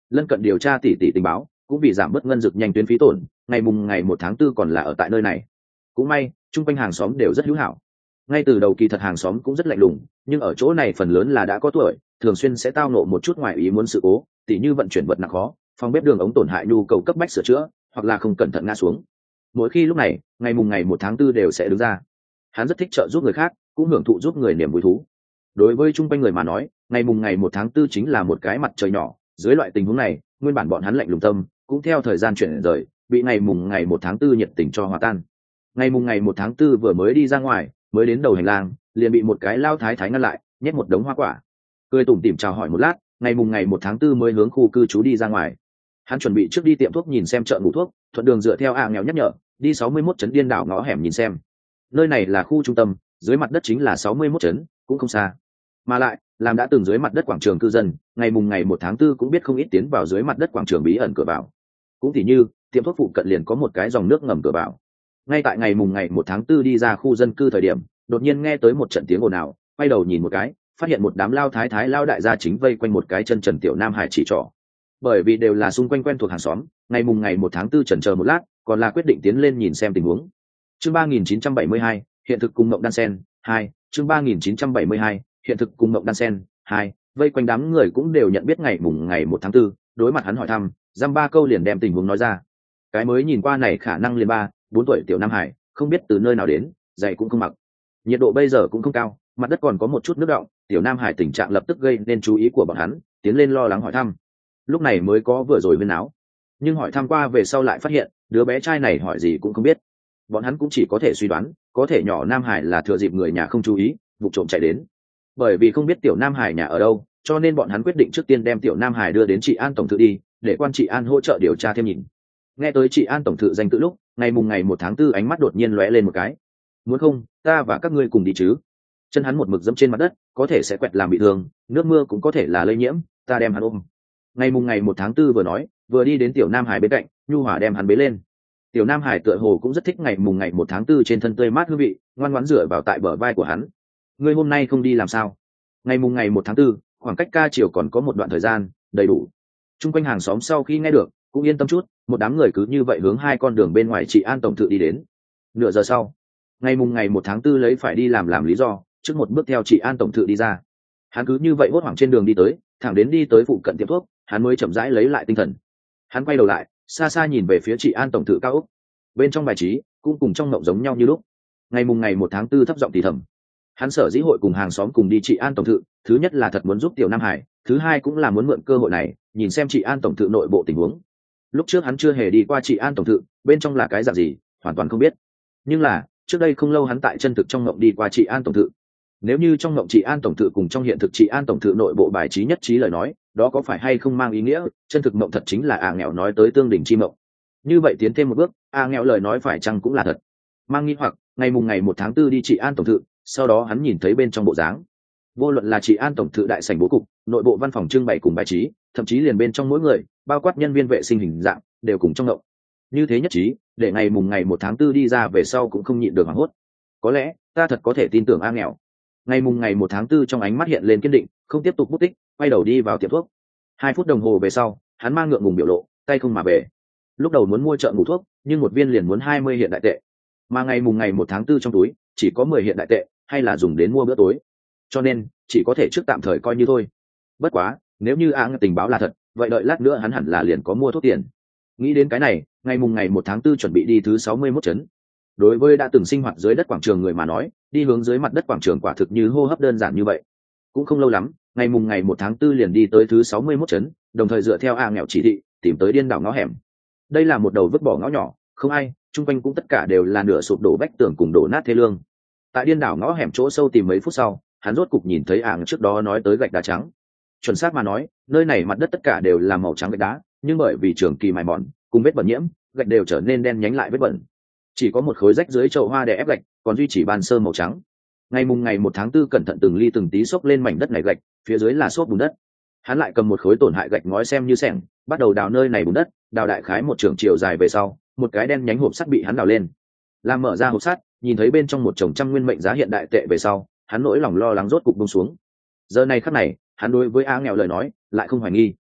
lân cận điều tra tỉ tỉ tình báo cũng vì giảm bớt ngân dực nhanh tuyến phí tổn, ngày mùng ngày một tháng tư còn là ở tại nơi này. Cũng may chung quanh hàng xóm đều rất hữu hảo. Ngay từ đầu kỳ thật hàng xóm cũng rất lạnh lùng, nhưng ở chỗ này phần lớn là đã có tuổi, thường xuyên sẽ tao nộ một chút ngoài ý muốn sự cố, tỉ như vận chuyển vật nặng khó, phòng bếp đường ống tổn hại nhu cầu cấp bách sửa chữa, hoặc là không cẩn thận ngã xuống. Mỗi khi lúc này, ngày mùng ngày một tháng tư đều sẽ đứng ra. Hắn rất thích trợ giúp người khác, cũng hưởng thụ giúp người niềm vui thú. Đối với chung quanh người mà nói, ngày mùng ngày một tháng tư chính là một cái mặt trời nhỏ. Dưới loại tình huống này, nguyên bản bọn hắn lạnh lùng tâm cũng theo thời gian chuyển rời, bị ngày mùng ngày một tháng tư nhiệt tình cho hòa tan. Ngày mùng ngày một tháng tư vừa mới đi ra ngoài, mới đến đầu hành lang, liền bị một cái lao thái thái ngăn lại, nhét một đống hoa quả. Cười tủm tỉm chào hỏi một lát, ngày mùng ngày một tháng tư mới hướng khu cư trú đi ra ngoài. Hắn chuẩn bị trước đi tiệm thuốc nhìn xem chợ ngủ thuốc, thuận đường dựa theo A nghèo nhắc nhở, đi sáu mươi mốt trấn điên đảo ngõ hẻm nhìn xem. Nơi này là khu trung tâm, dưới mặt đất chính là sáu mươi mốt trấn, cũng không xa. Mà lại, làm đã từng dưới mặt đất quảng trường cư dân, ngày mùng ngày một tháng tư cũng biết không ít tiến vào dưới mặt đất quảng trường bí ẩn cửa vào. Cũng tỉ như, tiệm thuốc phụ cận liền có một cái dòng nước ngầm cửa vào. Ngay tại ngày mùng ngày một tháng tư đi ra khu dân cư thời điểm, đột nhiên nghe tới một trận tiếng ồn ào, quay đầu nhìn một cái, phát hiện một đám lao thái thái lao đại gia chính vây quanh một cái chân trần tiểu nam hải chỉ trỏ. Bởi vì đều là xung quanh quen thuộc hàng xóm, ngày mùng ngày một tháng tư chần chờ một lát, còn là quyết định tiến lên nhìn xem tình huống. Chương ba nghìn chín trăm bảy mươi hai, hiện thực cùng mộng đan sen hai. Chương ba nghìn chín trăm bảy mươi hai, hiện thực cùng mộng đan sen hai. Vây quanh đám người cũng đều nhận biết ngày mùng ngày một tháng tư, đối mặt hắn hỏi thăm, dăm ba câu liền đem tình huống nói ra. Cái mới nhìn qua này khả năng liền ba, bốn tuổi tiểu nam hải, không biết từ nơi nào đến, giày cũng không mặc. Nhiệt độ bây giờ cũng không cao, mặt đất còn có một chút nước đọng, tiểu nam hải tình trạng lập tức gây nên chú ý của bọn hắn, tiến lên lo lắng hỏi thăm. Lúc này mới có vừa rồi viên áo, nhưng hỏi thăm qua về sau lại phát hiện đứa bé trai này hỏi gì cũng không biết. Bọn hắn cũng chỉ có thể suy đoán, có thể nhỏ nam hải là thừa dịp người nhà không chú ý vụ trộm chạy đến. Bởi vì không biết tiểu nam hải nhà ở đâu, cho nên bọn hắn quyết định trước tiên đem tiểu nam hải đưa đến chị An tổng thự đi, để quan chị An hỗ trợ điều tra thêm nhìn. Nghe tới chị An tổng thự danh tự lúc, ngày mùng ngày một tháng tư ánh mắt đột nhiên lóe lên một cái. Muốn không, ta và các ngươi cùng đi chứ? Chân hắn một mực dẫm trên mặt đất, có thể sẽ quẹt làm bị thương, nước mưa cũng có thể là lây nhiễm, ta đem hắn ôm. Ngày mùng ngày một tháng tư vừa nói, vừa đi đến tiểu nam hải bên cạnh, nhu hòa đem hắn bế lên. Tiểu nam hải tựa hồ cũng rất thích ngày mùng ngày một tháng tư trên thân tươi mát hương vị, ngoan ngoãn dựa vào tại bờ vai của hắn. Ngươi hôm nay không đi làm sao? Ngày mùng ngày một tháng tư, khoảng cách ca chiều còn có một đoạn thời gian, đầy đủ. Trung quanh hàng xóm sau khi nghe được, cũng yên tâm chút, một đám người cứ như vậy hướng hai con đường bên ngoài chị An tổng thự đi đến. Nửa giờ sau, ngày mùng ngày một tháng tư lấy phải đi làm làm lý do, trước một bước theo chị An tổng thự đi ra. Hắn cứ như vậy hốt hoảng trên đường đi tới, thẳng đến đi tới phụ cận tiệm thuốc, hắn mới chậm rãi lấy lại tinh thần. Hắn quay đầu lại, xa xa nhìn về phía chị An tổng thự cao ốc. Bên trong bài trí cũng cùng trong mộng giống nhau như lúc. Ngày mùng ngày một tháng tư thấp giọng thì thầm. Hắn sở dĩ hội cùng hàng xóm cùng đi chị An tổng thự, thứ nhất là thật muốn giúp tiểu nam hải, thứ hai cũng là muốn mượn cơ hội này nhìn xem chị An tổng thự nội bộ tình huống. Lúc trước hắn chưa hề đi qua chị An tổng thự, bên trong là cái dạng gì hoàn toàn không biết. Nhưng là trước đây không lâu hắn tại chân thực trong mộng đi qua chị An tổng thự. Nếu như trong mộng chị An tổng thự cùng trong hiện thực chị An tổng thự nội bộ bài trí nhất trí lời nói, đó có phải hay không mang ý nghĩa chân thực mộng thật chính là à nghèo nói tới tương đỉnh chi mộng? Như vậy tiến thêm một bước, à nghèo lời nói phải chăng cũng là thật? Mang nghi hoặc, ngày mùng ngày một tháng tư đi chị An tổng thự, sau đó hắn nhìn thấy bên trong bộ dáng, vô luận là chị An tổng thự đại sảnh bố cục, nội bộ văn phòng trưng bày cùng bài trí, thậm chí liền bên trong mỗi người, bao quát nhân viên vệ sinh hình dạng, đều cùng trong mộng. Như thế nhất trí, để ngày mùng ngày một tháng tư đi ra về sau cũng không nhịn được hoảng hốt. Có lẽ ta thật có thể tin tưởng a nghèo. Ngày mùng ngày một tháng tư trong ánh mắt hiện lên kiên định, không tiếp tục bút tích, quay đầu đi vào tiệm thuốc. Hai phút đồng hồ về sau, hắn mang ngượng ngùng biểu lộ, tay không mà về. Lúc đầu muốn mua chợ ngủ thuốc, nhưng một viên liền muốn hai mươi hiện đại tệ, mà ngày mùng ngày một tháng tư trong túi chỉ có mười hiện đại tệ, hay là dùng đến mua bữa tối, cho nên chỉ có thể trước tạm thời coi như thôi. Bất quá, nếu như a ngờ tình báo là thật, vậy đợi lát nữa hắn hẳn là liền có mua thuốc tiền. Nghĩ đến cái này, ngày mùng ngày một tháng tư chuẩn bị đi thứ sáu mươi mốt trấn. Đối với đã từng sinh hoạt dưới đất quảng trường người mà nói, đi hướng dưới mặt đất quảng trường quả thực như hô hấp đơn giản như vậy. Cũng không lâu lắm, ngày mùng ngày một tháng tư liền đi tới thứ sáu mươi mốt trấn, đồng thời dựa theo a nghèo chỉ thị, tìm tới điên đảo ngõ hẻm. Đây là một đầu vứt bỏ ngõ nhỏ, không ai, chung quanh cũng tất cả đều là nửa sụp đổ vách tường cùng đổ nát thê lương. Tại điên đảo ngõ hẻm chỗ sâu tìm mấy phút sau, hắn rốt cục nhìn thấy ảng trước đó nói tới gạch đá trắng. Chuẩn xác mà nói, nơi này mặt đất tất cả đều là màu trắng gạch đá, nhưng bởi vì trường kỳ mài mòn cùng vết bẩn nhiễm, gạch đều trở nên đen nhánh lại vết bẩn. Chỉ có một khối rách dưới chậu hoa đè ép gạch, còn duy trì ban sơ màu trắng. Ngày mùng ngày một tháng tư cẩn thận từng ly từng tí xốc lên mảnh đất này gạch, phía dưới là xốp bùn đất. Hắn lại cầm một khối tổn hại gạch ngói xem như xẻng, bắt đầu đào nơi này bùn đất, đào đại khái một trường chiều dài về sau, một cái đen nhánh hộp sắt bị hắn đào lên. Làm mở ra hộp sắt, nhìn thấy bên trong một chồng trăm nguyên mệnh giá hiện đại tệ về sau, hắn nỗi lòng lo lắng rốt cục buông xuống. Giờ này khắc này, hắn đối với a nghèo lời nói lại không hoài nghi.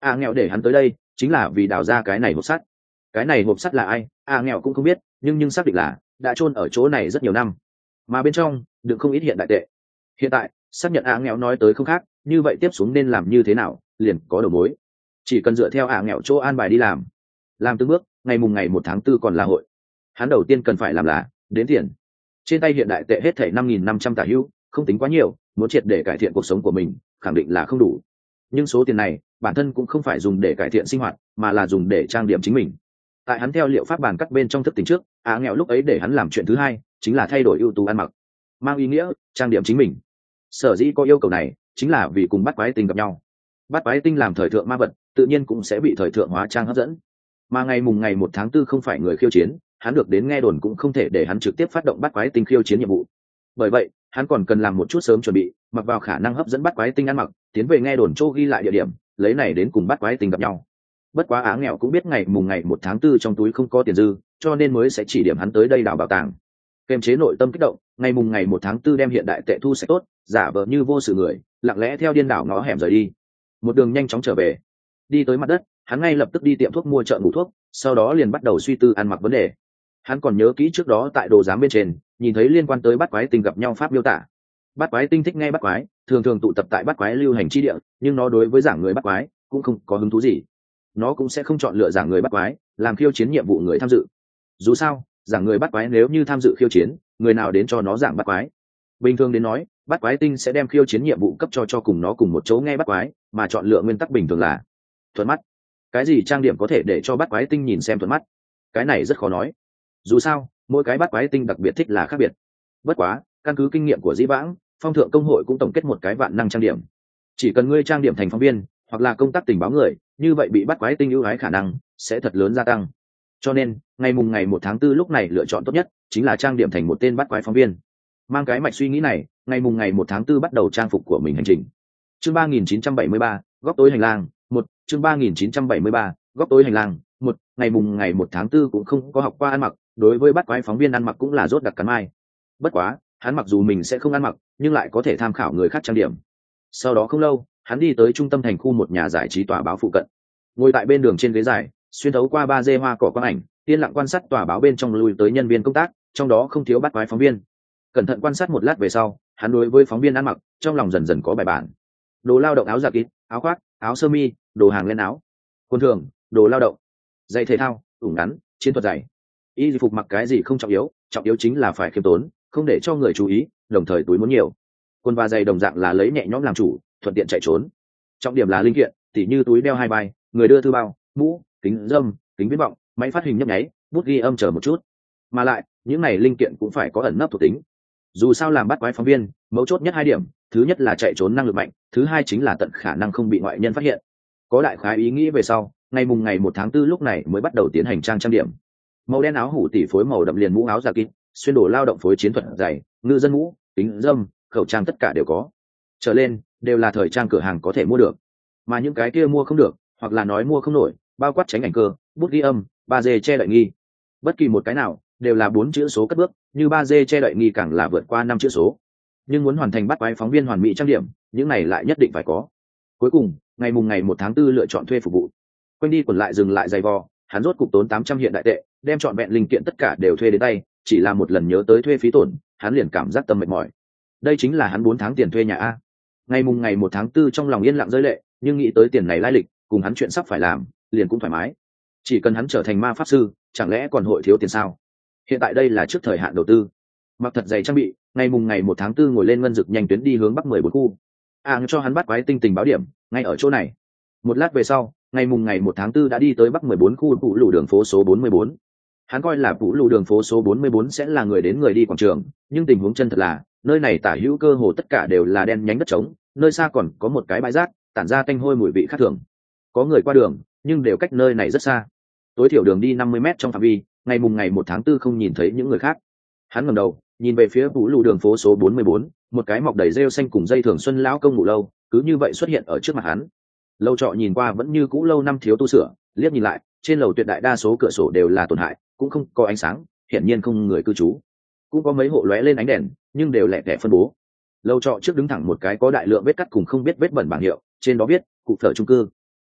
a nghèo để hắn tới đây chính là vì đào ra cái này hộp sắt. Cái này hộp sắt là ai a nghèo cũng không biết, nhưng nhưng xác định là đã chôn ở chỗ này rất nhiều năm, mà bên trong đựng không ít hiện đại tệ. Hiện tại xác nhận a nghèo nói tới không khác, như vậy tiếp xuống nên làm như thế nào liền có đầu mối. Chỉ cần dựa theo a nghèo chỗ an bài đi làm làm từng bước, ngày mùng ngày một tháng tư còn là hội, hắn đầu tiên cần phải làm là đến tiền. Trên tay hiện đại tệ hết thảy năm nghìn năm trăm tả hữu, không tính quá nhiều, muốn triệt để cải thiện cuộc sống của mình khẳng định là không đủ, nhưng số tiền này bản thân cũng không phải dùng để cải thiện sinh hoạt, mà là dùng để trang điểm chính mình. Tại hắn theo liệu pháp bàn cắt bên trong thức tỉnh trước, á nghèo lúc ấy để hắn làm chuyện thứ hai chính là thay đổi ưu tú ăn mặc, mang ý nghĩa trang điểm chính mình. Sở dĩ có yêu cầu này chính là vì cùng bắt quái tinh gặp nhau. Bắt quái tinh làm thời thượng ma vật, tự nhiên cũng sẽ bị thời thượng hóa trang hấp dẫn. Mà ngày mùng ngày một tháng tư không phải người khiêu chiến, hắn được đến nghe đồn cũng không thể để hắn trực tiếp phát động bắt quái tinh khiêu chiến nhiệm vụ. Bởi vậy hắn còn cần làm một chút sớm chuẩn bị, mặc vào khả năng hấp dẫn bắt quái tinh ăn mặc, tiến về nghe đồn chỗ ghi lại địa điểm, lấy này đến cùng bắt quái tinh gặp nhau. Bất quá á nghèo cũng biết ngày mùng ngày một tháng tư trong túi không có tiền dư, cho nên mới sẽ chỉ điểm hắn tới đây đào bảo tàng. Kiềm chế nội tâm kích động, ngày mùng ngày một tháng tư đem hiện đại tệ thu sạch tốt, giả vờ như vô sự người, lặng lẽ theo điên đảo ngõ hẻm rời đi. Một đường nhanh chóng trở về, đi tới mặt đất, hắn ngay lập tức đi tiệm thuốc mua chợ ngủ thuốc, sau đó liền bắt đầu suy tư ăn mặc vấn đề. Hắn còn nhớ kỹ trước đó tại đồ giám bên trên nhìn thấy liên quan tới bắt quái tinh gặp nhau pháp miêu tả. Bắt quái tinh thích nghe bắt quái, thường thường tụ tập tại bắt quái lưu hành chi địa, nhưng nó đối với giảng người bắt quái cũng không có hứng thú gì. Nó cũng sẽ không chọn lựa giảng người bắt quái làm khiêu chiến nhiệm vụ người tham dự. Dù sao giảng người bắt quái nếu như tham dự khiêu chiến, người nào đến cho nó giảng bắt quái? Bình thường đến nói, bắt quái tinh sẽ đem khiêu chiến nhiệm vụ cấp cho cho cùng nó cùng một chỗ nghe bắt quái, mà chọn lựa nguyên tắc bình thường là thuận mắt. Cái gì trang điểm có thể để cho bắt quái tinh nhìn xem thuận mắt? Cái này rất khó nói. Dù sao mỗi cái bắt quái tinh đặc biệt thích là khác biệt. Bất quá căn cứ kinh nghiệm của dĩ vãng, phong thượng công hội cũng tổng kết một cái vạn năng trang điểm. Chỉ cần ngươi trang điểm thành phóng viên hoặc là công tác tình báo người, như vậy bị bắt quái tinh ưu ái khả năng sẽ thật lớn gia tăng. Cho nên ngày mùng ngày một tháng tư lúc này lựa chọn tốt nhất chính là trang điểm thành một tên bắt quái phóng viên. Mang cái mạch suy nghĩ này, ngày mùng ngày một tháng tư bắt đầu trang phục của mình hành trình. Chương ba nghìn chín trăm bảy mươi ba, góc tối hành lang một. Chương ba nghìn chín trăm bảy mươi ba, góc tối hành lang một. Ngày mùng ngày một tháng tư cũng không có học qua ăn mặc, đối với bắt quái phóng viên ăn mặc cũng là rốt đặc cắn mai. Bất quá hắn mặc dù mình sẽ không ăn mặc, nhưng lại có thể tham khảo người khác trang điểm. Sau đó không lâu, hắn đi tới trung tâm thành khu một nhà giải trí tòa báo phụ cận, ngồi tại bên đường trên ghế dài, xuyên thấu qua ba dê hoa cỏ quang ảnh, yên lặng quan sát tòa báo bên trong lui tới nhân viên công tác, trong đó không thiếu bắt quái phóng viên. Cẩn thận quan sát một lát về sau, hắn đối với phóng viên ăn mặc trong lòng dần dần có bài bản. Đồ lao động áo giả kín, áo khoác, áo sơ mi, đồ hàng lên áo quân thường, đồ lao động, giày thể thao, ủng ngắn, chiến thuật giày. Y phục mặc cái gì không trọng yếu, trọng yếu chính là phải khiêm tốn, không để cho người chú ý, đồng thời túi muốn nhiều. Quần và giày đồng dạng là lấy nhẹ nhõm làm chủ, thuận tiện chạy trốn. Trọng điểm là linh kiện, tỉ như túi đeo hai vai, người đưa thư bao, mũ, kính râm, kính viễn vọng, máy phát hình nhấp nháy, bút ghi âm chờ một chút. Mà lại những này linh kiện cũng phải có ẩn nấp thuộc tính. Dù sao làm bắt quái phóng viên, mấu chốt nhất hai điểm, thứ nhất là chạy trốn năng lực mạnh, thứ hai chính là tận khả năng không bị ngoại nhân phát hiện. Có đại khái ý nghĩ về sau, ngày mùng ngày một tháng tư lúc này mới bắt đầu tiến hành trang trang điểm. Màu đen áo hủ tỉ phối màu đậm liền mũ áo giả kín, xuyên đồ lao động phối chiến thuật dày, ngư dân mũ, kính râm, khẩu trang tất cả đều có. Trở lên đều là thời trang cửa hàng có thể mua được, mà những cái kia mua không được hoặc là nói mua không nổi, bao quát tránh ảnh cơ, bút ghi âm, ba dê che đậy nghi, bất kỳ một cái nào đều là bốn chữ số cất bước, như ba dê che đậy nghi càng là vượt qua năm chữ số. Nhưng muốn hoàn thành bắt quái phóng viên hoàn mỹ trang điểm, những này lại nhất định phải có. Cuối cùng ngày mùng ngày một tháng tư lựa chọn thuê phục vụ, quanh đi quẩn lại dừng lại giày vò, hắn rốt cục tốn tám trăm hiện đại tệ đem trọn vẹn linh kiện tất cả đều thuê đến tay. Chỉ là một lần nhớ tới thuê phí tổn, hắn liền cảm giác tâm mệt mỏi. Đây chính là hắn bốn tháng tiền thuê nhà a. Ngày mùng ngày một tháng tư trong lòng yên lặng rơi lệ, nhưng nghĩ tới tiền này lai lịch cùng hắn chuyện sắp phải làm, liền cũng thoải mái. Chỉ cần hắn trở thành ma pháp sư, chẳng lẽ còn hội thiếu tiền sao? Hiện tại đây là trước thời hạn đầu tư. Mặc thật dày trang bị, ngày mùng ngày một tháng tư ngồi lên ngân dực nhanh tuyến đi hướng bắc mười bốn khu. À, cho hắn bắt quái tinh tình báo điểm ngay ở chỗ này. Một lát về sau, ngày mùng ngày một tháng tư đã đi tới bắc mười bốn khu phụ lù đường phố số bốn mươi bốn. Hắn coi là phụ lù đường phố số bốn mươi bốn sẽ là người đến người đi quảng trường, nhưng tình huống chân thật là nơi này tả hữu cơ hồ tất cả đều là đen nhánh đất trống, nơi xa còn có một cái bãi rác tản ra tanh hôi mùi vị khác thường. Có người qua đường, nhưng đều cách nơi này rất xa. Tối thiểu đường đi năm mươi mét trong phạm vi, ngày mùng ngày một tháng tư không nhìn thấy những người khác. Hắn ngẩng đầu, nhìn về phía phụ lù đường phố số bốn mươi bốn, một cái mọc đầy rêu xanh cùng dây thường xuân lão công ngủ lâu, cứ như vậy xuất hiện ở trước mặt hắn. Lâu trọ nhìn qua vẫn như cũ lâu năm thiếu tu sửa, liếc nhìn lại, trên lầu tuyệt đại đa số cửa sổ đều là tổn hại, cũng không có ánh sáng, hiển nhiên không người cư trú. Cũng có mấy hộ lóe lên ánh đèn, nhưng đều lẻ tẻ phân bố. Lâu trọ trước đứng thẳng một cái có đại lượng vết cắt cùng không biết vết bẩn bảng hiệu, trên đó viết cụ phở chung cư.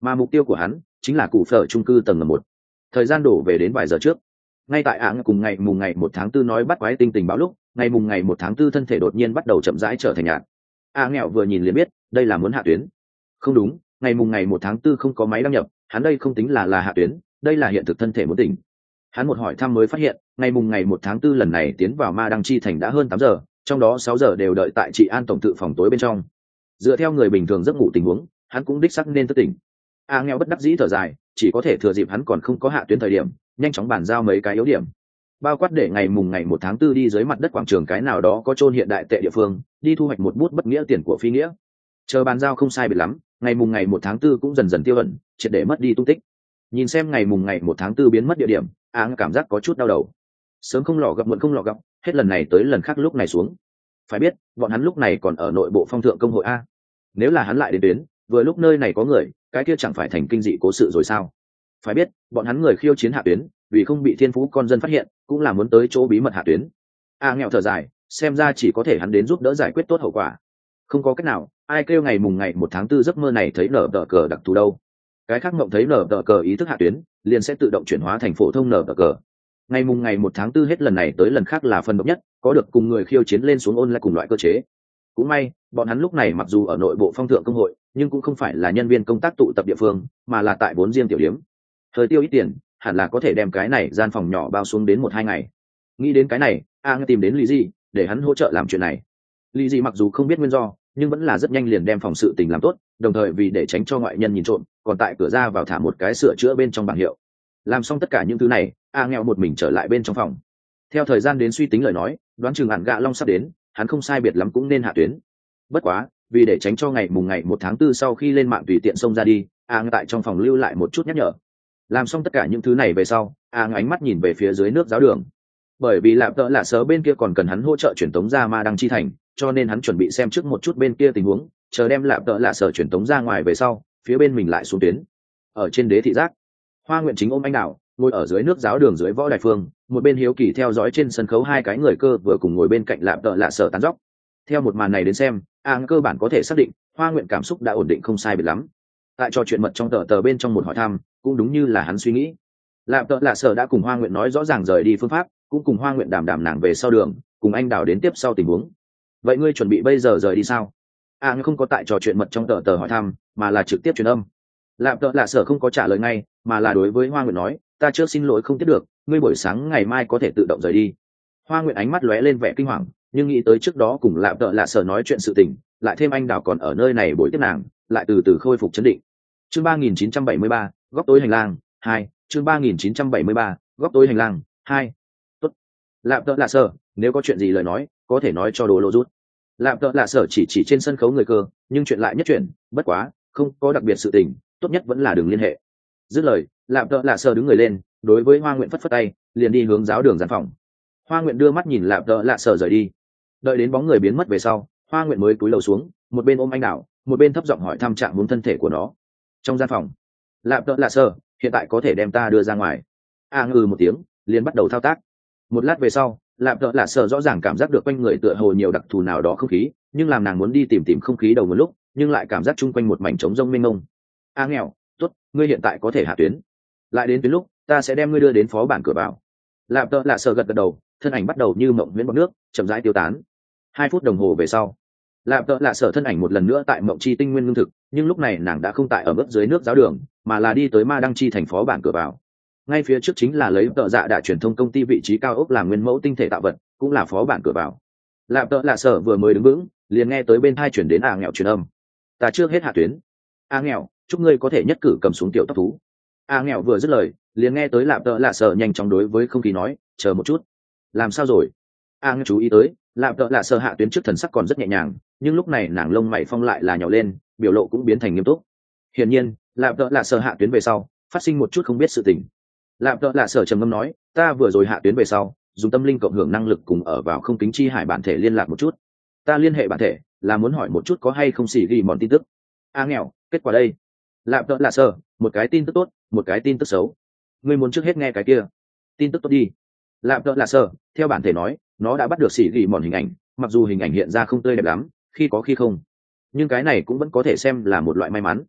mà mục tiêu của hắn chính là cụ phở trung cư tầng một. Thời gian đổ về đến vài giờ trước, ngay tại áng cùng ngày mùng ngày một tháng tư nói bắt quái tinh tình báo lúc, ngày mùng ngày một tháng tư thân thể đột nhiên bắt đầu chậm rãi trở thành nhạt. A nghèo vừa nhìn liền biết đây là muốn hạ tuyến. Không đúng, ngày mùng ngày một tháng tư không có máy đăng nhập, hắn đây không tính là là hạ tuyến, đây là hiện thực thân thể muốn tỉnh. Hắn một hỏi thăm mới phát hiện ngày mùng ngày một tháng tư lần này tiến vào ma đăng chi thành đã hơn tám giờ, trong đó sáu giờ đều đợi tại trị an tổng tự phòng tối bên trong. Dựa theo người bình thường giấc ngủ tình huống, hắn cũng đích xác nên thức tỉnh. A nghèo bất đắc dĩ thở dài, chỉ có thể thừa dịp hắn còn không có hạ tuyến thời điểm nhanh chóng bàn giao mấy cái yếu điểm, bao quát để ngày mùng ngày một tháng tư đi dưới mặt đất quảng trường cái nào đó có chôn hiện đại tệ địa phương đi thu hoạch một bút bất nghĩa tiền của phi nghĩa. Chờ bàn giao không sai biệt lắm, ngày mùng ngày một tháng tư cũng dần dần tiêu ẩn, triệt để mất đi tung tích. Nhìn xem ngày mùng ngày một tháng tư biến mất địa điểm, áng cảm giác có chút đau đầu. Sớm không lò gặp muộn không lò gặp, hết lần này tới lần khác lúc này xuống. Phải biết bọn hắn lúc này còn ở nội bộ phong thượng công hội a, nếu là hắn lại đến tuyến vừa lúc nơi này có người, cái kia chẳng phải thành kinh dị cố sự rồi sao? Phải biết bọn hắn người khiêu chiến hạ tuyến vì không bị thiên phú con dân phát hiện cũng là muốn tới chỗ bí mật hạ tuyến. A nghèo thở dài, xem ra chỉ có thể hắn đến giúp đỡ giải quyết tốt hậu quả. Không có cách nào, ai kêu ngày mùng ngày một tháng tư giấc mơ này thấy nở tờ cờ đặc thù đâu. Cái khác mộng thấy nở tờ cờ ý thức hạ tuyến liền sẽ tự động chuyển hóa thành phổ thông nở tờ cờ. Ngày mùng ngày một tháng tư hết lần này tới lần khác là phần độc nhất, có được cùng người khiêu chiến lên xuống ôn lại cùng loại cơ chế. Cũng may bọn hắn lúc này mặc dù ở nội bộ phong thượng công hội nhưng cũng không phải là nhân viên công tác tụ tập địa phương, mà là tại vốn riêng tiểu điếm. Thời tiêu ít tiền, hẳn là có thể đem cái này gian phòng nhỏ bao xuống đến một hai ngày. Nghĩ đến cái này, a tìm đến lý gì để hắn hỗ trợ làm chuyện này. Lý gì mặc dù không biết nguyên do nhưng vẫn là rất nhanh liền đem phòng sự tình làm tốt, đồng thời vì để tránh cho ngoại nhân nhìn trộm còn tại cửa ra vào thả một cái sửa chữa bên trong bảng hiệu. Làm xong tất cả những thứ này, a nghèo một mình trở lại bên trong phòng. Theo thời gian đến suy tính lời nói, đoán chừng ản gạ long sắp đến, hắn không sai biệt lắm cũng nên hạ tuyến. Bất quá vì để tránh cho ngày mùng ngày một tháng tư sau khi lên mạng tùy tiện xông ra đi, a tại trong phòng lưu lại một chút nhắc nhở. Làm xong tất cả những thứ này về sau, a ánh mắt nhìn về phía dưới nước giáo đường. Bởi vì lạp tợ lạ sớ bên kia còn cần hắn hỗ trợ truyền tống ra ma đăng chi thành, cho nên hắn chuẩn bị xem trước một chút bên kia tình huống, chờ đem lạp tợ lạ sớ truyền tống ra ngoài về sau, phía bên mình lại xuống tuyến. Ở trên đế thị giác, Hoa Nguyện Chính ôm anh đảo ngồi ở dưới nước giáo đường dưới võ đài phương, một bên hiếu kỳ theo dõi trên sân khấu hai cái người cơ vừa cùng ngồi bên cạnh lạp tợ lạ sớ tán dóc. Theo một màn này đến xem, a cơ bản có thể xác định Hoa Nguyện cảm xúc đã ổn định không sai biệt lắm. Tại trò chuyện mật trong tờ tờ bên trong một hỏi thăm, cũng đúng như là hắn suy nghĩ, lạp tợ lạ sớ đã cùng Hoa Nguyện nói rõ ràng rời đi phương pháp, cũng cùng Hoa Nguyện đàm đàm nàng về sau đường, cùng anh đào đến tiếp sau tình huống. Vậy ngươi chuẩn bị bây giờ rời đi sao? A à, không có tại trò chuyện mật trong tờ tờ hỏi thăm, mà là trực tiếp truyền âm. Lạp tợ lạ sớ không có trả lời ngay, mà là đối với Hoa Nguyện nói, ta chưa xin lỗi không tiếp được, ngươi buổi sáng ngày mai có thể tự động rời đi. Hoa Nguyện ánh mắt lóe lên vẻ kinh hoàng, nhưng nghĩ tới trước đó cùng lạp tợ lạ sớ nói chuyện sự tình, lại thêm anh đào còn ở nơi này buổi tiếp nàng, lại từ từ khôi phục chấn định. Chương ba nghìn chín trăm bảy mươi ba, góc tối hành lang hai. Chương ba nghìn chín trăm bảy mươi ba, góc tối hành lang hai. Tốt. Lạp tợ lạ sớ, nếu có chuyện gì lời nói, có thể nói cho đồ lộ rút. Lạp tợ lạ sớ chỉ chỉ trên sân khấu người cơ, nhưng chuyện lại nhất chuyện, bất quá, không có đặc biệt sự tình, tốt nhất vẫn là đừng liên hệ. Dứt lời, lạp tợ lạ sớ đứng người lên, đối với Hoa Nguyện phất phất tay, liền đi hướng giáo đường gian phòng. Hoa Nguyện đưa mắt nhìn lạp tợ lạ sớ rời đi. Đợi đến bóng người biến mất về sau, Hoa Nguyện mới cúi đầu xuống, một bên ôm anh đảo, một bên thấp giọng hỏi thăm trạng huống thân thể của nó. Trong gian phòng, lạp tợ lạ sớ, hiện tại có thể đem ta đưa ra ngoài. A ngừ một tiếng, liền bắt đầu thao tác. Một lát về sau, lạp tợ lạ sớ rõ ràng cảm giác được quanh người tựa hồ nhiều đặc thù nào đó không khí, nhưng làm nàng muốn đi tìm tìm không khí đầu một lúc, nhưng lại cảm giác chung quanh một mảnh trống rông mênh mông. A nghèo, tốt, ngươi hiện tại có thể hạ tuyến. Lại đến tuyến lúc, ta sẽ đem ngươi đưa đến phó bản cửa vào. Lạp tợ lạ sớ gật gật đầu, thân ảnh bắt đầu như mộng huyễn bọt nước, chậm rãi tiêu tán. Hai phút đồng hồ về sau, lạp tợ lạ sớ thân ảnh một lần nữa tại mộng chi tinh nguyên ngưng thực, nhưng lúc này nàng đã không tại ở mức dưới nước giáo đường, mà là đi tới ma đăng chi thành phó bản cửa vào. Ngay phía trước chính là lấy tợ dạ đã truyền thông công ty vị trí cao ốc làm nguyên mẫu tinh thể tạo vật, cũng là phó bản cửa vào. Lạp tợ lạ sớ vừa mới đứng vững, liền nghe tới bên tai chuyển đến A nghèo truyền âm. Ta trước hết hạ tuyến. A nghèo, chúc ngươi có thể nhất cử cầm xuống tiểu tóc thú. A nghèo vừa dứt lời, liền nghe tới lạp tợ lạ sớ nhanh chóng đối với không khí nói, chờ một chút. Làm sao rồi? A nghèo chú ý tới, lạp tợ lạ sớ hạ tuyến trước thần sắc còn rất nhẹ nhàng, nhưng lúc này nàng lông mày phong lại là nhào lên, biểu lộ cũng biến thành nghiêm túc. Hiển nhiên, lạp tợ lạ sớ hạ tuyến về sau, phát sinh một chút không biết sự tình. Lạp tợ lạ sớ trầm ngâm nói, ta vừa rồi hạ tuyến về sau, dùng tâm linh cộng hưởng năng lực cùng ở vào không kính chi hải bản thể liên lạc một chút. Ta liên hệ bản thể là muốn hỏi một chút có hay không xỉ ghi mòn tin tức. A nghèo, kết quả đây. Lạp tợ lạ sớ, một cái tin tức tốt, một cái tin tức xấu. Ngươi muốn trước hết nghe cái kia. Tin tức tốt đi. Lạp tợ lạ sớ, theo bản thể nói, nó đã bắt được xỉ ghi mòn hình ảnh, mặc dù hình ảnh hiện ra không tươi đẹp lắm, khi có khi không, nhưng cái này cũng vẫn có thể xem là một loại may mắn.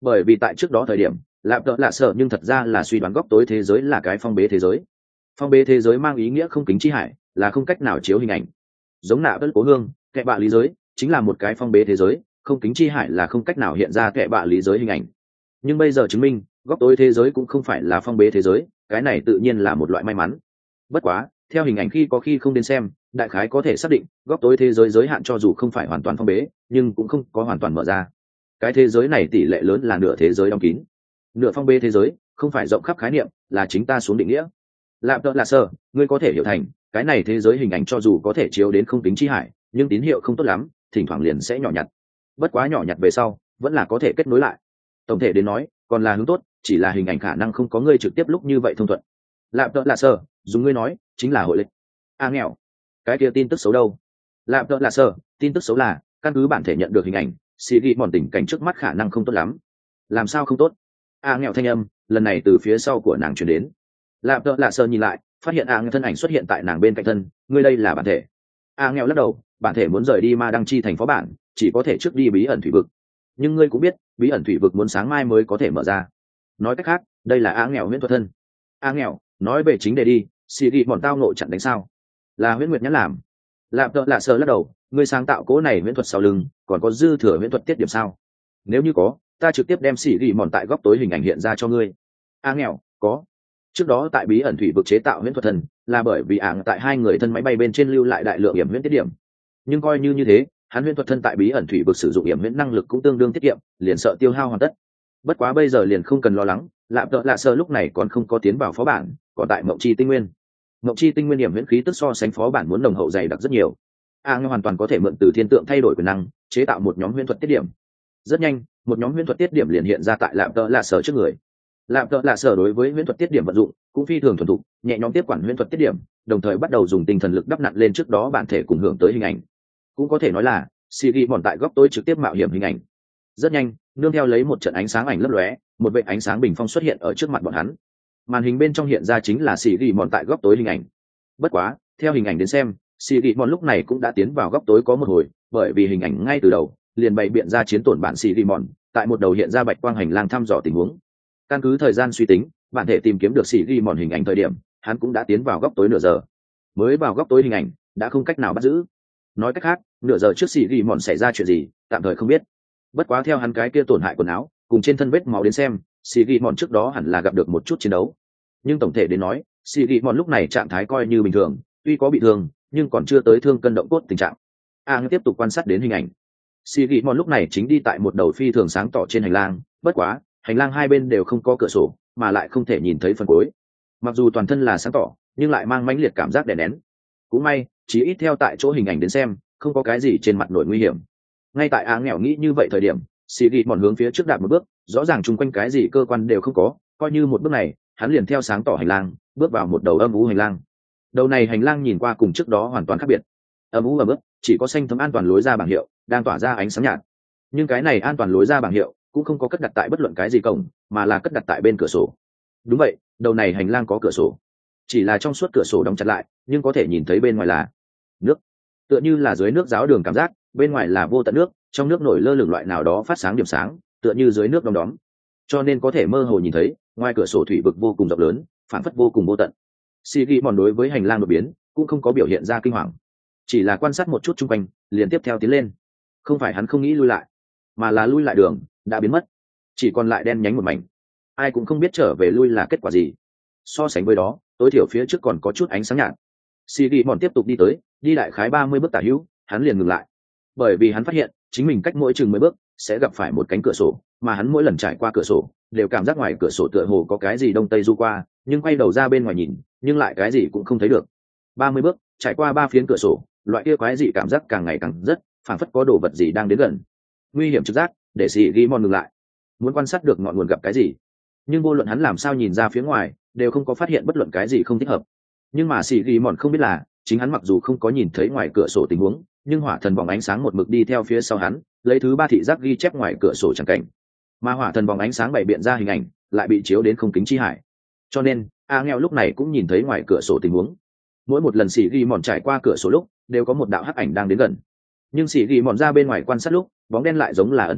bởi vì tại trước đó thời điểm lạp tợ lạ sợ nhưng thật ra là suy đoán góc tối thế giới là cái phong bế thế giới. Phong bế thế giới mang ý nghĩa không kính chi hải, là không cách nào chiếu hình ảnh. Giống nạ đất cố hương kệ bạ lý giới chính là một cái phong bế thế giới, không kính chi hải là không cách nào hiện ra kệ bạ lý giới hình ảnh. Nhưng bây giờ chứng minh góc tối thế giới cũng không phải là phong bế thế giới, cái này tự nhiên là một loại may mắn. Bất quá theo hình ảnh khi có khi không đến xem, đại khái có thể xác định góc tối thế giới giới hạn cho dù không phải hoàn toàn phong bế nhưng cũng không có hoàn toàn mở ra. Cái thế giới này tỷ lệ lớn là nửa thế giới đóng kín. Nửa phong bế thế giới không phải rộng khắp khái niệm, là chính ta xuống định nghĩa. Lạp tợ lạ sơ, ngươi có thể hiểu thành cái này thế giới hình ảnh cho dù có thể chiếu đến không kính chi hải, nhưng tín hiệu không tốt lắm, thỉnh thoảng liền sẽ nhỏ nhặt. Bất quá nhỏ nhặt về sau vẫn là có thể kết nối lại. Tổng thể đến nói còn là hướng tốt, chỉ là hình ảnh khả năng không có ngươi trực tiếp lúc như vậy thông thuận. Lạp tợ lạ sơ, dùng ngươi nói chính là hội lịch. A nghèo, cái kia tin tức xấu đâu? Lạp tợ lạ sơ, tin tức xấu là căn cứ bản thể nhận được hình ảnh, xì ghi mòn tình cảnh trước mắt khả năng không tốt lắm. Làm sao không tốt? A nghèo thanh âm lần này từ phía sau của nàng truyền đến. Lạp tợ lạ sơ nhìn lại, phát hiện A nghèo thân ảnh xuất hiện tại nàng bên cạnh thân. Ngươi đây là bản thể? A nghèo lắc đầu, bản thể muốn rời đi ma đăng chi thành phó bản, chỉ có thể trước đi bí ẩn thủy vực. Nhưng ngươi cũng biết bí ẩn thủy vực muốn sáng mai mới có thể mở ra. Nói cách khác đây là A nghèo huyễn thuật thân. A nghèo nói về chính đề đi, xì ghi mòn tao nộ chặn đánh sao? Là huyễn nguyệt nhãn làm. Lạp tợ lạ sơ lắc đầu, ngươi sáng tạo cố này huyễn thuật sau lưng còn có dư thừa huyễn thuật tiết điểm sao? Nếu như có, ta trực tiếp đem xỉ ghi mòn tại góc tối hình ảnh hiện ra cho ngươi. A nghèo có. Trước đó tại bí ẩn thủy vực chế tạo huyễn thuật thần là bởi vì ảng tại hai người thân máy bay bên trên lưu lại đại lượng hiểm huyễn tiết điểm. Nhưng coi như như thế, hắn huyễn thuật thân tại bí ẩn thủy vực sử dụng hiểm huyễn năng lực cũng tương đương tiết kiệm, liền sợ tiêu hao hoàn tất. Bất quá bây giờ liền không cần lo lắng, Lạp tợ lạ sơ lúc này còn không có tiến vào phó bản, còn tại mộng chi tinh nguyên. Mộng chi tinh nguyên hiểm huyễn khí tức so sánh phó bản muốn nồng hậu dày đặc rất nhiều. A nghèo hoàn toàn có thể mượn từ thiên tượng thay đổi quyền năng, chế tạo một nhóm huyễn thuật tiết điểm. Rất nhanh một nhóm huyễn thuật tiết điểm liền hiện ra tại lạp tợ lạ sở trước người. Lạp tợ lạ sở đối với huyễn thuật tiết điểm vận dụng cũng phi thường thuần thục, nhẹ nhõm tiếp quản huyễn thuật tiết điểm, đồng thời bắt đầu dùng tinh thần lực đắp nặn lên trước đó bản thể cùng hưởng tới hình ảnh. Cũng có thể nói là Siri mòn tại góc tối trực tiếp mạo hiểm hình ảnh. Rất nhanh nương theo lấy một trận ánh sáng ảnh lấp lóe, một vệt ánh sáng bình phong xuất hiện ở trước mặt bọn hắn. Màn hình bên trong hiện ra chính là Siri mòn tại góc tối hình ảnh. Bất quá theo hình ảnh đến xem, Siri mòn lúc này cũng đã tiến vào góc tối có một hồi, bởi vì hình ảnh ngay từ đầu liền bày biện ra chiến tổn bản Siri mòn tại một đầu hiện ra bạch quang hành lang thăm dò tình huống. Căn cứ thời gian suy tính, bản thể tìm kiếm được Siri mòn hình ảnh thời điểm hắn cũng đã tiến vào góc tối nửa giờ. Mới vào góc tối hình ảnh đã không cách nào bắt giữ. Nói cách khác nửa giờ trước Siri mòn xảy ra chuyện gì tạm thời không biết. Bất quá theo hắn cái kia tổn hại quần áo cùng trên thân vết máu đến xem, Siri mòn trước đó hẳn là gặp được một chút chiến đấu. Nhưng tổng thể đến nói, Siri mòn lúc này trạng thái coi như bình thường, tuy có bị thương nhưng còn chưa tới thương cân động cốt tình trạng. A tiếp tục quan sát đến hình ảnh. Siri mòn lúc này chính đi tại một đầu phi thường sáng tỏ trên hành lang, bất quá hành lang hai bên đều không có cửa sổ, mà lại không thể nhìn thấy phần cuối. Mặc dù toàn thân là sáng tỏ nhưng lại mang mãnh liệt cảm giác đè nén. Cũng may chỉ ít theo tại chỗ hình ảnh đến xem không có cái gì trên mặt nổi nguy hiểm. Ngay tại A nghèo nghĩ như vậy thời điểm, Siri mòn hướng phía trước đạp một bước, rõ ràng chung quanh cái gì cơ quan đều không có, coi như một bước này hắn liền theo sáng tỏ hành lang bước vào một đầu âm u hành lang. Đầu này hành lang nhìn qua cùng trước đó hoàn toàn khác biệt. Âm u ẩm ướt, chỉ có xanh thấm an toàn lối ra bảng hiệu đang tỏa ra ánh sáng nhạt. Nhưng cái này an toàn lối ra bảng hiệu cũng không có cất đặt tại bất luận cái gì cổng, mà là cất đặt tại bên cửa sổ. Đúng vậy, đầu này hành lang có cửa sổ, chỉ là trong suốt cửa sổ đóng chặt lại, nhưng có thể nhìn thấy bên ngoài là nước, tựa như là dưới nước giáo đường cảm giác. Bên ngoài là vô tận nước, trong nước nổi lơ lửng loại nào đó phát sáng điểm sáng, tựa như dưới nước đom đóm, cho nên có thể mơ hồ nhìn thấy ngoài cửa sổ thủy vực vô cùng rộng lớn, phản phất vô cùng vô tận. Siri mòn đối với hành lang đột biến cũng không có biểu hiện ra kinh hoàng, chỉ là quan sát một chút chung quanh liền tiếp theo tiến lên. Không phải hắn không nghĩ lui lại, mà là lui lại đường đã biến mất, chỉ còn lại đen nhánh một mảnh, ai cũng không biết trở về lui là kết quả gì. So sánh với đó tối thiểu phía trước còn có chút ánh sáng nhạt. Siri mòn tiếp tục đi tới, đi đại khái ba mươi bước tả hữu hắn liền ngừng lại, bởi vì hắn phát hiện chính mình cách mỗi chừng mười bước sẽ gặp phải một cánh cửa sổ, mà hắn mỗi lần trải qua cửa sổ đều cảm giác ngoài cửa sổ tựa hồ có cái gì đông tây du qua, nhưng quay đầu ra bên ngoài nhìn nhưng lại cái gì cũng không thấy được. Ba mươi bước trải qua ba phiến cửa sổ, loại kia quái dị cảm giác càng ngày càng rất, phảng phất có đồ vật gì đang đến gần. Nguy hiểm trực giác để xì ghi mòn ngừng lại, muốn quan sát được ngọn nguồn gặp cái gì, nhưng vô luận hắn làm sao nhìn ra phía ngoài đều không có phát hiện bất luận cái gì không thích hợp. Nhưng mà xì ghi mòn không biết là chính hắn mặc dù không có nhìn thấy ngoài cửa sổ tình huống, nhưng hỏa thần vòng ánh sáng một mực đi theo phía sau hắn, lấy thứ ba thị giác ghi chép ngoài cửa sổ chẳng cảnh, mà hỏa thần vòng ánh sáng bày biện ra hình ảnh lại bị chiếu đến không kính chi hải. Cho nên A nghèo lúc này cũng nhìn thấy ngoài cửa sổ tình huống. Mỗi một lần xì ghi mòn trải qua cửa sổ lúc đều có một đạo hắc ảnh đang đến gần, nhưng xì ghi mòn ra bên ngoài quan sát lúc bóng đen lại giống là ẩn thân,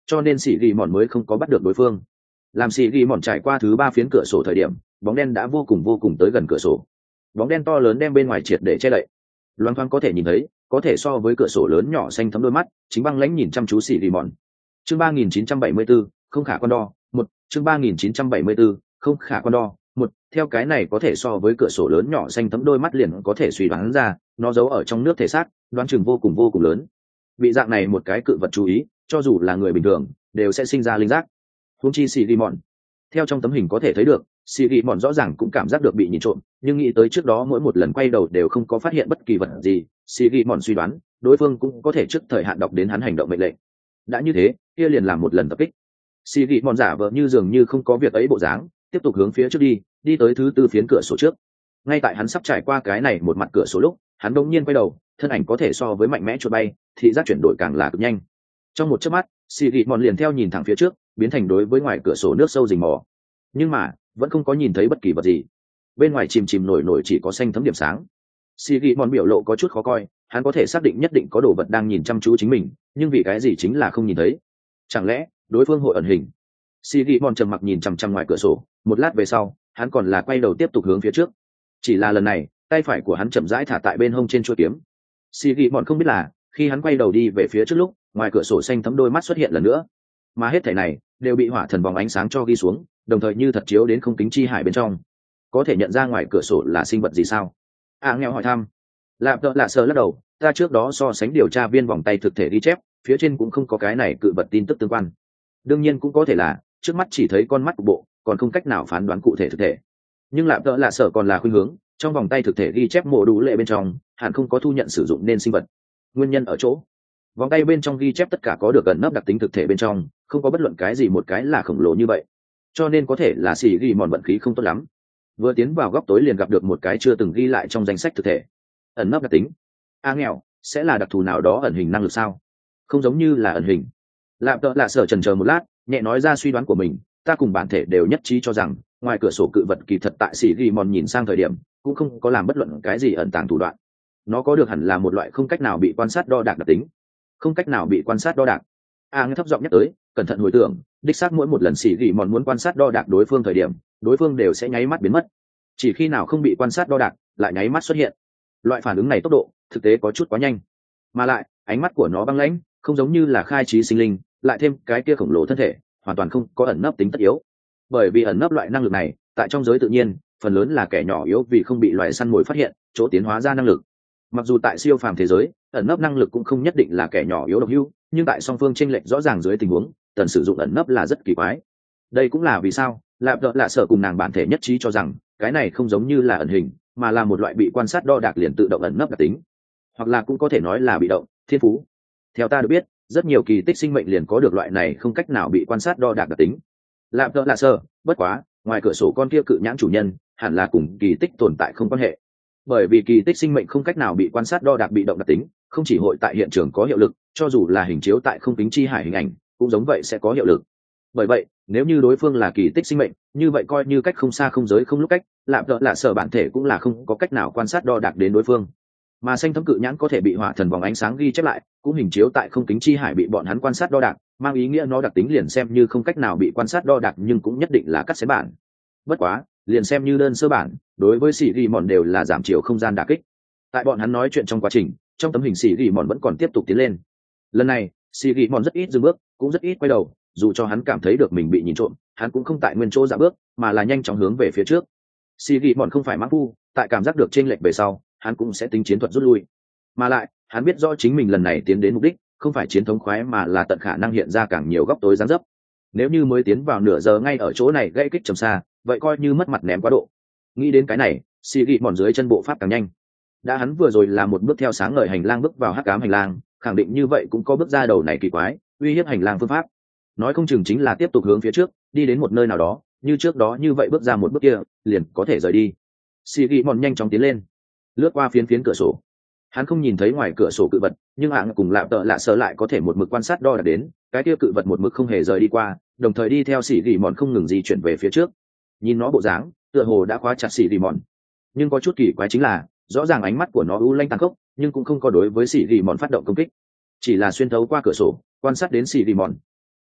cho nên xì ghi mòn mới không có bắt được đối phương. Làm xì ghi mòn trải qua thứ ba phiến cửa sổ thời điểm, bóng đen đã vô cùng vô cùng tới gần cửa sổ. Bóng đen to lớn đem bên ngoài triệt để che đậy, loang thoáng có thể nhìn thấy có thể so với cửa sổ lớn nhỏ xanh thấm đôi mắt chính băng lãnh nhìn chăm chú xì ghi mòn. Chương ba nghìn chín trăm bảy mươi bốn, không khả quan đo một. Chương ba nghìn chín trăm bảy mươi bốn, không khả quan đo một. Theo cái này có thể so với cửa sổ lớn nhỏ xanh thấm đôi mắt liền có thể suy đoán ra nó giấu ở trong nước thể xác, đoán chừng vô cùng vô cùng lớn. Bị dạng này một cái cự vật chú ý, cho dù là người bình thường đều sẽ sinh ra linh giác, huống chi xì ghi mòn. Theo trong tấm hình có thể thấy được, xì ghi mòn rõ ràng cũng cảm giác được bị nhìn trộm, nhưng nghĩ tới trước đó mỗi một lần quay đầu đều không có phát hiện bất kỳ vật gì, xì ghi mòn suy đoán đối phương cũng có thể trước thời hạn đọc đến hắn hành động mệnh lệnh. Đã như thế, kia liền làm một lần tập kích. Xì ghi mòn giả vờ như dường như không có việc ấy bộ dáng, tiếp tục hướng phía trước đi, đi tới thứ tư phiến cửa sổ trước. Ngay tại hắn sắp trải qua cái này một mặt cửa sổ lúc, hắn đột nhiên quay đầu, thân ảnh có thể so với mạnh mẽ chuột bay, thị giác chuyển đổi càng là cực nhanh. Trong một chớp mắt, xì ghi mòn liền theo nhìn thẳng phía trước, biến thành đối với ngoài cửa sổ nước sâu rình mò. Nhưng mà vẫn không có nhìn thấy bất kỳ vật gì, bên ngoài chìm chìm nổi nổi chỉ có xanh thấm điểm sáng. Xì ghi mòn biểu lộ có chút khó coi, hắn có thể xác định nhất định có đồ vật đang nhìn chăm chú chính mình, nhưng vì cái gì chính là không nhìn thấy. Chẳng lẽ đối phương hội ẩn hình? Xì ghi mòn trầm mặc nhìn chằm chằm ngoài cửa sổ, một lát về sau hắn còn là quay đầu tiếp tục hướng phía trước. Chỉ là lần này tay phải của hắn chậm rãi thả tại bên hông trên chuôi kiếm. Xì ghi mòn không biết là khi hắn quay đầu đi về phía trước lúc, ngoài cửa sổ xanh thấm đôi mắt xuất hiện lần nữa, mà hết thảy này đều bị hỏa thần vòng ánh sáng cho ghi xuống, đồng thời như thật chiếu đến không kính chi hải bên trong. Có thể nhận ra ngoài cửa sổ là sinh vật gì sao? À nghèo hỏi thăm. Lạp Tợ Lạ Sở lắc đầu, ta trước đó so sánh điều tra viên vòng tay thực thể ghi chép, phía trên cũng không có cái này cự vật tin tức tương quan. Đương nhiên cũng có thể là trước mắt chỉ thấy con mắt cục bộ, còn không cách nào phán đoán cụ thể thực thể. Nhưng Lạp Tợ Lạ Sở còn là khuynh hướng trong vòng tay thực thể ghi chép mộ đủ lệ bên trong hẳn không có thu nhận sử dụng nên sinh vật. Nguyên nhân ở chỗ vòng tay bên trong ghi chép tất cả có được gần nấp đặc tính thực thể bên trong, không có bất luận cái gì một cái là khổng lồ như vậy, cho nên có thể là xì ghi mòn vận khí không tốt lắm, vừa tiến vào góc tối liền gặp được một cái chưa từng ghi lại trong danh sách thực thể. Ẩn nấp đặc tính a nghèo sẽ là đặc thù nào đó ẩn hình năng lực sao? Không giống như là ẩn hình. Lạp Tợ Lạ Sở chần chờ một lát, nhẹ nói ra suy đoán của mình, ta cùng bản thể đều nhất trí cho rằng ngoài cửa sổ cự vật kỳ thật tại xì ghi mòn nhìn sang thời điểm cũng không có làm bất luận cái gì ẩn tàng thủ đoạn. Nó có được hẳn là một loại không cách nào bị quan sát đo đạc đặc tính. Không cách nào bị quan sát đo đạc. A nghe thấp giọng nhắc tới, cẩn thận hồi tưởng, đích xác mỗi một lần xì ghi mòn muốn quan sát đo đạc đối phương thời điểm, đối phương đều sẽ nháy mắt biến mất. Chỉ khi nào không bị quan sát đo đạc, lại nháy mắt xuất hiện. Loại phản ứng này tốc độ thực tế có chút quá nhanh, mà lại ánh mắt của nó băng lãnh, không giống như là khai trí sinh linh, lại thêm cái kia khổng lồ thân thể, hoàn toàn không có ẩn nấp tính tất yếu. Bởi vì ẩn nấp loại năng lực này, tại trong giới tự nhiên, phần lớn là kẻ nhỏ yếu vì không bị loài săn mồi phát hiện, chỗ tiến hóa ra năng lực. Mặc dù tại siêu phàm thế giới, ẩn nấp năng lực cũng không nhất định là kẻ nhỏ yếu độc hữu, nhưng tại song phương chênh lệch rõ ràng dưới tình huống, tần sử dụng ẩn nấp là rất kỳ quái. Đây cũng là vì sao Lạp Tợ Lạ Sở cùng nàng bản thể nhất trí cho rằng cái này không giống như là ẩn hình, mà là một loại bị quan sát đo đạc liền tự động ẩn nấp đặc tính, hoặc là cũng có thể nói là bị động thiên phú. Theo ta được biết, rất nhiều kỳ tích sinh mệnh liền có được loại này không cách nào bị quan sát đo đạc đặc tính. Lạp Tợ Lạ Sở, bất quá ngoài cửa sổ con kia cự nhãn chủ nhân hẳn là cùng kỳ tích tồn tại không quan hệ, bởi vì kỳ tích sinh mệnh không cách nào bị quan sát đo đạc bị động đặc tính không chỉ hội tại hiện trường có hiệu lực, cho dù là hình chiếu tại không kính chi hải hình ảnh cũng giống vậy sẽ có hiệu lực. Bởi vậy nếu như đối phương là kỳ tích sinh mệnh, như vậy coi như cách không xa không giới không lúc cách, Lạp Tợ Lạ Sở bản thể cũng là không có cách nào quan sát đo đạc đến đối phương. Mà xanh thấm cự nhãn có thể bị hỏa thần vòng ánh sáng ghi chép lại, cũng hình chiếu tại không kính chi hải bị bọn hắn quan sát đo đạc, mang ý nghĩa nó đặc tính liền xem như không cách nào bị quan sát đo đạc nhưng cũng nhất định là cắt xén bản. Bất quá liền xem như đơn sơ bản, đối với xỉ ghi mòn đều là giảm chiều không gian đả kích. Tại bọn hắn nói chuyện trong quá trình, trong tấm hình xỉ ghi mòn vẫn còn tiếp tục tiến lên. Lần này xỉ ghi mòn rất ít dừng bước, cũng rất ít quay đầu, dù cho hắn cảm thấy được mình bị nhìn trộm, hắn cũng không tại nguyên chỗ dạo bước, mà là nhanh chóng hướng về phía trước. Xỉ ghi mòn không phải mãng phu, tại cảm giác được chênh lệch về sau, hắn cũng sẽ tính chiến thuật rút lui. Mà lại hắn biết rõ chính mình lần này tiến đến mục đích không phải chiến thống khoái, mà là tận khả năng hiện ra càng nhiều góc tối gián dấp. Nếu như mới tiến vào nửa giờ ngay ở chỗ này gây kích trầm xa, vậy coi như mất mặt ném quá độ. Nghĩ đến cái này, xì ghi mòn dưới chân bộ pháp càng nhanh. Đã hắn vừa rồi là một bước theo sáng ngời hành lang bước vào hắc ám hành lang, khẳng định như vậy cũng có bước ra đầu này kỳ quái uy hiếp hành lang phương pháp. Nói không chừng chính là tiếp tục hướng phía trước đi đến một nơi nào đó, như trước đó như vậy bước ra một bước kia liền có thể rời đi. Xì ghi mòn nhanh chóng tiến lên, lướt qua phiến phiến cửa sổ. Hắn không nhìn thấy ngoài cửa sổ cự vật, nhưng hạng cùng Lạp Tợ Lạ Sở lại có thể một mực quan sát đo đạc đến cái kia cự vật một mực không hề rời đi qua, đồng thời đi theo xì ghi mòn không ngừng di chuyển về phía trước. Nhìn nó bộ dáng tựa hồ đã khóa chặt xì ghi mòn, nhưng có chút kỳ quái chính là rõ ràng ánh mắt của nó u lanh tàn khốc, nhưng cũng không có đối với xì ghi mòn phát động công kích, chỉ là xuyên thấu qua cửa sổ quan sát đến xì ghi mòn.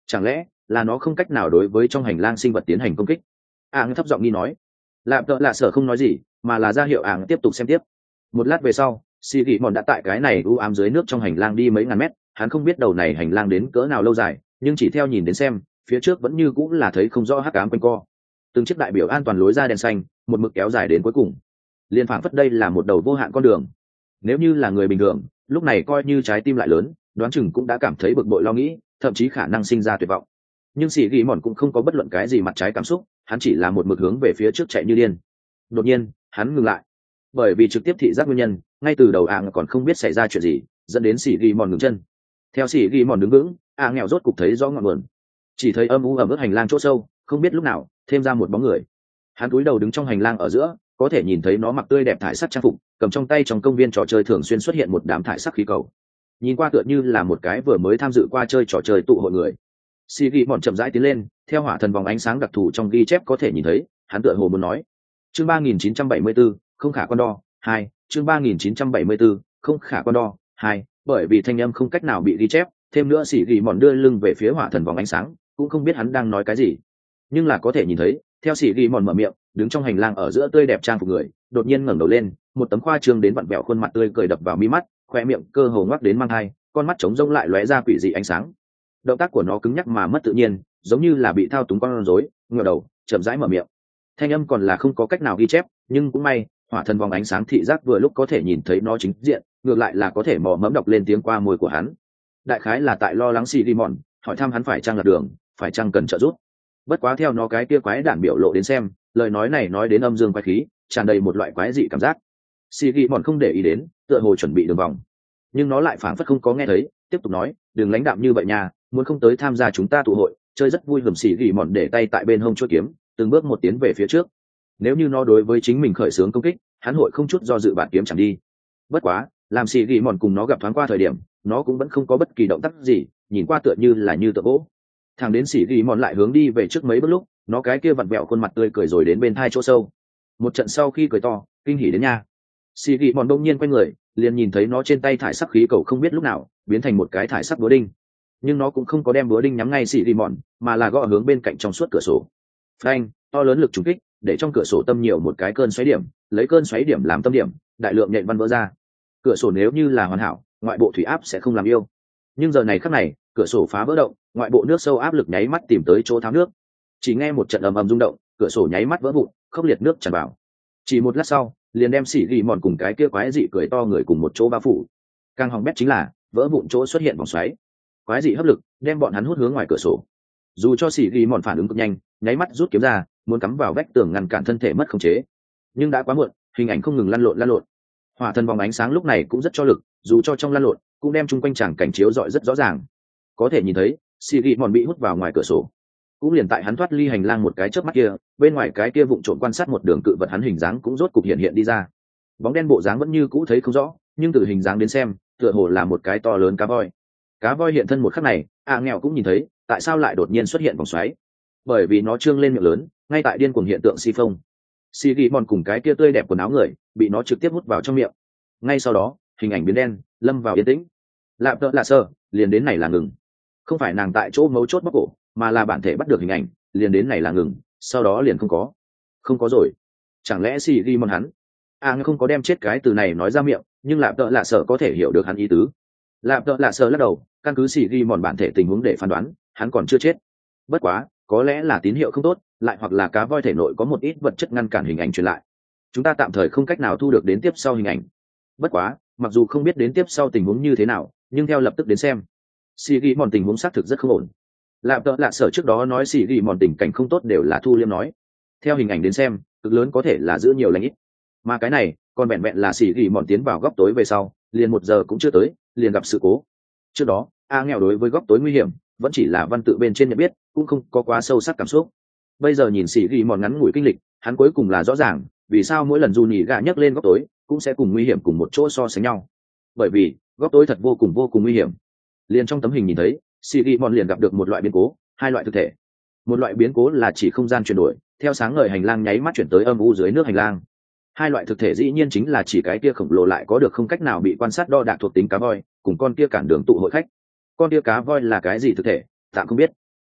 chẳng lẽ là nó không cách nào đối với trong hành lang sinh vật tiến hành công kích? Áng thấp giọng nghi nói. Lạp tợ lạ sở không nói gì mà là ra hiệu Áng tiếp tục xem tiếp. Một lát về sau, xì ghi mòn đã tại cái này u ám dưới nước trong hành lang đi mấy ngàn mét. Hắn không biết đầu này hành lang đến cỡ nào lâu dài, nhưng chỉ theo nhìn đến xem, phía trước vẫn như cũng là thấy không rõ hắc ám quanh co. Từng chiếc đại biểu an toàn lối ra đèn xanh một mực kéo dài đến cuối cùng, liên phảng phất đây là một đầu vô hạn con đường. Nếu như là người bình thường, lúc này coi như trái tim lại lớn, đoán chừng cũng đã cảm thấy bực bội lo nghĩ, thậm chí khả năng sinh ra tuyệt vọng. Nhưng xì ghi mòn cũng không có bất luận cái gì mặt trái cảm xúc, hắn chỉ là một mực hướng về phía trước chạy như điên. Đột nhiên hắn ngừng lại, bởi vì trực tiếp thị giác nguyên nhân, ngay từ đầu ạng còn không biết xảy ra chuyện gì, dẫn đến xì ghi mòn ngừng chân. Theo xì ghi mòn đứng vững, ạng nghèo rốt cục thấy rõ ngọn nguồn, chỉ thấy âm u ẩm ướt hành lang chỗ sâu, không biết lúc nào thêm ra một bóng người. Hắn cúi đầu đứng trong hành lang ở giữa, có thể nhìn thấy nó mặc tươi đẹp thải sắc trang phục, cầm trong tay trong công viên trò chơi thường xuyên xuất hiện một đám thải sắc khí cầu, nhìn qua tựa như là một cái vừa mới tham dự qua chơi trò chơi tụ hội người. Xì ghi mòn chậm rãi tiến lên, theo hỏa thần vòng ánh sáng đặc thù trong ghi chép có thể nhìn thấy, hắn tựa hồ muốn nói. Chương ba nghìn chín trăm bảy mươi 4, không khả quan đo, hai, chương ba nghìn chín trăm bảy mươi 4, không khả quan đo, hai, bởi vì thanh âm không cách nào bị ghi chép, thêm nữa xì ghi mòn đưa lưng về phía hỏa thần vòng ánh sáng, cũng không biết hắn đang nói cái gì. Nhưng là có thể nhìn thấy, theo xì ghi mòn mở miệng, đứng trong hành lang ở giữa tươi đẹp trang phục người, đột nhiên ngẩng đầu lên, một tấm khoa trương đến vặn vẹo khuôn mặt tươi cười đập vào mi mắt, khoe miệng cơ hồ ngoác đến mang hai, con mắt trống rỗng lại lóe ra quỷ dị ánh sáng. Động tác của nó cứng nhắc mà mất tự nhiên, giống như là bị thao túng con rối, ngửa đầu chậm rãi mở miệng. Thanh âm còn là không có cách nào ghi chép, nhưng cũng may hỏa thần vòng ánh sáng thị giác vừa lúc có thể nhìn thấy nó chính diện, ngược lại là có thể mò mẫm đọc lên tiếng qua môi của hắn. Đại khái là tại lo lắng xì đi mòn, hỏi thăm hắn phải chăng lạc đường, phải chăng cần trợ giúp. Bất quá theo nó cái kia quái đản biểu lộ đến xem, lời nói này nói đến âm dương quái khí, tràn đầy một loại quái dị cảm giác. Xì đi mòn không để ý đến, tựa hồ chuẩn bị đường vòng, nhưng nó lại phảng phất không có nghe thấy, tiếp tục nói, đừng lãnh đạm như vậy nha, muốn không tới tham gia chúng ta tụ hội, chơi rất vui. Hầm xì ghi mòn để tay tại bên hông chuôi kiếm, từng bước một tiến về phía trước. Nếu như nó đối với chính mình khởi xướng công kích, hắn hội không chút do dự bản kiếm chẳng đi. Bất quá làm xì ghi mòn cùng nó gặp thoáng qua thời điểm, nó cũng vẫn không có bất kỳ động tác gì, nhìn qua tựa như là như tượng gỗ. Thằng đến xì ghi mòn lại hướng đi về trước mấy bước lúc, nó cái kia vặn vẹo khuôn mặt tươi cười rồi đến bên thai chỗ sâu. Một trận sau khi cười to kinh hỉ đến nha, xì ghi mòn đông nhiên quay người, liền nhìn thấy nó trên tay thải sắc khí cầu không biết lúc nào biến thành một cái thải sắc búa đinh, nhưng nó cũng không có đem búa đinh nhắm ngay xì ghi mòn, mà là gõ hướng bên cạnh trong suốt cửa sổ. Phanh, to lớn lực trùng kích để trong cửa sổ tâm nhiều một cái cơn xoáy điểm, lấy cơn xoáy điểm làm tâm điểm, đại lượng nhện văn vỡ ra. Cửa sổ nếu như là hoàn hảo, ngoại bộ thủy áp sẽ không làm yêu, nhưng giờ này khắc này cửa sổ phá vỡ động, ngoại bộ nước sâu áp lực nháy mắt tìm tới chỗ tháo nước. Chỉ nghe một trận ầm ầm rung động, cửa sổ nháy mắt vỡ vụn, khốc liệt nước tràn vào. Chỉ một lát sau, liền đem xỉ ghi mòn cùng cái kia quái dị cười to người cùng một chỗ bao phủ. Càng hỏng bét chính là vỡ vụn chỗ xuất hiện vòng xoáy, quái dị hấp lực đem bọn hắn hút hướng ngoài cửa sổ. Dù cho xỉ ghi mòn phản ứng cực nhanh, nháy mắt rút kiếm ra muốn cắm vào vách tường ngăn cản thân thể mất khống chế, nhưng đã quá muộn, hình ảnh không ngừng lăn lộn lăn lộn. Hỏa thần vòng ánh sáng lúc này cũng rất cho lực, dù cho trong lăn lộn cũng đem chung quanh tràng cảnh chiếu rọi rất rõ ràng. Có thể nhìn thấy xỉ ghi mòn bị hút vào ngoài cửa sổ. Cũng liền tại hắn thoát ly hành lang một cái chớp mắt kia, bên ngoài cái kia vụng trộm quan sát một đường cự vật hắn hình dáng cũng rốt cục hiện hiện đi ra. Bóng đen bộ dáng vẫn như cũ thấy không rõ, nhưng từ hình dáng đến xem tựa hồ là một cái to lớn cá voi. Cá voi hiện thân một khắc này, ạ nghèo cũng nhìn thấy tại sao lại đột nhiên xuất hiện vòng xoáy, bởi vì nó trương lên miệng lớn, ngay tại điên cuồng hiện tượng si phong. Si ghi mòn cùng cái kia tươi đẹp quần áo người bị nó trực tiếp hút vào trong miệng. Ngay sau đó hình ảnh biến đen, lâm vào yên tĩnh. Lạp tợ lạ sơ liền đến này là ngừng, không phải nàng tại chỗ mấu chốt bóc cổ, mà là bản thể bắt được hình ảnh, liền đến này là ngừng, sau đó liền không có không có rồi. Chẳng lẽ xì ghi mòn hắn à không có đem chết cái từ này nói ra miệng, nhưng lạp tợ lạ sợ có thể hiểu được hắn ý tứ. Lạp tợ lạ sợ lắc đầu, căn cứ xì ghi mòn bản thể tình huống để phán đoán hắn còn chưa chết. Bất quá có lẽ là tín hiệu không tốt, lại hoặc là cá voi thể nội có một ít vật chất ngăn cản hình ảnh truyền lại, chúng ta tạm thời không cách nào thu được đến tiếp sau hình ảnh. Bất quá mặc dù không biết đến tiếp sau tình huống như thế nào, nhưng theo lập tức đến xem xì ghi mòn tình huống xác thực rất không ổn. Lạp tợ lạ sở trước đó nói xì ghi mòn tình cảnh không tốt đều là thu liêm nói, theo hình ảnh đến xem cực lớn có thể là giữ nhiều lãnh ít, mà cái này còn vẹn vẹn là xì ghi mòn tiến vào góc tối về sau, liền một giờ cũng chưa tới liền gặp sự cố. Trước đó a nghèo đối với góc tối nguy hiểm vẫn chỉ là văn tự bên trên nhận biết, cũng không có quá sâu sắc cảm xúc. Bây giờ nhìn xì ghi mòn ngắn ngủi kinh lịch, hắn cuối cùng là rõ ràng vì sao mỗi lần dù nhì gà nhấc lên góc tối cũng sẽ cùng nguy hiểm cùng một chỗ so sánh nhau, bởi vì góc tối thật vô cùng vô cùng nguy hiểm. Liền trong tấm hình nhìn thấy xì ghi mòn liền gặp được một loại biến cố, hai loại thực thể. Một loại biến cố là chỉ không gian chuyển đổi, theo sáng ngời hành lang nháy mắt chuyển tới âm u dưới nước hành lang. Hai loại thực thể dĩ nhiên chính là chỉ cái kia khổng lồ lại có được không cách nào bị quan sát đo đạc thuộc tính cá voi, cùng con kia cản đường tụ hội khách. Con kia cá voi là cái gì thực thể tạm không biết,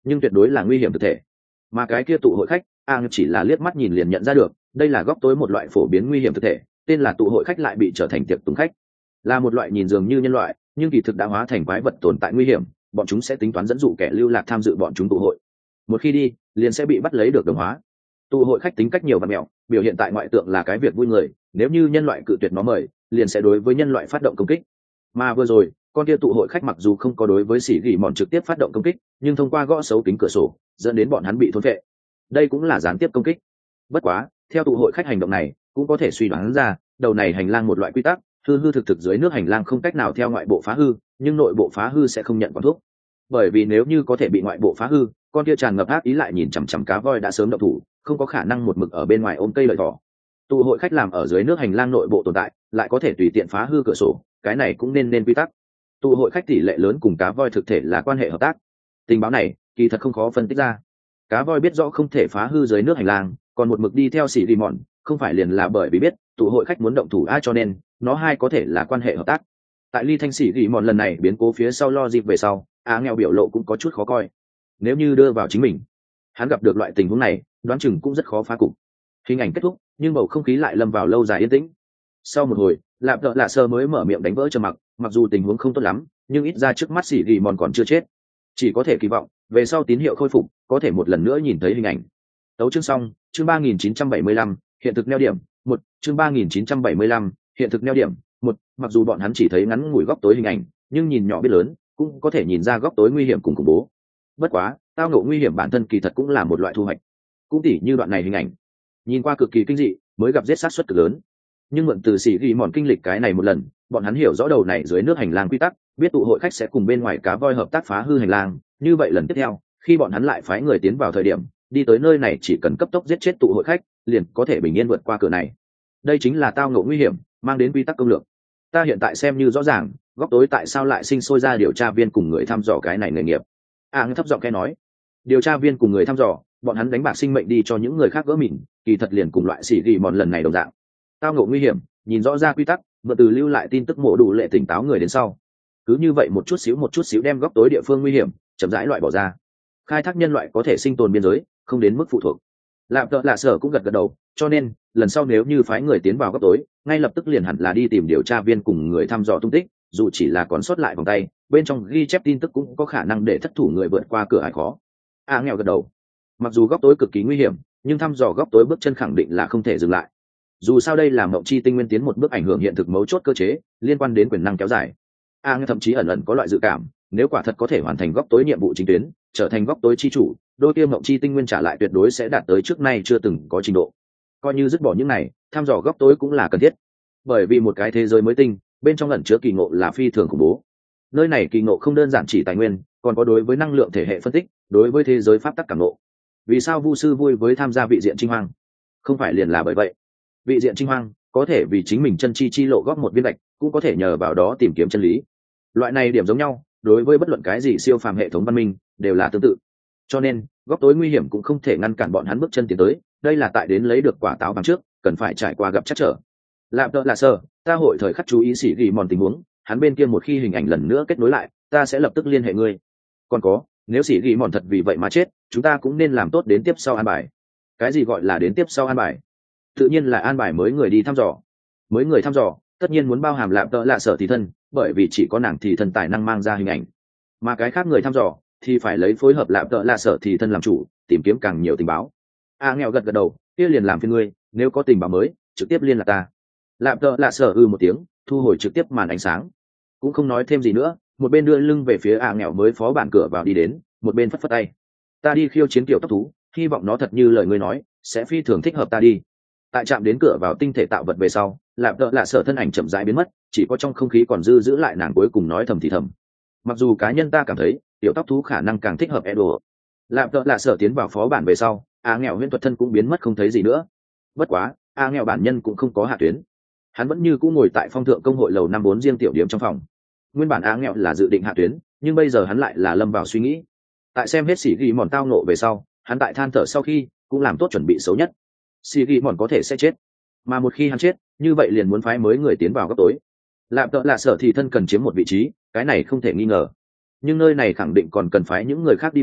nhưng tuyệt đối là nguy hiểm thực thể. Mà cái kia tụ hội khách, Ang chỉ là liếc mắt nhìn liền nhận ra được, đây là góc tối một loại phổ biến nguy hiểm thực thể, tên là tụ hội khách lại bị trở thành tiệc tùng khách, là một loại nhìn dường như nhân loại nhưng kỳ thực đã hóa thành quái vật tồn tại nguy hiểm. Bọn chúng sẽ tính toán dẫn dụ kẻ lưu lạc tham dự bọn chúng tụ hội, một khi đi liền sẽ bị bắt lấy được đồng hóa. Tụ hội khách tính cách nhiều và mẹo, biểu hiện tại ngoại tượng là cái việc vui người, nếu như nhân loại cự tuyệt nó mời liền sẽ đối với nhân loại phát động công kích. Mà vừa rồi con kia tụ hội khách mặc dù không có đối với xỉ gỉ mòn trực tiếp phát động công kích, nhưng thông qua gõ xấu kính cửa sổ dẫn đến bọn hắn bị thôn vệ, đây cũng là gián tiếp công kích. Bất quá theo tụ hội khách hành động này cũng có thể suy đoán ra đầu này hành lang một loại quy tắc, hư hư thực thực dưới nước hành lang không cách nào theo ngoại bộ phá hư, nhưng nội bộ phá hư sẽ không nhận quản thuốc. Bởi vì nếu như có thể bị ngoại bộ phá hư, con kia tràn ngập ác ý lại nhìn chằm chằm cá voi đã sớm động thủ, không có khả năng một mực ở bên ngoài ôm cây lợi thỏ. Tụ hội khách làm ở dưới nước hành lang nội bộ tồn tại, lại có thể tùy tiện phá hư cửa sổ, cái này cũng nên nên quy tắc. Tụ hội khách tỷ lệ lớn cùng cá voi thực thể là quan hệ hợp tác. Tình báo này kỳ thật không khó phân tích ra. Cá voi biết rõ không thể phá hư dưới nước hành lang, còn một mực đi theo xỉ đi mòn, không phải liền là bởi vì biết tụ hội khách muốn động thủ ai, cho nên nó hai có thể là quan hệ hợp tác. Tại ly thanh xỉ đi mòn lần này biến cố phía sau lo dịp về sau, á nghèo biểu lộ cũng có chút khó coi. Nếu như đưa vào chính mình, hắn gặp được loại tình huống này đoán chừng cũng rất khó phá cục. Hình ảnh kết thúc nhưng bầu không khí lại lâm vào lâu dài yên tĩnh. Sau một hồi lạp đợ lạ sơ mới mở miệng đánh vỡ trầm mặc, mặc dù tình huống không tốt lắm nhưng ít ra trước mắt xỉ ghi mòn còn chưa chết, chỉ có thể kỳ vọng về sau tín hiệu khôi phục có thể một lần nữa nhìn thấy hình ảnh. Tấu chương xong. Chương ba nghìn chín trăm bảy mươi lăm hiện thực neo điểm một. Chương ba nghìn chín trăm bảy mươi lăm hiện thực neo điểm một. Mặc dù bọn hắn chỉ thấy ngắn ngủi góc tối hình ảnh, nhưng nhìn nhỏ biết lớn, cũng có thể nhìn ra góc tối nguy hiểm cùng khủng bố. Bất quá tao ngộ nguy hiểm bản thân kỳ thật cũng là một loại thu hoạch. Cũng tỉ như đoạn này hình ảnh nhìn qua cực kỳ kinh dị, mới gặp giết sát suất cực lớn, nhưng mượn từ xỉ ghi mòn kinh lịch cái này một lần, bọn hắn hiểu rõ đầu này dưới nước hành lang quy tắc, biết tụ hội khách sẽ cùng bên ngoài cá voi hợp tác phá hư hành lang. Như vậy lần tiếp theo khi bọn hắn lại phái người tiến vào thời điểm, đi tới nơi này chỉ cần cấp tốc giết chết tụ hội khách liền có thể bình yên vượt qua cửa này. Đây chính là tao ngộ nguy hiểm mang đến quy tắc công lược. Ta hiện tại xem như rõ ràng góc tối tại sao lại sinh sôi ra điều tra viên cùng người thăm dò cái này nghề nghiệp. À, thấp giọng nghe nói điều tra viên cùng người thăm dò, bọn hắn đánh bạc sinh mệnh đi cho những người khác gỡ mìn, kỳ thật liền cùng loại xỉ ghi mòn lần này đồng dạng. Tao ngộ nguy hiểm nhìn rõ ra quy tắc, mượn từ lưu lại tin tức mổ đủ lệ tỉnh táo người đến sau, cứ như vậy một chút xíu một chút xíu đem góc tối địa phương nguy hiểm chậm rãi loại bỏ ra. Khai thác nhân loại có thể sinh tồn biên giới, không đến mức phụ thuộc. Lạp tợ lạ sở cũng gật gật đầu, cho nên lần sau nếu như phái người tiến vào góc tối, ngay lập tức liền hẳn là đi tìm điều tra viên cùng người thăm dò tung tích, dù chỉ là còn sót lại vòng tay bên trong ghi chép tin tức cũng có khả năng để thất thủ người vượt qua cửa ải khó. À, nghèo gật đầu. Mặc dù góc tối cực kỳ nguy hiểm, nhưng thăm dò góc tối bước chân khẳng định là không thể dừng lại. Dù sao đây là mộng chi tinh nguyên tiến một bước ảnh hưởng hiện thực mấu chốt cơ chế liên quan đến quyền năng kéo dài. A à, thậm chí ẩn ẩn có loại dự cảm, nếu quả thật có thể hoàn thành góc tối nhiệm vụ chính tuyến, trở thành góc tối chi chủ, đôi kia mộng chi tinh nguyên trả lại tuyệt đối sẽ đạt tới trước nay chưa từng có trình độ. Coi như dứt bỏ những này, thăm dò góc tối cũng là cần thiết, bởi vì một cái thế giới mới tinh bên trong ẩn chứa kỳ ngộ là phi thường khủng bố. Nơi này kỳ ngộ không đơn giản chỉ tài nguyên, còn có đối với năng lượng thể hệ phân tích, đối với thế giới pháp tắc cảm ngộ. Vì sao vu sư vui với tham gia vị diện trinh hoang? Không phải liền là bởi vậy. Vị diện trinh hoang có thể vì chính mình chân chi chi lộ góp một viên gạch, cũng có thể nhờ vào đó tìm kiếm chân lý. Loại này điểm giống nhau, đối với bất luận cái gì siêu phàm hệ thống văn minh đều là tương tự. Cho nên góc tối nguy hiểm cũng không thể ngăn cản bọn hắn bước chân tiến tới, đây là tại đến lấy được quả táo bằng trước cần phải trải qua gặp chắc trở. Lạp đợ là sơ, ta hội thời khắc chú ý xỉ ghi mòn tình huống, hắn bên kia một khi hình ảnh lần nữa kết nối lại, ta sẽ lập tức liên hệ ngươi. Còn có, nếu xỉ ghi mòn thật vì vậy mà chết, chúng ta cũng nên làm tốt đến tiếp sau an bài. Cái gì gọi là đến tiếp sau an bài? Tự nhiên là an bài mới người đi thăm dò. Mới người thăm dò tất nhiên muốn bao hàm lạp đợ lạ sở thì thân, bởi vì chỉ có nàng thì thân tài năng mang ra hình ảnh, mà cái khác người thăm dò thì phải lấy phối hợp lạp đợ lạ sở thì thân làm chủ, tìm kiếm càng nhiều tình báo. A à, nghèo gật gật đầu, kia liền làm phiền ngươi, nếu có tình báo mới trực tiếp liên lạc ta. Lạp đợ lạ sở ư một tiếng, thu hồi trực tiếp màn ánh sáng, cũng không nói thêm gì nữa, một bên đưa lưng về phía A à, nghèo mới phó bản cửa vào đi đến, một bên phất phất tay. Ta đi khiêu chiến kiểu tóc thú, hy vọng nó thật như lời ngươi nói sẽ phi thường thích hợp ta đi. Tại chạm đến cửa vào tinh thể tạo vật về sau, lạp đợ lạ sở thân ảnh chậm rãi biến mất, chỉ có trong không khí còn dư giữ lại nàng cuối cùng nói thầm thì thầm. Mặc dù cá nhân ta cảm thấy tiểu tóc thú khả năng càng thích hợp Edo. Lạp đợ lạ sở tiến vào phó bản về sau, A nghèo huyễn thuật thân cũng biến mất không thấy gì nữa. Bất quá A nghèo bản nhân cũng không có hạ tuyến, hắn vẫn như cũ ngồi tại phong thượng công hội lầu năm bốn riêng tiểu điểm trong phòng. Nguyên bản A nghèo là dự định hạ tuyến, nhưng bây giờ hắn lại là lâm vào suy nghĩ. Tại xem hết xỉ ghi mòn tao nộ về sau, hắn tại than thở sau khi cũng làm tốt chuẩn bị xấu nhất. Xỉ ghi mòn có thể sẽ chết, mà một khi hắn chết, như vậy liền muốn phái mới người tiến vào góc tối. Lạp đợ lạ sở thì thân cần chiếm một vị trí, cái này không thể nghi ngờ. Nhưng nơi này khẳng định còn cần phái những người khác đi vào,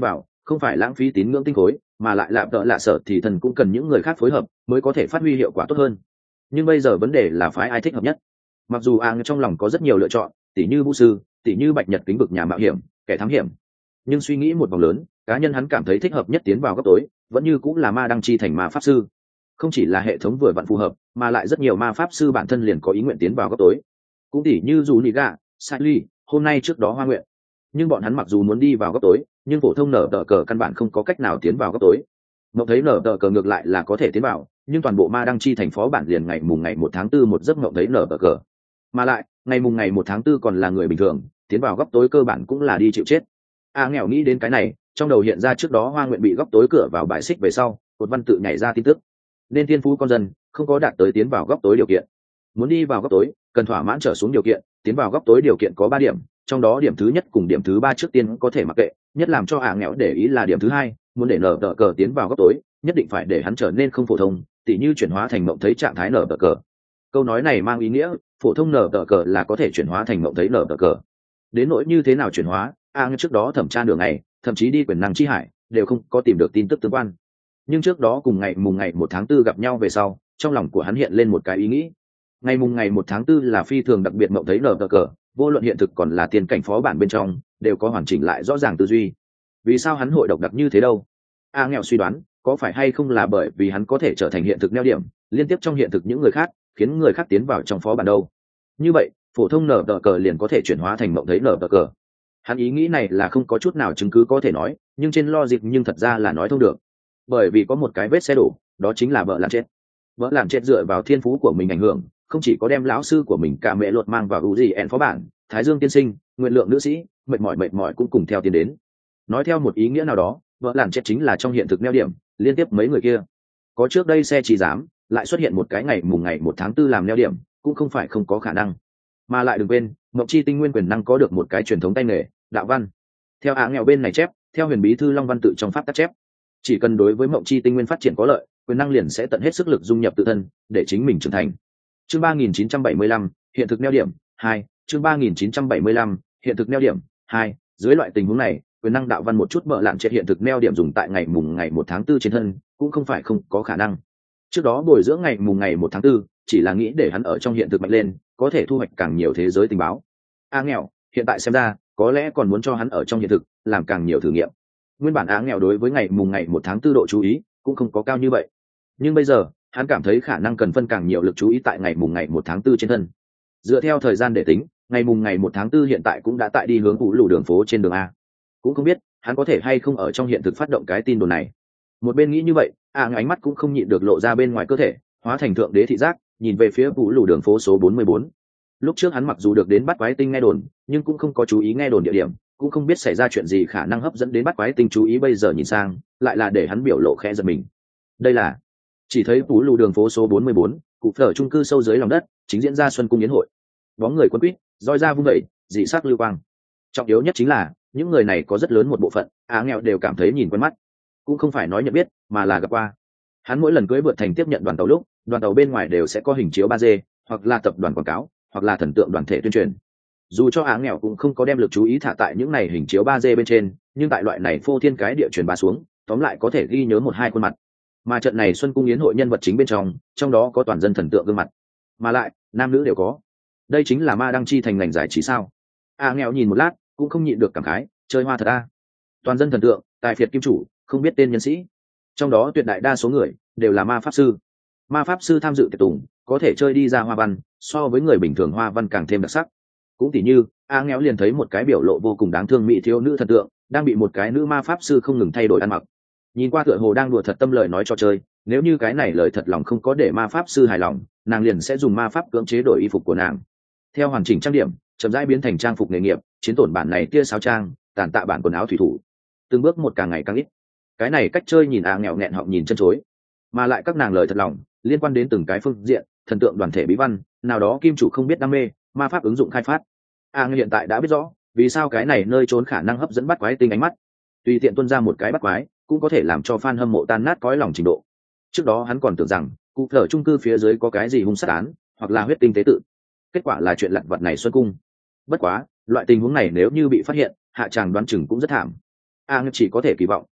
không phải lãng phí tín ngưỡng tinh khối, mà lại lạm tợ lạ sở thì thần cũng cần những người khác phối hợp mới có thể phát huy hiệu quả tốt hơn. Nhưng bây giờ vấn đề là phái ai thích hợp nhất. Mặc dù a trong lòng có rất nhiều lựa chọn, tỷ như vũ sư, tỷ như bạch nhật kính vực nhà mạo hiểm, kẻ thám hiểm, nhưng suy nghĩ một vòng lớn, cá nhân hắn cảm thấy thích hợp nhất tiến vào góc tối vẫn như cũng là ma đăng chi thành ma pháp sư. Không chỉ là hệ thống vừa vặn phù hợp, mà lại rất nhiều ma pháp sư bản thân liền có ý nguyện tiến vào góc tối, cũng tỷ như dù nị gà, Sally, hôm nay trước đó hoa nguyện. Nhưng bọn hắn mặc dù muốn đi vào góc tối, nhưng phổ thông nở tờ cờ căn bản không có cách nào tiến vào góc tối. Mộng thấy nở tờ cờ ngược lại là có thể tiến vào, nhưng toàn bộ ma đăng chi thành phó bản liền ngày mùng ngày một tháng tư một giấc mộng thấy nở tờ cờ, mà lại ngày mùng ngày một tháng tư còn là người bình thường, tiến vào góc tối cơ bản cũng là đi chịu chết. A nghèo nghĩ đến cái này, trong đầu hiện ra trước đó hoa nguyện bị góc tối cửa vào bài xích về sau, cột văn tự nhảy ra tin tức, nên thiên phú con dân không có đạt tới tiến vào góc tối điều kiện. Muốn đi vào góc tối cần thỏa mãn trở xuống điều kiện, tiến vào góc tối điều kiện có ba điểm, trong đó điểm thứ nhất cùng điểm thứ ba trước tiên có thể mặc kệ, nhất làm cho A nghèo để ý là điểm thứ hai, muốn để nở tờ cờ tiến vào góc tối nhất định phải để hắn trở nên không phổ thông, tỉ như chuyển hóa thành mộng thấy trạng thái nở tờ cờ. Câu nói này mang ý nghĩa phổ thông nở tờ cờ là có thể chuyển hóa thành mộng thấy nở tờ cờ. Đến nỗi như thế nào chuyển hóa, a trước đó thẩm tra đường này, thậm chí đi quyền năng chi hải đều không có tìm được tin tức tương quan. Nhưng trước đó cùng ngày mùng ngày một tháng tư gặp nhau về sau, trong lòng của hắn hiện lên một cái ý nghĩ. Ngày mùng ngày một tháng tư là phi thường đặc biệt mộng thấy nở cờ, vô luận hiện thực còn là tiền cảnh phó bản bên trong đều có hoàn chỉnh lại rõ ràng tư duy. Vì sao hắn hội độc đặc như thế đâu? A nghèo suy đoán, có phải hay không là bởi vì hắn có thể trở thành hiện thực neo điểm, liên tiếp trong hiện thực những người khác, khiến người khác tiến vào trong phó bản đâu? Như vậy, phổ thông nở cờ liền có thể chuyển hóa thành mộng thấy nở cờ. Hắn ý nghĩ này là không có chút nào chứng cứ có thể nói, nhưng trên logic nhưng thật ra là nói thông được. Bởi vì có một cái vết xe đổ, đó chính là vợ làm chết. Vợ làm chết dựa vào thiên phú của mình ảnh hưởng, không chỉ có đem lão sư của mình cả mẹ luật mang vào u gì en phó bản, Thái Dương tiên sinh, nguyện lượng nữ sĩ, mệt mỏi mệt mỏi cũng cùng theo tiến đến. Nói theo một ý nghĩa nào đó, vợ làm chết chính là trong hiện thực neo điểm, liên tiếp mấy người kia. Có trước đây xe chỉ dám, lại xuất hiện một cái ngày mùng ngày một tháng tư làm neo điểm, cũng không phải không có khả năng. Mà lại đừng quên, Ngọc Chi tinh nguyên quyền năng có được một cái truyền thống tay nghề, đạo văn. Theo ả nghèo bên này chép, theo huyền bí thư long văn tự trong pháp tắc chép, chỉ cần đối với Ngọc Chi tinh nguyên phát triển có lợi, quyền năng liền sẽ tận hết sức lực dung nhập tự thân để chính mình trưởng thành. Chương ba nghìn chín trăm bảy mươi lăm, hiện thực neo điểm hai. Chương ba nghìn chín trăm bảy mươi lăm, hiện thực neo điểm hai. Dưới loại tình huống này, quyền năng đạo văn một chút bợ lạn chết hiện thực neo điểm dùng tại ngày mùng ngày một tháng tư trên thân, cũng không phải không có khả năng. Trước đó bồi dưỡng ngày mùng ngày một tháng tư, chỉ là nghĩ để hắn ở trong hiện thực mạnh lên, có thể thu hoạch càng nhiều thế giới tình báo. A nghèo, hiện tại xem ra, có lẽ còn muốn cho hắn ở trong hiện thực làm càng nhiều thử nghiệm. Nguyên bản Á nghèo đối với ngày mùng ngày một tháng tư độ chú ý cũng không có cao như vậy, nhưng bây giờ hắn cảm thấy khả năng cần phân càng nhiều lực chú ý tại ngày mùng ngày một tháng tư trên thân. Dựa theo thời gian để tính, ngày mùng ngày một tháng tư hiện tại cũng đã tại đi hướng ủ lù đường phố trên đường A. Cũng không biết hắn có thể hay không ở trong hiện thực phát động cái tin đồn này. Một bên nghĩ như vậy, A ánh mắt cũng không nhịn được lộ ra bên ngoài cơ thể, hóa thành thượng đế thị giác, nhìn về phía ủ lù đường phố số bốn mươi bốn. Lúc trước hắn mặc dù được đến bắt quái tinh nghe đồn, nhưng cũng không có chú ý nghe đồn địa điểm, cũng không biết xảy ra chuyện gì khả năng hấp dẫn đến bắt quái tinh chú ý. Bây giờ nhìn sang, lại là để hắn biểu lộ khẽ giật mình. Đây là chỉ thấy ủ lù đường phố số bốn mươi bốn, cụ phở chung cư sâu dưới lòng đất, chính diễn ra xuân cung yến hội. Bóng người quấn quýt, roi ra vung vẩy, dị sắc lưu quang. Trọng yếu nhất chính là những người này có rất lớn một bộ phận Á nghèo đều cảm thấy nhìn quen mắt, cũng không phải nói nhận biết mà là gặp qua. Hắn mỗi lần cưỡi vượt thành tiếp nhận đoàn tàu lúc, đoàn tàu bên ngoài đều sẽ có hình chiếu ba D, hoặc là tập đoàn quảng cáo, hoặc là thần tượng đoàn thể tuyên truyền. Dù cho Á nghèo cũng không có đem lực chú ý thả tại những này hình chiếu ba D bên trên, nhưng tại loại này phô thiên cái địa truyền bá xuống, tóm lại có thể ghi nhớ một hai khuôn mặt. Mà trận này xuân cung yến hội nhân vật chính bên trong, trong đó có toàn dân thần tượng gương mặt, mà lại nam nữ đều có. Đây chính là ma đăng chi thành ngành giải trí sao? Á nghèo nhìn một lát, cũng không nhịn được cảm khái, chơi hoa thật a. Toàn dân thần tượng, tài phiệt kim chủ, không biết tên nhân sĩ. Trong đó tuyệt đại đa số người đều là ma pháp sư. Ma pháp sư tham dự tiệc tùng, có thể chơi đi ra hoa văn, so với người bình thường hoa văn càng thêm đặc sắc. Cũng tỉ như, A nghèo liền thấy một cái biểu lộ vô cùng đáng thương mỹ thiếu nữ thần tượng, đang bị một cái nữ ma pháp sư không ngừng thay đổi ăn mặc. Nhìn qua tựa hồ đang đùa thật tâm lời nói cho chơi, nếu như cái này lời thật lòng không có để ma pháp sư hài lòng, nàng liền sẽ dùng ma pháp cưỡng chế đổi y phục của nàng. Theo hoàn chỉnh trang điểm, chậm rãi biến thành trang phục nghề nghiệp, chiến tổn bản này tia sáo trang, tàn tạ bản quần áo thủy thủ. Từng bước một càng ngày càng ít. Cái này cách chơi nhìn A nghèo nghẹn họng nhìn chân chối. Mà lại các nàng lời thật lòng, liên quan đến từng cái phương diện, thần tượng đoàn thể bí văn, nào đó kim chủ không biết đam mê, ma pháp ứng dụng khai phát. A hiện tại đã biết rõ, vì sao cái này nơi trốn khả năng hấp dẫn bắt quái tinh ánh mắt. Tùy tiện tuân ra một cái bắt quái, cũng có thể làm cho fan hâm mộ tan nát cõi lòng trình độ. Trước đó hắn còn tưởng rằng, cụ thể chung cư phía dưới có cái gì hung sát án, hoặc là huyết tinh tế tự. Kết quả là chuyện lặt vặt này xuân cung. Bất quá, loại tình huống này nếu như bị phát hiện, hạ tràng đoán chừng cũng rất thảm. A chỉ có thể kỳ vọng,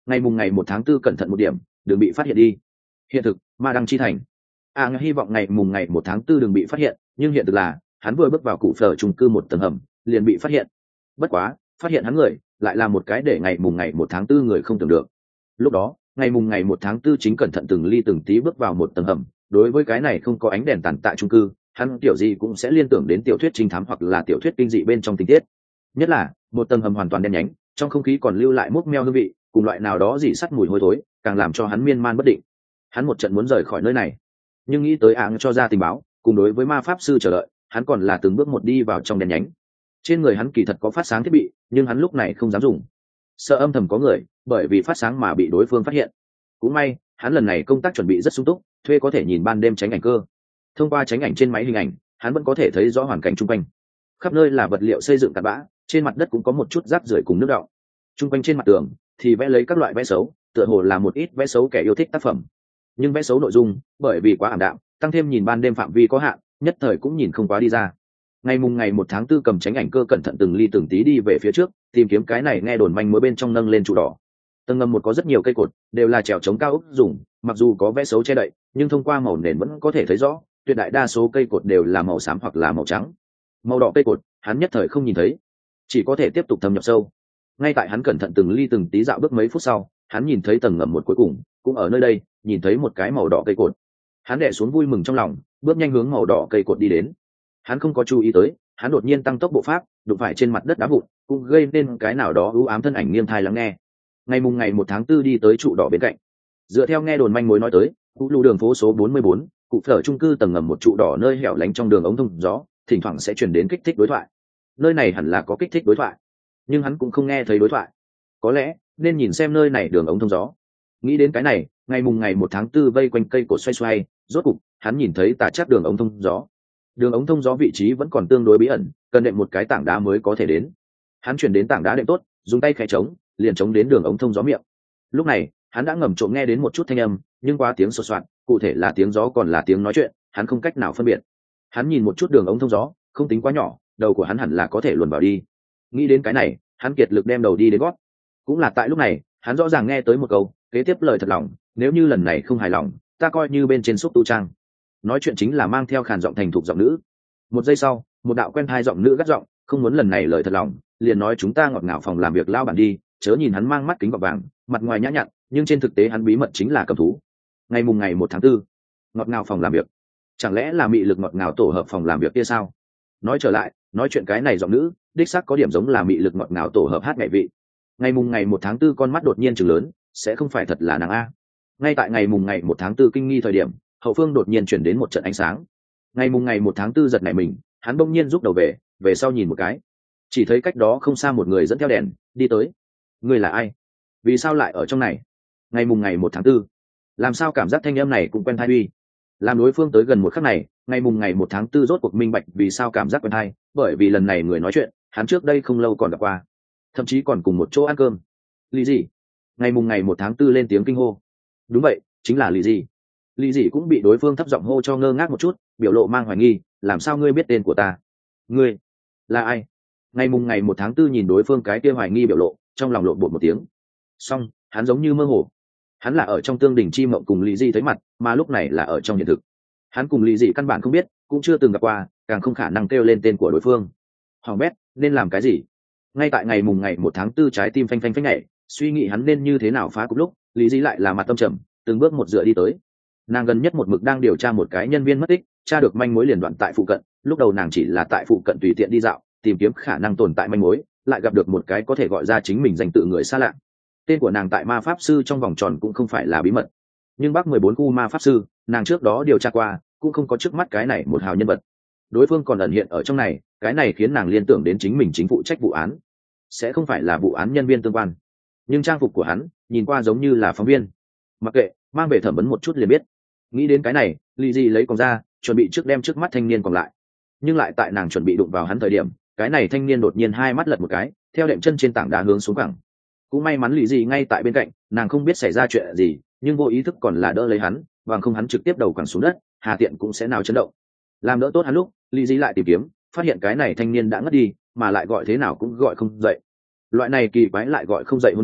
ngày mùng ngày một tháng tư cẩn thận một điểm, đừng bị phát hiện đi. Hiện thực, ma đăng chi thành. À hy vọng ngày mùng ngày một tháng tư đừng bị phát hiện, nhưng hiện thực là hắn vừa bước vào cụ phở chung cư một tầng hầm liền bị phát hiện. Bất quá phát hiện hắn người lại là một cái để ngày mùng ngày một tháng tư người không tưởng được. Lúc đó ngày mùng ngày một tháng tư chính cẩn thận từng ly từng tí bước vào một tầng hầm, đối với cái này không có ánh đèn tàn tạ chung cư, hắn tiểu gì cũng sẽ liên tưởng đến tiểu thuyết trinh thám hoặc là tiểu thuyết kinh dị bên trong tình tiết. Nhất là một tầng hầm hoàn toàn đen nhánh, trong không khí còn lưu lại mốc meo hương vị cùng loại nào đó dị sắt mùi hôi thối, càng làm cho hắn miên man bất định. Hắn một trận muốn rời khỏi nơi này, nhưng nghĩ tới áng cho ra tình báo cùng đối với ma pháp sư chờ đợi, hắn còn là từng bước một đi vào trong đèn nhánh. Trên người hắn kỳ thật có phát sáng thiết bị, nhưng hắn lúc này không dám dùng, sợ âm thầm có người bởi vì phát sáng mà bị đối phương phát hiện. Cũng may hắn lần này công tác chuẩn bị rất sung túc, thuê có thể nhìn ban đêm tránh ảnh cơ. Thông qua tránh ảnh trên máy hình ảnh, hắn vẫn có thể thấy rõ hoàn cảnh chung quanh. Khắp nơi là vật liệu xây dựng tạt bã, trên mặt đất cũng có một chút rác rưởi cùng nước đọng. Chung quanh trên mặt tường thì vẽ lấy các loại vẽ xấu, tựa hồ là một ít vẽ xấu kẻ yêu thích tác phẩm. Nhưng vẽ xấu nội dung bởi vì quá ảm đạm, tăng thêm nhìn ban đêm phạm vi có hạn, nhất thời cũng nhìn không quá đi ra. Ngày mùng ngày một tháng tư cầm tránh ảnh cơ cẩn thận từng ly từng tí đi về phía trước, tìm kiếm cái này nghe đồn manh mối bên trong nâng lên trụ đỏ. Tầng ngầm một có rất nhiều cây cột, đều là trèo chống cao ốc dùng, mặc dù có vẽ xấu che đậy, nhưng thông qua màu nền vẫn có thể thấy rõ, tuyệt đại đa số cây cột đều là màu xám hoặc là màu trắng. Màu đỏ cây cột, hắn nhất thời không nhìn thấy, chỉ có thể tiếp tục thâm nhập sâu. Ngay tại hắn cẩn thận từng ly từng tí dạo bước mấy phút sau, hắn nhìn thấy tầng ngầm một cuối cùng, cũng ở nơi đây, nhìn thấy một cái màu đỏ cây cột. Hắn đè xuống vui mừng trong lòng, bước nhanh hướng màu đỏ cây cột đi đến. Hắn không có chú ý tới, hắn đột nhiên tăng tốc bộ pháp, đụng phải trên mặt đất đá vụn, cũng gây nên cái nào đó u ám thân ảnh nghiêng thai lắng nghe. Ngày mùng ngày một tháng tư đi tới trụ đỏ bên cạnh. Dựa theo nghe đồn manh mối nói tới, cụ lù đường phố số bốn mươi bốn, cụ phở chung cư tầng ngầm một trụ đỏ nơi hẻo lánh trong đường ống thông gió, thỉnh thoảng sẽ truyền đến kích thích đối thoại. Nơi này hẳn là có kích thích đối thoại, nhưng hắn cũng không nghe thấy đối thoại. Có lẽ nên nhìn xem nơi này đường ống thông gió. Nghĩ đến cái này, ngày mùng ngày một tháng tư vây quanh cây cột xoay xoay, rốt cục hắn nhìn thấy tà chắc đường ống thông gió. Đường ống thông gió vị trí vẫn còn tương đối bí ẩn, cần đệm một cái tảng đá mới có thể đến. Hắn chuyển đến tảng đá đệm tốt, dùng tay khẽ chống, liền chống đến đường ống thông gió miệng. Lúc này hắn đã ngầm trộm nghe đến một chút thanh âm, nhưng qua tiếng sột soạt, cụ thể là tiếng gió còn là tiếng nói chuyện, hắn không cách nào phân biệt. Hắn nhìn một chút đường ống thông gió, không tính quá nhỏ, đầu của hắn hẳn là có thể luồn vào đi. Nghĩ đến cái này, hắn kiệt lực đem đầu đi đến gót. Cũng là tại lúc này, hắn rõ ràng nghe tới một câu kế tiếp lời thật lòng: nếu như lần này không hài lòng, ta coi như bên trên xúc tu trang. Nói chuyện chính là mang theo khàn giọng thành thục giọng nữ. Một giây sau, một đạo quen thai giọng nữ gắt giọng: không muốn lần này lời thật lòng, liền nói chúng ta ngọt ngào phòng làm việc lao bản đi. Chớ nhìn hắn mang mắt kính gọt vàng, mặt ngoài nhã nhặn, nhưng trên thực tế hắn bí mật chính là cầm thú. Ngày mùng ngày một tháng tư, ngọt ngào phòng làm việc, chẳng lẽ là mị lực ngọt ngào tổ hợp phòng làm việc kia sao? Nói trở lại, nói chuyện cái này giọng nữ đích xác có điểm giống là mị lực ngọt ngào tổ hợp hát nhảy vị. Ngày mùng ngày một tháng tư con mắt đột nhiên chừng lớn, sẽ không phải thật là nàng a? Ngay tại ngày mùng ngày một tháng tư kinh nghi thời điểm, hậu phương đột nhiên chuyển đến một trận ánh sáng. Ngày mùng ngày một tháng tư giật nảy mình, hắn bỗng nhiên rút đầu về, về sau nhìn một cái, chỉ thấy cách đó không xa một người dẫn theo đèn đi tới. Người là ai? Vì sao lại ở trong này? Ngày mùng ngày một tháng tư, làm sao cảm giác thanh âm này cũng quen tai uy? Làm đối phương tới gần một khắc này, ngày mùng ngày một tháng tư rốt cuộc minh bạch vì sao cảm giác quen tai, bởi vì lần này người nói chuyện, hắn trước đây không lâu còn gặp qua, thậm chí còn cùng một chỗ ăn cơm. Lý gì? Ngày mùng ngày một tháng tư lên tiếng kinh hô. Đúng vậy, chính là Lý gì. Lý gì cũng bị đối phương thấp giọng hô cho ngơ ngác một chút, biểu lộ mang hoài nghi: làm sao ngươi biết tên của ta? Ngươi là ai? Ngày mùng ngày một tháng tư nhìn đối phương cái kia hoài nghi biểu lộ, trong lòng lộn bột một tiếng. Xong, hắn giống như mơ hồ. Hắn là ở trong tương đình chi mộng cùng Lý Dị thấy mặt, mà lúc này là ở trong hiện thực. Hắn cùng Lý Dị căn bản không biết, cũng chưa từng gặp qua, càng không khả năng kêu lên tên của đối phương. Hoàng bét, nên làm cái gì? Ngay tại ngày mùng ngày một tháng tư trái tim phanh phanh phanh nhảy, suy nghĩ hắn nên như thế nào phá cục lúc, Lý Dị lại là mặt tâm trầm, từng bước một dựa đi tới. Nàng gần nhất một mực đang điều tra một cái nhân viên mất tích, tra được manh mối liền đoạn tại phụ cận. Lúc đầu nàng chỉ là tại phụ cận tùy tiện đi dạo, tìm kiếm khả năng tồn tại manh mối, lại gặp được một cái có thể gọi ra chính mình danh tự người xa lạ. Tên của nàng tại ma pháp sư trong vòng tròn cũng không phải là bí mật, nhưng bắc mười bốn khu ma pháp sư, nàng trước đó điều tra qua, cũng không có trước mắt cái này một hào nhân vật. Đối phương còn ẩn hiện ở trong này, cái này khiến nàng liên tưởng đến chính mình chính phụ trách vụ án, sẽ không phải là vụ án nhân viên tương quan. Nhưng trang phục của hắn nhìn qua giống như là phóng viên. Mặc kệ, mang về thẩm vấn một chút liền biết. Nghĩ đến cái này, Lý Dị lấy còng ra, chuẩn bị trước đem trước mắt thanh niên còn lại. Nhưng lại tại nàng chuẩn bị đụng vào hắn thời điểm, cái này thanh niên đột nhiên hai mắt lật một cái, theo đệm chân trên tảng đá hướng xuống cẳng. Cũng may mắn Lý Dị ngay tại bên cạnh, nàng không biết xảy ra chuyện gì, nhưng vô ý thức còn là đỡ lấy hắn, bằng không hắn trực tiếp đầu quẳng xuống đất, hà tiện cũng sẽ nào chấn động. Làm đỡ tốt hắn lúc, Lý Dị lại tìm kiếm, phát hiện cái này thanh niên đã ngất đi, mà lại gọi thế nào cũng gọi không dậy. Loại này kỳ quái lại gọi không dậy hôn mê,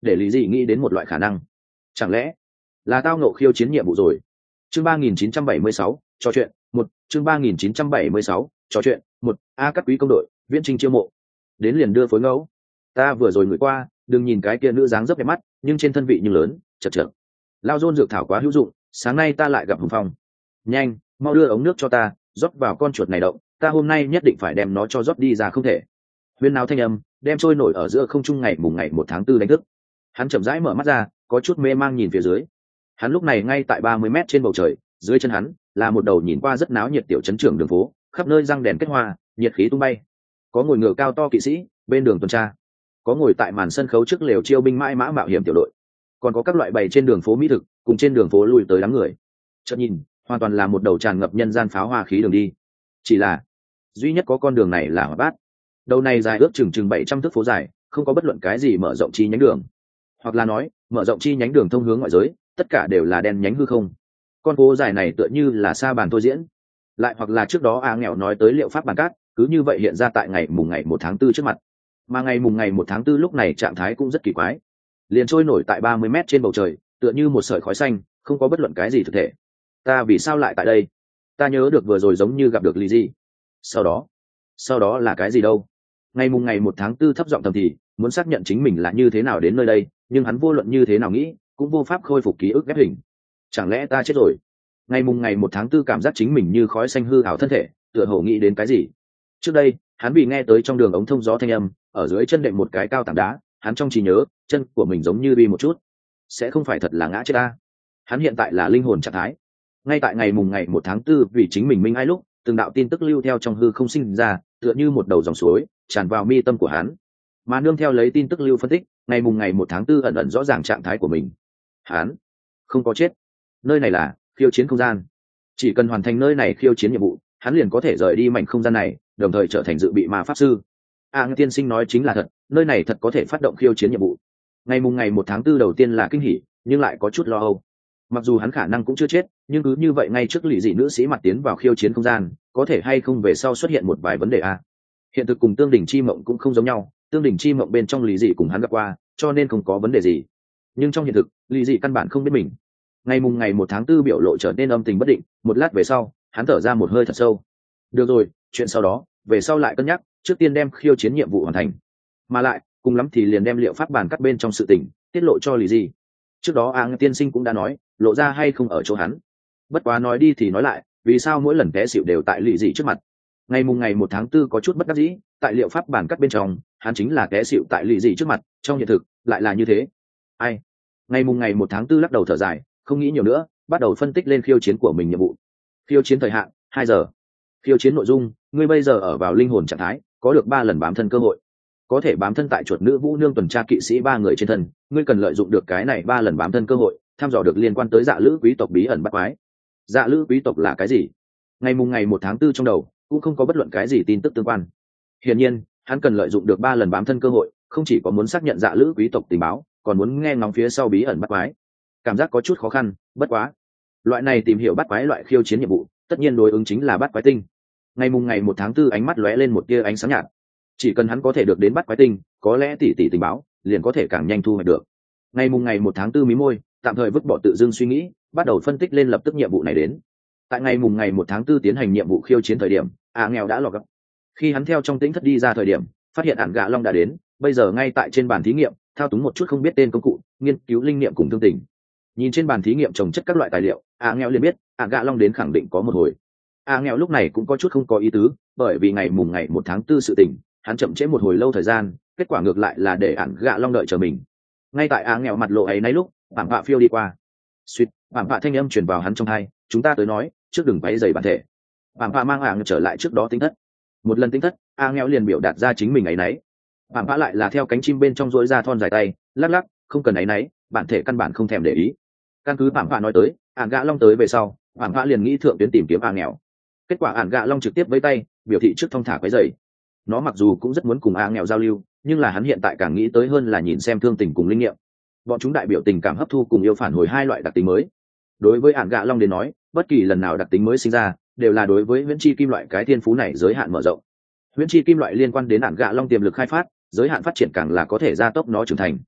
để lý dị nghĩ đến một loại khả năng. Chẳng lẽ là tao nộ khiêu chiến nhiệm vụ rồi? Chương ba nghìn chín trăm bảy mươi sáu, trò chuyện một. Chương ba nghìn chín trăm bảy mươi sáu, trò chuyện một. A các quý công đội viễn trinh chiêu mộ đến liền đưa phối ngẫu. Ta vừa rồi ngửi qua, đừng nhìn cái kia nữ dáng dấp đẹp mắt, nhưng trên thân vị nhưng lớn, chật chật. Lao dôn dược thảo quá hữu dụng, sáng nay ta lại gặp Hùng Phong. Nhanh, mau đưa ống nước cho ta, rót vào con chuột này động, ta hôm nay nhất định phải đem nó cho rót đi ra không thể. Huyên náo thanh âm đem trôi nổi ở giữa không trung ngày mùng ngày một tháng tư đánh thức. Hắn chậm rãi mở mắt ra, có chút mê mang nhìn phía dưới. Hắn lúc này ngay tại ba mươi mét trên bầu trời, dưới chân hắn là một đầu nhìn qua rất náo nhiệt tiểu trấn trưởng đường phố, khắp nơi răng đèn kết hoa, nhiệt khí tung bay. Có ngồi ngựa cao to kỵ sĩ bên đường tuần tra, có ngồi tại màn sân khấu trước lều chiêu binh mãi mã mạo hiểm tiểu đội, còn có các loại bày trên đường phố mỹ thực cùng trên đường phố lui tới đám người. Chợt nhìn, hoàn toàn là một đầu tràn ngập nhân gian pháo hoa khí đường đi. Chỉ là duy nhất có con đường này là Hoạt Bát. Đầu này dài ước chừng chừng bảy trăm thước phố dài, không có bất luận cái gì mở rộng chi nhánh đường, hoặc là nói mở rộng chi nhánh đường thông hướng ngoại giới, tất cả đều là đen nhánh hư không. Con phố dài này tựa như là sa bàn thôi diễn, lại hoặc là trước đó A Nghèo nói tới liệu pháp bàn cát, cứ như vậy hiện ra tại ngày mùng ngày một tháng tư trước mặt. Mà ngày mùng ngày một tháng tư lúc này trạng thái cũng rất kỳ quái, liền trôi nổi tại ba mươi mét trên bầu trời, tựa như một sợi khói xanh, không có bất luận cái gì thực thể. Ta vì sao lại tại đây? Ta nhớ được vừa rồi giống như gặp được Lý Di. Sau đó, sau đó là cái gì đâu? Ngày mùng ngày một tháng tư thấp giọng thầm thì, muốn xác nhận chính mình là như thế nào đến nơi đây, nhưng hắn vô luận như thế nào nghĩ, cũng vô pháp khôi phục ký ức ghép hình. Chẳng lẽ ta chết rồi? Ngày mùng ngày một tháng tư cảm giác chính mình như khói xanh hư ảo thân thể, tựa hồ nghĩ đến cái gì. Trước đây, hắn bị nghe tới trong đường ống thông gió thanh âm, ở dưới chân đệm một cái cao tảng đá, hắn trong trí nhớ, chân của mình giống như bị một chút. Sẽ không phải thật là ngã chết ta. Hắn hiện tại là linh hồn trạng thái. Ngay tại ngày mùng ngày một tháng tư, vì chính mình minh ai lúc, từng đạo tin tức lưu theo trong hư không sinh ra, tựa như một đầu dòng suối tràn vào mi tâm của hắn. Mà nương theo lấy tin tức lưu phân tích, ngày mùng ngày một tháng tư ẩn ẩn rõ ràng trạng thái của mình. Hắn không có chết. Nơi này là khiêu chiến không gian. Chỉ cần hoàn thành nơi này khiêu chiến nhiệm vụ, hắn liền có thể rời đi mảnh không gian này, đồng thời trở thành dự bị ma pháp sư. A Ngư tiên sinh nói chính là thật, nơi này thật có thể phát động khiêu chiến nhiệm vụ. Ngày mùng ngày một tháng tư đầu tiên là kinh hỉ, nhưng lại có chút lo âu. Mặc dù hắn khả năng cũng chưa chết, nhưng cứ như vậy ngay trước lì dị nữ sĩ mặt tiến vào khiêu chiến không gian, có thể hay không về sau xuất hiện một vài vấn đề a. Hiện thực cùng tương đỉnh chi mộng cũng không giống nhau, tương đỉnh chi mộng bên trong lì dị cùng hắn gặp qua, cho nên không có vấn đề gì. Nhưng trong hiện thực, lì dị căn bản không biết mình. Ngày mùng ngày một tháng tư biểu lộ trở nên âm tình bất định, một lát về sau, hắn thở ra một hơi thật sâu. Được rồi, chuyện sau đó, về sau lại cân nhắc, trước tiên đem khiêu chiến nhiệm vụ hoàn thành. Mà lại, cùng lắm thì liền đem liệu pháp bàn cắt bên trong sự tình tiết lộ cho lì dị. Trước đó A Ngư tiên sinh cũng đã nói, lộ ra hay không ở chỗ hắn. Bất quá nói đi thì nói lại, vì sao mỗi lần té xỉu đều tại lì dị trước mặt? Ngày mùng ngày một tháng tư có chút bất đắc dĩ, tại liệu pháp bản cắt bên trong, hắn chính là té xỉu tại lì dị trước mặt, trong hiện thực lại là như thế. Ai? Ngày mùng ngày một tháng tư lắc đầu thở dài, không nghĩ nhiều nữa, bắt đầu phân tích lên khiêu chiến của mình nhiệm vụ. Khiêu chiến thời hạn hai giờ. Khiêu chiến nội dung, ngươi bây giờ ở vào linh hồn trạng thái, có được ba lần bám thân cơ hội. Có thể bám thân tại chuột nữ vũ nương tuần tra kỵ sĩ ba người trên thân, ngươi cần lợi dụng được cái này ba lần bám thân cơ hội, thăm dò được liên quan tới dạ lữ quý tộc bí ẩn bắt quái. Dạ lữ quý tộc là cái gì? Ngày mùng ngày một tháng tư trong đầu cũng không có bất luận cái gì tin tức tương quan. Hiển nhiên, hắn cần lợi dụng được ba lần bám thân cơ hội, không chỉ có muốn xác nhận dạ lữ quý tộc tình báo, còn muốn nghe ngóng phía sau bí ẩn bắt quái. Cảm giác có chút khó khăn, bất quá, loại này tìm hiểu bắt quái loại khiêu chiến nhiệm vụ, tất nhiên đối ứng chính là bắt quái tinh. Ngày mùng ngày một tháng tư ánh mắt lóe lên một tia ánh sáng nhạt. Chỉ cần hắn có thể được đến bắt quái tinh, có lẽ tỷ tỷ tình báo liền có thể càng nhanh thu hoạch được. Ngày mùng ngày một tháng tư mí môi, tạm thời vứt bỏ tự dưng suy nghĩ, bắt đầu phân tích lên lập tức nhiệm vụ này đến. Tại ngày mùng ngày một tháng tư tiến hành nhiệm vụ khiêu chiến thời điểm, A Nghèo đã lọt gặp. Khi hắn theo trong tĩnh thất đi ra thời điểm, phát hiện ản gạ long đã đến, bây giờ ngay tại trên bàn thí nghiệm, thao túng một chút không biết tên công cụ, nghiên cứu linh nghiệm cùng thương tình. Nhìn trên bàn thí nghiệm trồng chất các loại tài liệu, A Nghèo liền biết, ản gạ long đến khẳng định có một hồi. A Nghèo lúc này cũng có chút không có ý tứ, bởi vì ngày mùng ngày một tháng tư sự tình, hắn chậm trễ một hồi lâu thời gian, kết quả ngược lại là để ản gạ long đợi chờ mình. Ngay tại A Nghèo mặt lộ ấy nấy lúc, bảng bạ phiêu đi qua. Suýt, bảng bạ thanh âm truyền vào hắn trong tai, chúng ta tới nói, trước đừng váy dày bản thể. Bảng bạ mang ảng trở lại trước đó tính thất. Một lần tính thất, A Nghèo liền biểu đạt ra chính mình ấy nấy. Bảng bạ lại là theo cánh chim bên trong rỗi ra thon dài tay, lắc lắc, không cần ấy nấy, bản thể căn bản không thèm để ý. Căn cứ bảng bạ nói tới, ảng gạ long tới về sau, bảng bạ liền nghĩ thượng tuyến tìm kiếm A Nghèo. Kết quả ảng gạ long trực tiếp với tay, biểu thị trước thong thả quấy dày. Nó mặc dù cũng rất muốn cùng A Nghèo giao lưu, nhưng là hắn hiện tại càng nghĩ tới hơn là nhìn xem thương tình cùng linh nghiệm. Bọn chúng đại biểu tình cảm hấp thu cùng yêu phản hồi hai loại đặc tính mới. Đối với ản gạ long đến nói, bất kỳ lần nào đặc tính mới sinh ra đều là đối với huyễn chi kim loại cái thiên phú này giới hạn mở rộng. Huyễn chi kim loại liên quan đến ản gạ long tiềm lực khai phát, giới hạn phát triển càng là có thể gia tốc nó trưởng thành.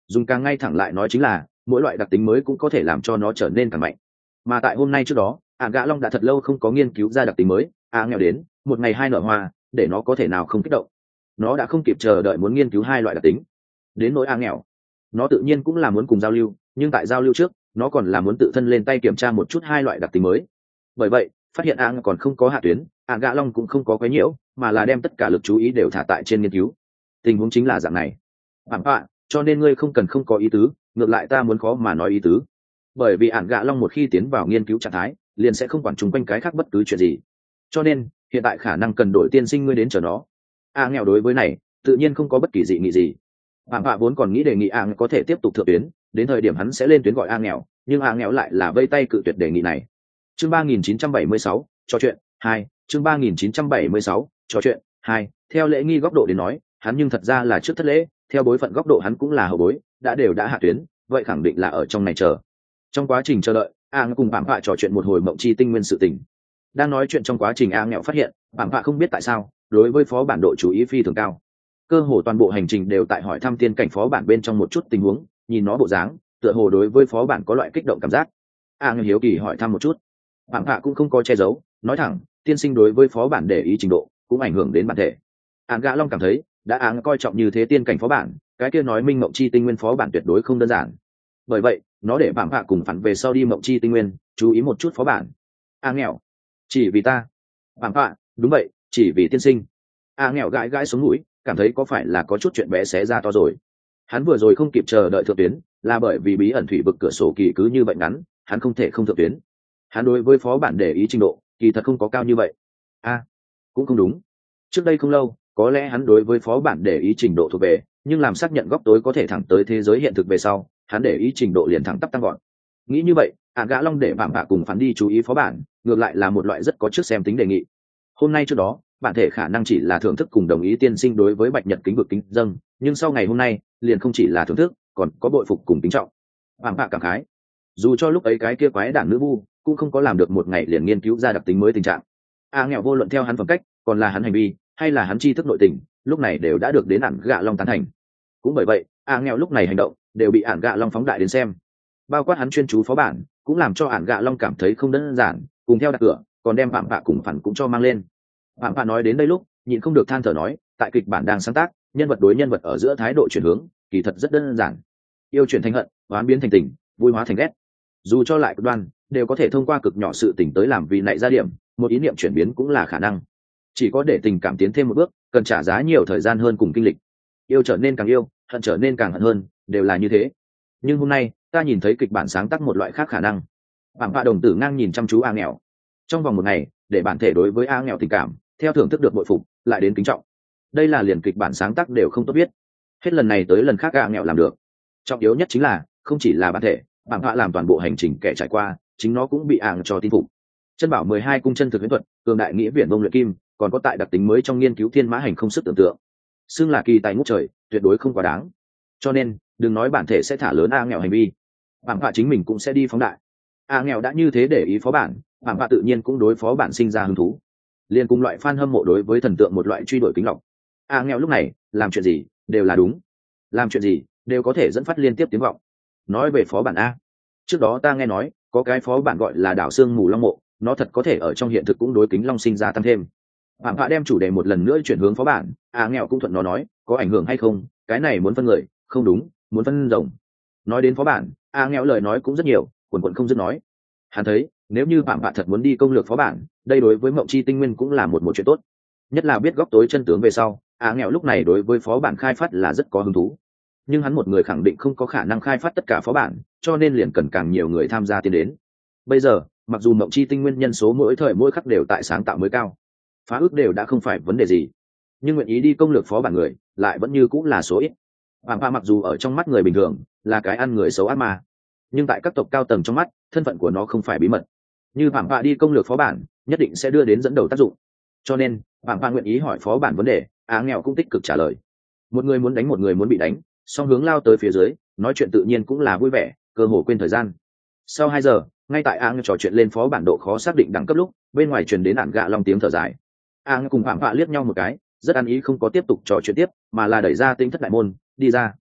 dùng càng ngay thẳng lại nói chính là mỗi loại đặc tính mới cũng có thể làm cho nó trở nên càng mạnh. Mà tại hôm nay trước đó ả gạ long đã thật lâu không có nghiên cứu ra đặc tính mới. ả nghèo đến một ngày hai nở hoa, để nó có thể nào không kích động. Nó đã không kịp chờ đợi muốn nghiên cứu hai loại đặc tính. Đến nỗi ả nghèo, nó tự nhiên cũng là muốn cùng giao lưu, nhưng tại giao lưu trước nó còn là muốn tự thân lên tay kiểm tra một chút hai loại đặc tính mới. Bởi vậy phát hiện ả còn không có hạ tuyến, ả gạ long cũng không có quấy nhiễu, mà là đem tất cả lực chú ý đều thả tại trên nghiên cứu. Tình huống chính là dạng này. Bảng họa, cho nên ngươi không cần không có ý tứ, ngược lại ta muốn khó mà nói ý tứ. Bởi vì ả gạ long một khi tiến vào nghiên cứu trạng thái liền sẽ không quản chung quanh cái khác bất cứ chuyện gì, cho nên hiện tại khả năng cần đổi tiên sinh ngươi đến chờ nó. A nghèo đối với này tự nhiên không có bất kỳ dị nghị gì. Phạm Phạ vốn còn nghĩ đề nghị A có thể tiếp tục thượng tuyến, đến thời điểm hắn sẽ lên tuyến gọi A nghèo, nhưng A nghèo lại là vây tay cự tuyệt đề nghị này. Chương ba nghìn chín trăm bảy mươi sáu, trò chuyện hai. Chương ba nghìn chín trăm bảy mươi sáu, trò chuyện hai. Theo lễ nghi góc độ đến nói, hắn nhưng thật ra là trước thất lễ, theo bối phận góc độ hắn cũng là hậu bối, đã đều đã hạ tuyến, vậy khẳng định là ở trong này chờ. Trong quá trình chờ đợi, A cùng Phạm Phạ trò chuyện một hồi mộng chi tinh nguyên sự tình. Đang nói chuyện trong quá trình A nghèo phát hiện Phạm Phạ không biết tại sao đối với phó bản độ chú ý phi thường cao, cơ hồ toàn bộ hành trình đều tại hỏi thăm tiên cảnh phó bản bên trong một chút tình huống, nhìn nó bộ dáng tựa hồ đối với phó bản có loại kích động cảm giác. A nghèo hiếu kỳ hỏi thăm một chút, Phạm Phạ cũng không có che giấu, nói thẳng tiên sinh đối với phó bản để ý trình độ cũng ảnh hưởng đến bản thể. Án Gã Long cảm thấy đã áng coi trọng như thế tiên cảnh phó bản, cái kia nói minh mộng chi tinh nguyên phó bản tuyệt đối không đơn giản. Bởi vậy nó để Phạm Phạ cùng phản về sau đi mộng chi tinh nguyên chú ý một chút phó bản. A nghèo, chỉ vì ta. Phạm Phạ, đúng vậy, chỉ vì tiên sinh. A nghèo gãi gãi xuống mũi, cảm thấy có phải là có chút chuyện bé xé ra to rồi. Hắn vừa rồi không kịp chờ đợi thượng tuyến là bởi vì bí ẩn thủy vực cửa sổ kỳ cứ như vậy ngắn, hắn không thể không thượng tuyến. Hắn đối với phó bản để ý trình độ kỳ thật không có cao như vậy. A à, cũng không đúng. Trước đây không lâu có lẽ hắn đối với phó bản để ý trình độ thuộc về, nhưng làm xác nhận góc tối có thể thẳng tới thế giới hiện thực về sau, hắn để ý trình độ liền thẳng tắp tăng gọn. Nghĩ như vậy, Ả Gã Long để Phạm Phạ cùng phán đi chú ý phó bản, ngược lại là một loại rất có trước xem tính đề nghị. Hôm nay trước đó bản thể khả năng chỉ là thưởng thức cùng đồng ý tiên sinh đối với bạch nhật kính vực kính dâng, nhưng sau ngày hôm nay liền không chỉ là thưởng thức, còn có bội phục cùng kính trọng. Phạm Phạ cảm khái, dù cho lúc ấy cái kia quái đản nữ vu cũng không có làm được một ngày liền nghiên cứu ra đặc tính mới tình trạng. A nghèo vô luận theo hắn phẩm cách, còn là hắn hành vi, hay là hắn tri thức nội tình, lúc này đều đã được đến Ả Gã Long tán thành. Cũng bởi vậy, A nghèo lúc này hành động đều bị Ả Gã Long phóng đại đến xem, bao quát hắn chuyên chú phó bản cũng làm cho Ả Gã Long cảm thấy không đơn giản, cùng theo đặt cửa còn đem Phạm Phạ cùng phản cũng cho mang lên. Phạm Phạ nói đến đây lúc nhịn không được than thở nói, tại kịch bản đang sáng tác, nhân vật đối nhân vật ở giữa thái độ chuyển hướng kỳ thật rất đơn giản, yêu chuyển thành hận, oán biến thành tình, vui hóa thành ghét. Dù cho lại cực đoan đều có thể thông qua cực nhỏ sự tình tới làm vì nảy ra điểm, một ý niệm chuyển biến cũng là khả năng. Chỉ có để tình cảm tiến thêm một bước, cần trả giá nhiều thời gian hơn cùng kinh lịch. Yêu trở nên càng yêu, hận trở nên càng hận hơn, đều là như thế. Nhưng hôm nay ta nhìn thấy kịch bản sáng tác một loại khác khả năng. Phạm Phạ đồng tử ngang nhìn chăm chú A nghèo. Trong vòng một ngày để bản thể đối với A nghèo tình cảm theo thưởng thức được bội phục lại đến kính trọng, đây là liền kịch bản sáng tác đều không tốt biết. Hết lần này tới lần khác A nghèo làm được. Trọng yếu nhất chính là không chỉ là bản thể, Phạm Phạ làm toàn bộ hành trình kẻ trải qua chính nó cũng bị ảng cho tin phục. Chân bảo mười hai cung chân thực huyễn thuật, cường đại nghĩa viễn vông luyện kim, còn có tại đặc tính mới trong nghiên cứu thiên mã hành không sức tưởng tượng, xưng là kỳ tài ngút trời, tuyệt đối không quá đáng. Cho nên đừng nói bản thể sẽ thả lớn A nghèo hành vi, Phạm Phạ chính mình cũng sẽ đi phóng đại. A nghèo đã như thế để ý phó bản, Phạm Phạ tự nhiên cũng đối phó bản sinh ra hứng thú, liền cùng loại fan hâm mộ đối với thần tượng một loại truy đuổi kính lọc. A nghèo lúc này làm chuyện gì đều là đúng, làm chuyện gì đều có thể dẫn phát liên tiếp tiếng vọng. Nói về phó bản A, trước đó ta nghe nói có cái phó bản gọi là đảo xương mù long mộ, nó thật có thể ở trong hiện thực cũng đối kính long sinh ra tăng thêm. Phạm Phạ đem chủ đề một lần nữa chuyển hướng phó bản, A nghèo cũng thuận nó nói, có ảnh hưởng hay không, cái này muốn phân người, không đúng, muốn phân rồng. Nói đến phó bản, A nghèo lời nói cũng rất nhiều, quần quần không dứt nói. Hắn thấy nếu như Phạm Phạ thật muốn đi công lược phó bản, đây đối với mộng chi tinh nguyên cũng là một một chuyện tốt, nhất là biết góc tối chân tướng về sau. A nghèo lúc này đối với phó bản khai phát là rất có hứng thú, nhưng hắn một người khẳng định không có khả năng khai phát tất cả phó bản, cho nên liền cần càng nhiều người tham gia tiến đến. Bây giờ mặc dù mộng chi tinh nguyên nhân số mỗi thời mỗi khắc đều tại sáng tạo mới cao, phá ước đều đã không phải vấn đề gì, nhưng nguyện ý đi công lược phó bản người lại vẫn như cũng là số ít. Phạm Phạ mặc dù ở trong mắt người bình thường là cái ăn người xấu ác ma, nhưng tại các tộc cao tầng trong mắt thân phận của nó không phải bí mật. Như Phạm Phạ đi công lược phó bản nhất định sẽ đưa đến dẫn đầu tác dụng, cho nên Phạm Phạ nguyện ý hỏi phó bản vấn đề. Á nghèo cũng tích cực trả lời. Một người muốn đánh một người muốn bị đánh, song hướng lao tới phía dưới, nói chuyện tự nhiên cũng là vui vẻ, cơ hồ quên thời gian. Sau hai giờ, ngay tại Á nghèo trò chuyện lên phó bản độ khó xác định đẳng cấp lúc, bên ngoài truyền đến Ả Gã Long tiếng thở dài. Á nghèo cùng Phạm Phạ liếc nhau một cái, rất ăn ý không có tiếp tục trò chuyện tiếp, mà là đẩy ra Tinh Thất đại môn đi ra.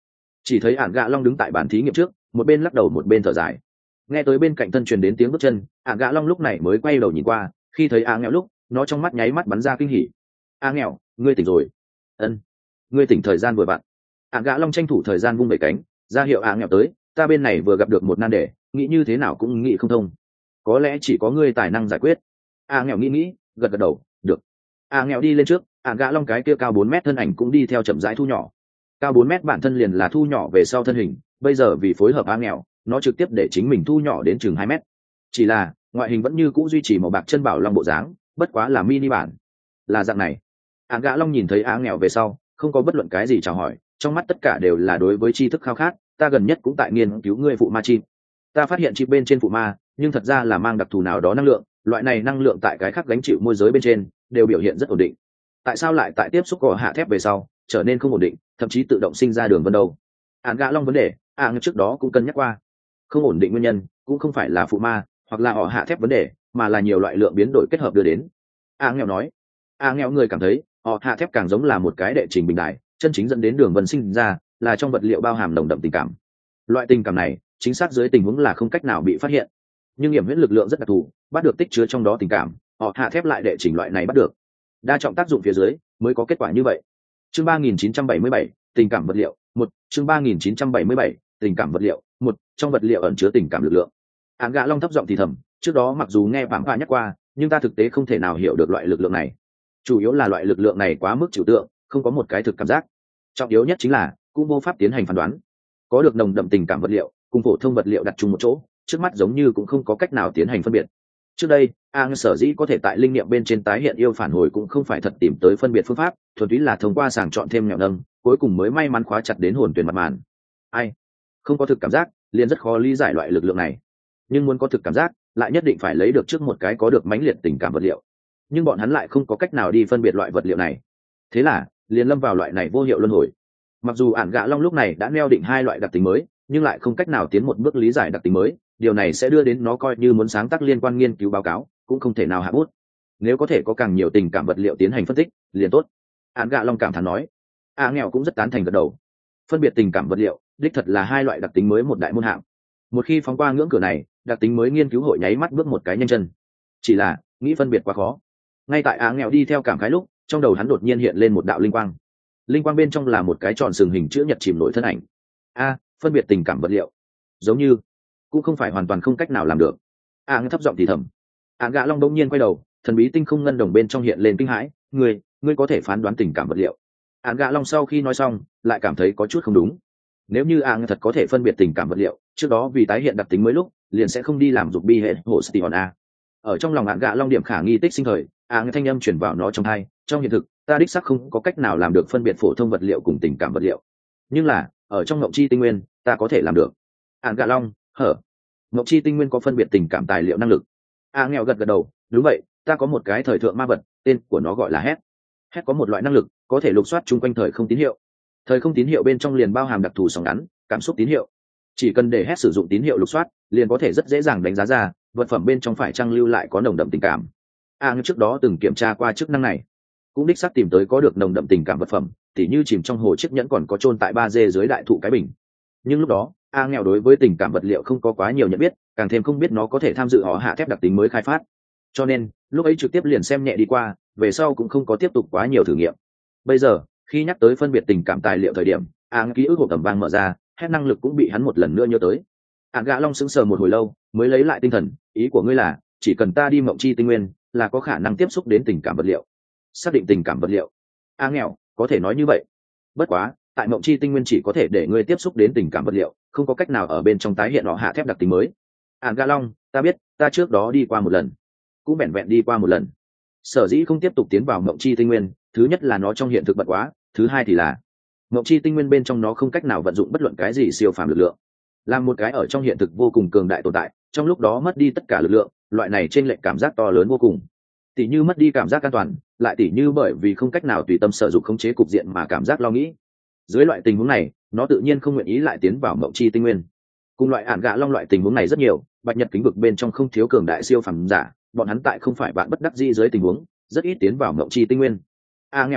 chỉ thấy ạn gạ long đứng tại bàn thí nghiệm trước, một bên lắc đầu một bên thở dài. Nghe tới bên cạnh thân truyền đến tiếng bước chân, ạn gạ long lúc này mới quay đầu nhìn qua, khi thấy a nghèo lúc nó trong mắt nháy mắt bắn ra kinh hỉ. A nghèo, ngươi tỉnh rồi. Ân, ngươi tỉnh thời gian vừa vặn. ạn gạ long tranh thủ thời gian vung vẩy cánh ra hiệu a nghèo tới, ta bên này vừa gặp được một nan đề, nghĩ như thế nào cũng nghĩ không thông, có lẽ chỉ có ngươi tài năng giải quyết. A nghèo nghĩ nghĩ gật gật đầu, được. A nghèo đi lên trước, ạn gạ long cái kia cao bốn mét thân ảnh cũng đi theo chậm rãi thu nhỏ. Cao bốn mét bản thân liền là thu nhỏ về sau thân hình, bây giờ vì phối hợp a nghèo, nó trực tiếp để chính mình thu nhỏ đến chừng hai mét. Chỉ là ngoại hình vẫn như cũ duy trì màu bạc chân bảo long bộ dáng, bất quá là mini bản. Là dạng này. ạn gạ long nhìn thấy a nghèo về sau, không có bất luận cái gì chào hỏi, trong mắt tất cả đều là đối với tri thức khao khát. Ta gần nhất cũng tại nghiên cứu ngươi phụ ma chim. Ta phát hiện chip bên trên phụ ma, nhưng thật ra là mang đặc thù nào đó năng lượng, loại này năng lượng tại cái khác gánh chịu môi giới bên trên đều biểu hiện rất ổn định. Tại sao lại tại tiếp xúc cỏ hạ thép về sau trở nên không ổn định, thậm chí tự động sinh ra đường vân đâu? ạn gạ long vấn đề, à trước đó cũng cân nhắc qua. Không ổn định nguyên nhân cũng không phải là phụ ma hoặc là họ hạ thép vấn đề, mà là nhiều loại lượng biến đổi kết hợp đưa đến. A nghèo nói. A nghèo người cảm thấy họ hạ thép càng giống là một cái đệ trình bình đại, chân chính dẫn đến đường vân sinh ra là trong vật liệu bao hàm nồng đậm tình cảm. Loại tình cảm này chính xác dưới tình huống là không cách nào bị phát hiện, nhưng hiểm huyễn lực lượng rất đặc thù, bắt được tích chứa trong đó tình cảm, họ hạ thép lại đệ trình loại này bắt được. Đa trọng tác dụng phía dưới mới có kết quả như vậy. Chương ba nghìn chín trăm bảy mươi bảy, tình cảm vật liệu một. Chương ba nghìn chín trăm bảy mươi bảy, tình cảm vật liệu một. Trong vật liệu ẩn chứa tình cảm lực lượng. Áng gạ long thấp giọng thì thầm, trước đó mặc dù nghe vạm vạ nhắc qua, nhưng ta thực tế không thể nào hiểu được loại lực lượng này. Chủ yếu là loại lực lượng này quá mức trừu tượng, không có một cái thực cảm giác. Trọng yếu nhất chính là cũng vô pháp tiến hành phán đoán. Có được nồng đậm tình cảm vật liệu cùng phổ thông vật liệu đặt chung một chỗ, trước mắt giống như cũng không có cách nào tiến hành phân biệt. Trước đây Ang sở dĩ có thể tại linh nghiệm bên trên tái hiện yêu phản hồi cũng không phải thật tìm tới phân biệt phương pháp, thuần túy là thông qua sàng chọn thêm nghèo nâng, cuối cùng mới may mắn khóa chặt đến hồn tuyển mặt màn. Ai không có thực cảm giác liền rất khó lý giải loại lực lượng này, nhưng muốn có thực cảm giác lại nhất định phải lấy được trước một cái có được mãnh liệt tình cảm vật liệu, nhưng bọn hắn lại không có cách nào đi phân biệt loại vật liệu này, thế là liền lâm vào loại này vô hiệu luân hồi. Mặc dù ản gạ long lúc này đã neo định hai loại đặc tính mới, nhưng lại không cách nào tiến một bước lý giải đặc tính mới, điều này sẽ đưa đến nó coi như muốn sáng tác liên quan nghiên cứu báo cáo cũng không thể nào hạ bút. Nếu có thể có càng nhiều tình cảm vật liệu tiến hành phân tích liền tốt. Ản gạ long cảm thán nói. A nghèo cũng rất tán thành gật đầu. Phân biệt tình cảm vật liệu đích thật là hai loại đặc tính mới một đại môn hạng. Một khi phóng qua ngưỡng cửa này, đặc tính mới nghiên cứu hội nháy mắt bước một cái nhanh chân. Chỉ là nghĩ phân biệt quá khó. Ngay tại A nghèo đi theo cảm khái lúc, trong đầu hắn đột nhiên hiện lên một đạo linh quang. Linh quang bên trong là một cái tròn sừng hình chữ nhật chìm nổi thân ảnh. A, phân biệt tình cảm vật liệu, giống như cũng không phải hoàn toàn không cách nào làm được. A nghe thấp giọng thì thầm. A gã long đông nhiên quay đầu, thần bí tinh không ngân đồng bên trong hiện lên kinh hãi. Ngươi, ngươi có thể phán đoán tình cảm vật liệu? A gã long sau khi nói xong, lại cảm thấy có chút không đúng. Nếu như A thật có thể phân biệt tình cảm vật liệu, trước đó vì tái hiện đặc tính mới lúc, liền sẽ không đi làm dục bi hệ hồ Stion A. Ở trong lòng A gã long điểm khả nghi tích sinh thời, A nghe thanh âm chuyển vào nó trong tai. Trong hiện thực, ta đích xác không có cách nào làm được phân biệt phổ thông vật liệu cùng tình cảm vật liệu, nhưng là ở trong ngộng chi tinh nguyên ta có thể làm được. Ản gạ long hở ngộng chi tinh nguyên có phân biệt tình cảm tài liệu năng lực. A nghèo gật gật đầu, đúng vậy, ta có một cái thời thượng ma vật, tên của nó gọi là hét. Hét có một loại năng lực có thể lục soát chung quanh thời không tín hiệu. Thời không tín hiệu bên trong liền bao hàm đặc thù sóng ngắn cảm xúc tín hiệu, chỉ cần để hét sử dụng tín hiệu lục soát, liền có thể rất dễ dàng đánh giá ra vật phẩm bên trong phải trang lưu lại có nồng đậm tình cảm. A nghèo trước đó từng kiểm tra qua chức năng này, cũng đích xác tìm tới có được nồng đậm tình cảm vật phẩm, tỉ như chìm trong hồ chiếc nhẫn còn có chôn tại ba d dưới đại thụ cái bình. Nhưng lúc đó A nghèo đối với tình cảm vật liệu không có quá nhiều nhận biết, càng thêm không biết nó có thể tham dự họ hạ thép đặc tính mới khai phát, cho nên lúc ấy trực tiếp liền xem nhẹ đi qua, về sau cũng không có tiếp tục quá nhiều thử nghiệm. Bây giờ khi nhắc tới phân biệt tình cảm tài liệu thời điểm, A ký ức hộp tầm vang mở ra, hết năng lực cũng bị hắn một lần nữa nhớ tới. Ản gạ long sững sờ một hồi lâu mới lấy lại tinh thần. Ý của ngươi là chỉ cần ta đi mộng chi tinh nguyên là có khả năng tiếp xúc đến tình cảm vật liệu? Xác định tình cảm vật liệu? A nghèo có thể nói như vậy, bất quá tại mộng chi tinh nguyên chỉ có thể để ngươi tiếp xúc đến tình cảm vật liệu, không có cách nào ở bên trong tái hiện họ hạ thép đặc tính mới. Ản gạ long, ta biết, ta trước đó đi qua một lần, cũng vẹn vẹn đi qua một lần. Sở dĩ không tiếp tục tiến vào mộng chi tinh nguyên, thứ nhất là nó trong hiện thực bật quá, thứ hai thì là mộng chi tinh nguyên bên trong nó không cách nào vận dụng bất luận cái gì siêu phàm lực lượng, làm một cái ở trong hiện thực vô cùng cường đại tồn tại, trong lúc đó mất đi tất cả lực lượng, loại này trên lệch cảm giác to lớn vô cùng. Tỉ như mất đi cảm giác an toàn, lại tỉ như bởi vì không cách nào tùy tâm sở dụng khống chế cục diện mà cảm giác lo nghĩ. Dưới loại tình huống này, nó tự nhiên không nguyện ý lại tiến vào mộng chi tinh nguyên. Cùng loại ản gạ long loại tình huống này rất nhiều, bạch nhật kính vực bên trong không thiếu cường đại siêu phàm giả, bọn hắn tại không phải bạn bất đắc dĩ dưới tình huống, rất ít tiến vào mộng chi tinh nguyên. A nghèo hiểu biết,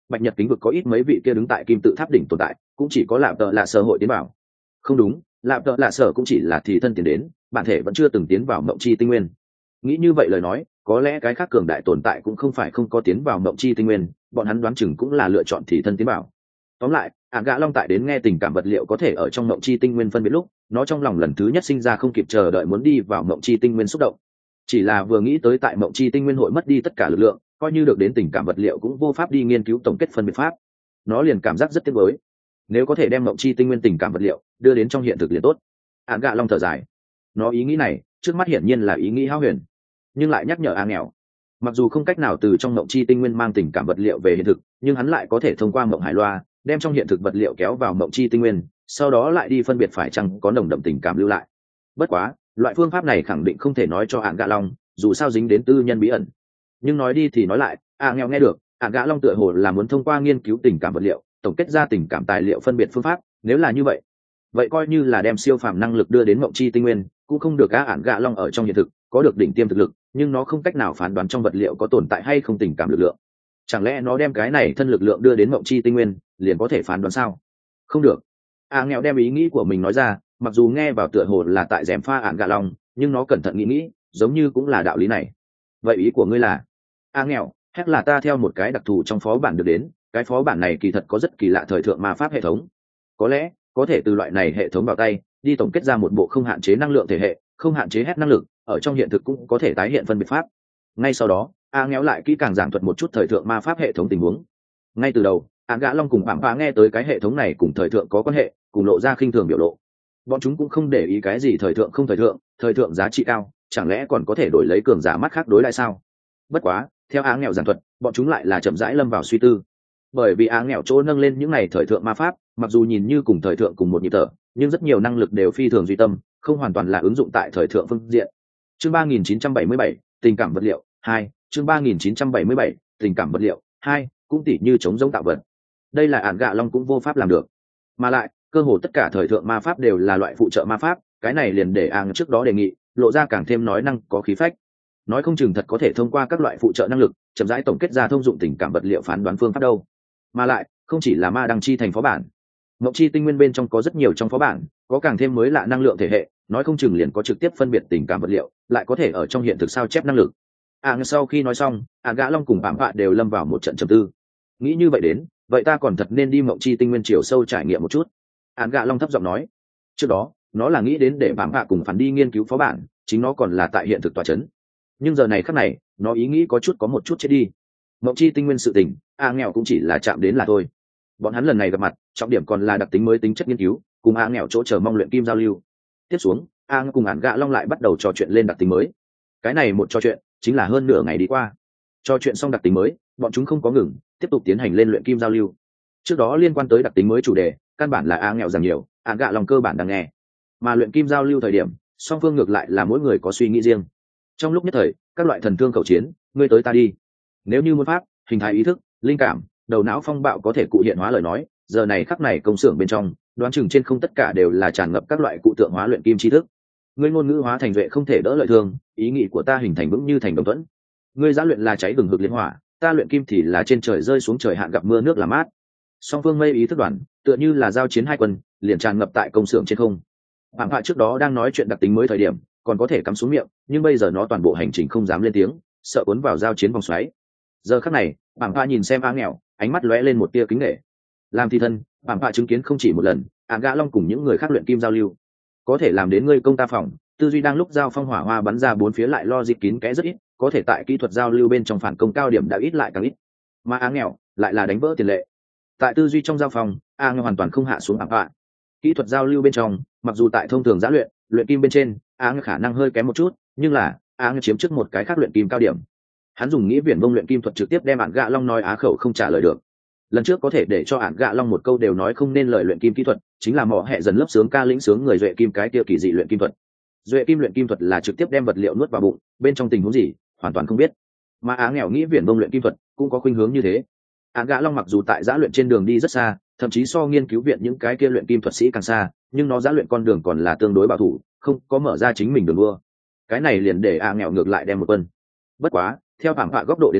bạch nhật kính vực có ít mấy vị kia đứng tại kim tự tháp đỉnh tồn tại, cũng chỉ có lạp tợ lạ sở hội tiến vào. Không đúng, lạp tợ lạ sở cũng chỉ là thì thân tiến đến, bản thể vẫn chưa từng tiến vào mộng chi tinh nguyên. Nghĩ như vậy lời nói, có lẽ cái khác cường đại tồn tại cũng không phải không có tiến vào mộng chi tinh nguyên, bọn hắn đoán chừng cũng là lựa chọn thì thân tiến vào. Tóm lại, ả gã long tại đến nghe tình cảm vật liệu có thể ở trong mộng chi tinh nguyên phân biệt lúc, nó trong lòng lần thứ nhất sinh ra không kịp chờ đợi muốn đi vào mộng chi tinh nguyên xúc động. Chỉ là vừa nghĩ tới tại mộng chi tinh nguyên hội mất đi tất cả lực lượng, coi như được đến tình cảm vật liệu cũng vô pháp đi nghiên cứu tổng kết phân biệt pháp, nó liền cảm giác rất tiếc nuối. Nếu có thể đem mộng chi tinh nguyên tình cảm vật liệu đưa đến trong hiện thực liền tốt. ả gã long thở dài, nó ý nghĩ này trước mắt hiển nhiên là ý nghĩ hão huyền, nhưng lại nhắc nhở a nghèo, mặc dù không cách nào từ trong mộng chi tinh nguyên mang tình cảm vật liệu về hiện thực, nhưng hắn lại có thể thông qua mộng hải loa đem trong hiện thực vật liệu kéo vào mộng chi tinh nguyên, sau đó lại đi phân biệt phải chăng có nồng đậm tình cảm lưu lại. Bất quá loại phương pháp này khẳng định không thể nói cho ả gã long, dù sao dính đến tư nhân bí ẩn. Nhưng nói đi thì nói lại, a nghèo nghe được ả gã long tựa hồ là muốn thông qua nghiên cứu tình cảm vật liệu tổng kết ra tình cảm tài liệu phân biệt phương pháp. Nếu là như vậy, vậy coi như là đem siêu phàm năng lực đưa đến mộng chi tinh nguyên, cũng không được. ả gã long ở trong hiện thực có được đỉnh tiêm thực lực, nhưng nó không cách nào phán đoán trong vật liệu có tồn tại hay không tình cảm lực lượng. Chẳng lẽ nó đem cái này thân lực lượng đưa đến mộng chi tinh nguyên liền có thể phán đoán sao? Không được. a nghèo đem ý nghĩ của mình nói ra, mặc dù nghe vào tựa hồ là tại gièm pha ả gã long, nhưng nó cẩn thận nghĩ nghĩ, giống như cũng là đạo lý này. Vậy ý của ngươi là? a nghèo, hét là ta theo một cái đặc thù trong phó bản được đến, cái phó bản này kỳ thật có rất kỳ lạ thời thượng ma pháp hệ thống. Có lẽ có thể từ loại này hệ thống vào tay đi tổng kết ra một bộ không hạn chế năng lượng thể hệ, không hạn chế hết năng lực, ở trong hiện thực cũng có thể tái hiện phân biệt pháp. Ngay sau đó a nghèo lại kỹ càng giảng thuật một chút thời thượng ma pháp hệ thống tình huống. Ngay từ đầu ả gã long cùng bảng phá nghe tới cái hệ thống này cùng thời thượng có quan hệ, cùng lộ ra khinh thường biểu lộ. Bọn chúng cũng không để ý cái gì thời thượng không thời thượng, thời thượng giá trị cao, chẳng lẽ còn có thể đổi lấy cường giả mắt khác đối lại sao? Bất quá theo ả nghèo giảng thuật, bọn chúng lại là chậm rãi lâm vào suy tư. Bởi vì ả nghèo chỗ nâng lên những này thời thượng ma pháp, mặc dù nhìn như cùng thời thượng cùng một nhịp thở, nhưng rất nhiều năng lực đều phi thường duy tâm, không hoàn toàn là ứng dụng tại thời thượng phương diện. Chương ba nghìn chín trăm bảy mươi bảy, tình cảm vật liệu hai. Chương ba nghìn chín trăm bảy mươi bảy, tình cảm vật liệu hai, cũng tỉ như chống giống tạo vật. Đây là ả gã long cũng vô pháp làm được. Mà lại cơ hồ tất cả thời thượng ma pháp đều là loại phụ trợ ma pháp, cái này liền để ả trước đó đề nghị lộ ra càng thêm nói năng có khí phách. Nói không chừng thật có thể thông qua các loại phụ trợ năng lực chậm rãi tổng kết ra thông dụng tình cảm vật liệu phán đoán phương pháp đâu. Mà lại không chỉ là ma đăng chi thành phó bản, mộng chi tinh nguyên bên trong có rất nhiều trong phó bản có càng thêm mới lạ năng lượng thể hệ, nói không chừng liền có trực tiếp phân biệt tình cảm vật liệu, lại có thể ở trong hiện thực sao chép năng lực. À, sau khi nói xong, ả gã long cùng bảng bạ đều lâm vào một trận trầm tư. Nghĩ như vậy đến, vậy ta còn thật nên đi mộng chi tinh nguyên chiều sâu trải nghiệm một chút. Ả gã long thấp giọng nói. Trước đó nó là nghĩ đến để bảng bạ cùng phản đi nghiên cứu phó bản, chính nó còn là tại hiện thực tòa chấn. Nhưng giờ này khắc này nó ý nghĩ có chút có một chút chết đi. Mộng chi tinh nguyên sự tình, a nghèo cũng chỉ là chạm đến là thôi. Bọn hắn lần này gặp mặt trọng điểm còn là đặc tính mới tính chất nghiên cứu, cùng a nghèo chỗ chờ mong luyện kim giao lưu. Tiếp xuống a cùng ả gã long lại bắt đầu trò chuyện lên đặc tính mới. Cái này một trò chuyện chính là hơn nửa ngày đi qua. Trò chuyện xong đặc tính mới, bọn chúng không có ngừng, tiếp tục tiến hành lên luyện kim giao lưu. Trước đó liên quan tới đặc tính mới chủ đề căn bản là a nghèo rằng nhiều, ả gã long cơ bản đang nghe. Mà luyện kim giao lưu thời điểm song phương ngược lại là mỗi người có suy nghĩ riêng. Trong lúc nhất thời các loại thần thương khẩu chiến, ngươi tới ta đi. Nếu như muốn pháp hình thái ý thức, linh cảm, đầu não phong bạo có thể cụ hiện hóa lời nói, giờ này khắc này công xưởng bên trong đoán chừng trên không tất cả đều là tràn ngập các loại cụ tượng hóa luyện kim tri thức. Ngươi ngôn ngữ hóa thành duệ không thể đỡ lợi thương, ý nghĩ của ta hình thành vững như thành đồng thuẫn. Ngươi giã luyện là cháy hừng hực liên hỏa, ta luyện kim thì là trên trời rơi xuống trời hạn gặp mưa nước làm mát. Song phương mây ý thức đoàn tựa như là giao chiến hai quân, liền tràn ngập tại công xưởng trên không. Phạm Hạ trước đó đang nói chuyện đặc tính mới thời điểm còn có thể cắm xuống miệng, nhưng bây giờ nó toàn bộ hành trình không dám lên tiếng, sợ cuốn vào giao chiến vòng xoáy. Giờ khắc này Phạm Hạ nhìn xem a nghèo, ánh mắt lóe lên một tia kính nể. Làm thi thân, Phạm Hạ chứng kiến không chỉ một lần ả gã long cùng những người khác luyện kim giao lưu, có thể làm đến ngươi công ta phòng, tư duy đang lúc giao phong hỏa hoa bắn ra bốn phía lại lo dịp kín kẽ rất ít, có thể tại kỹ thuật giao lưu bên trong phản công cao điểm đã ít lại càng ít. Mà a nghèo lại là đánh vỡ tiền lệ. Tại tư duy trong giao phong, a nghèo hoàn toàn không hạ xuống Phạm Hạ. Kỹ thuật giao lưu bên trong, mặc dù tại thông thường giã luyện luyện kim bên trên a nghèo khả năng hơi kém một chút, nhưng là a nghèo chiếm trước một cái khác luyện kim cao điểm. Hắn dùng nghĩa viển vông luyện kim thuật trực tiếp đem ả gã long nói á khẩu không trả lời được. Lần trước có thể để cho ả gã long một câu đều nói không nên lời luyện kim kỹ thuật, chính là mỏ hẹ dần lớp sướng ca lĩnh sướng người duệ kim cái tiêu kỳ dị luyện kim thuật. Duệ kim luyện kim thuật là trực tiếp đem vật liệu nuốt vào bụng, bên trong tình huống gì hoàn toàn không biết. Mà á nghèo nghĩa viển vông luyện kim thuật cũng có khuynh hướng như thế. Ả gã long mặc dù tại giã luyện trên đường đi rất xa, thậm chí so nghiên cứu viện những cái kia luyện kim thuật sĩ càng xa, nhưng nó giã luyện con đường còn là tương đối bảo thủ, không có mở ra chính mình đường đua. Cái này liền để ả nghèo ngược lại đem một quân. Bất quá theo Phạm Hạ góc độ đến xem,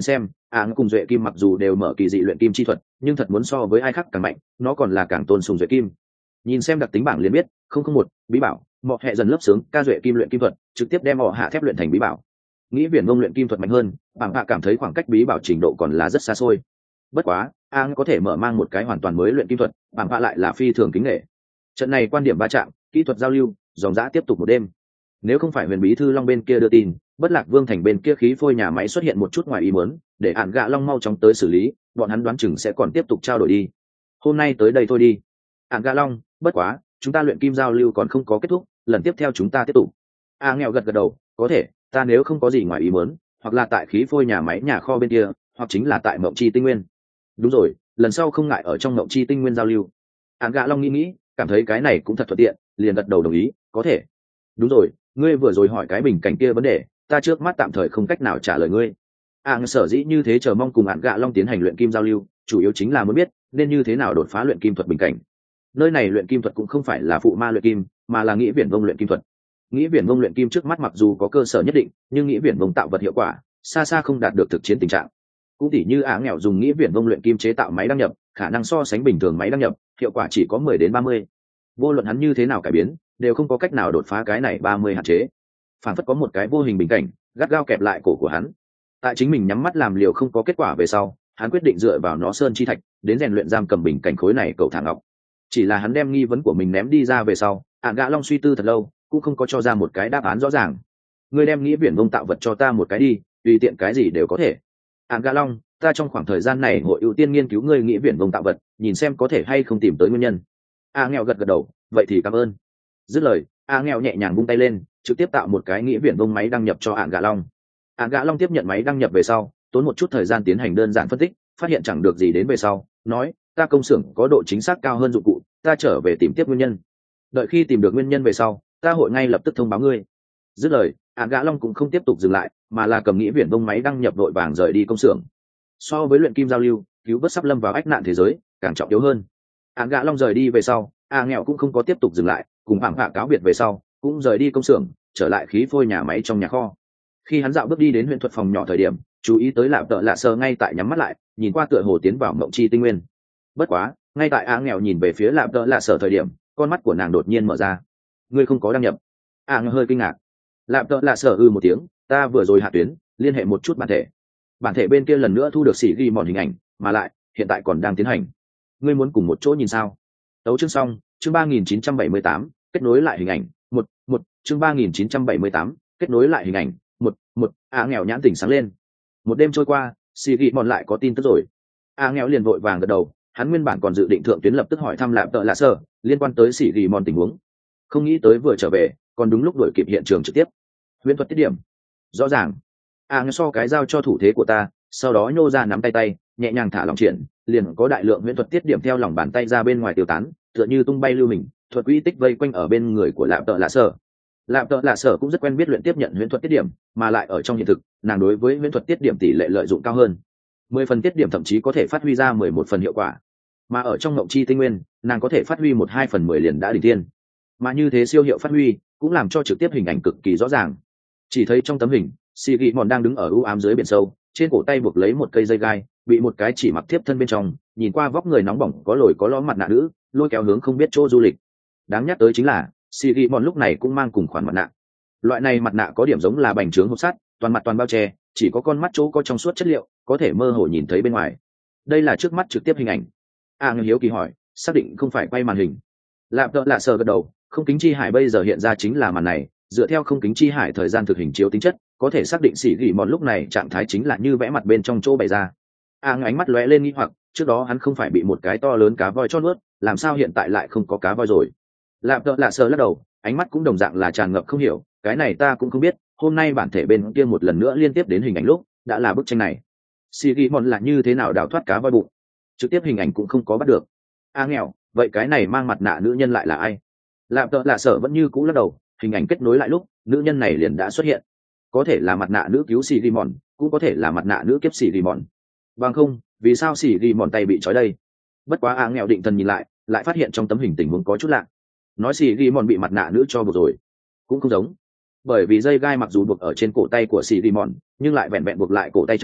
áng cùng duệ kim mặc dù đều mở kỳ dị luyện kim chi thuật nhưng thật muốn so với ai khác càng mạnh, nó còn là càng tôn sùng duệ kim. Nhìn xem đặc tính bảng liền biết, không không một bí bảo mọ hệ dần lớp sướng ca duệ kim luyện kim thuật trực tiếp đem họ hạ thép luyện thành bí bảo. Nghĩ viển vông luyện kim thuật mạnh hơn, bảng hạ cảm thấy khoảng cách bí bảo trình độ còn là rất xa xôi. Bất quá áng có thể mở mang một cái hoàn toàn mới luyện kim thuật, bảng hạ lại là phi thường kính nghệ. Trận này quan điểm va chạm, kỹ thuật giao lưu dòng dã tiếp tục một đêm. Nếu không phải huyền bí thư long bên kia đưa tin bất lạc vương thành bên kia khí phôi nhà máy xuất hiện một chút ngoài ý muốn, để ạn gạ long mau chóng tới xử lý, bọn hắn đoán chừng sẽ còn tiếp tục trao đổi đi. Hôm nay tới đây thôi đi ạn gạ long, bất quá chúng ta luyện kim giao lưu còn không có kết thúc, lần tiếp theo chúng ta tiếp tục. A nghèo gật gật đầu, có thể, ta nếu không có gì ngoài ý muốn, hoặc là tại khí phôi nhà máy nhà kho bên kia, hoặc chính là tại mộng chi tinh nguyên. Đúng rồi, lần sau không ngại ở trong mộng chi tinh nguyên giao lưu. ạn gạ long nghĩ nghĩ, cảm thấy cái này cũng thật thuận tiện, liền gật đầu đồng ý, có thể. Đúng rồi, ngươi vừa rồi hỏi cái bình cảnh kia vấn đề, ta trước mắt tạm thời không cách nào trả lời ngươi. À, sở dĩ như thế chờ mong cùng ạn gạ long tiến hành luyện kim giao lưu, chủ yếu chính là muốn biết nên như thế nào đột phá luyện kim thuật bình cảnh. Nơi này luyện kim thuật cũng không phải là phụ ma luyện kim, mà là nghĩ viển vông luyện kim thuật. Nghĩ viển vông luyện kim trước mắt mặc dù có cơ sở nhất định, nhưng nghĩ viển vông tạo vật hiệu quả xa xa không đạt được thực chiến tình trạng. Cũng tỉ như ả nghèo dùng nghĩ viển vông luyện kim chế tạo máy đăng nhập, khả năng so sánh bình thường máy đăng nhập, hiệu quả chỉ có mười đến ba mươi. Vô luận hắn như thế nào cải biến, đều không có cách nào đột phá cái này ba mươi hạn chế. Phản phất có một cái vô hình bình cảnh gắt gao kẹp lại cổ của hắn. Tại chính mình nhắm mắt làm liều không có kết quả về sau, hắn quyết định dựa vào nó sơn chi thạch đến rèn luyện giam cầm bình cảnh khối này cầu thả ngọc. Chỉ là hắn đem nghi vấn của mình ném đi ra về sau, ạn gạ long suy tư thật lâu cũng không có cho ra một cái đáp án rõ ràng. Ngươi đem nghĩ viển vông tạo vật cho ta một cái đi, tùy tiện cái gì đều có thể. ạn gạ long, ta trong khoảng thời gian này hội ưu tiên nghiên cứu ngươi nghĩ viển vông tạo vật, nhìn xem có thể hay không tìm tới nguyên nhân. A nghèo gật gật đầu, vậy thì cảm ơn. Dứt lời, A nghèo nhẹ nhàng vung tay lên, trực tiếp tạo một cái nghĩ viển vông máy đăng nhập cho ạn gạ long. ạn gạ long tiếp nhận máy đăng nhập về sau, tốn một chút thời gian tiến hành đơn giản phân tích, phát hiện chẳng được gì đến về sau, nói, ta công xưởng có độ chính xác cao hơn dụng cụ, ta trở về tìm tiếp nguyên nhân. Đợi khi tìm được nguyên nhân về sau, ta hội ngay lập tức thông báo ngươi. Dứt lời, ạn gạ long cũng không tiếp tục dừng lại, mà là cầm nghĩ viển vông máy đăng nhập đội vàng rời đi công xưởng. So với luyện kim giao lưu, cứu vớt sắp lâm vào ách nạn thế giới càng trọng yếu hơn. ạn gạ long rời đi về sau, A nghèo cũng không có tiếp tục dừng lại, cùng bảng hạ cáo biệt về sau cũng rời đi công xưởng, trở lại khí phôi nhà máy trong nhà kho. Khi hắn dạo bước đi đến huyện thuật phòng nhỏ thời điểm, chú ý tới lạp tợ lạ sờ ngay tại nhắm mắt lại, nhìn qua tựa hồ tiến vào mộng chi tinh nguyên. Bất quá ngay tại A nghèo nhìn về phía lạp tợ lạ sờ thời điểm, con mắt của nàng đột nhiên mở ra. Ngươi không có đăng nhập? A nghèo hơi kinh ngạc. Lạp tợ lạ sờ ư một tiếng, ta vừa rồi hạ tuyến liên hệ một chút bản thể, bản thể bên kia lần nữa thu được xỉ ghi mòn hình ảnh, mà lại hiện tại còn đang tiến hành. Ngươi muốn cùng một chỗ nhìn sao? Tấu chương xong, chương ba nghìn chín trăm bảy mươi tám, kết nối lại hình ảnh, một, một, chương ba nghìn chín trăm bảy mươi tám, kết nối lại hình ảnh, một, một. A nghèo nhãn tỉnh sáng lên. Một đêm trôi qua, xì ghi mòn lại có tin tức rồi. A nghèo liền vội vàng gật đầu, hắn nguyên bản còn dự định thượng tuyến lập tức hỏi thăm lạp tợ lạ sơ liên quan tới xì ghi mòn tình huống, không nghĩ tới vừa trở về còn đúng lúc đuổi kịp hiện trường trực tiếp. Huyễn thuật tiết điểm rõ ràng. A nghèo so cái dao cho thủ thế của ta, sau đó nhô ra nắm tay tay, nhẹ nhàng thả lỏng triển, liền có đại lượng huyễn thuật tiết điểm theo lòng bàn tay ra bên ngoài tiêu tán, tựa như tung bay lưu hình, thuật uy tích vây quanh ở bên người của lạp tợ lạ sở. Lạp tợ lạ sở cũng rất quen biết luyện tiếp nhận huyễn thuật tiết điểm, mà lại ở trong hiện thực nàng đối với huyễn thuật tiết điểm tỷ lệ lợi dụng cao hơn, mười phần tiết điểm thậm chí có thể phát huy ra mười một phần hiệu quả, mà ở trong ngộng chi tinh nguyên nàng có thể phát huy một hai phần mười liền đã đỉnh thiên. Mà như thế siêu hiệu phát huy cũng làm cho trực tiếp hình ảnh cực kỳ rõ ràng. Chỉ thấy trong tấm hình, xì ghi mòn đang đứng ở u ám dưới biển sâu, trên cổ tay buộc lấy một cây dây gai, bị một cái chỉ mặc tiếp thân bên trong, nhìn qua vóc người nóng bỏng có lồi có lõm mặt nạ nữ lôi kéo hướng không biết chỗ du lịch. Đáng nhắc tới chính là xì ghi mòn lúc này cũng mang cùng khoản mặt nạ. Loại này mặt nạ có điểm giống là bành trướng hộp sắt, toàn mặt toàn bao che, chỉ có con mắt chỗ có trong suốt chất liệu, có thể mơ hồ nhìn thấy bên ngoài. Đây là trước mắt trực tiếp hình ảnh. A à, hiếu kỳ hỏi, xác định không phải quay màn hình? Lạp tợ lạ sờ gật đầu, không kính chi hải bây giờ hiện ra chính là màn này, dựa theo không kính chi hải thời gian thực hình chiếu tính chất, có thể xác định xỉ gỉ mòn lúc này trạng thái chính là như vẽ mặt bên trong chỗ bày ra. A à, ánh mắt lóe lên nghi hoặc, trước đó hắn không phải bị một cái to lớn cá voi chót nuốt, làm sao hiện tại lại không có cá voi rồi? Lạp tợ lạ sờ lắc đầu, ánh mắt cũng đồng dạng là tràn ngập không hiểu, cái này ta cũng không biết. Hôm nay bản thể bên kia một lần nữa liên tiếp đến hình ảnh lúc đã là bức tranh này. Xỉ gỉ mòn là như thế nào đào thoát cá voi bụng? Trực tiếp hình ảnh cũng không có bắt được. A à, nghèo, vậy cái này mang mặt nạ nữ nhân lại là ai? Lạp tợ lạ sờ vẫn như cũ lắc đầu, hình ảnh kết nối lại lúc nữ nhân này liền đã xuất hiện. Có thể là mặt nạ nữ cứu xì ghi mòn, cũng có thể là mặt nạ nữ kiếp xì ghi mòn. Bằng không vì sao xì ghi mòn tay bị trói đây? Bất quá A nghèo định thần nhìn lại, lại phát hiện trong tấm hình tình huống có chút lạ. Nói xì ghi mòn bị mặt nạ nữ cho buộc rồi, cũng không giống. Bởi vì dây gai mặc dù buộc ở trên cổ tay của xì ghi mòn, nhưng lại vẹn vẹn buộc lại cổ tay trái,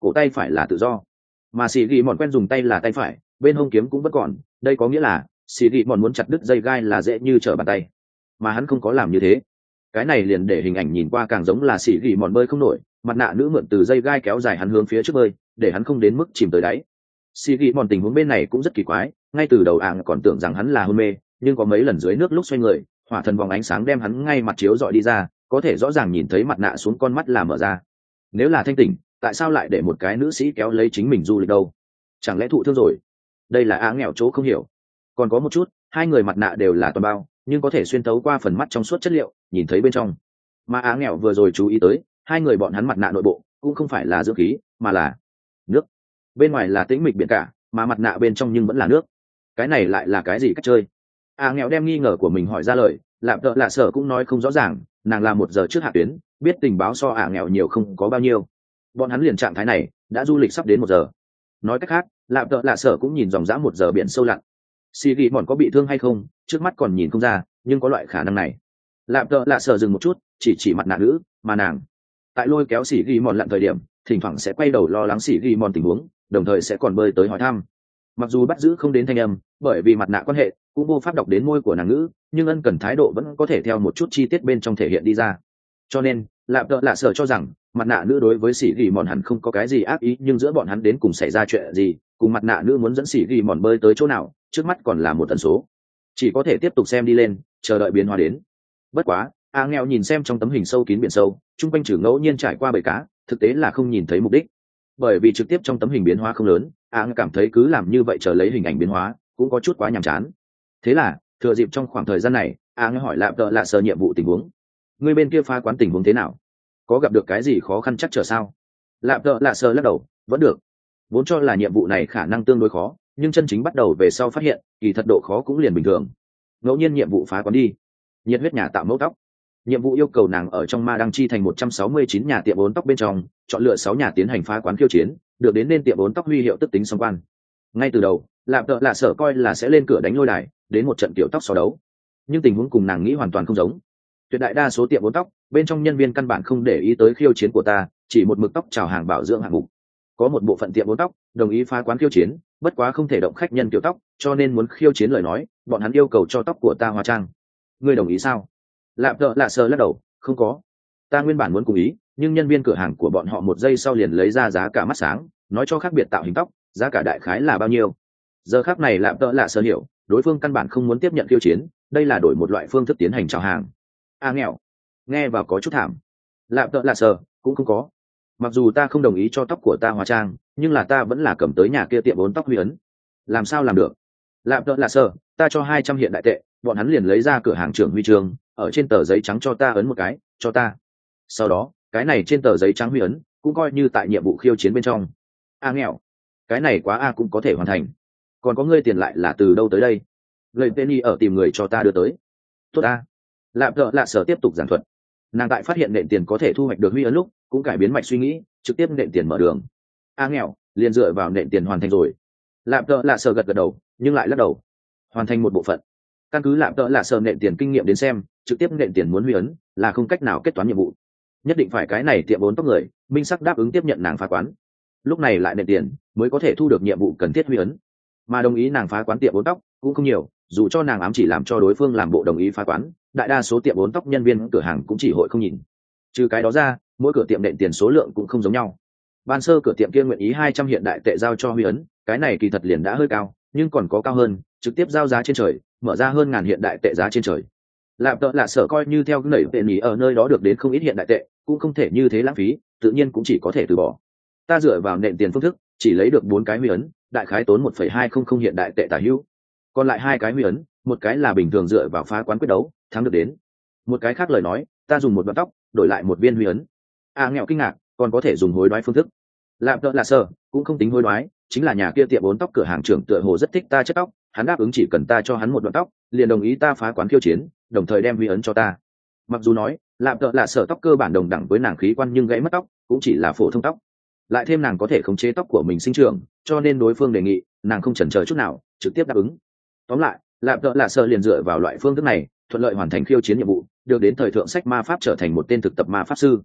cổ tay phải là tự do, mà xì ghi mòn quen dùng tay là tay phải, bên hông kiếm cũng vẫn còn. Đây có nghĩa là xì ghi mòn muốn chặt đứt dây gai là dễ như trở bàn tay, mà hắn không có làm như thế. Cái này liền để hình ảnh nhìn qua càng giống là xì ghi mòn bơi không nổi, mặt nạ nữ mượn từ dây gai kéo dài hắn hướng phía trước bơi, để hắn không đến mức chìm tới đáy. Xì ghi mòn tình huống bên này cũng rất kỳ quái, ngay từ đầu ạng còn tưởng rằng hắn là hôn mê, nhưng có mấy lần dưới nước lúc xoay người, hỏa thần vòng ánh sáng đem hắn ngay mặt chiếu dọi đi ra, có thể rõ ràng nhìn thấy mặt nạ xuống con mắt là mở ra. Nếu là thanh tỉnh, tại sao lại để một cái nữ sĩ kéo lấy chính mình du lịch đâu? Chẳng lẽ thụ thương rồi? Đây là á nghèo chỗ không hiểu. Còn có một chút, hai người mặt nạ đều là toàn bao, nhưng có thể xuyên thấu qua phần mắt trong suốt chất liệu, nhìn thấy bên trong. Mà á nghèo vừa rồi chú ý tới, hai người bọn hắn mặt nạ nội bộ cũng không phải là dưỡng khí, mà là nước. Bên ngoài là tĩnh mịch biển cả, mà mặt nạ bên trong nhưng vẫn là nước. Cái này lại là cái gì cách chơi? Á nghèo đem nghi ngờ của mình hỏi ra lời, lạm tợ lạ sở cũng nói không rõ ràng, nàng là một giờ trước hạ tuyến, biết tình báo so ả nghèo nhiều không có bao nhiêu. Bọn hắn liền trạng thái này đã du lịch sắp đến một giờ. Nói cách khác, lạm tợ lạ sở cũng nhìn dòng dã một giờ biển sâu lặn. Xì ghi mòn có bị thương hay không trước mắt còn nhìn không ra, nhưng có loại khả năng này. Lạm tợ lạ sở dừng một chút, chỉ chỉ mặt nạ nữ, mà nàng tại lôi kéo xì ghi mòn lặn thời điểm thỉnh thoảng sẽ quay đầu lo lắng xì ghi mòn tình huống, đồng thời sẽ còn bơi tới hỏi thăm. Mặc dù bắt giữ không đến thanh âm, bởi vì mặt nạ quan hệ cũng vô pháp đọc đến môi của nàng nữ, nhưng ân cần thái độ vẫn có thể theo một chút chi tiết bên trong thể hiện đi ra. Cho nên lạm tợ lạ sở cho rằng mặt nạ nữ đối với xỉ ghi mòn hẳn không có cái gì ác ý, nhưng giữa bọn hắn đến cùng xảy ra chuyện gì, cùng mặt nạ nữ muốn dẫn xỉ ghi mòn bơi tới chỗ nào, trước mắt còn là một tần số, chỉ có thể tiếp tục xem đi lên, chờ đợi biến hóa đến. Bất quá a nghèo nhìn xem trong tấm hình sâu kín biển sâu, chung quanh trừ ngẫu nhiên trải qua bầy cá, thực tế là không nhìn thấy mục đích. Bởi vì trực tiếp trong tấm hình biến hóa không lớn, a nghèo cảm thấy cứ làm như vậy chờ lấy hình ảnh biến hóa cũng có chút quá nhàm chán. Thế là thừa dịp trong khoảng thời gian này, a nghèo hỏi lạm tợ lạ sở nhiệm vụ tình huống. Người bên kia phá quán tình huống thế nào? Có gặp được cái gì khó khăn chắc trở sao? Lạm tợ lạ sở lắc đầu, vẫn được. Vốn cho là nhiệm vụ này khả năng tương đối khó, nhưng chân chính bắt đầu về sau phát hiện kỳ thật độ khó cũng liền bình thường. Ngẫu nhiên nhiệm vụ phá quán đi. Nhiệt huyết nhà tạo mẫu tóc. Nhiệm vụ yêu cầu nàng ở trong ma đăng chi thành một trăm sáu mươi chín nhà tiệm bốn tóc bên trong chọn lựa sáu nhà tiến hành phá quán khiêu chiến, được đến nên tiệm bốn tóc huy hiệu tức tính song quan. Ngay từ đầu lạm tợ lạ sở coi là sẽ lên cửa đánh lôi đài đến một trận kiểu tóc so đấu, nhưng tình huống cùng nàng nghĩ hoàn toàn không giống. Tuyệt đại đa số tiệm bốn tóc bên trong nhân viên căn bản không để ý tới khiêu chiến của ta, chỉ một mực tóc chào hàng bảo dưỡng hạng mục. Có một bộ phận tiệm bốn tóc đồng ý phá quán khiêu chiến, bất quá không thể động khách nhân kiểu tóc, cho nên muốn khiêu chiến lời nói bọn hắn yêu cầu cho tóc của ta hóa trang. Ngươi đồng ý sao? Lạm tợ lạ sờ lắc đầu, không có. Ta nguyên bản muốn cùng ý, nhưng nhân viên cửa hàng của bọn họ một giây sau liền lấy ra giá cả mắt sáng, nói cho khác biệt tạo hình tóc, giá cả đại khái là bao nhiêu. Giờ khác này lạm tợ lạ sờ hiểu, đối phương căn bản không muốn tiếp nhận khiêu chiến, đây là đổi một loại phương thức tiến hành chào hàng. A nghèo, nghe vào có chút thảm. Lạm tợ lạ sờ cũng không có. Mặc dù ta không đồng ý cho tóc của ta hóa trang, nhưng là ta vẫn là cầm tới nhà kia tiệm bốn tóc huy ấn. Làm sao làm được? Lạm tợ lạ sờ, ta cho hai trăm hiện đại tệ, bọn hắn liền lấy ra cửa hàng trưởng huy chương, ở trên tờ giấy trắng cho ta ấn một cái, cho ta. Sau đó cái này trên tờ giấy trắng huy ấn cũng coi như tại nhiệm vụ khiêu chiến bên trong. A nghèo, cái này quá a cũng có thể hoàn thành. Còn có ngươi tiền lại là từ đâu tới đây? Lời Penny ở tìm người cho ta đưa tới. Tốt a. Lạm tợ lạ sở tiếp tục giảng thuật. Nàng tại phát hiện nện tiền có thể thu hoạch được huy ấn lúc cũng cải biến mạch suy nghĩ, trực tiếp nện tiền mở đường. A nghèo, liền dựa vào nện tiền hoàn thành rồi. Lạm tợ lạ sở gật gật đầu, nhưng lại lắc đầu. Hoàn thành một bộ phận. Căn cứ lạm tợ lạ sở nện tiền kinh nghiệm đến xem, trực tiếp nện tiền muốn huy ấn là không cách nào kết toán nhiệm vụ. Nhất định phải cái này tiệm bốn tóc người minh sắc đáp ứng tiếp nhận nàng phá quán, lúc này lại nện tiền mới có thể thu được nhiệm vụ cần thiết huy ấn. Mà đồng ý nàng phá quán tiệm bốn tóc cũng không nhiều, dù cho nàng ám chỉ làm cho đối phương làm bộ đồng ý phá quán, đại đa số tiệm bốn tóc nhân viên cửa hàng cũng chỉ hội không nhìn. Trừ cái đó ra, mỗi cửa tiệm nện tiền số lượng cũng không giống nhau. Ban sơ cửa tiệm kia nguyện ý hai trăm hiện đại tệ giao cho huy ấn, cái này kỳ thật liền đã hơi cao, nhưng còn có cao hơn, trực tiếp giao giá trên trời, mở ra hơn ngàn hiện đại tệ giá trên trời. Lạm tợ lạ sở coi như theo cái nảy tệ nhỉ ở nơi đó được đến không ít hiện đại tệ, cũng không thể như thế lãng phí, tự nhiên cũng chỉ có thể từ bỏ. Ta dựa vào nện tiền phương thức, chỉ lấy được bốn cái huy ấn, đại khái tốn một phẩy hai không không hiện đại tệ tả hữu. Còn lại hai cái huy ấn, một cái là bình thường dựa vào phá quán quyết đấu, thắng được đến. Một cái khác lời nói, ta dùng một đoạn tóc, đổi lại một viên huy ấn. À nghèo kinh ngạc, còn có thể dùng hối đoái phương thức. Lạm tợ lạ sở cũng không tính hối đoái, chính là nhà kia tiệm bốn tóc cửa hàng trưởng tựa hồ rất thích ta chất tóc, hắn đáp ứng chỉ cần ta cho hắn một đoạn tóc, liền đồng ý ta phá quán khiêu chiến, đồng thời đem huy ấn cho ta. Mặc dù nói lạm tợ lạ sở tóc cơ bản đồng đẳng với nàng khí quan, nhưng gãy mất tóc cũng chỉ là phổ thông tóc, lại thêm nàng có thể khống chế tóc của mình sinh trưởng, cho nên đối phương đề nghị nàng không chần chờ chút nào, trực tiếp đáp ứng. Tóm lại lạm tợ lạ sở liền dựa vào loại phương thức này thuận lợi hoàn thành khiêu chiến nhiệm vụ, được đến thời thượng sách ma pháp trở thành một tên thực tập ma pháp sư.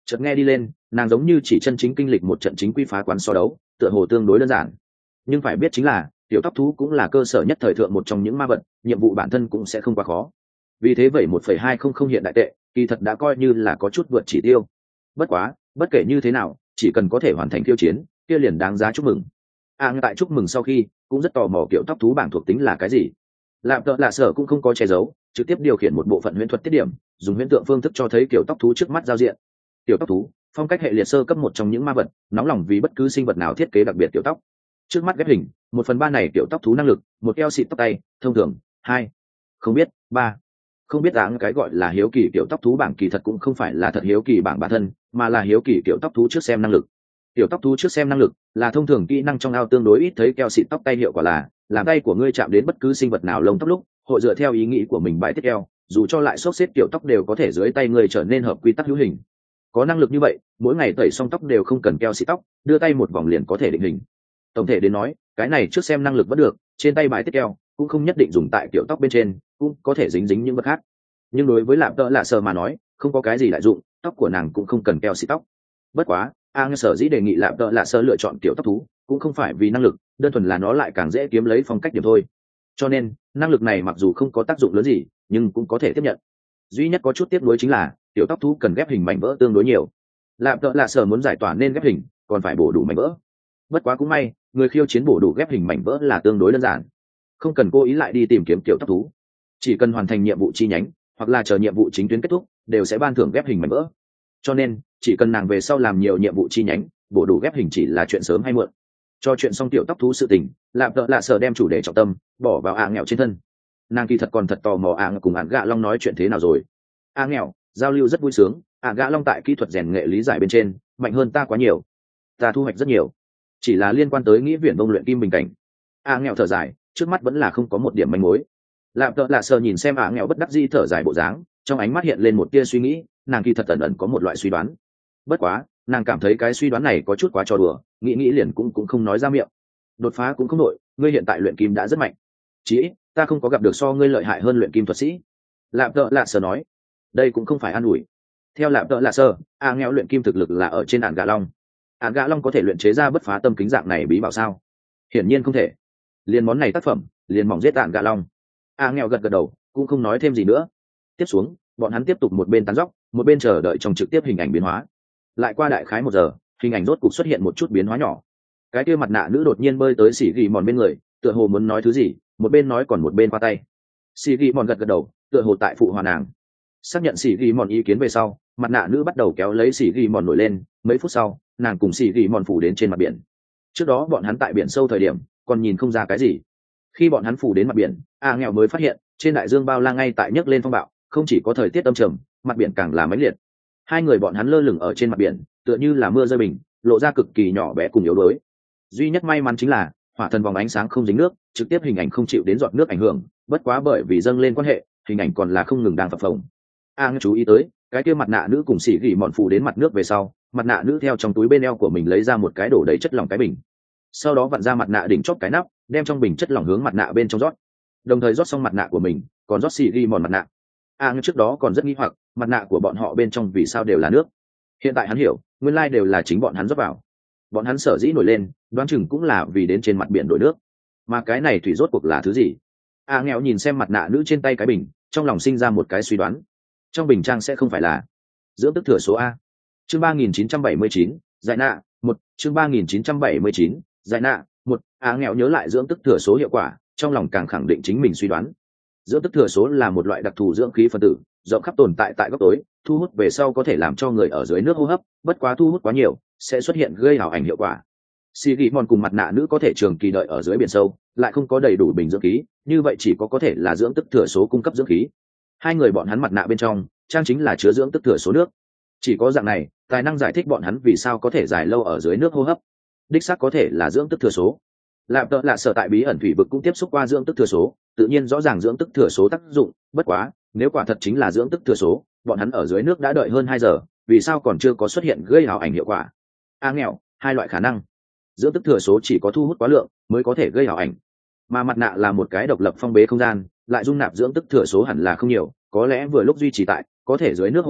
Chợt nghe đi lên, nàng giống như chỉ chân chính kinh lịch một trận chính quy phá quán so đấu, tựa hồ tương đối đơn giản. Nhưng phải biết chính là tiểu tóc thú cũng là cơ sở nhất thời thượng một trong những ma vật, nhiệm vụ bản thân cũng sẽ không quá khó. Vì thế vậy một phẩy hai không không hiện đại tệ kỳ thật đã coi như là có chút vượt chỉ tiêu. Bất quá bất kể như thế nào, chỉ cần có thể hoàn thành khiêu chiến kia liền đáng giá chúc mừng. À, tại chúc mừng sau khi cũng rất tò mò kiểu tóc thú bảng thuộc tính là cái gì. Lạp tợ lạ sở cũng không có che giấu, trực tiếp điều khiển một bộ phận huyễn thuật tiết điểm, dùng huyễn tượng phương thức cho thấy kiểu tóc thú trước mắt giao diện. Tiểu tóc thú phong cách hệ liệt sơ cấp một trong những ma vật, nóng lòng vì bất cứ sinh vật nào thiết kế đặc biệt tiểu tóc. Trước mắt ghép hình một phần ba này tiểu tóc thú năng lực, một eo xịt tóc tay thông thường, hai không biết, ba không biết. Đáng cái gọi là hiếu kỳ tiểu tóc thú bảng kỳ thật cũng không phải là thật hiếu kỳ bảng bản thân, mà là hiếu kỳ tiểu tóc thú trước xem năng lực. Tiểu tóc thú trước xem năng lực là thông thường kỹ năng trong ao tương đối ít thấy keo xịt tóc tay hiệu quả là làm tay của ngươi chạm đến bất cứ sinh vật nào lông tóc lúc hội dựa theo ý nghĩ của mình bài tiết eo, dù cho lại xốc xếp tiểu tóc đều có thể dưới tay ngươi trở nên hợp quy tắc hữu hình. Có năng lực như vậy, mỗi ngày tẩy xong tóc đều không cần keo xịt tóc, đưa tay một vòng liền có thể định hình. Tổng thể đến nói, cái này trước xem năng lực vẫn được, trên tay bài tiết eo cũng không nhất định dùng tại tiểu tóc bên trên, cũng có thể dính dính những vật khác. Nhưng đối với Lạp Tợ Lạ Sở mà nói, không có cái gì đại dụng, tóc của nàng cũng không cần keo xịt tóc. Bất quá Ang sở dĩ đề nghị Lạp Tợ Lạ Sở lựa chọn kiểu tóc thú cũng không phải vì năng lực, đơn thuần là nó lại càng dễ kiếm lấy phong cách điểm thôi. Cho nên năng lực này mặc dù không có tác dụng lớn gì, nhưng cũng có thể tiếp nhận. Duy nhất có chút tiếc nuối chính là tiểu tóc thú cần ghép hình mảnh vỡ tương đối nhiều. Lạp Tợ Lạ Sở muốn giải tỏa nên ghép hình, còn phải bổ đủ mảnh vỡ. Bất quá cũng may, người khiêu chiến bổ đủ ghép hình mảnh vỡ là tương đối đơn giản, không cần cố ý lại đi tìm kiếm kiểu tóc thú, chỉ cần hoàn thành nhiệm vụ chi nhánh hoặc là chờ nhiệm vụ chính tuyến kết thúc đều sẽ ban thưởng ghép hình mảnh vỡ. Cho nên chỉ cần nàng về sau làm nhiều nhiệm vụ chi nhánh, bổ đủ ghép hình chỉ là chuyện sớm hay muộn. Cho chuyện xong tiểu tóc thú sự tình, Lạp Tợ Lạ Sở đem chủ đề trọng tâm bỏ vào ạ nghèo trên thân. Nàng kỳ thật còn thật tò mò ạ cùng ạn gạ long nói chuyện thế nào rồi. A nghèo giao lưu rất vui sướng, ạn gạ long tại kỹ thuật rèn nghệ lý giải bên trên mạnh hơn ta quá nhiều, ta thu hoạch rất nhiều, chỉ là liên quan tới nghĩa viễn bông luyện kim bình cảnh. A nghèo thở dài, trước mắt vẫn là không có một điểm manh mối. Lạp Tợ Lạ Sở nhìn xem ạ nghèo bất đắc dĩ thở dài bộ dáng, trong ánh mắt hiện lên một tia suy nghĩ. Nàng kỳ thật ẩn ẩn có một loại suy đoán, bất quá nàng cảm thấy cái suy đoán này có chút quá trò đùa, nghĩ nghĩ liền cũng cũng không nói ra miệng. Đột phá cũng không nổi, ngươi hiện tại luyện kim đã rất mạnh, chí ít ta không có gặp được so ngươi lợi hại hơn luyện kim thuật sĩ. Lạp Tợ Lạ Sở nói. Đây cũng không phải an ủi. Theo Lạp Tợ Lạ Sở, a nghèo luyện kim thực lực là ở trên ạn gạ long. Ạn gạ long có thể luyện chế ra bất phá tâm kính dạng này bí bảo sao? Hiển nhiên không thể. Liền món này tác phẩm liền mỏng giết ạn gạ long. A nghèo gật gật đầu, cũng không nói thêm gì nữa. Tiếp xuống bọn hắn tiếp tục một bên tán dóc, một bên chờ đợi trong trực tiếp hình ảnh biến hóa. Lại qua đại khái một giờ, hình ảnh rốt cục xuất hiện một chút biến hóa nhỏ. Cái kia mặt nạ nữ đột nhiên bơi tới xỉ ghi mòn bên người, tựa hồ muốn nói thứ gì, một bên nói còn một bên qua tay. Xỉ ghi mòn gật gật đầu, tựa hồ tại phụ hòa nàng. Xác nhận xỉ ghi mòn ý kiến về sau, mặt nạ nữ bắt đầu kéo lấy xỉ ghi mòn nổi lên. Mấy phút sau, nàng cùng xỉ ghi mòn phủ đến trên mặt biển. Trước đó bọn hắn tại biển sâu thời điểm còn nhìn không ra cái gì, khi bọn hắn phủ đến mặt biển, a nghèo mới phát hiện trên đại dương bao la ngay tại nhấc lên phong bạo, không chỉ có thời tiết âm trầm, mặt biển càng là mãnh liệt. Hai người bọn hắn lơ lửng ở trên mặt biển, tựa như là mưa rơi bình, lộ ra cực kỳ nhỏ bé cùng yếu đuối. Duy nhất may mắn chính là hỏa thần vòng ánh sáng không dính nước, trực tiếp hình ảnh không chịu đến giọt nước ảnh hưởng. Bất quá bởi vì dâng lên quan hệ, hình ảnh còn là không ngừng đang phập phồng. A à, chú ý tới cái kia mặt nạ nữ cùng xỉ gỉ mòn phủ đến mặt nước về sau, mặt nạ nữ theo trong túi bên eo của mình lấy ra một cái đổ đầy chất lỏng cái bình, sau đó vặn ra mặt nạ đỉnh chóp cái nắp, đem trong bình chất lỏng hướng mặt nạ bên trong rót, đồng thời rót xong mặt nạ của mình còn rót xỉ gỉ mòn mặt nạ. A à, trước đó còn rất nghi hoặc mặt nạ của bọn họ bên trong vì sao đều là nước, hiện tại hắn hiểu, nguyên lai đều là chính bọn hắn rót vào. Bọn hắn sở dĩ nổi lên, đoán chừng cũng là vì đến trên mặt biển đổi nước. Mà cái này thủy rốt cuộc là thứ gì? A à, nghèo nhìn xem mặt nạ nữ trên tay cái bình, trong lòng sinh ra một cái suy đoán. Trong bình trang sẽ không phải là dưỡng tức thừa số a. Chương ba nghìn chín trăm bảy mươi chín, giải nạ một. Chương ba nghìn chín trăm bảy mươi chín, giải nạ một. A à, nghèo nhớ lại dưỡng tức thừa số hiệu quả, trong lòng càng khẳng định chính mình suy đoán. Dưỡng tức thừa số là một loại đặc thù dưỡng khí phân tử, rộng khắp tồn tại tại góc tối, thu hút về sau có thể làm cho người ở dưới nước hô hấp, bất quá thu hút quá nhiều sẽ xuất hiện gây ảo ảnh hiệu quả. Xì ghi mòn cùng mặt nạ nữ có thể trường kỳ đợi ở dưới biển sâu, lại không có đầy đủ bình dưỡng khí, như vậy chỉ có có thể là dưỡng tức thừa số cung cấp dưỡng khí. Hai người bọn hắn mặt nạ bên trong trang chính là chứa dưỡng tức thừa số nước, chỉ có dạng này tài năng giải thích bọn hắn vì sao có thể dài lâu ở dưới nước hô hấp. Đích xác có thể là dưỡng tức thừa số. Lạp Tợ Lạ Sở tại bí ẩn thủy vực cũng tiếp xúc qua dưỡng tức thừa số, tự nhiên rõ ràng dưỡng tức thừa số tác dụng. Bất quá nếu quả thật chính là dưỡng tức thừa số, bọn hắn ở dưới nước đã đợi hơn hai giờ, vì sao còn chưa có xuất hiện gây ảo ảnh hiệu quả? A à, nghèo hai loại khả năng. Dưỡng tức thừa số chỉ có thu hút quá lượng mới có thể gây ảo ảnh, mà mặt nạ là một cái độc lập phong bế không gian, lại dung nạp dưỡng tức thừa số hẳn là không nhiều, có lẽ vừa lúc duy trì tại có thể dưới nước hô hấp,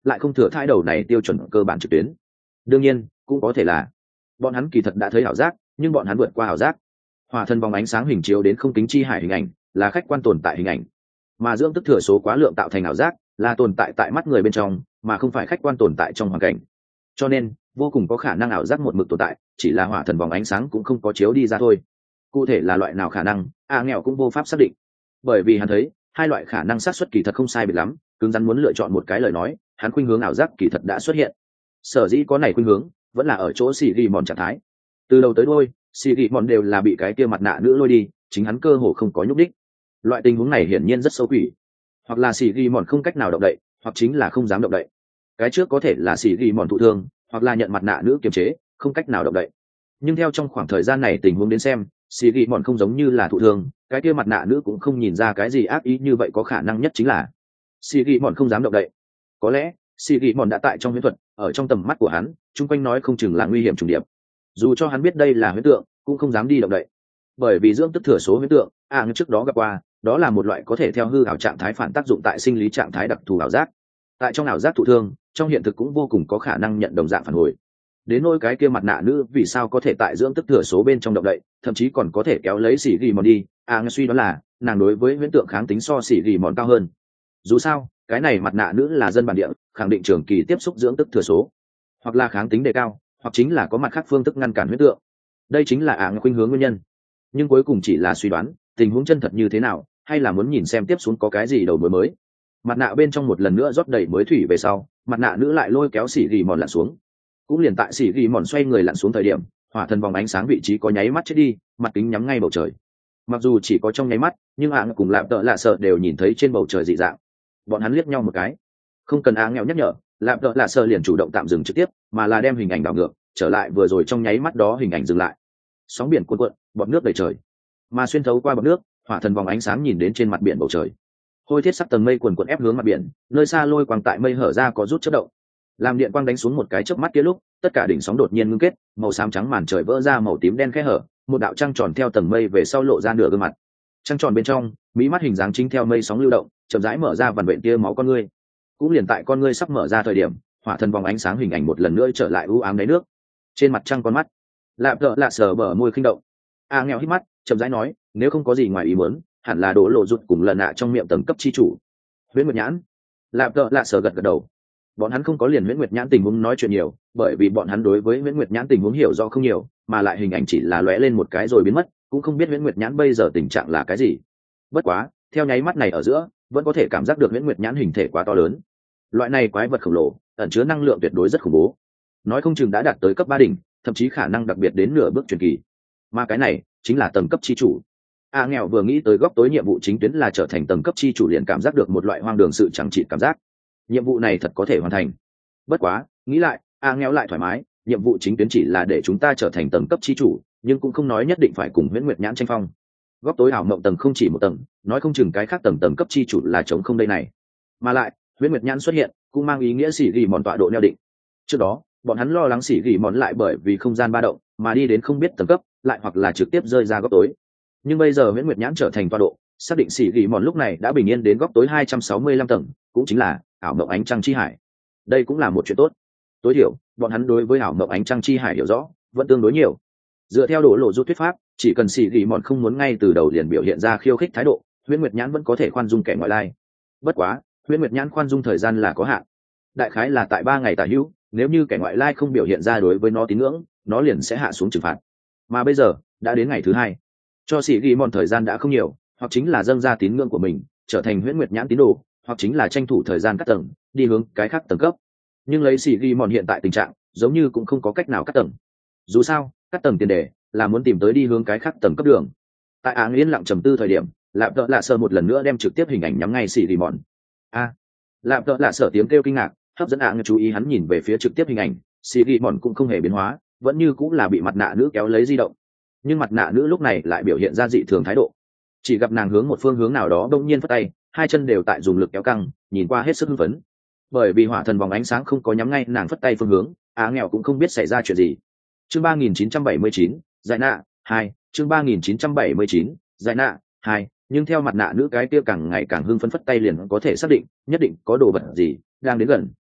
lại không thừa thai đầu này tiêu chuẩn cơ bản trực tuyến. Đương nhiên cũng có thể là bọn hắn kỳ thật đã thấy ảo giác, nhưng bọn hắn vượt qua ảo giác. Hỏa thần vòng ánh sáng hình chiếu đến không kính chi hải hình ảnh là khách quan tồn tại hình ảnh, mà dưỡng tức thừa số quá lượng tạo thành ảo giác là tồn tại tại mắt người bên trong, mà không phải khách quan tồn tại trong hoàn cảnh. Cho nên vô cùng có khả năng ảo giác một mực tồn tại, chỉ là hỏa thần vòng ánh sáng cũng không có chiếu đi ra thôi. Cụ thể là loại nào khả năng, a nghèo cũng vô pháp xác định, bởi vì hắn thấy hai loại khả năng xác suất kỳ thật không sai biệt lắm, cứng rắn muốn lựa chọn một cái lời nói, hắn khuynh hướng ảo giác kỳ thật đã xuất hiện. Sở dĩ có này khuynh hướng vẫn là ở chỗ xì ghi mòn trạng thái, từ đầu tới đôi xì ghi mòn đều là bị cái kia mặt nạ nữ lôi đi, chính hắn cơ hồ không có nhúc đích. Loại tình huống này hiển nhiên rất xấu quỷ, hoặc là xì ghi mòn không cách nào động đậy, hoặc chính là không dám động đậy. Cái trước có thể là xì ghi mòn thụ thương, hoặc là nhận mặt nạ nữ kiềm chế không cách nào động đậy. Nhưng theo trong khoảng thời gian này tình huống đến xem, xì ghi mòn không giống như là thụ thương, cái kia mặt nạ nữ cũng không nhìn ra cái gì ác ý, như vậy có khả năng nhất chính là xì ghi mòn không dám động đậy. Có lẽ xì ghi mòn đã tại trong huyễn thuật, ở trong tầm mắt của hắn chung quanh nói không chừng là nguy hiểm trùng điệp, dù cho hắn biết đây là huyễn tượng cũng không dám đi động đậy. Bởi vì dưỡng tức thừa số huyễn tượng a à, trước đó gặp qua, đó là một loại có thể theo hư ảo trạng thái phản tác dụng tại sinh lý trạng thái đặc thù ảo giác. Tại trong ảo giác thụ thương, trong hiện thực cũng vô cùng có khả năng nhận đồng dạng phản hồi. Đến nỗi cái kia mặt nạ nữ vì sao có thể tại dưỡng tức thừa số bên trong động đậy, thậm chí còn có thể kéo lấy xỉ ghi mòn đi, a à, suy đoán là nàng đối với huyễn tượng kháng tính so xỉ ghi mòn cao hơn. Dù sao cái này mặt nạ nữ là dân bản địa, khẳng định trường kỳ tiếp xúc dưỡng tức thừa số, hoặc là kháng tính đề cao, hoặc chính là có mặt khác phương thức ngăn cản huyễn tượng. Đây chính là ảng khuynh hướng nguyên nhân, nhưng cuối cùng chỉ là suy đoán, tình huống chân thật như thế nào hay là muốn nhìn xem tiếp xuống có cái gì đầu mối mới. Mặt nạ bên trong một lần nữa rót đầy mới thủy về sau, mặt nạ nữ lại lôi kéo xỉ ghi mòn lặn xuống. Cũng liền tại xỉ ghi mòn xoay người lặn xuống thời điểm, hỏa thần vòng ánh sáng vị trí có nháy mắt chết đi, mặt kính nhắm ngay bầu trời. Mặc dù chỉ có trong nháy mắt, nhưng ảng cùng lạp tợ lạ sợ đều nhìn thấy trên bầu trời dị dạng. Bọn hắn liếc nhau một cái, không cần áng nghèo nhắc nhở, lạp tợ lạ sợ liền chủ động tạm dừng trực tiếp, mà là đem hình ảnh đảo ngược trở lại vừa rồi trong nháy mắt đó hình ảnh dừng lại. Sóng biển cuộn cuộn, bọt nước đầy trời, mà xuyên thấu qua bọt nước, hỏa thần vòng ánh sáng nhìn đến trên mặt biển bầu trời hôi thiết sắc tầng mây cuồn cuộn ép hướng mặt biển, nơi xa lôi quang tại mây hở ra có rút chớp động, làm điện quang đánh xuống một cái chớp mắt kia lúc, tất cả đỉnh sóng đột nhiên ngưng kết, màu xám trắng màn trời vỡ ra màu tím đen khẽ hở, một đạo trăng tròn theo tầng mây về sau lộ ra nửa gương mặt. Trăng tròn bên trong, mí mắt hình dáng chính theo mây sóng lưu động, chậm rãi mở ra vằn vện tia máu con ngươi. Cũng liền tại con ngươi sắp mở ra thời điểm, hỏa thần vòng ánh sáng hình ảnh một lần nữa trở lại u ám đáy nước. Trên mặt trăng con mắt, lạp tợ lạ sờ bờ môi khinh động. A à, nghèo hít mắt, chậm rãi nói, nếu không có gì ngoài ý muốn, hẳn là đổ lộ rụt cùng lần nạ trong miệng tầng cấp chi chủ. Huyễn Nguyệt Nhãn, lạp tợ lạ sờ gật gật đầu. Bọn hắn không có liền Huyễn Nguyệt Nhãn tình huống nói chuyện nhiều, bởi vì bọn hắn đối với Huyễn Nguyệt Nhãn tình huống hiểu do không nhiều, mà lại hình ảnh chỉ là lóe lên một cái rồi biến mất, cũng không biết Huyễn Nguyệt Nhãn bây giờ tình trạng là cái gì. Bất quá, theo nháy mắt này ở giữa, vẫn có thể cảm giác được Huyễn Nguyệt Nhãn hình thể quá to lớn. Loại này quái vật khổng lồ, ẩn chứa năng lượng tuyệt đối rất khủng bố, nói không chừng đã đạt tới cấp ba đỉnh, thậm chí khả năng đặc biệt đến nửa bước truyền kỳ. Mà cái này chính là tầng cấp chi chủ. A à, nghèo vừa nghĩ tới góc tối nhiệm vụ chính tuyến là trở thành tầng cấp chi chủ, liền cảm giác được một loại hoang đường sự chẳng trị cảm giác. Nhiệm vụ này thật có thể hoàn thành. Bất quá, nghĩ lại, A à, nghèo lại thoải mái, nhiệm vụ chính tuyến chỉ là để chúng ta trở thành tầng cấp chi chủ, nhưng cũng không nói nhất định phải cùng Huyễn Nguyệt Nhãn tranh phong. Góc tối ảo mộng tầng không chỉ một tầng, nói không chừng cái khác tầng tầng cấp chi chủ là chống không đây này. Mà lại, Huyễn Nguyệt Nhãn xuất hiện, cũng mang ý nghĩa xỉ gỉ mòn tọa độ neo định. Trước đó, bọn hắn lo lắng xỉ gỉ mòn lại bởi vì không gian ba động mà đi đến không biết tầng cấp, lại hoặc là trực tiếp rơi ra góc tối. Nhưng bây giờ Huyễn Nguyệt Nhãn trở thành tọa độ, xác định xỉ gỉ mòn lúc này đã bình yên đến góc tối hai trăm sáu mươi lăm tầng, cũng chính là ảo mộng ánh trăng chi hải. Đây cũng là một chuyện tốt. Tối thiểu, bọn hắn đối với ảo mộng ánh trăng chi hải hiểu rõ vẫn tương đối nhiều. Dựa theo đổ lộ rút thuyết pháp, chỉ cần xỉ gỉ mòn không muốn ngay từ đầu liền biểu hiện ra khiêu khích thái độ, Huyễn Nguyệt Nhãn vẫn có thể khoan dung kẻ ngoại lai. Bất quá, Huyễn Nguyệt Nhãn khoan dung thời gian là có hạn, đại khái là tại ba ngày tả hữu. Nếu như kẻ ngoại lai không biểu hiện ra đối với nó tín ngưỡng, nó liền sẽ hạ xuống trừng phạt. Mà bây giờ đã đến ngày thứ hai, cho xỉ ghi mòn thời gian đã không nhiều, hoặc chính là dâng ra tín ngưỡng của mình trở thành Huyễn Nguyệt Nhãn tín đồ, hoặc chính là tranh thủ thời gian cắt tầng đi hướng cái khác tầng cấp. Nhưng lấy xỉ ghi mòn hiện tại tình trạng, giống như cũng không có cách nào cắt tầng. Dù sao cắt tầng tiền đề là muốn tìm tới đi hướng cái khác tầng cấp đường. Tại áng yên lặng trầm tư thời điểm, lạp tợ lạ sợ một lần nữa đem trực tiếp hình ảnh nhắm ngay xỉ ghi mòn. A, lạp tợ lạ sợ tiếng kêu kinh ngạc hấp dẫn áng chú ý, hắn nhìn về phía trực tiếp hình ảnh, xỉ ghi mòn cũng không hề biến hóa, vẫn như cũng là bị mặt nạ nữ kéo lấy di động. Nhưng mặt nạ nữ lúc này lại biểu hiện ra dị thường thái độ, chỉ gặp nàng hướng một phương hướng nào đó đông nhiên phất tay, hai chân đều tại dùng lực kéo căng, nhìn qua hết sức hưng phấn. Bởi vì hỏa thần vòng ánh sáng không có nhắm ngay nàng phất tay phương hướng, á nghèo cũng không biết xảy ra chuyện gì. Chương ba nghìn chín trăm bảy mươi chín, giải nạ hai. Chương ba nghìn chín trăm bảy mươi chín, giải nạ hai. Nhưng theo mặt nạ nữ cái kia càng ngày càng hưng phấn phất tay liền có thể xác định, nhất định có đồ vật gì đang đến gần.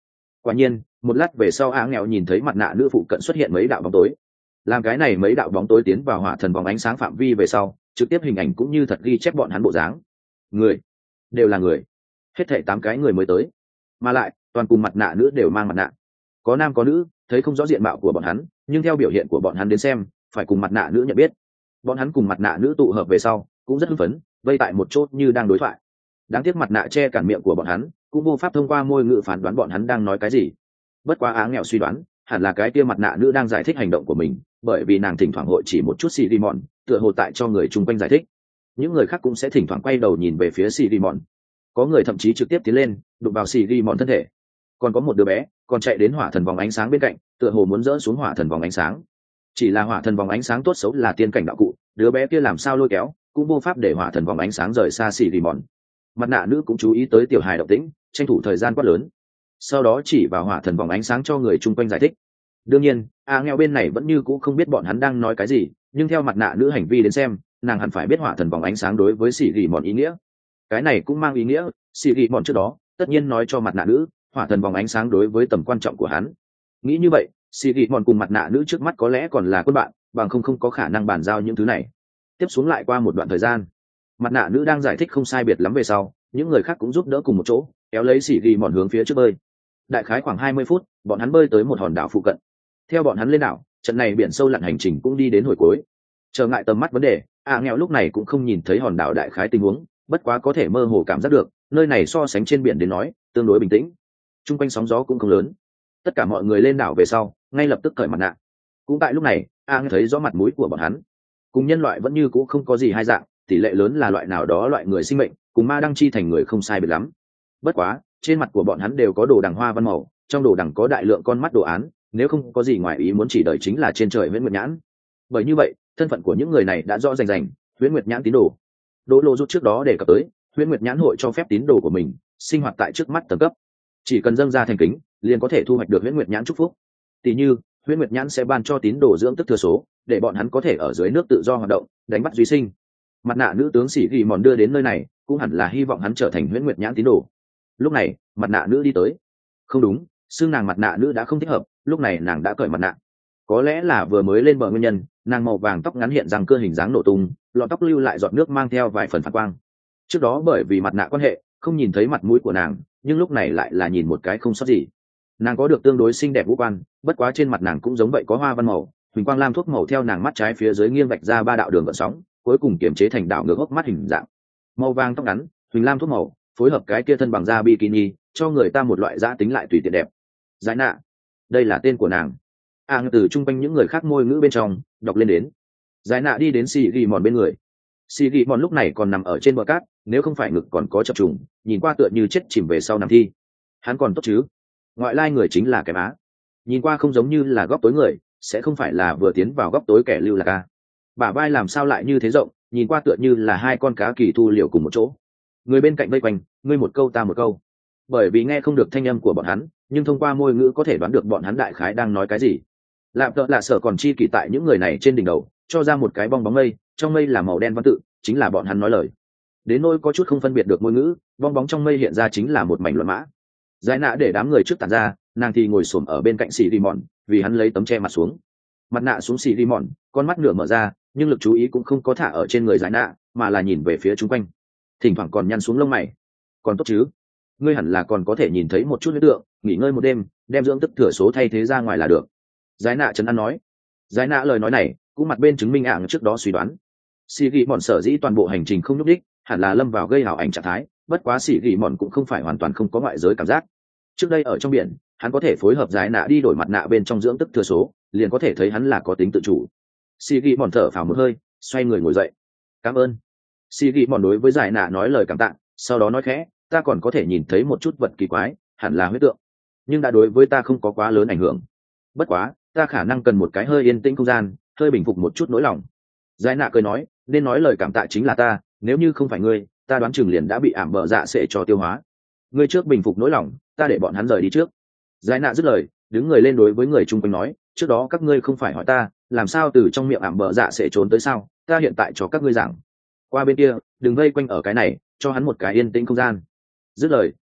Quả nhiên một lát về sau á nghèo nhìn thấy mặt nạ nữ phụ cận xuất hiện mấy đạo bóng tối. Làm cái này mấy đạo bóng tối tiến vào hỏa thần vòng ánh sáng phạm vi về sau, trực tiếp hình ảnh cũng như thật ghi chép bọn hắn bộ dáng. Người đều là người, hết thảy tám cái người mới tới, mà lại toàn cùng mặt nạ nữ đều mang mặt nạ, có nam có nữ, thấy không rõ diện mạo của bọn hắn, nhưng theo biểu hiện của bọn hắn đến xem phải cùng mặt nạ nữ nhận biết. Bọn hắn cùng mặt nạ nữ tụ hợp về sau cũng rất hưng phấn, vây tại một chỗ như đang đối thoại. Đáng tiếc mặt nạ che cản miệng của bọn hắn, cũng vô pháp thông qua môi ngữ phán đoán bọn hắn đang nói cái gì. Bất quá Á nghèo suy đoán hẳn là cái kia mặt nạ nữ đang giải thích hành động của mình, bởi vì nàng thỉnh thoảng hội chỉ một chút xì đi mòn, tựa hồ tại cho người chung quanh giải thích. Những người khác cũng sẽ thỉnh thoảng quay đầu nhìn về phía xì đi mòn, có người thậm chí trực tiếp tiến lên đụng vào xì đi mòn thân thể. Còn có một đứa bé còn chạy đến hỏa thần vòng ánh sáng bên cạnh, tựa hồ muốn dỡ xuống hỏa thần vòng ánh sáng. Chỉ là hỏa thần vòng ánh sáng tốt xấu là tiên cảnh đạo cụ, đứa bé kia làm sao lôi kéo cũng vô pháp để hỏa thần vòng ánh sáng rời xa xì đi mòn. Mặt nạ nữ cũng chú ý tới tiểu hài động tĩnh, tranh thủ thời gian quát lớn, sau đó chỉ vào hỏa thần vòng ánh sáng cho người chung quanh giải thích. Đương nhiên a nghèo bên này vẫn như cũ không biết bọn hắn đang nói cái gì, nhưng theo mặt nạ nữ hành vi đến xem, nàng hẳn phải biết hỏa thần vòng ánh sáng đối với xì ghi mòn ý nghĩa. Cái này cũng mang ý nghĩa xì ghi mòn trước đó tất nhiên nói cho mặt nạ nữ hỏa thần vòng ánh sáng đối với tầm quan trọng của hắn. Nghĩ như vậy xì ghi mòn cùng mặt nạ nữ trước mắt có lẽ còn là quân bạn, bằng không không có khả năng bàn giao những thứ này. Tiếp xuống lại qua một đoạn thời gian, mặt nạ nữ đang giải thích không sai biệt lắm về sau, những người khác cũng giúp đỡ cùng một chỗ kéo lấy xì ghi mòn hướng phía trước bơi. Đại khái khoảng hai mươi phút, bọn hắn bơi tới một hòn đảo phụ cận. Theo bọn hắn lên đảo, trận này biển sâu lặn hành trình cũng đi đến hồi cuối. Trở ngại tầm mắt vấn đề, a nghèo lúc này cũng không nhìn thấy hòn đảo đại khái tình huống, bất quá có thể mơ hồ cảm giác được nơi này so sánh trên biển đến nói tương đối bình tĩnh, chung quanh sóng gió cũng không lớn. Tất cả mọi người lên đảo về sau ngay lập tức cởi mặt nạ. Cũng tại lúc này a nghèo thấy rõ mặt mũi của bọn hắn, cùng nhân loại vẫn như cũ không có gì hai dạng, tỷ lệ lớn là loại nào đó loại người sinh mệnh, cùng ma đăng chi thành người không sai biệt lắm. Bất quá trên mặt của bọn hắn đều có đồ đằng hoa văn màu, trong đồ đằng có đại lượng con mắt đồ án, nếu không có gì ngoài ý muốn chỉ đợi chính là trên trời huyễn nguyệt nhãn. Bởi như vậy thân phận của những người này đã rõ rành rành, huyễn nguyệt nhãn tín đồ. Đỗ Lô rút trước đó đề cập tới huyễn nguyệt nhãn hội cho phép tín đồ của mình sinh hoạt tại trước mắt tầng cấp, chỉ cần dâng ra thành kính liền có thể thu hoạch được huyễn nguyệt nhãn chúc phúc. Tỷ như huyễn nguyệt nhãn sẽ ban cho tín đồ dưỡng tức thừa số, để bọn hắn có thể ở dưới nước tự do hoạt động, đánh bắt duy sinh. Mặt nạ nữ tướng sĩ ghi mòn đưa đến nơi này cũng hẳn là hy vọng hắn trở thành huyễn nguyệt nhãn tín đồ. Lúc này mặt nạ nữ đi tới. Không đúng, xương nàng mặt nạ nữ đã không thích hợp, lúc này nàng đã cởi mặt nạ. Có lẽ là vừa mới lên bờ nguyên nhân, nàng màu vàng tóc ngắn hiện răng cơ hình dáng nổ tung, lọn tóc lưu lại giọt nước mang theo vài phần phản quang. Trước đó bởi vì mặt nạ quan hệ không nhìn thấy mặt mũi của nàng, nhưng lúc này lại là nhìn một cái không sót gì. Nàng có được tương đối xinh đẹp ngũ quan, bất quá trên mặt nàng cũng giống vậy có hoa văn màu, huỳnh quang lam thuốc màu theo nàng mắt trái phía dưới nghiêng vạch ra ba đạo đường gợn sóng, cuối cùng kiểm chế thành đảo ngược hốc mắt hình dạng. Màu vàng tóc ngắn, huỳnh lam thuốc màu, phối hợp cái kia thân bằng da bikini, cho người ta một loại giã tính lại tùy tiện đẹp. Giải nạ, đây là tên của nàng. A à, từ chung quanh những người khác môi ngữ bên trong đọc lên đến. Giải nạ đi đến xì ghi mòn bên người. Xì ghi mòn lúc này còn nằm ở trên bờ cát, nếu không phải ngực còn có chập trùng, nhìn qua tựa như chết chìm về sau nằm thi. Hắn còn tốt chứ? Ngoại lai người chính là cái má, nhìn qua không giống như là góc tối người, sẽ không phải là vừa tiến vào góc tối kẻ lưu lạc a. Bả vai làm sao lại như thế rộng, nhìn qua tựa như là hai con cá kỳ thu liều cùng một chỗ. Người bên cạnh vây quanh, ngươi một câu ta một câu. Bởi vì nghe không được thanh âm của bọn hắn, nhưng thông qua môi ngữ có thể đoán được bọn hắn đại khái đang nói cái gì. Lạm tợ lạ sở còn chi kỷ tại những người này trên đỉnh đầu cho ra một cái bong bóng mây, trong mây là màu đen văn tự, chính là bọn hắn nói lời. Đến nỗi có chút không phân biệt được môi ngữ, bong bóng trong mây hiện ra chính là một mảnh luận mã. Giải nạ để đám người trước tản ra, nàng thì ngồi xổm ở bên cạnh xì đi mòn, vì hắn lấy tấm che mặt xuống. Mặt nạ xuống xì đi mòn, con mắt nửa mở ra, nhưng lực chú ý cũng không có thả ở trên người giải nạ, mà là nhìn về phía chung quanh, thỉnh thoảng còn nhăn xuống lông mày. Còn tốt chứ? Ngươi hẳn là còn có thể nhìn thấy một chút huyết tượng, nghỉ ngơi một đêm, đem dưỡng tức thừa số thay thế ra ngoài là được. Giải nạ trấn an nói. Giải nạ lời nói này cũng mặt bên chứng minh ảng trước đó suy đoán. Xì ghi mòn sở dĩ toàn bộ hành trình không nhúc đích, hẳn là lâm vào gây hảo ảnh trạng thái, bất quá xì ghi mòn cũng không phải hoàn toàn không có ngoại giới cảm giác. Trước đây ở trong biển, hắn có thể phối hợp giải nạ đi đổi mặt nạ bên trong dưỡng tức thừa số, liền có thể thấy hắn là có tính tự chủ. Xì ghi mòn thở phào một hơi, xoay người ngồi dậy. Cảm ơn. Xì ghi mòn đối với giải nạ nói lời cảm tạ, sau đó nói khẽ, ta còn có thể nhìn thấy một chút vật kỳ quái, hẳn là huyết tượng, nhưng đã đối với ta không có quá lớn ảnh hưởng. Bất quá ta khả năng cần một cái hơi yên tĩnh không gian, hơi bình phục một chút nỗi lòng. Giải nạ cười nói, nên nói lời cảm tạ chính là ta, nếu như không phải ngươi, ta đoán chừng liền đã bị ảm bợ dạ sẽ cho tiêu hóa. Ngươi trước bình phục nỗi lòng, ta để bọn hắn rời đi trước. Giải nạ dứt lời, đứng người lên đối với người chung quanh nói, trước đó các ngươi không phải hỏi ta làm sao từ trong miệng ảm bợ dạ sẽ trốn tới sao, ta hiện tại cho các ngươi giảng. Qua bên kia đừng vây quanh ở cái này, cho hắn một cái yên tĩnh không gian. Dứt lời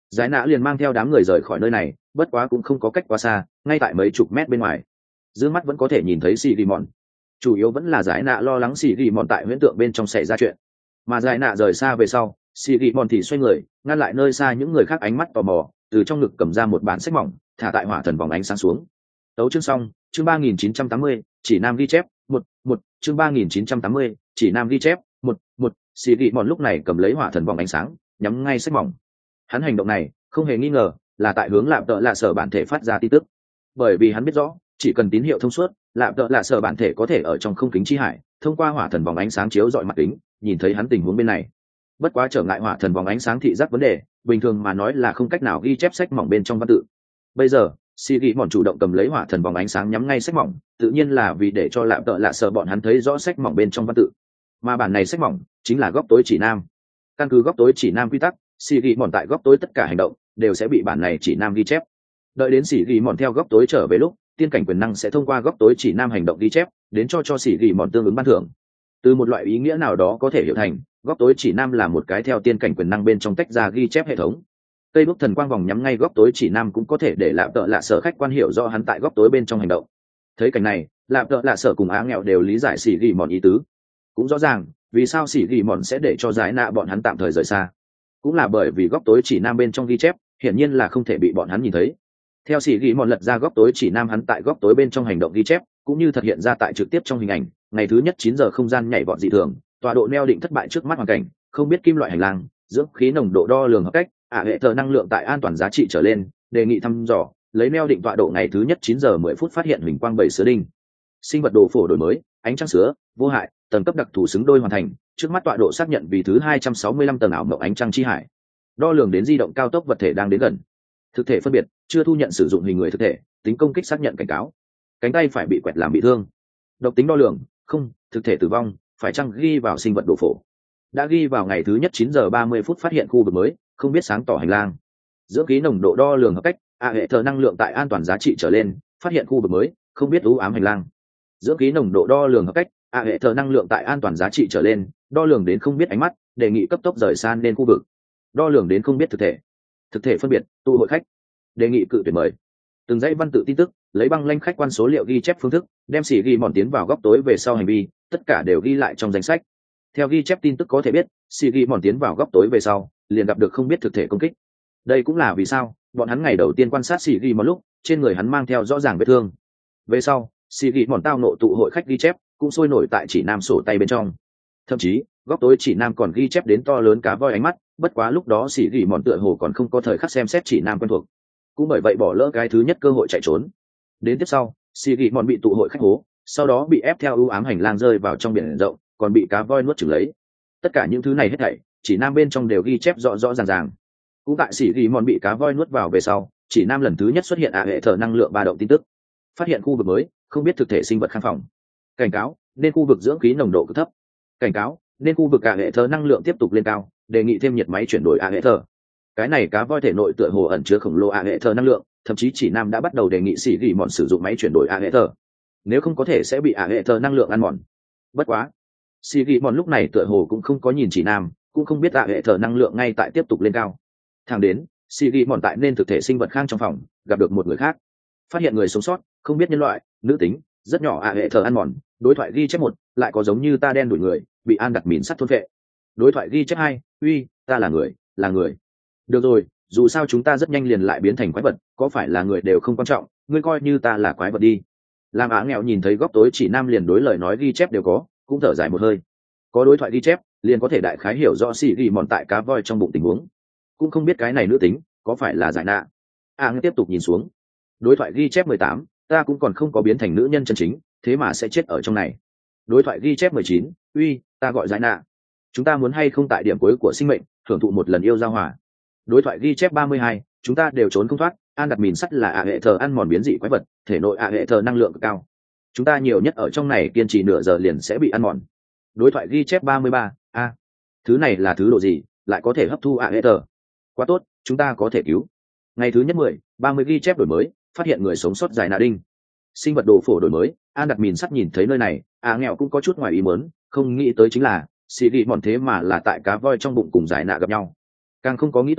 Giải nạ liền mang theo đám người rời khỏi nơi này, bất quá cũng không có cách quá xa, ngay tại mấy chục mét bên ngoài dưới mắt vẫn có thể nhìn thấy xì ghi mòn. Chủ yếu vẫn là giải nạ lo lắng xì ghi mòn tại huyễn tượng bên trong xảy ra chuyện, mà giải nạ rời xa về sau, xì ghi mòn thì xoay người ngăn lại nơi xa những người khác ánh mắt tò mò, từ trong ngực cầm ra một bản sách mỏng thả tại hỏa thần vòng ánh sáng xuống. Tấu chương xong. Chương ba nghìn chín trăm tám mươi, chỉ nam ghi chép một một. Chương ba nghìn chín trăm tám mươi, chỉ nam ghi chép một một. Xì ghi mòn lúc này cầm lấy hỏa thần vòng ánh sáng nhắm ngay sách mỏng. Hắn hành động này không hề nghi ngờ là tại hướng lạm tợ lạ sở bản thể phát ra tin tức, bởi vì hắn biết rõ chỉ cần tín hiệu thông suốt, lạm tợ lạ sở bản thể có thể ở trong không kính chi hải thông qua hỏa thần vòng ánh sáng chiếu dọi mặt kính nhìn thấy hắn tình huống bên này. Bất quá trở ngại hỏa thần vòng ánh sáng thị giác vấn đề, bình thường mà nói là không cách nào ghi chép sách mỏng bên trong văn tự. Bây giờ xì ghi mòn chủ động cầm lấy hỏa thần vòng ánh sáng nhắm ngay sách mỏng, tự nhiên là vì để cho lạm tợ lạ sở bọn hắn thấy rõ sách mỏng bên trong văn tự, mà bản này sách mỏng chính là góc tối chỉ nam. Căn cứ góc tối chỉ nam quy tắc, xì ghi mòn tại góc tối tất cả hành động đều sẽ bị bản này chỉ nam ghi chép. Đợi đến xì ghi mòn theo góc tối trở về lúc, tiên cảnh quyền năng sẽ thông qua góc tối chỉ nam hành động ghi chép đến cho cho xì ghi mòn tương ứng ban thưởng. Từ một loại ý nghĩa nào đó có thể hiểu thành góc tối chỉ nam là một cái theo tiên cảnh quyền năng bên trong tách ra ghi chép hệ thống. Cây đuốc thần quang vòng nhắm ngay góc tối chỉ nam cũng có thể để lạm tợ lạ sở khách quan hiểu rõ hắn tại góc tối bên trong hành động. Thấy cảnh này, lạm tợ lạ sở cùng á nghèo đều lý giải xì ghi mòn ý tứ, cũng rõ ràng vì sao xì ghi mòn sẽ để cho giải nạ bọn hắn tạm thời rời xa, cũng là bởi vì góc tối chỉ nam bên trong ghi chép hiển nhiên là không thể bị bọn hắn nhìn thấy. Theo xì ghi mòn lật ra góc tối chỉ nam hắn tại góc tối bên trong hành động ghi chép cũng như thật hiện ra tại trực tiếp trong hình ảnh. Ngày thứ nhất chín giờ không gian nhảy vọt dị thường, tọa độ neo định thất bại trước mắt hoàn cảnh, không biết kim loại hành lang, dưỡng khí nồng độ đo lường hợp cách, ả hệ thờ năng lượng tại an toàn giá trị trở lên, đề nghị thăm dò lấy neo định tọa độ ngày thứ nhất chín giờ mười phút phát hiện huỳnh quang bảy sứa đinh. Sinh vật đồ phổ đổi mới, ánh trăng sứa, vô hại, tầng cấp đặc thù xứng đôi hoàn thành, trước mắt tọa độ xác nhận vì thứ hai trăm sáu mươi lăm tầng ảo mộng ánh trăng chi hải. Đo lường đến di động cao tốc vật thể đang đến gần. Thực thể phân biệt, chưa thu nhận sử dụng hình người thực thể, tính công kích xác nhận cảnh cáo. Cánh tay phải bị quẹt làm bị thương. Độc tính đo lường, không, thực thể tử vong, phải chăng ghi vào sinh vật đồ phổ. Đã ghi vào ngày thứ nhất chín giờ ba mươi phút phát hiện khu vực mới, không biết sáng tỏ hành lang. Dưỡng khí nồng độ đo lường hợp cách, a hệ thờ năng lượng tại an toàn giá trị trở lên, phát hiện khu vực mới, không biết u ám hành lang. Dưỡng khí nồng độ đo lường hợp cách, a hệ thờ năng lượng tại an toàn giá trị trở lên, đo lường đến không biết ánh mắt, đề nghị cấp tốc rời xa nên khu vực. Đo lường đến không biết thực thể. Thực thể phân biệt, tụ hội khách, đề nghị cự tuyệt mời. Từng dãy văn tự tin tức, lấy băng lanh khách quan số liệu ghi chép phương thức, đem xỉ ghi mòn tiến vào góc tối về sau hành vi, tất cả đều ghi lại trong danh sách. Theo ghi chép tin tức có thể biết, xỉ ghi mòn tiến vào góc tối về sau, liền gặp được không biết thực thể công kích. Đây cũng là vì sao bọn hắn ngày đầu tiên quan sát xỉ ghi mòn lúc, trên người hắn mang theo rõ ràng vết thương. Về sau, xỉ ghi mòn tao nộ tụ hội khách ghi chép, cũng sôi nổi tại chỉ nam sổ tay bên trong. Thậm chí, góc tối chỉ nam còn ghi chép đến to lớn cá voi ánh mắt, bất quá lúc đó xỉ ghi mòn tựa hồ còn không có thời khắc xem xét chỉ nam quen thuộc, cũng bởi vậy bỏ lỡ cái thứ nhất cơ hội chạy trốn. Đến tiếp sau, xỉ ghi mòn bị tụ hội khách hố, sau đó bị ép theo ưu ám hành lang rơi vào trong biển rộng, còn bị cá voi nuốt chửng lấy. Tất cả những thứ này hết thảy chỉ nam bên trong đều ghi chép rõ rõ ràng ràng. Cũng tại xỉ ghi mòn bị cá voi nuốt vào về sau, chỉ nam lần thứ nhất xuất hiện ạ hệ thờ năng lượng ba động tin tức, phát hiện khu vực mới, không biết thực thể sinh vật khang phòng. Cảnh cáo, nên khu vực dưỡng khí nồng độ cực thấp. Cảnh cáo, nên khu vực ạ hệ thờ năng lượng tiếp tục lên cao, đề nghị thêm nhiệt máy chuyển đổi ạ hệ thờ. Cái này cá voi thể nội tựa hồ ẩn chứa khổng lồ ạ hệ thờ năng lượng, thậm chí chỉ nam đã bắt đầu đề nghị xỉ ghi mòn sử dụng máy chuyển đổi ạ hệ thờ, nếu không có thể sẽ bị ạ hệ thờ năng lượng ăn mòn. Bất quá, xỉ ghi mòn lúc này tựa hồ cũng không có nhìn chỉ nam, cũng không biết ạ hệ thờ năng lượng ngay tại tiếp tục lên cao. Thẳng đến xỉ ghi mòn tại nên thực thể sinh vật khang trong phòng gặp được một người khác, phát hiện người sống sót, không biết nhân loại, nữ tính, rất nhỏ ạ hệ thờ ăn mòn. Đối thoại ghi chép một, lại có giống như ta đen đuổi người, bị an đặt mìn sắt thôn vệ. Đối thoại ghi chép hai, uy, ta là người, là người. Được rồi, dù sao chúng ta rất nhanh liền lại biến thành quái vật, có phải là người đều không quan trọng, ngươi coi như ta là quái vật đi. Làm Á nghèo nhìn thấy góc tối chỉ nam liền đối lời nói ghi chép đều có, cũng thở dài một hơi. Có đối thoại ghi chép, liền có thể đại khái hiểu rõ xỉ ghi mòn tại cá voi trong bụng tình huống. Cũng không biết cái này nữ tính có phải là giải nạ. Á à, tiếp tục nhìn xuống. Đối thoại ghi chép mười tám, ta cũng còn không có biến thành nữ nhân chân chính, thế mà sẽ chết ở trong này. Đối thoại ghi chép mười chín, uy, ta gọi giải nạ. Chúng ta muốn hay không tại điểm cuối của sinh mệnh hưởng thụ một lần yêu giao hòa. Đối thoại ghi chép ba mươi hai, chúng ta đều trốn không thoát, an đặt mìn sắt là ạ hệ thờ ăn mòn biến dị quái vật, thể nội ạ hệ thờ năng lượng cực cao, chúng ta nhiều nhất ở trong này kiên trì nửa giờ liền sẽ bị ăn mòn. Đối thoại ghi chép ba mươi ba, a, thứ này là thứ độ gì, lại có thể hấp thu ạ hệ thờ, quá tốt, chúng ta có thể cứu. Ngày thứ nhất mười, ba mươi ghi chép đổi mới, phát hiện người sống sót giải nạ đinh. Sinh vật đồ phổ đổi mới, an đặt mìn sắt nhìn thấy nơi này, à nghèo cũng có chút ngoài ý muốn, không nghĩ tới chính là xì ghi mòn thế mà là tại cá voi trong bụng cùng giải nạ gặp nhau, càng không có nghĩ tới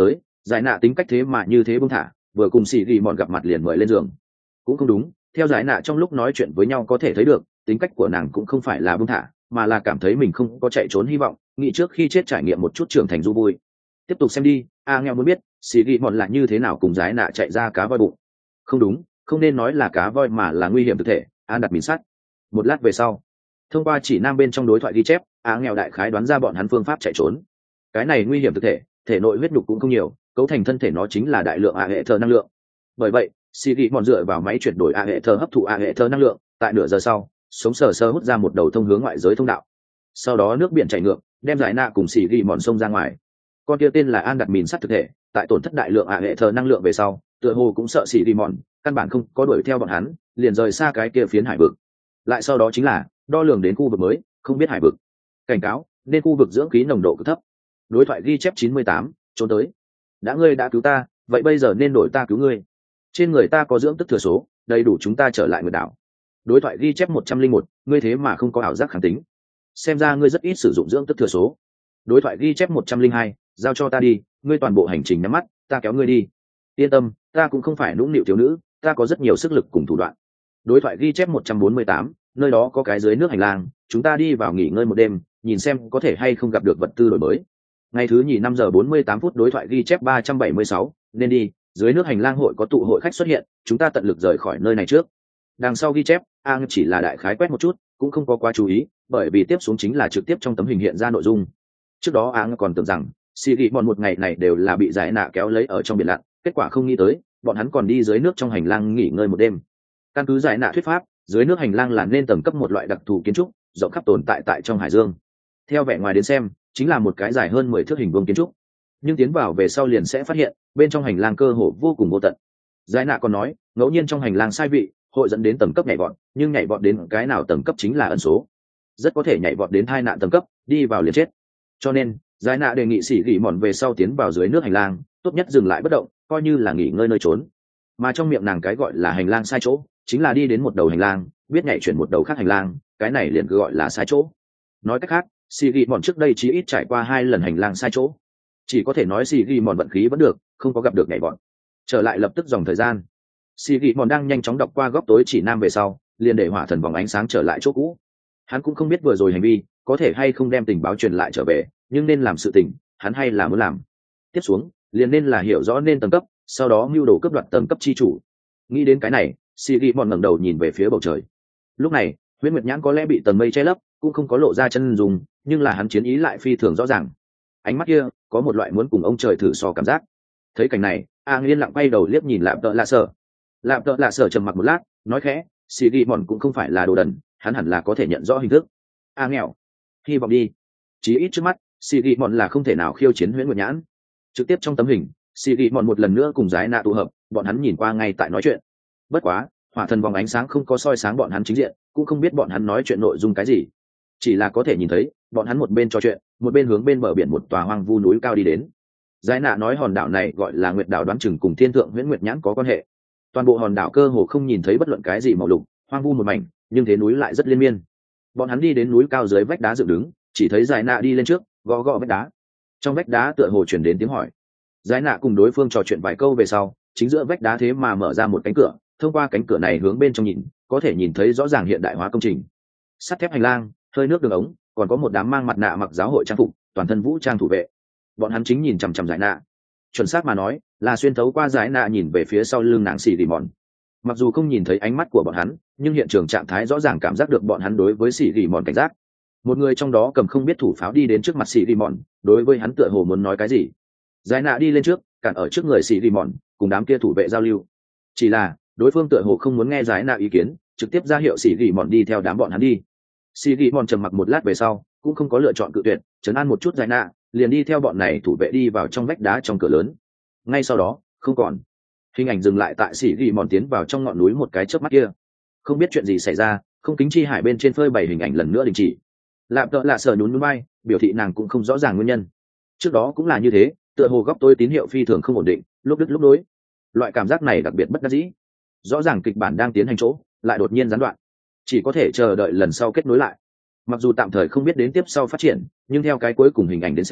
Giải nạ tính cách thế mà như thế buông thả, vừa cùng xì ghi mòn gặp mặt liền mời lên giường. Cũng không đúng, theo giải nạ trong lúc nói chuyện với nhau có thể thấy được tính cách của nàng cũng không phải là buông thả, mà là cảm thấy mình không có chạy trốn hy vọng, nghĩ trước khi chết trải nghiệm một chút trưởng thành du vui. Tiếp tục xem đi, a nghèo muốn biết xì ghi mòn là như thế nào cùng giải nạ chạy ra cá voi bụng. Không đúng, không nên nói là cá voi mà là nguy hiểm thực thể, an đặt mìn sắt. Một lát về sau, thông qua chỉ nam bên trong đối thoại ghi chép, a nghèo đại khái đoán ra bọn hắn phương pháp chạy trốn. Cái này nguy hiểm thực thể, thể nội huyết nhục cũng không nhiều, cấu thành thân thể nó chính là đại lượng a hệ thờ năng lượng. Bởi vậy xì ghi mòn dựa vào máy chuyển đổi a hệ thờ hấp thụ a hệ thờ năng lượng, tại nửa giờ sau sống sờ sơ hút ra một đầu thông hướng ngoại giới thông đạo. Sau đó nước biển chảy ngược, đem giải nạ cùng xì ghi mòn sông ra ngoài. Con kia tên là an đặt mìn sắt thực thể, tại tổn thất đại lượng a hệ thờ năng lượng về sau, tựa hồ cũng sợ xì ghi mòn, căn bản không có đuổi theo bọn hắn, liền rời xa cái kia phiến hải vực. Lại sau đó chính là đo lường đến khu vực mới, không biết hải vực. Cảnh cáo, nên khu vực dưỡng khí nồng độ cực thấp. Đối thoại ghi chép chín mươi tám, trốn tới. Đã ngươi đã cứu ta, vậy bây giờ nên đổi ta cứu ngươi. Trên người ta có dưỡng tức thừa số, đầy đủ chúng ta trở lại nguyệt đảo. Đối thoại ghi chép một trăm linh một, ngươi thế mà không có ảo giác kháng tính. Xem ra ngươi rất ít sử dụng dưỡng tức thừa số. Đối thoại ghi chép một trăm linh hai, giao cho ta đi, ngươi toàn bộ hành trình nhắm mắt, ta kéo ngươi đi. Yên tâm, ta cũng không phải nũng nịu thiếu nữ, ta có rất nhiều sức lực cùng thủ đoạn. Đối thoại ghi chép một trăm bốn mươi tám, nơi đó có cái dưới nước hành lang, chúng ta đi vào nghỉ ngơi một đêm, nhìn xem có thể hay không gặp được vật tư đổi mới. Ngày thứ nhì năm giờ bốn mươi tám phút. Đối thoại ghi chép ba trăm bảy mươi sáu, nên đi, dưới nước hành lang hội có tụ hội khách xuất hiện, chúng ta tận lực rời khỏi nơi này trước. Đằng sau ghi chép, Ang chỉ là đại khái quét một chút, cũng không có quá chú ý, bởi vì tiếp xuống chính là trực tiếp trong tấm hình hiện ra nội dung. Trước đó Ang còn tưởng rằng xì ghi mòn một ngày này đều là bị giải nạ kéo lấy ở trong biển lặn, kết quả không nghĩ tới bọn hắn còn đi dưới nước trong hành lang nghỉ ngơi một đêm. Căn cứ giải nạ thuyết pháp, dưới nước hành lang là nên tầng cấp một loại đặc thù kiến trúc, rộng khắp tồn tại tại trong hải dương. Theo vẻ ngoài đến xem, chính là một cái dài hơn mười thước hình vuông kiến trúc, nhưng tiến vào về sau liền sẽ phát hiện bên trong hành lang cơ hồ vô cùng vô tận. Giải nạ còn nói, ngẫu nhiên trong hành lang sai vị hội dẫn đến tầng cấp nhảy vọt, nhưng nhảy vọt đến cái nào tầng cấp chính là ẩn số, rất có thể nhảy vọt đến hai nạn tầng cấp, đi vào liền chết. Cho nên giải nạ đề nghị xỉ gỉ mòn về sau tiến vào dưới nước hành lang, tốt nhất dừng lại bất động, coi như là nghỉ ngơi nơi trốn. Mà trong miệng nàng cái gọi là hành lang sai chỗ, chính là đi đến một đầu hành lang, biết nhảy chuyển một đầu khác hành lang, cái này liền cứ gọi là sai chỗ. Nói cách khác, xỉ gỉ mòn trước đây chỉ ít trải qua hai lần hành lang sai chỗ, chỉ có thể nói xỉ gỉ mòn vận khí vẫn được, không có gặp được nhảy vọt. Trở lại lập tức dòng thời gian, xỉ gỉ mòn đang nhanh chóng đọc qua góc tối chỉ nam về sau, liền để hỏa thần vòng ánh sáng trở lại chỗ cũ. Hắn cũng không biết vừa rồi hành vi có thể hay không đem tình báo truyền lại trở về, nhưng nên làm sự tình hắn hay là muốn làm. Tiếp xuống liền nên là hiểu rõ nên tầng cấp, sau đó mưu đồ cướp đoạt tầng cấp chi chủ. Nghĩ đến cái này, xì ghi mòn ngẩng đầu nhìn về phía bầu trời. Lúc này huyễn nguyệt nhãn có lẽ bị tầng mây che lấp, cũng không có lộ ra chân dùng, nhưng là hắn chiến ý lại phi thường rõ ràng. Ánh mắt kia có một loại muốn cùng ông trời thử so cảm giác. Thấy cảnh này, Ang yên lặng quay đầu liếc nhìn lạm tợ lạ sở. Lạm tợ lạ sở trầm mặc một lát, nói khẽ, xì ghi mòn cũng không phải là đồ đần, hắn hẳn là có thể nhận rõ hình thức. A nghèo, hy vọng đi. Chí ít trước mắt xì ghi mòn là không thể nào khiêu chiến huyễn nguyệt nhãn. Trực tiếp trong tấm hình, xì ghi mòn một lần nữa cùng giải nạ tụ hợp, bọn hắn nhìn qua ngay tại nói chuyện. Bất quá hỏa thần vòng ánh sáng không có soi sáng bọn hắn chính diện, cũng không biết bọn hắn nói chuyện nội dung cái gì, chỉ là có thể nhìn thấy bọn hắn một bên trò chuyện, một bên hướng bên bờ biển một tòa hoang vu núi cao đi đến. Giải nạ nói hòn đảo này gọi là nguyệt đảo, đoán chừng cùng thiên thượng huyễn nguyệt nhãn có quan hệ. Toàn bộ hòn đảo cơ hồ không nhìn thấy bất luận cái gì màu lục, hoang vu một mảnh, nhưng thế núi lại rất liên miên. Bọn hắn đi đến núi cao dưới vách đá dựng đứng, chỉ thấy giải nạ đi lên trước gõ gõ vách đá. Trong vách đá tựa hồ chuyển đến tiếng hỏi. Giải nạ cùng đối phương trò chuyện vài câu về sau, chính giữa vách đá thế mà mở ra một cánh cửa, thông qua cánh cửa này hướng bên trong nhìn, có thể nhìn thấy rõ ràng hiện đại hóa công trình, sắt thép hành lang, hơi nước đường ống, còn có một đám mang mặt nạ mặc giáo hội trang phục, toàn thân vũ trang thủ vệ. Bọn hắn chính nhìn chằm chằm giải nạ, chuẩn xác mà nói là xuyên thấu qua giải nạ nhìn về phía sau lưng nàng xì ghi mòn. Mặc dù không nhìn thấy ánh mắt của bọn hắn, nhưng hiện trường trạng thái rõ ràng cảm giác được bọn hắn đối với xì ghi mòn cảnh giác. Một người trong đó cầm không biết thủ pháo đi đến trước mặt xì ghi mòn, đối với hắn tựa hồ muốn nói cái gì. Giải nạ đi lên trước cản ở trước người xì ghi mòn, cùng đám kia thủ vệ giao lưu. Chỉ là đối phương tựa hồ không muốn nghe giải nạ ý kiến, trực tiếp ra hiệu xì ghi mòn đi theo đám bọn hắn đi. Xì ghi mòn trầm mặc một lát về sau, cũng không có lựa chọn cự tuyệt, trấn an một chút giải nạ, liền đi theo bọn này thủ vệ đi vào trong vách đá trong cửa lớn. Ngay sau đó không còn hình ảnh dừng lại tại xì ghi mòn tiến vào trong ngọn núi một cái chớp mắt kia. Không biết chuyện gì xảy ra, không kính chi hải bên trên phơi bày hình ảnh lần nữa đình chỉ. Lạp tợ lạ sờ nhún nhún bay, biểu thị nàng cũng không rõ ràng nguyên nhân. Trước đó cũng là như thế, tựa hồ góc tối tín hiệu phi thường không ổn định, lúc đứt lúc nối. Loại cảm giác này đặc biệt bất đắc dĩ. Rõ ràng kịch bản đang tiến hành chỗ, lại đột nhiên gián đoạn, chỉ có thể chờ đợi lần sau kết nối lại. Mặc dù tạm thời không biết đến tiếp sau phát triển, nhưng theo cái cuối cùng hình ảnh đến xem,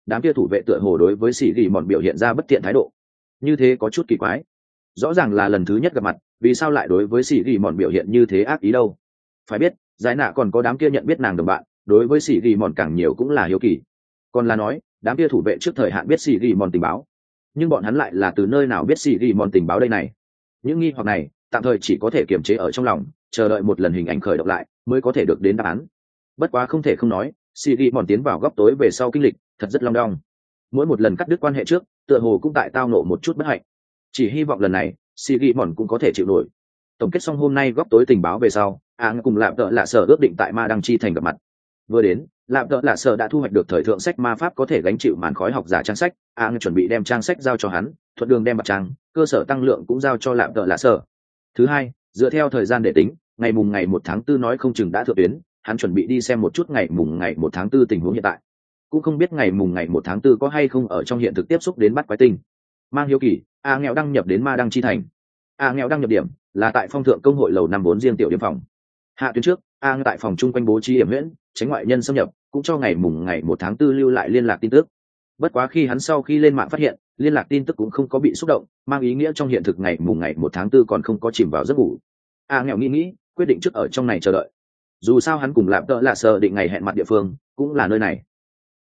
đám kia thủ vệ tựa hồ đối với xì ghi mòn biểu hiện ra bất thiện thái độ, như thế có chút kỳ quái. Rõ ràng là lần thứ nhất gặp mặt, vì sao lại đối với xì ghi mòn biểu hiện như thế ác ý đâu? Phải biết giải nạ còn có đám kia nhận biết nàng đồng bạn, đối với xì ghi mòn càng nhiều cũng là hiếu kỳ. Còn là nói đám kia thủ vệ trước thời hạn biết xì ghi mòn tình báo, nhưng bọn hắn lại là từ nơi nào biết xì ghi mòn tình báo đây này? Những nghi hoặc này tạm thời chỉ có thể kiềm chế ở trong lòng, chờ đợi một lần hình ảnh khởi động lại mới có thể được đến đáp án. Bất quá không thể không nói, xì ghi mòn tiến vào góc tối về sau kinh lịch thật rất long đong. Mỗi một lần cắt đứt quan hệ trước, tựa hồ cũng tại tao nộ một chút bất hạnh. Chỉ hy vọng lần này xì ghi mòn cũng có thể chịu nổi. Tổng kết xong hôm nay góc tối tình báo về sau, Ang cùng Lạp Tợ Lạ Sở ước định tại Ma Đăng Chi thành gặp mặt. Vừa đến, Lạp Tợ Lạ Sở đã thu hoạch được thời thượng sách ma pháp có thể gánh chịu màn khói học giả trang sách. Ang chuẩn bị đem trang sách giao cho hắn, thuận đường đem mặt trang cơ sở tăng lượng cũng giao cho Lạp Tợ Lạ Sở. Thứ hai, dựa theo thời gian để tính, ngày mùng ngày một tháng tư nói không chừng đã thượng tuyến, hắn chuẩn bị đi xem một chút ngày mùng ngày một tháng tư tình huống hiện tại. Cũng không biết ngày mùng ngày một tháng tư có hay không ở trong hiện thực tiếp xúc đến bắt quái tinh. Mang hiếu kỳ, A nghèo đăng nhập đến Ma Đăng Chi thành. A nghèo đăng nhập điểm là tại phong thượng công hội lầu năm bốn riêng tiểu điểm phòng. Hạ tuyến trước, A tại phòng chung quanh bố trí điểm huyễn, tránh ngoại nhân xâm nhập, cũng cho ngày mùng ngày một tháng tư lưu lại liên lạc tin tức. Bất quá khi hắn sau khi lên mạng phát hiện, liên lạc tin tức cũng không có bị xúc động, mang ý nghĩa trong hiện thực ngày mùng ngày một tháng tư còn không có chìm vào giấc ngủ. A nghèo nghĩ nghĩ, quyết định trước ở trong này chờ đợi. Dù sao hắn cùng Lạp Tợ Lạ Sở định ngày hẹn mặt địa phương cũng là nơi này.